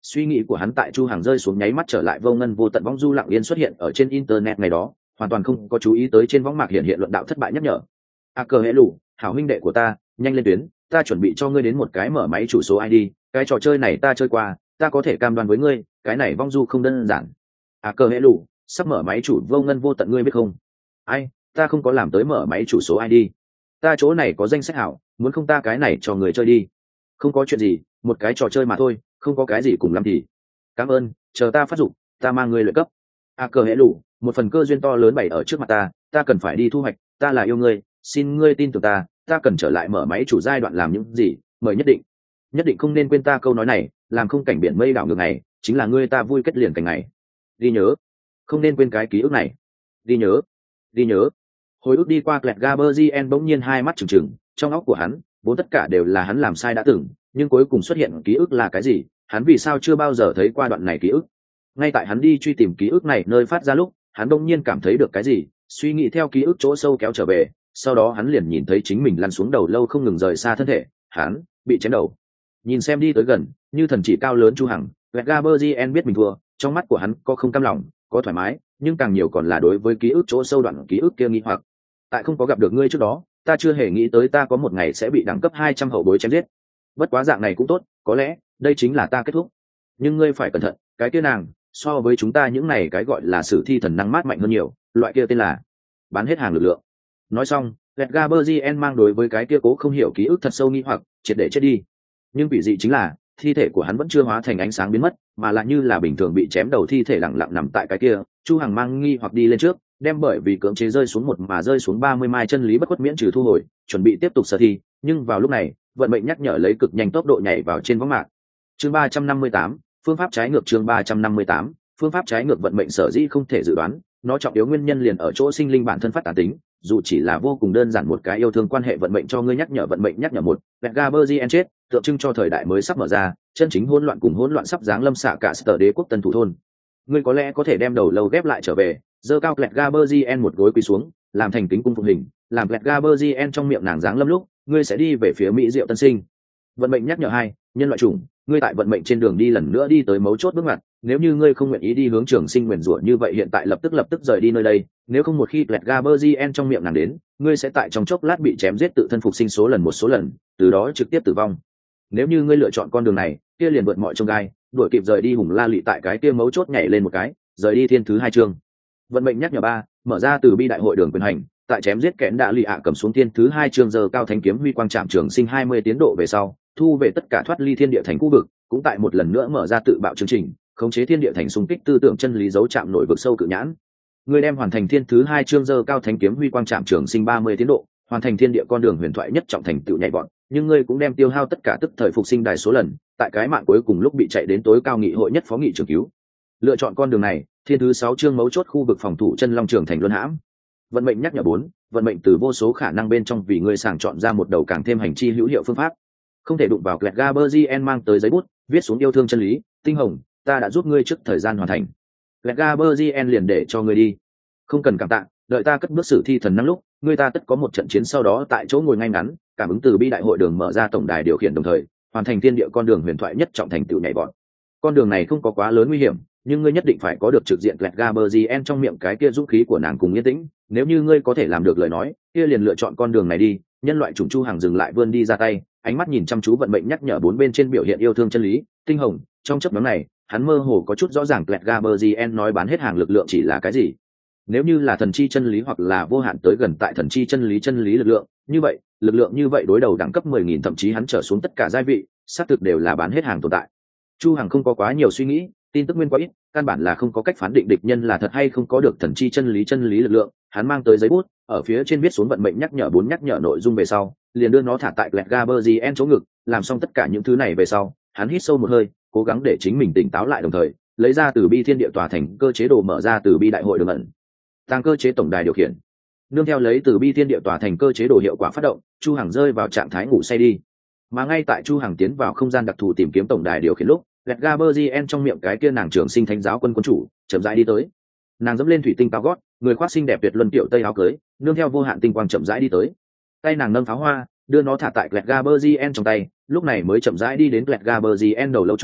suy nghĩ của hắn tại chu hàng rơi xuống nháy mắt trở lại vô ngân vô tận võng du lặng yên xuất hiện ở trên internet ngày đó, hoàn toàn không có chú ý tới trên võng mạc hiện luận đạo thất bại nhắc nhở. Cờ hệ lù, hảo huynh đệ của ta, nhanh lên tuyến, ta chuẩn bị cho ngươi đến một cái mở máy chủ số ID, cái trò chơi này ta chơi qua, ta có thể cam đoan với ngươi, cái này vong du không đơn giản. Cờ hệ lù, sắp mở máy chủ vô ngân vô tận ngươi biết không? Ai, ta không có làm tới mở máy chủ số ID. Ta chỗ này có danh sách hảo, muốn không ta cái này cho người chơi đi. Không có chuyện gì, một cái trò chơi mà thôi, không có cái gì cùng lắm thì. Cảm ơn, chờ ta phát dụng, ta mang ngươi lợi cấp. Cờ hệ lù, một phần cơ duyên to lớn bày ở trước mặt ta cần phải đi thu hoạch, ta là yêu ngươi, xin ngươi tin tưởng ta cần trở lại mở máy chủ giai đoạn làm những gì, mời nhất định không nên quên ta câu nói này, làm không cảnh biển mây đảo ngược này, chính là ngươi ta vui kết liền cảnh này. Đi nhớ, không nên quên cái ký ức này. Đi nhớ. Hồi ức đi qua Clet Gaberzien bỗng nhiên hai mắt trừng trừng, trong óc của hắn, vốn tất cả đều là hắn làm sai đã từng, nhưng cuối cùng xuất hiện ký ức là cái gì, hắn vì sao chưa bao giờ thấy qua đoạn này ký ức. Ngay tại hắn đi truy tìm ký ức này nơi phát ra lúc, hắn bỗng nhiên cảm thấy được cái gì, suy nghĩ theo ký ức chỗ sâu kéo trở về, sau đó hắn liền nhìn thấy chính mình lăn xuống đầu lâu không ngừng rời xa thân thể, hắn bị chém đầu. Nhìn xem đi tới gần, như thần chỉ cao lớn Chu Hằng, Gaberzien biết mình thua, trong mắt của hắn có không cam lòng, có thoải mái, nhưng càng nhiều còn là đối với ký ức chỗ sâu đoạn ký ức kia nghi hoặc. Tại không có gặp được ngươi trước đó, ta chưa hề nghĩ tới ta có một ngày sẽ bị đẳng cấp 200 hậu bối chém giết. Bất quá dạng này cũng tốt, có lẽ đây chính là ta kết thúc. Nhưng ngươi phải cẩn thận, cái kia nàng so với chúng ta những này cái gọi là sử thi thần năng mát mạnh hơn nhiều, loại kia tên là bán hết hàng lực lượng. Nói xong, Gaberzien mang đối với cái kia cố không hiểu ký ức thật sâu nghi hoặc, triệt để chết đi. Nhưng vị dị chính là thi thể của hắn vẫn chưa hóa thành ánh sáng biến mất, mà là như là bình thường bị chém đầu thi thể lặng lặng nằm tại cái kia. Chu Hằng mang nghi hoặc đi lên trước, đem bởi vì cưỡng chế rơi xuống một mà rơi xuống 30 mai chân lý bất khuất miễn trừ thu hồi, chuẩn bị tiếp tục sở thi, nhưng vào lúc này, vận mệnh nhắc nhở lấy cực nhanh tốc độ nhảy vào trên võng mạc. Chương 358, phương pháp trái ngược. Chương 358, phương pháp trái ngược. Vận mệnh sở dĩ không thể dự đoán, nó trọng yếu nguyên nhân liền ở chỗ sinh linh bản thân phát tán tính, dù chỉ là vô cùng đơn giản một cái yêu thương quan hệ. Vận mệnh cho ngươi nhắc nhở. Vận mệnh nhắc nhở một, Gaberzien chết, tượng trưng cho thời đại mới sắp mở ra, chân chính hỗn loạn cùng hỗn loạn sắp giáng lâm xạ cả sở đế quốc tân thủ thôn. Ngươi có lẽ có thể đem đầu lâu ghép lại trở về, giơ cao Clet Gaberzien một gối quỳ xuống, làm thành kính cung phục hình, làm Clet Gaberzien trong miệng nàng giáng lâm lúc, ngươi sẽ đi về phía mỹ diệu tân sinh. Vận mệnh nhắc nhở hai, nhân loại chủng, ngươi tại vận mệnh trên đường đi lần nữa đi tới mấu chốt bước ngoặt, nếu như ngươi không nguyện ý đi hướng trường sinh nguyền rủa như vậy hiện tại lập tức rời đi nơi đây, nếu không một khi Clet Gaberzien trong miệng nàng đến, ngươi sẽ tại trong chốc lát bị chém giết tự thân phục sinh một số lần, từ đó trực tiếp tử vong. Nếu như ngươi lựa chọn con đường này, kia liền vượt mọi chông gai, đuổi kịp rời đi hùng la lị tại cái kia mấu chốt nhảy lên một cái, rời đi thiên thứ hai chương. Vận mệnh nhắc nhở ba, mở ra từ bi đại hội đường quyền hành, tại chém giết kẽn đạ lì ạ cầm xuống thiên thứ hai chương giờ cao thánh kiếm huy quang trạm trường sinh 20 tiến độ về sau, thu về tất cả thoát ly thiên địa thành khu vực, cũng tại một lần nữa mở ra tự bạo chương trình, khống chế thiên địa thành xung kích tư tưởng chân lý dấu chạm nổi vực sâu cự nhãn. Ngươi đem hoàn thành thiên thứ hai chương giờ cao thánh kiếm huy quang trạm trường sinh 30 tiến độ, hoàn thành thiên địa con đường huyền thoại nhất trọng thành tựu nhảy vọt, nhưng ngươi cũng đem tiêu hao tất cả tức thời phục sinh đài số lần, tại cái mạng cuối cùng lúc bị chạy đến tối cao nghị hội nhất phó nghị trường cứu. Lựa chọn con đường này, thiên thứ 6 chương mấu chốt khu vực phòng thủ chân long trường thành luân hãm. Vận mệnh nhắc nhở 4, vận mệnh từ vô số khả năng bên trong vì ngươi sàng chọn ra một đầu càng thêm hành chi hữu hiệu phương pháp. Không thể đụng vào Clet Gaberzien mang tới giấy bút, viết xuống yêu thương chân lý, tinh hồng, ta đã giúp ngươi trước thời gian hoàn thành. Clet Gaberzien liền để cho ngươi đi. Không cần cảm tạ, đợi ta cất bước sử thi thần năng lúc, ngươi ta tất có một trận chiến sau đó tại chỗ ngồi ngay ngắn, cảm ứng từ bi đại hội đường mở ra tổng đài điều khiển đồng thời, hoàn thành thiên địa con đường huyền thoại nhất trọng thành tựu nhảy vọt. Con đường này không có quá lớn nguy hiểm, nhưng ngươi nhất định phải có được trực diện Clet Gaberzien trong miệng cái kia dũng khí của nàng cùng yên tĩnh, nếu như ngươi có thể làm được lời nói, kia liền lựa chọn con đường này đi. Nhân loại chủng Chu Hàng dừng lại vươn đi ra tay, ánh mắt nhìn chăm chú vận mệnh nhắc nhở 4 bên trên biểu hiện yêu thương chân lý, tinh hồng, trong chớp nhoáng này, hắn mơ hồ có chút rõ ràng Clet Gaberzien nói bán hết hàng lực lượng chỉ là cái gì. Nếu như là thần chi chân lý hoặc là vô hạn tới gần tại thần chi chân lý lực lượng, như vậy, lực lượng như vậy đối đầu đẳng cấp 10.000 thậm chí hắn trở xuống tất cả giai vị, xác thực đều là bán hết hàng tồn tại. Chu Hằng không có quá nhiều suy nghĩ, tin tức nguyên quá ít, căn bản là không có cách phán định địch nhân là thật hay không có được thần chi chân lý lực lượng. Hắn mang tới giấy bút, ở phía trên viết xuống vận mệnh nhắc nhở 4 nhắc nhở nội dung về sau, liền đưa nó thả tại Clet Gaberzien chỗ ngực. Làm xong tất cả những thứ này về sau, hắn hít sâu một hơi, cố gắng để chính mình tỉnh táo lại, đồng thời lấy ra từ bi thiên địa tòa thành cơ chế đồ mở ra từ bi đại hội đường ẩn tăng cơ chế tổng đài điều khiển. Nương theo lấy từ bi thiên địa tòa thành cơ chế đồ hiệu quả phát động, Chu Hằng rơi vào trạng thái ngủ say đi. Mà ngay tại Chu Hằng tiến vào không gian đặc thù tìm kiếm tổng đài điều khiển lúc, Clet Gaberzien trong miệng cái kia nàng trưởng sinh thánh giáo quân chủ chậm rãi đi tới. Nàng dẫm lên thủy tinh cao gót, người khoác xinh đẹp tuyệt luân tiểu tây áo cưới, nương theo vô hạn tinh quang chậm rãi đi tới. Tay nàng nâng pháo hoa, đưa nó thả tại Clet Gaberzien trong tay, lúc này mới chậm rãi đi đến Clet Gaberzien đầu lâu chỗ,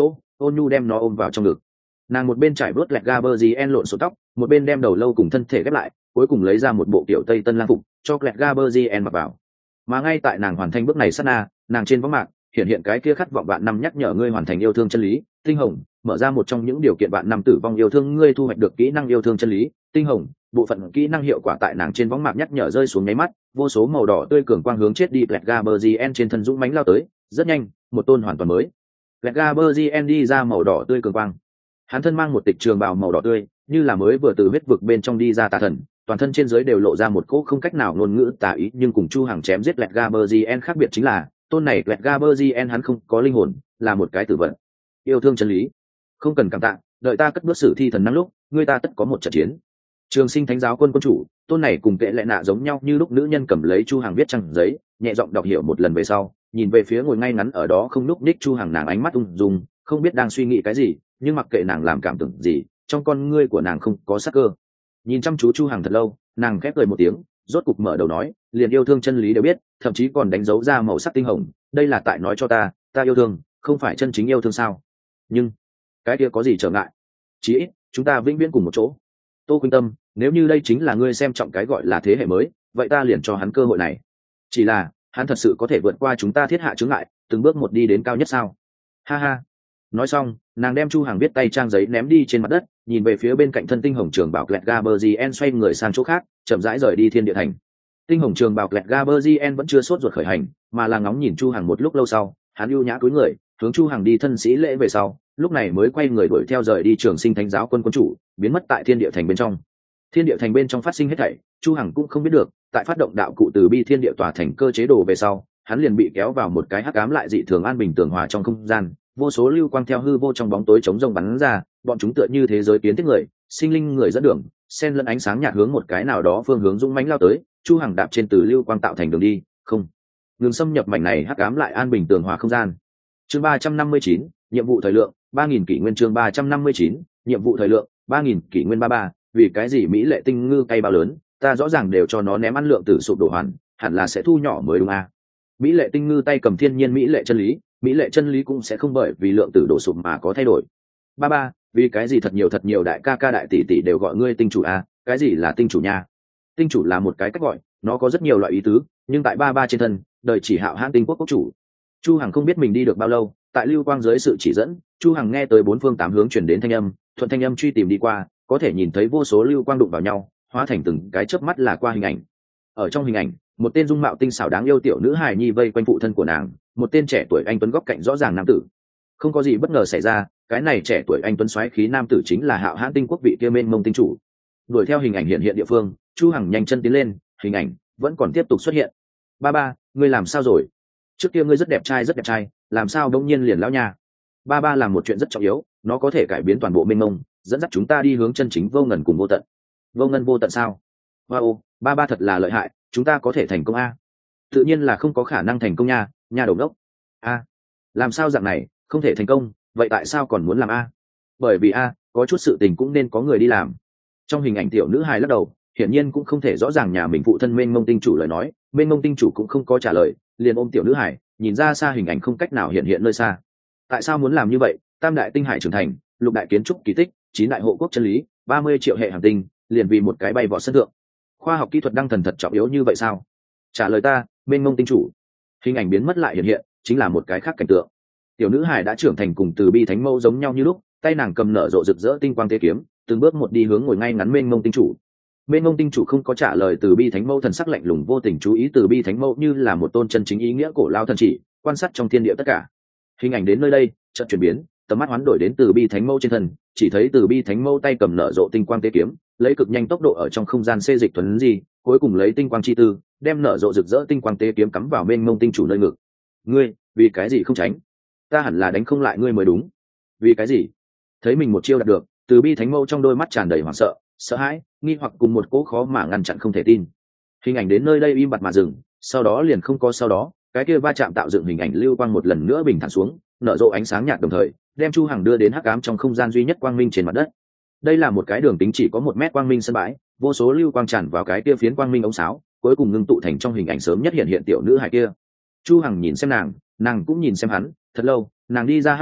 ôn nhu đem nó ôm vào trong ngực. Nàng một bên trải bớt lẹt Gaberzien lộn xộn tóc, một bên đem đầu lâu cùng thân thể ghép lại, cuối cùng lấy ra một bộ kiểu tây tân lang phục cho lẹt Gaberzien mặc vào. Mà ngay tại nàng hoàn thành bước này sát na, nàng trên võng mạc hiện hiện cái kia khát vọng bạn năm nhắc nhở ngươi hoàn thành yêu thương chân lý tinh hồng, mở ra một trong những điều kiện bạn năm tử vong yêu thương ngươi thu hoạch được kỹ năng yêu thương chân lý tinh hồng. Bộ phận kỹ năng hiệu quả tại nàng trên võng mạc nhắc nhở rơi xuống nháy mắt, vô số màu đỏ tươi cường quang hướng chết đi lẹt Gaberzien trên thân dũng mãnh lao tới. Rất nhanh, một tôn hoàn toàn mới lẹt Gaberzien đi ra màu đỏ tươi cường quang. Hắn thân mang một tịch trường bào màu đỏ tươi, như là mới vừa từ huyết vực bên trong đi ra tà thần, toàn thân trên dưới đều lộ ra một cỗ không cách nào ngôn ngữ tà ý, nhưng cùng Chu Hằng chém giết lẹt Gaberzien khác biệt chính là, tôn này lẹt Gaberzien hắn không có linh hồn, là một cái tử vật. Yêu thương chân lý, không cần cảm tạ, đợi ta cất bước sử thi thần năng lúc, ngươi ta tất có một trận chiến. Trường Sinh Thánh giáo quân quân chủ, tôn này cùng Kệ Lệ Nạ giống nhau như lúc nữ nhân cầm lấy Chu Hằng viết trang giấy, nhẹ giọng đọc hiểu một lần về sau, nhìn về phía ngồi ngay ngắn ở đó không núc ních Chu Hằng, nàng ánh mắt ung dung, không biết đang suy nghĩ cái gì, nhưng mặc kệ nàng làm cảm tưởng gì, trong con ngươi của nàng không có sắc cơ. Nhìn chăm chú Chu Hằng thật lâu, nàng khép cười một tiếng, rốt cục mở đầu nói, liền yêu thương chân lý đều biết, thậm chí còn đánh dấu ra màu sắc tinh hồng, đây là tại nói cho ta yêu thương, không phải chân chính yêu thương sao? Nhưng cái kia có gì trở ngại? Chỉ ít chúng ta vĩnh viễn cùng một chỗ. Tô Khuynh Tâm, nếu như đây chính là ngươi xem trọng cái gọi là thế hệ mới, vậy ta liền cho hắn cơ hội này. Chỉ là hắn thật sự có thể vượt qua chúng ta thiết hạ chướng ngại, từng bước một đi đến cao nhất sao? Ha ha. Nói xong, nàng đem Chu Hằng viết tay trang giấy ném đi trên mặt đất, nhìn về phía bên cạnh thân tinh hồng trường bảo lẹt Gaberzien, xoay người sang chỗ khác, chậm rãi rời đi thiên địa thành. Tinh hồng trường bảo lẹt Gaberzien vẫn chưa sốt ruột khởi hành, mà là ngóng nhìn Chu Hằng một lúc lâu sau, hắn ưu nhã cúi người, hướng Chu Hằng đi thân sĩ lễ về sau, lúc này mới quay người đuổi theo rời đi Trường Sinh Thánh giáo quân quân chủ, biến mất tại thiên địa thành bên trong. Thiên địa thành bên trong phát sinh hết thảy, Chu Hằng cũng không biết được, tại phát động đạo cụ từ bi thiên địa tòa thành cơ chế đồ về sau, hắn liền bị kéo vào một cái hắc ám lại dị thường an bình tường hòa trong không gian, vô số lưu quang theo hư vô trong bóng tối chống rông bắn ra, bọn chúng tựa như thế giới kiến thiết người, sinh linh người dẫn đường, xen lẫn ánh sáng nhạt hướng một cái nào đó phương hướng dũng mãnh lao tới. Chu Hằng đạp trên từ lưu quang tạo thành đường đi, không ngừng xâm nhập mảnh này hắc ám lại an bình tường hòa không gian. Chương 359, nhiệm vụ thời lượng 3000 kỷ nguyên. Chương 359, nhiệm vụ thời lượng 3000 kỷ nguyên. 33, vì cái gì mỹ lệ tinh ngư cây bao lớn, ta rõ ràng đều cho nó ném ăn lượng tử sụp đổ hoàn, hẳn là sẽ thu nhỏ mới đúng à? Mỹ lệ tinh ngư tay cầm thiên nhiên mỹ lệ chân lý, mỹ lệ chân lý cũng sẽ không bởi vì lượng tử đổ sụp mà có thay đổi. Ba, vì cái gì thật nhiều đại ca ca đại tỷ tỷ đều gọi ngươi tinh chủ à? Cái gì là tinh chủ nha? Tinh chủ là một cái cách gọi, nó có rất nhiều loại ý tứ, nhưng tại ba trên thân, đời chỉ Hạo Hãn Tinh quốc quốc chủ. Chu Hằng không biết mình đi được bao lâu, tại lưu quang dưới sự chỉ dẫn, Chu Hằng nghe tới bốn phương tám hướng truyền đến thanh âm, thuận thanh âm truy tìm đi qua, có thể nhìn thấy vô số lưu quang đụng vào nhau, hóa thành từng cái chớp mắt là qua hình ảnh. Ở trong hình ảnh, một tên dung mạo tinh xảo đáng yêu tiểu nữ hài nhi vây quanh phụ thân của nàng, một tên trẻ tuổi anh tuấn góc cạnh rõ ràng nam tử. Không có gì bất ngờ xảy ra, cái này trẻ tuổi anh tuấn xoáy khí nam tử chính là Hạo Hãn Tinh quốc vị kia mênh mông tinh chủ. Đuổi theo hình ảnh hiện hiện địa phương, Chu Hằng nhanh chân tiến lên, hình ảnh vẫn còn tiếp tục xuất hiện. Ba, ngươi làm sao rồi? Trước kia ngươi rất đẹp trai, làm sao đống nhiên liền lão nha? Ba làm một chuyện rất trọng yếu, nó có thể cải biến toàn bộ mênh mông, dẫn dắt chúng ta đi hướng chân chính vô ngần cùng vô tận. Vô ngần vô tận sao? Wow, ba thật là lợi hại, chúng ta có thể thành công a? Tự nhiên là không có khả năng thành công nha, nhà đầu đốc. A, làm sao dạng này, không thể thành công, vậy tại sao còn muốn làm a? Bởi vì a, có chút sự tình cũng nên có người đi làm. Trong hình ảnh tiểu nữ hài lắc đầu, hiển nhiên cũng không thể rõ ràng nhà mình phụ thân mênh mông tinh chủ lời nói, mênh mông tinh chủ cũng không có trả lời, liền ôm tiểu nữ hài, nhìn ra xa hình ảnh không cách nào hiện hiện nơi xa. Tại sao muốn làm như vậy? Tam đại tinh hải trưởng thành, lục đại kiến trúc kỳ tích, 9 đại hộ quốc chân lý, 30 triệu hệ hành tinh, liền vì một cái bay vọt sân thượng. Khoa học kỹ thuật đang thần thật trọng yếu như vậy sao? Trả lời ta, mênh mông tinh chủ. Hình ảnh biến mất lại hiện hiện, chính là một cái khác cảnh tượng. Tiểu nữ hài đã trưởng thành cùng từ bi thánh mẫu giống nhau như lúc, tay nàng cầm nở rộ rực rỡ tinh quang tế kiếm, từng bước một đi hướng ngồi ngay ngắn mênh mông tinh chủ. Mênh mông tinh chủ không có trả lời từ bi thánh mẫu, thần sắc lạnh lùng vô tình chú ý từ bi thánh mẫu như là một tôn chân chính ý nghĩa cổ lao thần chỉ, quan sát trong thiên địa tất cả. Hình ảnh đến nơi đây chợt chuyển biến, tầm mắt hoán đổi đến từ bi thánh mẫu trên thân, chỉ thấy từ bi thánh mẫu tay cầm nở rộ tinh quang tế kiếm, lấy cực nhanh tốc độ ở trong không gian xê dịch thuần di, cuối cùng lấy tinh quang chi tư đem nở rộ rực rỡ tinh quang tế kiếm cắm vào mênh mông tinh chủ nơi ngực. Ngươi vì cái gì không tránh? Ta hẳn là đánh không lại ngươi mới đúng. Vì cái gì? Thấy mình một chiêu đạt được, từ bi thánh mẫu trong đôi mắt tràn đầy hoảng sợ, sợ hãi, nghi hoặc cùng một cỗ khó mà ngăn chặn không thể tin. Hình ảnh đến nơi đây im bặt mà dừng, sau đó liền không có sau đó, cái kia va chạm tạo dựng hình ảnh lưu quang một lần nữa bình thản xuống, nở rộ ánh sáng nhạt đồng thời đem Chu Hằng đưa đến hắc ám trong không gian duy nhất quang minh trên mặt đất. Đây là một cái đường kính chỉ có 1 mét quang minh sân bãi, vô số lưu quang tràn vào cái kia phiến quang minh ống sáo, cuối cùng ngưng tụ thành trong hình ảnh sớm nhất hiện tiểu nữ hài kia. Chu Hằng nhìn xem nàng cũng nhìn xem hắn, thật lâu, nàng đi ra hắc ám,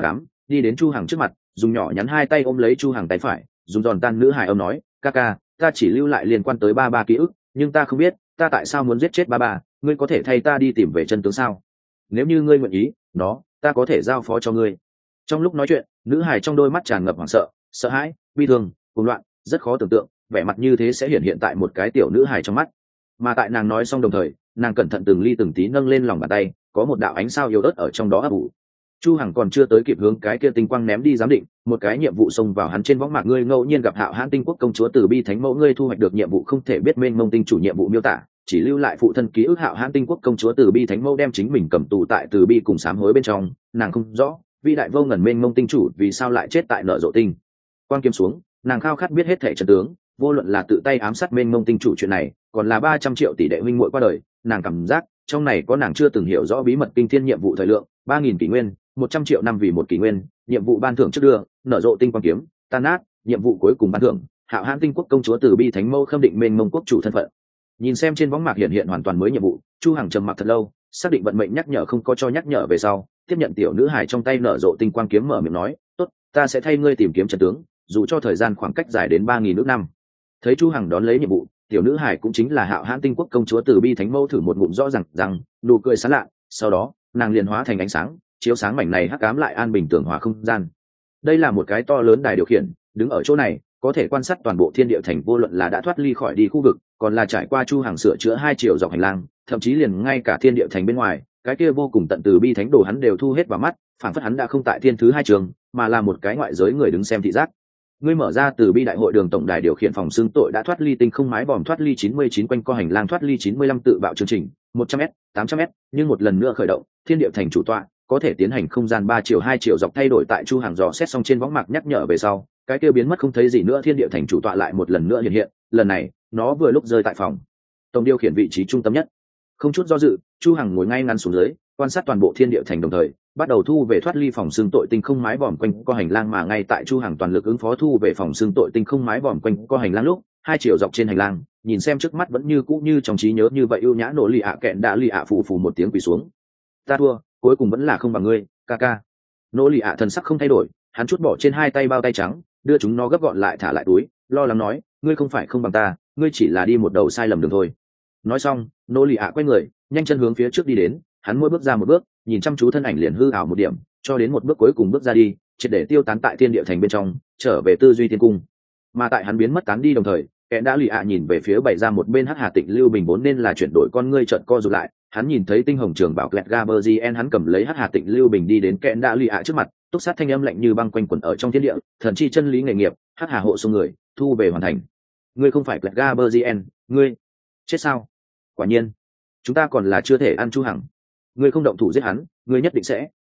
đi đến Chu Hằng trước mặt, dùng nhỏ nhắn hai tay ôm lấy Chu Hằng tay phải, dùng giòn tan nữ hài âm nói, ca ca, ta chỉ lưu lại liên quan tới ba ba ký ức, nhưng ta không biết ta tại sao muốn giết chết ba ba, ngươi có thể thay ta đi tìm về chân tướng sao? Nếu như ngươi nguyện ý, ta có thể giao phó cho ngươi. Trong lúc nói chuyện, nữ hài trong đôi mắt tràn ngập hoảng sợ, sợ hãi, bi thương, cuồng loạn, rất khó tưởng tượng vẻ mặt như thế sẽ hiện tại một cái tiểu nữ hài trong mắt. Mà tại nàng nói xong đồng thời, nàng cẩn thận từng ly từng tí nâng lên lòng bàn tay, có một đạo ánh sao yếu ớt ở trong đó ấp ủ. Chu Hằng còn chưa tới kịp hướng cái kia tinh quang ném đi giám định, một cái nhiệm vụ xông vào hắn trên võng mạc, ngươi ngẫu nhiên gặp Hạo Hãn Tinh Quốc công chúa Từ Bi Thánh Mẫu, ngươi thu hoạch được nhiệm vụ không thể biết mênh mông tinh chủ nhiệm vụ miêu tả, chỉ lưu lại phụ thân ký ức. Hạo Hãn Tinh Quốc công chúa Từ Bi Thánh Mẫu đem chính mình cầm tù tại Từ Bi cùng sám hối bên trong, nàng không rõ vị đại vô ngần mênh mông tinh chủ vì sao lại chết tại nợ rộ tinh. Quan kiếm xuống, nàng khao khát biết hết thảy chân tướng, vô luận là tự tay ám sát mênh mông tinh chủ chuyện này, còn là 300 triệu tỷ đệ huynh muội qua đời, nàng cảm giác trong này có nàng chưa từng hiểu rõ bí mật kinh thiên nhiệm vụ thời lượng, 3000 kỷ nguyên, 100 triệu năm vì một kỷ nguyên, nhiệm vụ ban thưởng trước đưa, nở rộ tinh quang kiếm, tan nát, nhiệm vụ cuối cùng ban thưởng, Hạo Hãn Tinh Quốc công chúa Từ Bi Thánh Mẫu khâm định mênh mông quốc chủ thân phận. Nhìn xem trên võng mạc hiện hoàn toàn mới nhiệm vụ, Chu Hằng trầm mặc thật lâu, xác định vận mệnh nhắc nhở không có cho nhắc nhở về sau, tiếp nhận tiểu nữ hài trong tay nở rộ tinh quang kiếm, mở miệng nói, tốt, ta sẽ thay ngươi tìm kiếm chân tướng, dù cho thời gian khoảng cách dài đến 3000 nước năm. Thấy Chu Hằng đón lấy nhiệm vụ, tiểu nữ hài cũng chính là Hạo Hãn Tinh Quốc công chúa Từ Bi Thánh Mẫu thử một ngụm rõ rằng nụ cười sán lạ, sau đó nàng liền hóa thành ánh sáng, chiếu sáng mảnh này hắc ám lại an bình tường hòa không gian. Đây là một cái to lớn đài điều khiển, đứng ở chỗ này có thể quan sát toàn bộ thiên địa thành, vô luận là đã thoát ly khỏi đi khu vực, còn là trải qua Chu Hằng sửa chữa 2 chiều dọc hành lang, thậm chí liền ngay cả thiên địa thành bên ngoài, cái kia vô cùng tận Từ Bi Thánh đồ hắn đều thu hết vào mắt, phản phất hắn đã không tại thiên thứ 2 trường, mà là một cái ngoại giới người đứng xem thị giác. Ngươi mở ra Từ Bi đại hội đường tổng đài điều khiển phòng xương tội đã thoát ly tinh không mái vòm, thoát ly 99 quanh co hành lang, thoát ly 95 tự bạo chương trình 100m 800m, nhưng một lần nữa khởi động, thiên địa thành chủ tọa có thể tiến hành không gian 3 chiều 2 chiều dọc thay đổi. Tại Chu Hàng dò xét xong trên võng mạc nhắc nhở về sau, cái kia biến mất không thấy gì nữa, thiên địa thành chủ tọa lại một lần nữa hiện, lần này nó vừa lúc rơi tại phòng tổng điều khiển vị trí trung tâm nhất. Không chút do dự, Chu Hằng ngồi ngay ngắn xuống dưới, quan sát toàn bộ thiên địa thành, đồng thời bắt đầu thu về thoát ly phòng xương tội tinh không mái vòm quanh co hành lang. Mà ngay tại Chu Hằng toàn lực ứng phó thu về phòng xương tội tinh không mái vòm quanh co hành lang lúc, 2 chiều dọc trên hành lang, nhìn xem trước mắt vẫn như cũ như trong trí nhớ như vậy, ưu nhã nỗ lì ạ kẹn đã lì ạ phù phù một tiếng quỳ xuống. Ta thua, cuối cùng vẫn là không bằng ngươi, ca ca. Nỗ lì ạ thần sắc không thay đổi, hắn chút bỏ trên 2 tay bao tay trắng, đưa chúng nó gấp gọn lại thả lại túi, lo lắng nói, ngươi không phải không bằng ta, ngươi chỉ là đi một đầu sai lầm đường thôi. Nói xong, nỗ lì ạ quay người, nhanh chân hướng phía trước đi đến, hắn mỗi bước ra một bước, nhìn chăm chú thân ảnh liền hư ảo một điểm, cho đến một bước cuối cùng bước ra đi, triệt để tiêu tán tại thiên địa thành bên trong, trở về tư duy thiên cung. Mà tại hắn biến mất tán đi đồng thời, kẻ đã lì ạ nhìn về phía bày ra một bên Hắc Hà Tịnh Lưu Bình, vốn nên là chuyển đổi con ngươi trợn co rụt lại, hắn nhìn thấy tinh hồng trường bảo Klett Gaberzien, hắn cầm lấy Hắc Hà Tịnh Lưu Bình đi đến kẻ đã lì ạ trước mặt, túc sát thanh âm lạnh như băng quanh quẩn ở trong thiên địa, thần chi chân lý nghề nghiệp, Hắc Hà hộ xung người, thu về hoàn thành. Ngươi không phải Klett Gaberzien, ngươi chết sao? Quả nhiên, chúng ta còn là chưa thể ăn Chu Hằng. Ngươi không động thủ giết hắn, ngươi nhất định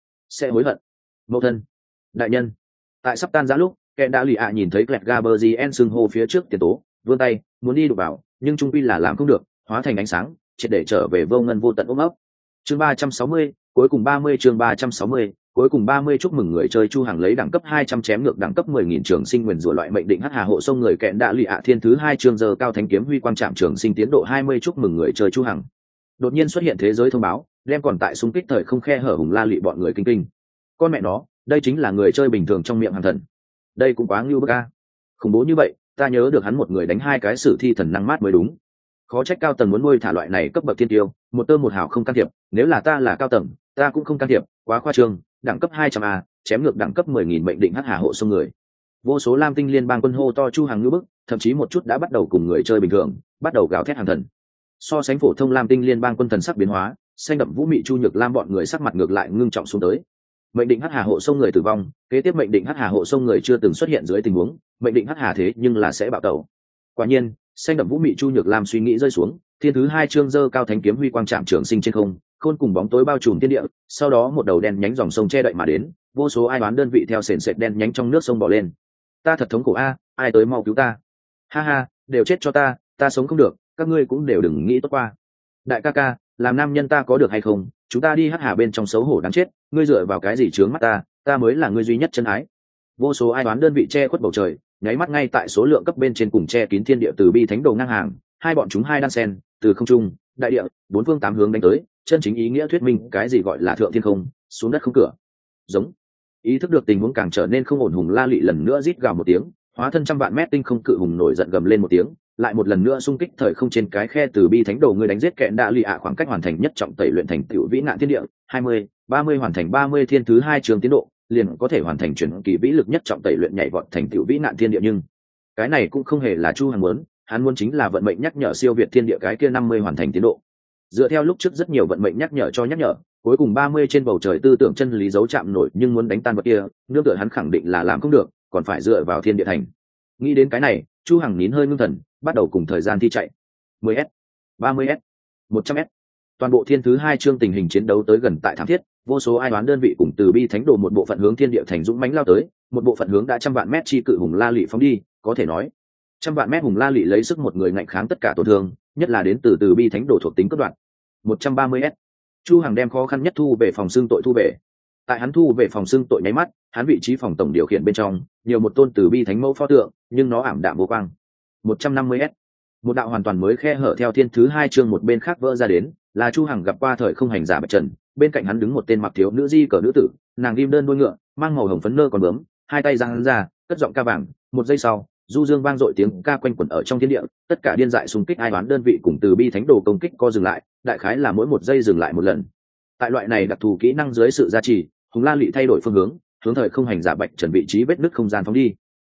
sẽ hối hận. Mẫu thân, đại nhân. Tại sắp tan ra lúc, kẻ đã lì ạ nhìn thấy Klett Gaberzien sưng hô phía trước tiền tố, vươn tay muốn đi đụng vào, nhưng trung quy là làm không được, hóa thành ánh sáng, triệt để trở về vô ngân vô tận ôm ấp. Chương 360, cuối cùng 30, chương 360, cuối cùng 30. Chúc mừng người chơi Chu Hằng lấy đẳng cấp 200 chém ngược đẳng cấp 10.000 trường sinh nguyền rủa loại mệnh định Hắc Hà hộ sông người kẹn đã lì ạ thiên thứ 2 chương giờ cao thánh kiếm huy quang trạm trường sinh tiến độ 20. Chúc mừng người chơi Chu Hằng. Đột nhiên xuất hiện thế giới thông báo, đem còn tại xung kích thời không khe hở hùng la lị bọn người kinh. Con mẹ nó, đây chính là người chơi bình thường trong miệng hàng thần. Đây cũng quá ngưu bức a. Khủng bố như vậy, ta nhớ được hắn một người đánh 2 cái sử thi thần năng mát mới đúng. Khó trách cao tầng muốn nuôi thả loại này cấp bậc thiên tiêu, một tơ một hào không can thiệp, nếu là ta là cao tầng, ta cũng không can thiệp, quá khoa trương, đẳng cấp 200A, chém ngược đẳng cấp 10.000 mệnh định Hắc Hà hộ sông người. Vô số Lam Tinh liên bang quân hô to Chu Hằng ngưu bức, thậm chí một chút đã bắt đầu cùng người chơi bình thường, bắt đầu gào thét hàng thần. So sánh phổ thông Lam Tinh liên bang quân thần sắc biến hóa, xanh đậm vũ mị Chu Nhược Lam bọn người sắc mặt ngược lại ngưng trọng xuống tới. Mệnh định Hắc Hà hộ sông người tử vong, kế tiếp mệnh định Hắc Hà hộ sông người chưa từng xuất hiện dưới tình huống, mệnh định Hắc Hà thế nhưng là sẽ bạo tẩu. Quả nhiên, xanh đậm vũ mị Chu Nhược Lam suy nghĩ rơi xuống, thiên thứ 2 chương dơ cao thánh kiếm huy quang trạm trường sinh trên không, khôn cùng bóng tối bao trùm thiên địa, sau đó một đầu đen nhánh dòng sông che đậy mà đến, vô số ai đoán đơn vị theo sền sệt đen nhánh trong nước sông bò lên. Ta thật thống khổ a, ai tới mau cứu ta. Ha ha, đều chết cho ta sống không được, các ngươi cũng đều đừng nghĩ tốt qua. Đại ca ca, làm nam nhân ta có được hay không, chúng ta đi Hắc Hà bên trong xấu hổ đáng chết, ngươi dựa vào cái gì trướng mắt ta mới là ngươi duy nhất chân ái. Vô số ai đoán đơn vị che khuất bầu trời, nháy mắt ngay tại số lượng cấp bên trên cùng che kín thiên địa từ bi thánh đồ ngang hàng, hai bọn chúng hai đan sen, từ không trung, đại địa, bốn phương tám hướng đánh tới, chân chính ý nghĩa thuyết minh cái gì gọi là thượng thiên không, xuống đất không cửa. Giống. Ý thức được tình huống càng trở nên không ổn, Hùng La Lị lần nữa rít gào một tiếng, hóa thân trăm vạn mét tinh không cự hùng nổi giận gầm lên một tiếng, lại một lần nữa xung kích thời không trên cái khe từ bi thánh đồ người đánh giết kẹn đạ lì ạ, khoảng cách hoàn thành nhất trọng tẩy luyện thành tựu vĩ nạn thiên địa 20-30 hoàn thành 30 thiên thứ 2 trường tiến độ, liền có thể hoàn thành chuyển kỳ vĩ lực nhất trọng tẩy luyện nhảy vọt thành tựu vĩ nạn thiên địa. Nhưng cái này cũng không hề là Chu Hằng muốn, hắn muốn chính là vận mệnh nhắc nhở siêu việt thiên địa cái kia 50 hoàn thành tiến độ. Dựa theo lúc trước rất nhiều vận mệnh nhắc nhở cho nhắc nhở, cuối cùng 30 trên bầu trời tư tưởng chân lý dấu chạm nổi, nhưng muốn đánh tan vật kia, nương tựa hắn khẳng định là làm không được, còn phải dựa vào thiên địa thành. Nghĩ đến cái này, Chu Hằng nín hơi ngưng thần, bắt đầu cùng thời gian thi chạy. 10s, 30s, 100s. Toàn bộ thiên thứ 2 chương tình hình chiến đấu tới gần tại thảm thiết, vô số ai đoán đơn vị cùng từ bi thánh đồ một bộ phận hướng thiên địa thành dũng mãnh lao tới, một bộ phận hướng đã trăm vạn mét chi cự hùng La Lị phóng đi, có thể nói, trăm vạn mét hùng La Lị lấy sức một người ngạnh kháng tất cả tổn thương, nhất là đến từ bi thánh đồ thuộc tính cắt đoạn. 130s. Chu Hằng đem khó khăn nhất thu về phòng xương tội thu về. Tại hắn thu về phòng xương tội nháy mắt, hắn vị trí phòng tổng điều khiển bên trong nhiều một tôn từ bi thánh mẫu pho tượng, nhưng nó ảm đạm vô quang. 150s. Một đạo hoàn toàn mới khe hở theo thiên thứ 2 chương một bên khác vỡ ra đến, là Chu Hằng gặp qua thời không hành giả Bạch Trần, bên cạnh hắn đứng một tên mặc thiếu nữ di cờ nữ tử, nàng ghim đơn đuôi ngựa, mang màu hồng phấn nơ còn bướm, hai tay giang ra, cất giọng ca vàng. Một giây sau, du dương vang dội tiếng ca quanh quẩn ở trong thiên địa, tất cả điên dại xung kích ai đoán đơn vị cùng từ bi thánh đồ công kích co dừng lại, đại khái là mỗi một giây dừng lại một lần. Tại loại này đặc thù kỹ năng dưới sự gia trì, Hùng La Lị thay đổi phương hướng thời không hành giả Bạch Trần vị trí vết nứt không gian phóng đi.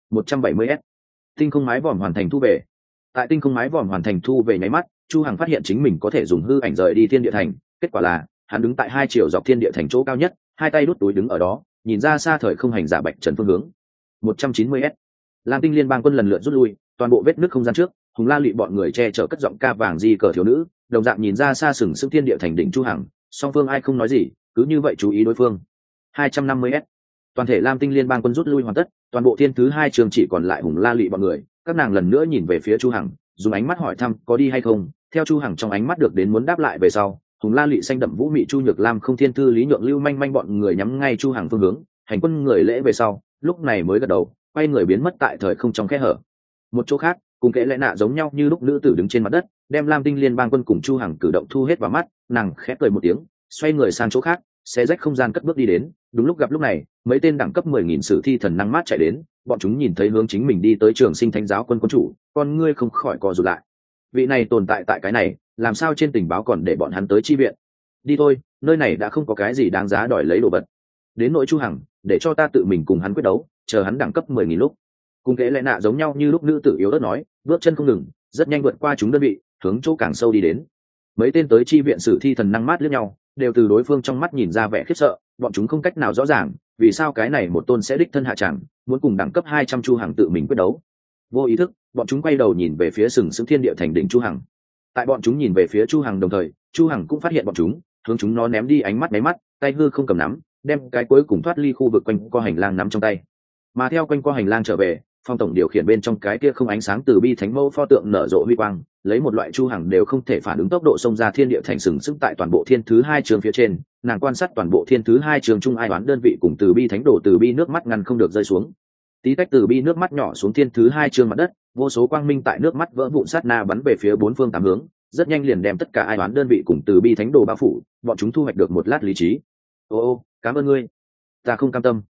170s. Tinh không mái vòm hoàn thành thu về. Tại tinh không mái vòm hoàn thành thu về nháy mắt, Chu Hằng phát hiện chính mình có thể dùng hư ảnh rời đi thiên địa thành, kết quả là hắn đứng tại hai chiều dọc thiên địa thành chỗ cao nhất, hai tay đút túi đứng ở đó, nhìn ra xa thời không hành giả Bạch Trần phương hướng. 190s. Lam Tinh liên bang quân lần lượt rút lui, toàn bộ vết nứt không gian trước, Hùng La Lị bọn người che chở cất giọng ca vàng di cờ thiếu nữ, đồng dạng nhìn ra xa sừng sững thiên địa thành đỉnh Chu Hằng, song phương ai không nói gì, cứ như vậy chú ý đối phương. 250s. Toàn thể Lam Tinh liên bang quân rút lui hoàn tất, toàn bộ thiên thứ 2 trường chỉ còn lại Hùng La Lị bọn người, các nàng lần nữa nhìn về phía Chu Hằng, dùng ánh mắt hỏi thăm có đi hay không. Theo Chu Hằng trong ánh mắt được đến muốn đáp lại về sau, Hùng La Lị xanh đậm vũ mị Chu Nhược Lam không thiên thư Lý Nhượng Lưu manh manh bọn người nhắm ngay Chu Hằng phương hướng, hành quân người lễ về sau, lúc này mới gật đầu, quay người biến mất tại thời không trong kẽ hở. Một chỗ khác, cùng kẽ lẽ nạ giống nhau như lúc nữ tử đứng trên mặt đất, đem Lam Tinh liên bang quân cùng Chu Hằng cử động thu hết vào mắt, nàng khẽ cười một tiếng, xoay người sang chỗ khác, xé rách không gian cất bước đi đến. Đúng lúc gặp lúc này, mấy tên đẳng cấp 10.000 sử thi thần năng mát chạy đến, bọn chúng nhìn thấy hướng chính mình đi tới Trường Sinh Thánh giáo quân quân chủ, con ngươi không khỏi co rụt lại. Vị này tồn tại tại cái này, làm sao trên tình báo còn để bọn hắn tới chi viện? Đi thôi, nơi này đã không có cái gì đáng giá đòi lấy đồ vật. Đến nỗi Chu Hằng, để cho ta tự mình cùng hắn quyết đấu, chờ hắn đẳng cấp 10.000 lúc. Cùng kẽ lẽ nạ giống nhau như lúc nữ tử yếu ớt nói, bước chân không ngừng, rất nhanh vượt qua chúng đơn vị, hướng chỗ càng sâu đi đến. Mấy tên tới chi viện sử thi thần năng mát liếc nhau, đều từ đối phương trong mắt nhìn ra vẻ khiếp sợ, bọn chúng không cách nào rõ ràng vì sao cái này một tôn sẽ đích thân hạ tràng, muốn cùng đẳng cấp 200 Chu Hằng tự mình quyết đấu. Vô ý thức, bọn chúng quay đầu nhìn về phía sừng sững thiên địa thành đỉnh Chu Hằng. Tại bọn chúng nhìn về phía Chu Hằng đồng thời, Chu Hằng cũng phát hiện bọn chúng, hướng chúng nó ném đi ánh mắt, tay hư không cầm nắm, đem cái cuối cùng thoát ly khu vực quanh qua hành lang nắm trong tay. Mà theo quanh qua hành lang trở về, phong tổng điều khiển bên trong cái kia không ánh sáng từ bi thánh mẫu pho tượng nở rộ huy quang, lấy một loại Chu Hằng đều không thể phản ứng tốc độ xông ra thiên địa thành sừng sững tại toàn bộ thiên thứ 2 trường phía trên, nàng quan sát toàn bộ thiên thứ 2 trường trung ai đoán đơn vị cùng từ bi thánh đổ từ bi nước mắt ngăn không được rơi xuống. Tí tách từ bi nước mắt nhỏ xuống thiên thứ 2 trường mặt đất, vô số quang minh tại nước mắt vỡ vụn sát na bắn về phía bốn phương tám hướng, rất nhanh liền đem tất cả ai đoán đơn vị cùng từ bi thánh đồ bao phủ, bọn chúng thu hoạch được một lát lý trí. Ô, cảm ơn ngươi. Ta không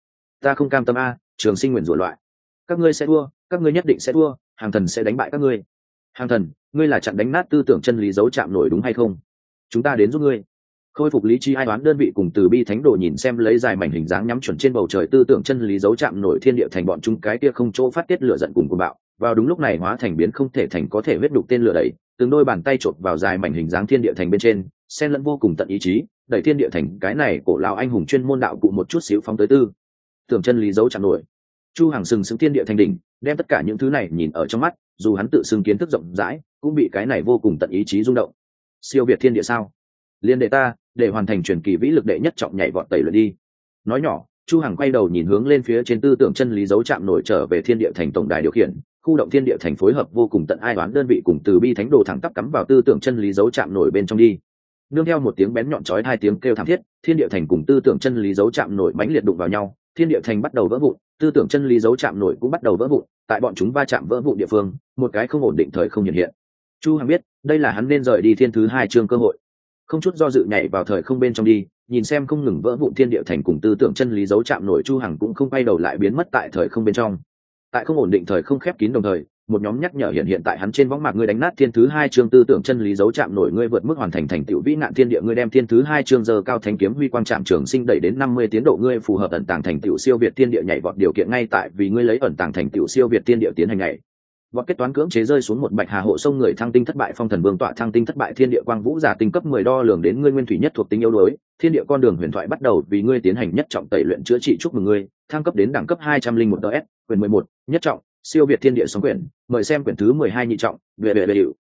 cam tâm a, Trường Sinh nguyền rủa loại. Các ngươi sẽ thua, các ngươi nhất định sẽ thua, Hàng Thần sẽ đánh bại các ngươi. Hàng Thần, ngươi là chặn đánh nát tư tưởng chân lý dấu chạm nổi đúng hay không? Chúng ta đến giúp ngươi. Khôi phục lý trí ai đoán đơn vị cùng từ bi thánh đồ nhìn xem lấy dài mảnh hình dáng nhắm chuẩn trên bầu trời tư tưởng chân lý dấu chạm nổi thiên địa thành bọn chúng cái kia không chỗ phát tiết lửa giận cùng cuồng bạo. Vào đúng lúc này hóa thành biến không thể thành có thể huyết đục tên lửa đẩy, từng đôi bàn tay chộp vào dài mảnh hình dáng thiên địa thành bên trên, xen lẫn vô cùng tận ý chí, đẩy thiên địa thành cái này cổ lão anh hùng chuyên môn đạo cụ một chút xíu phóng tới tư tưởng chân lý dấu chạm nổi. Chu Hằng sừng sững thiên địa thành đỉnh, đem tất cả những thứ này nhìn ở trong mắt, dù hắn tự xưng kiến thức rộng rãi, cũng bị cái này vô cùng tận ý chí rung động. Siêu việt thiên địa sao? Liên đệ ta, để hoàn thành truyền kỳ vĩ lực đệ nhất trọng nhảy vọt tẩy luyện đi. Nói nhỏ, Chu Hằng quay đầu nhìn hướng lên phía trên tư tưởng chân lý dấu chạm nổi trở về thiên địa thành tổng đài điều khiển, khu động thiên địa thành phối hợp vô cùng tận ai đoán đơn vị cùng từ bi thánh đồ thẳng tắp cắm vào tư tưởng chân lý dấu chạm nổi bên trong đi. Nương theo một tiếng bén nhọn chói hai tiếng kêu thảm thiết, thiên địa thành cùng tư tưởng chân lý dấu chạm nổi mãnh liệt đụng vào nhau, thiên địa thành bắt đầu vỡ vụn, tư tưởng chân lý dấu chạm nổi cũng bắt đầu vỡ vụn, tại bọn chúng va chạm vỡ vụn địa phương, một cái không ổn định thời không hiện. Chu Hằng biết, đây là hắn nên rời đi thiên thứ 2 chương cơ hội. Không chút do dự nhảy vào thời không bên trong đi, nhìn xem không ngừng vỡ vụn thiên địa thành cùng tư tưởng chân lý dấu chạm nổi Chu Hằng cũng không quay đầu lại biến mất tại thời không bên trong. Tại không ổn định thời không khép kín đồng thời, một nhóm nhắc nhở hiện tại hắn trên võng mạc. Ngươi đánh nát thiên thứ hai chương tư tưởng chân lý dấu chạm nổi, ngươi vượt mức hoàn thành thành tựu vĩ nạn thiên địa, ngươi đem thiên thứ hai chương giờ cao thánh kiếm huy quang chạm trường sinh đẩy đến 50 tiến độ, ngươi phù hợp ẩn tàng thành tựu siêu việt thiên địa nhảy vọt điều kiện ngay tại vì ngươi lấy ẩn tàng thành tựu siêu việt thiên địa tiến hành nhảy vọt kết toán cưỡng chế rơi xuống một bạch hà hộ sông người thăng tinh thất bại, phong thần vương tọa thăng tinh thất bại, thiên địa quang vũ giả tinh cấp 10 đo lường đến ngươi nguyên thủy nhất thuộc tính yếu đuối, thiên địa con đường huyền thoại bắt đầu vì ngươi tiến hành nhất trọng tẩy luyện chữa trị, chúc mừng ngươi thăng cấp đến đẳng cấp 201 DS, quyền 11, nhất trọng siêu việt thiên địa sóng quyển, mời xem quyển thứ 12 nhị trọng, về hiệu.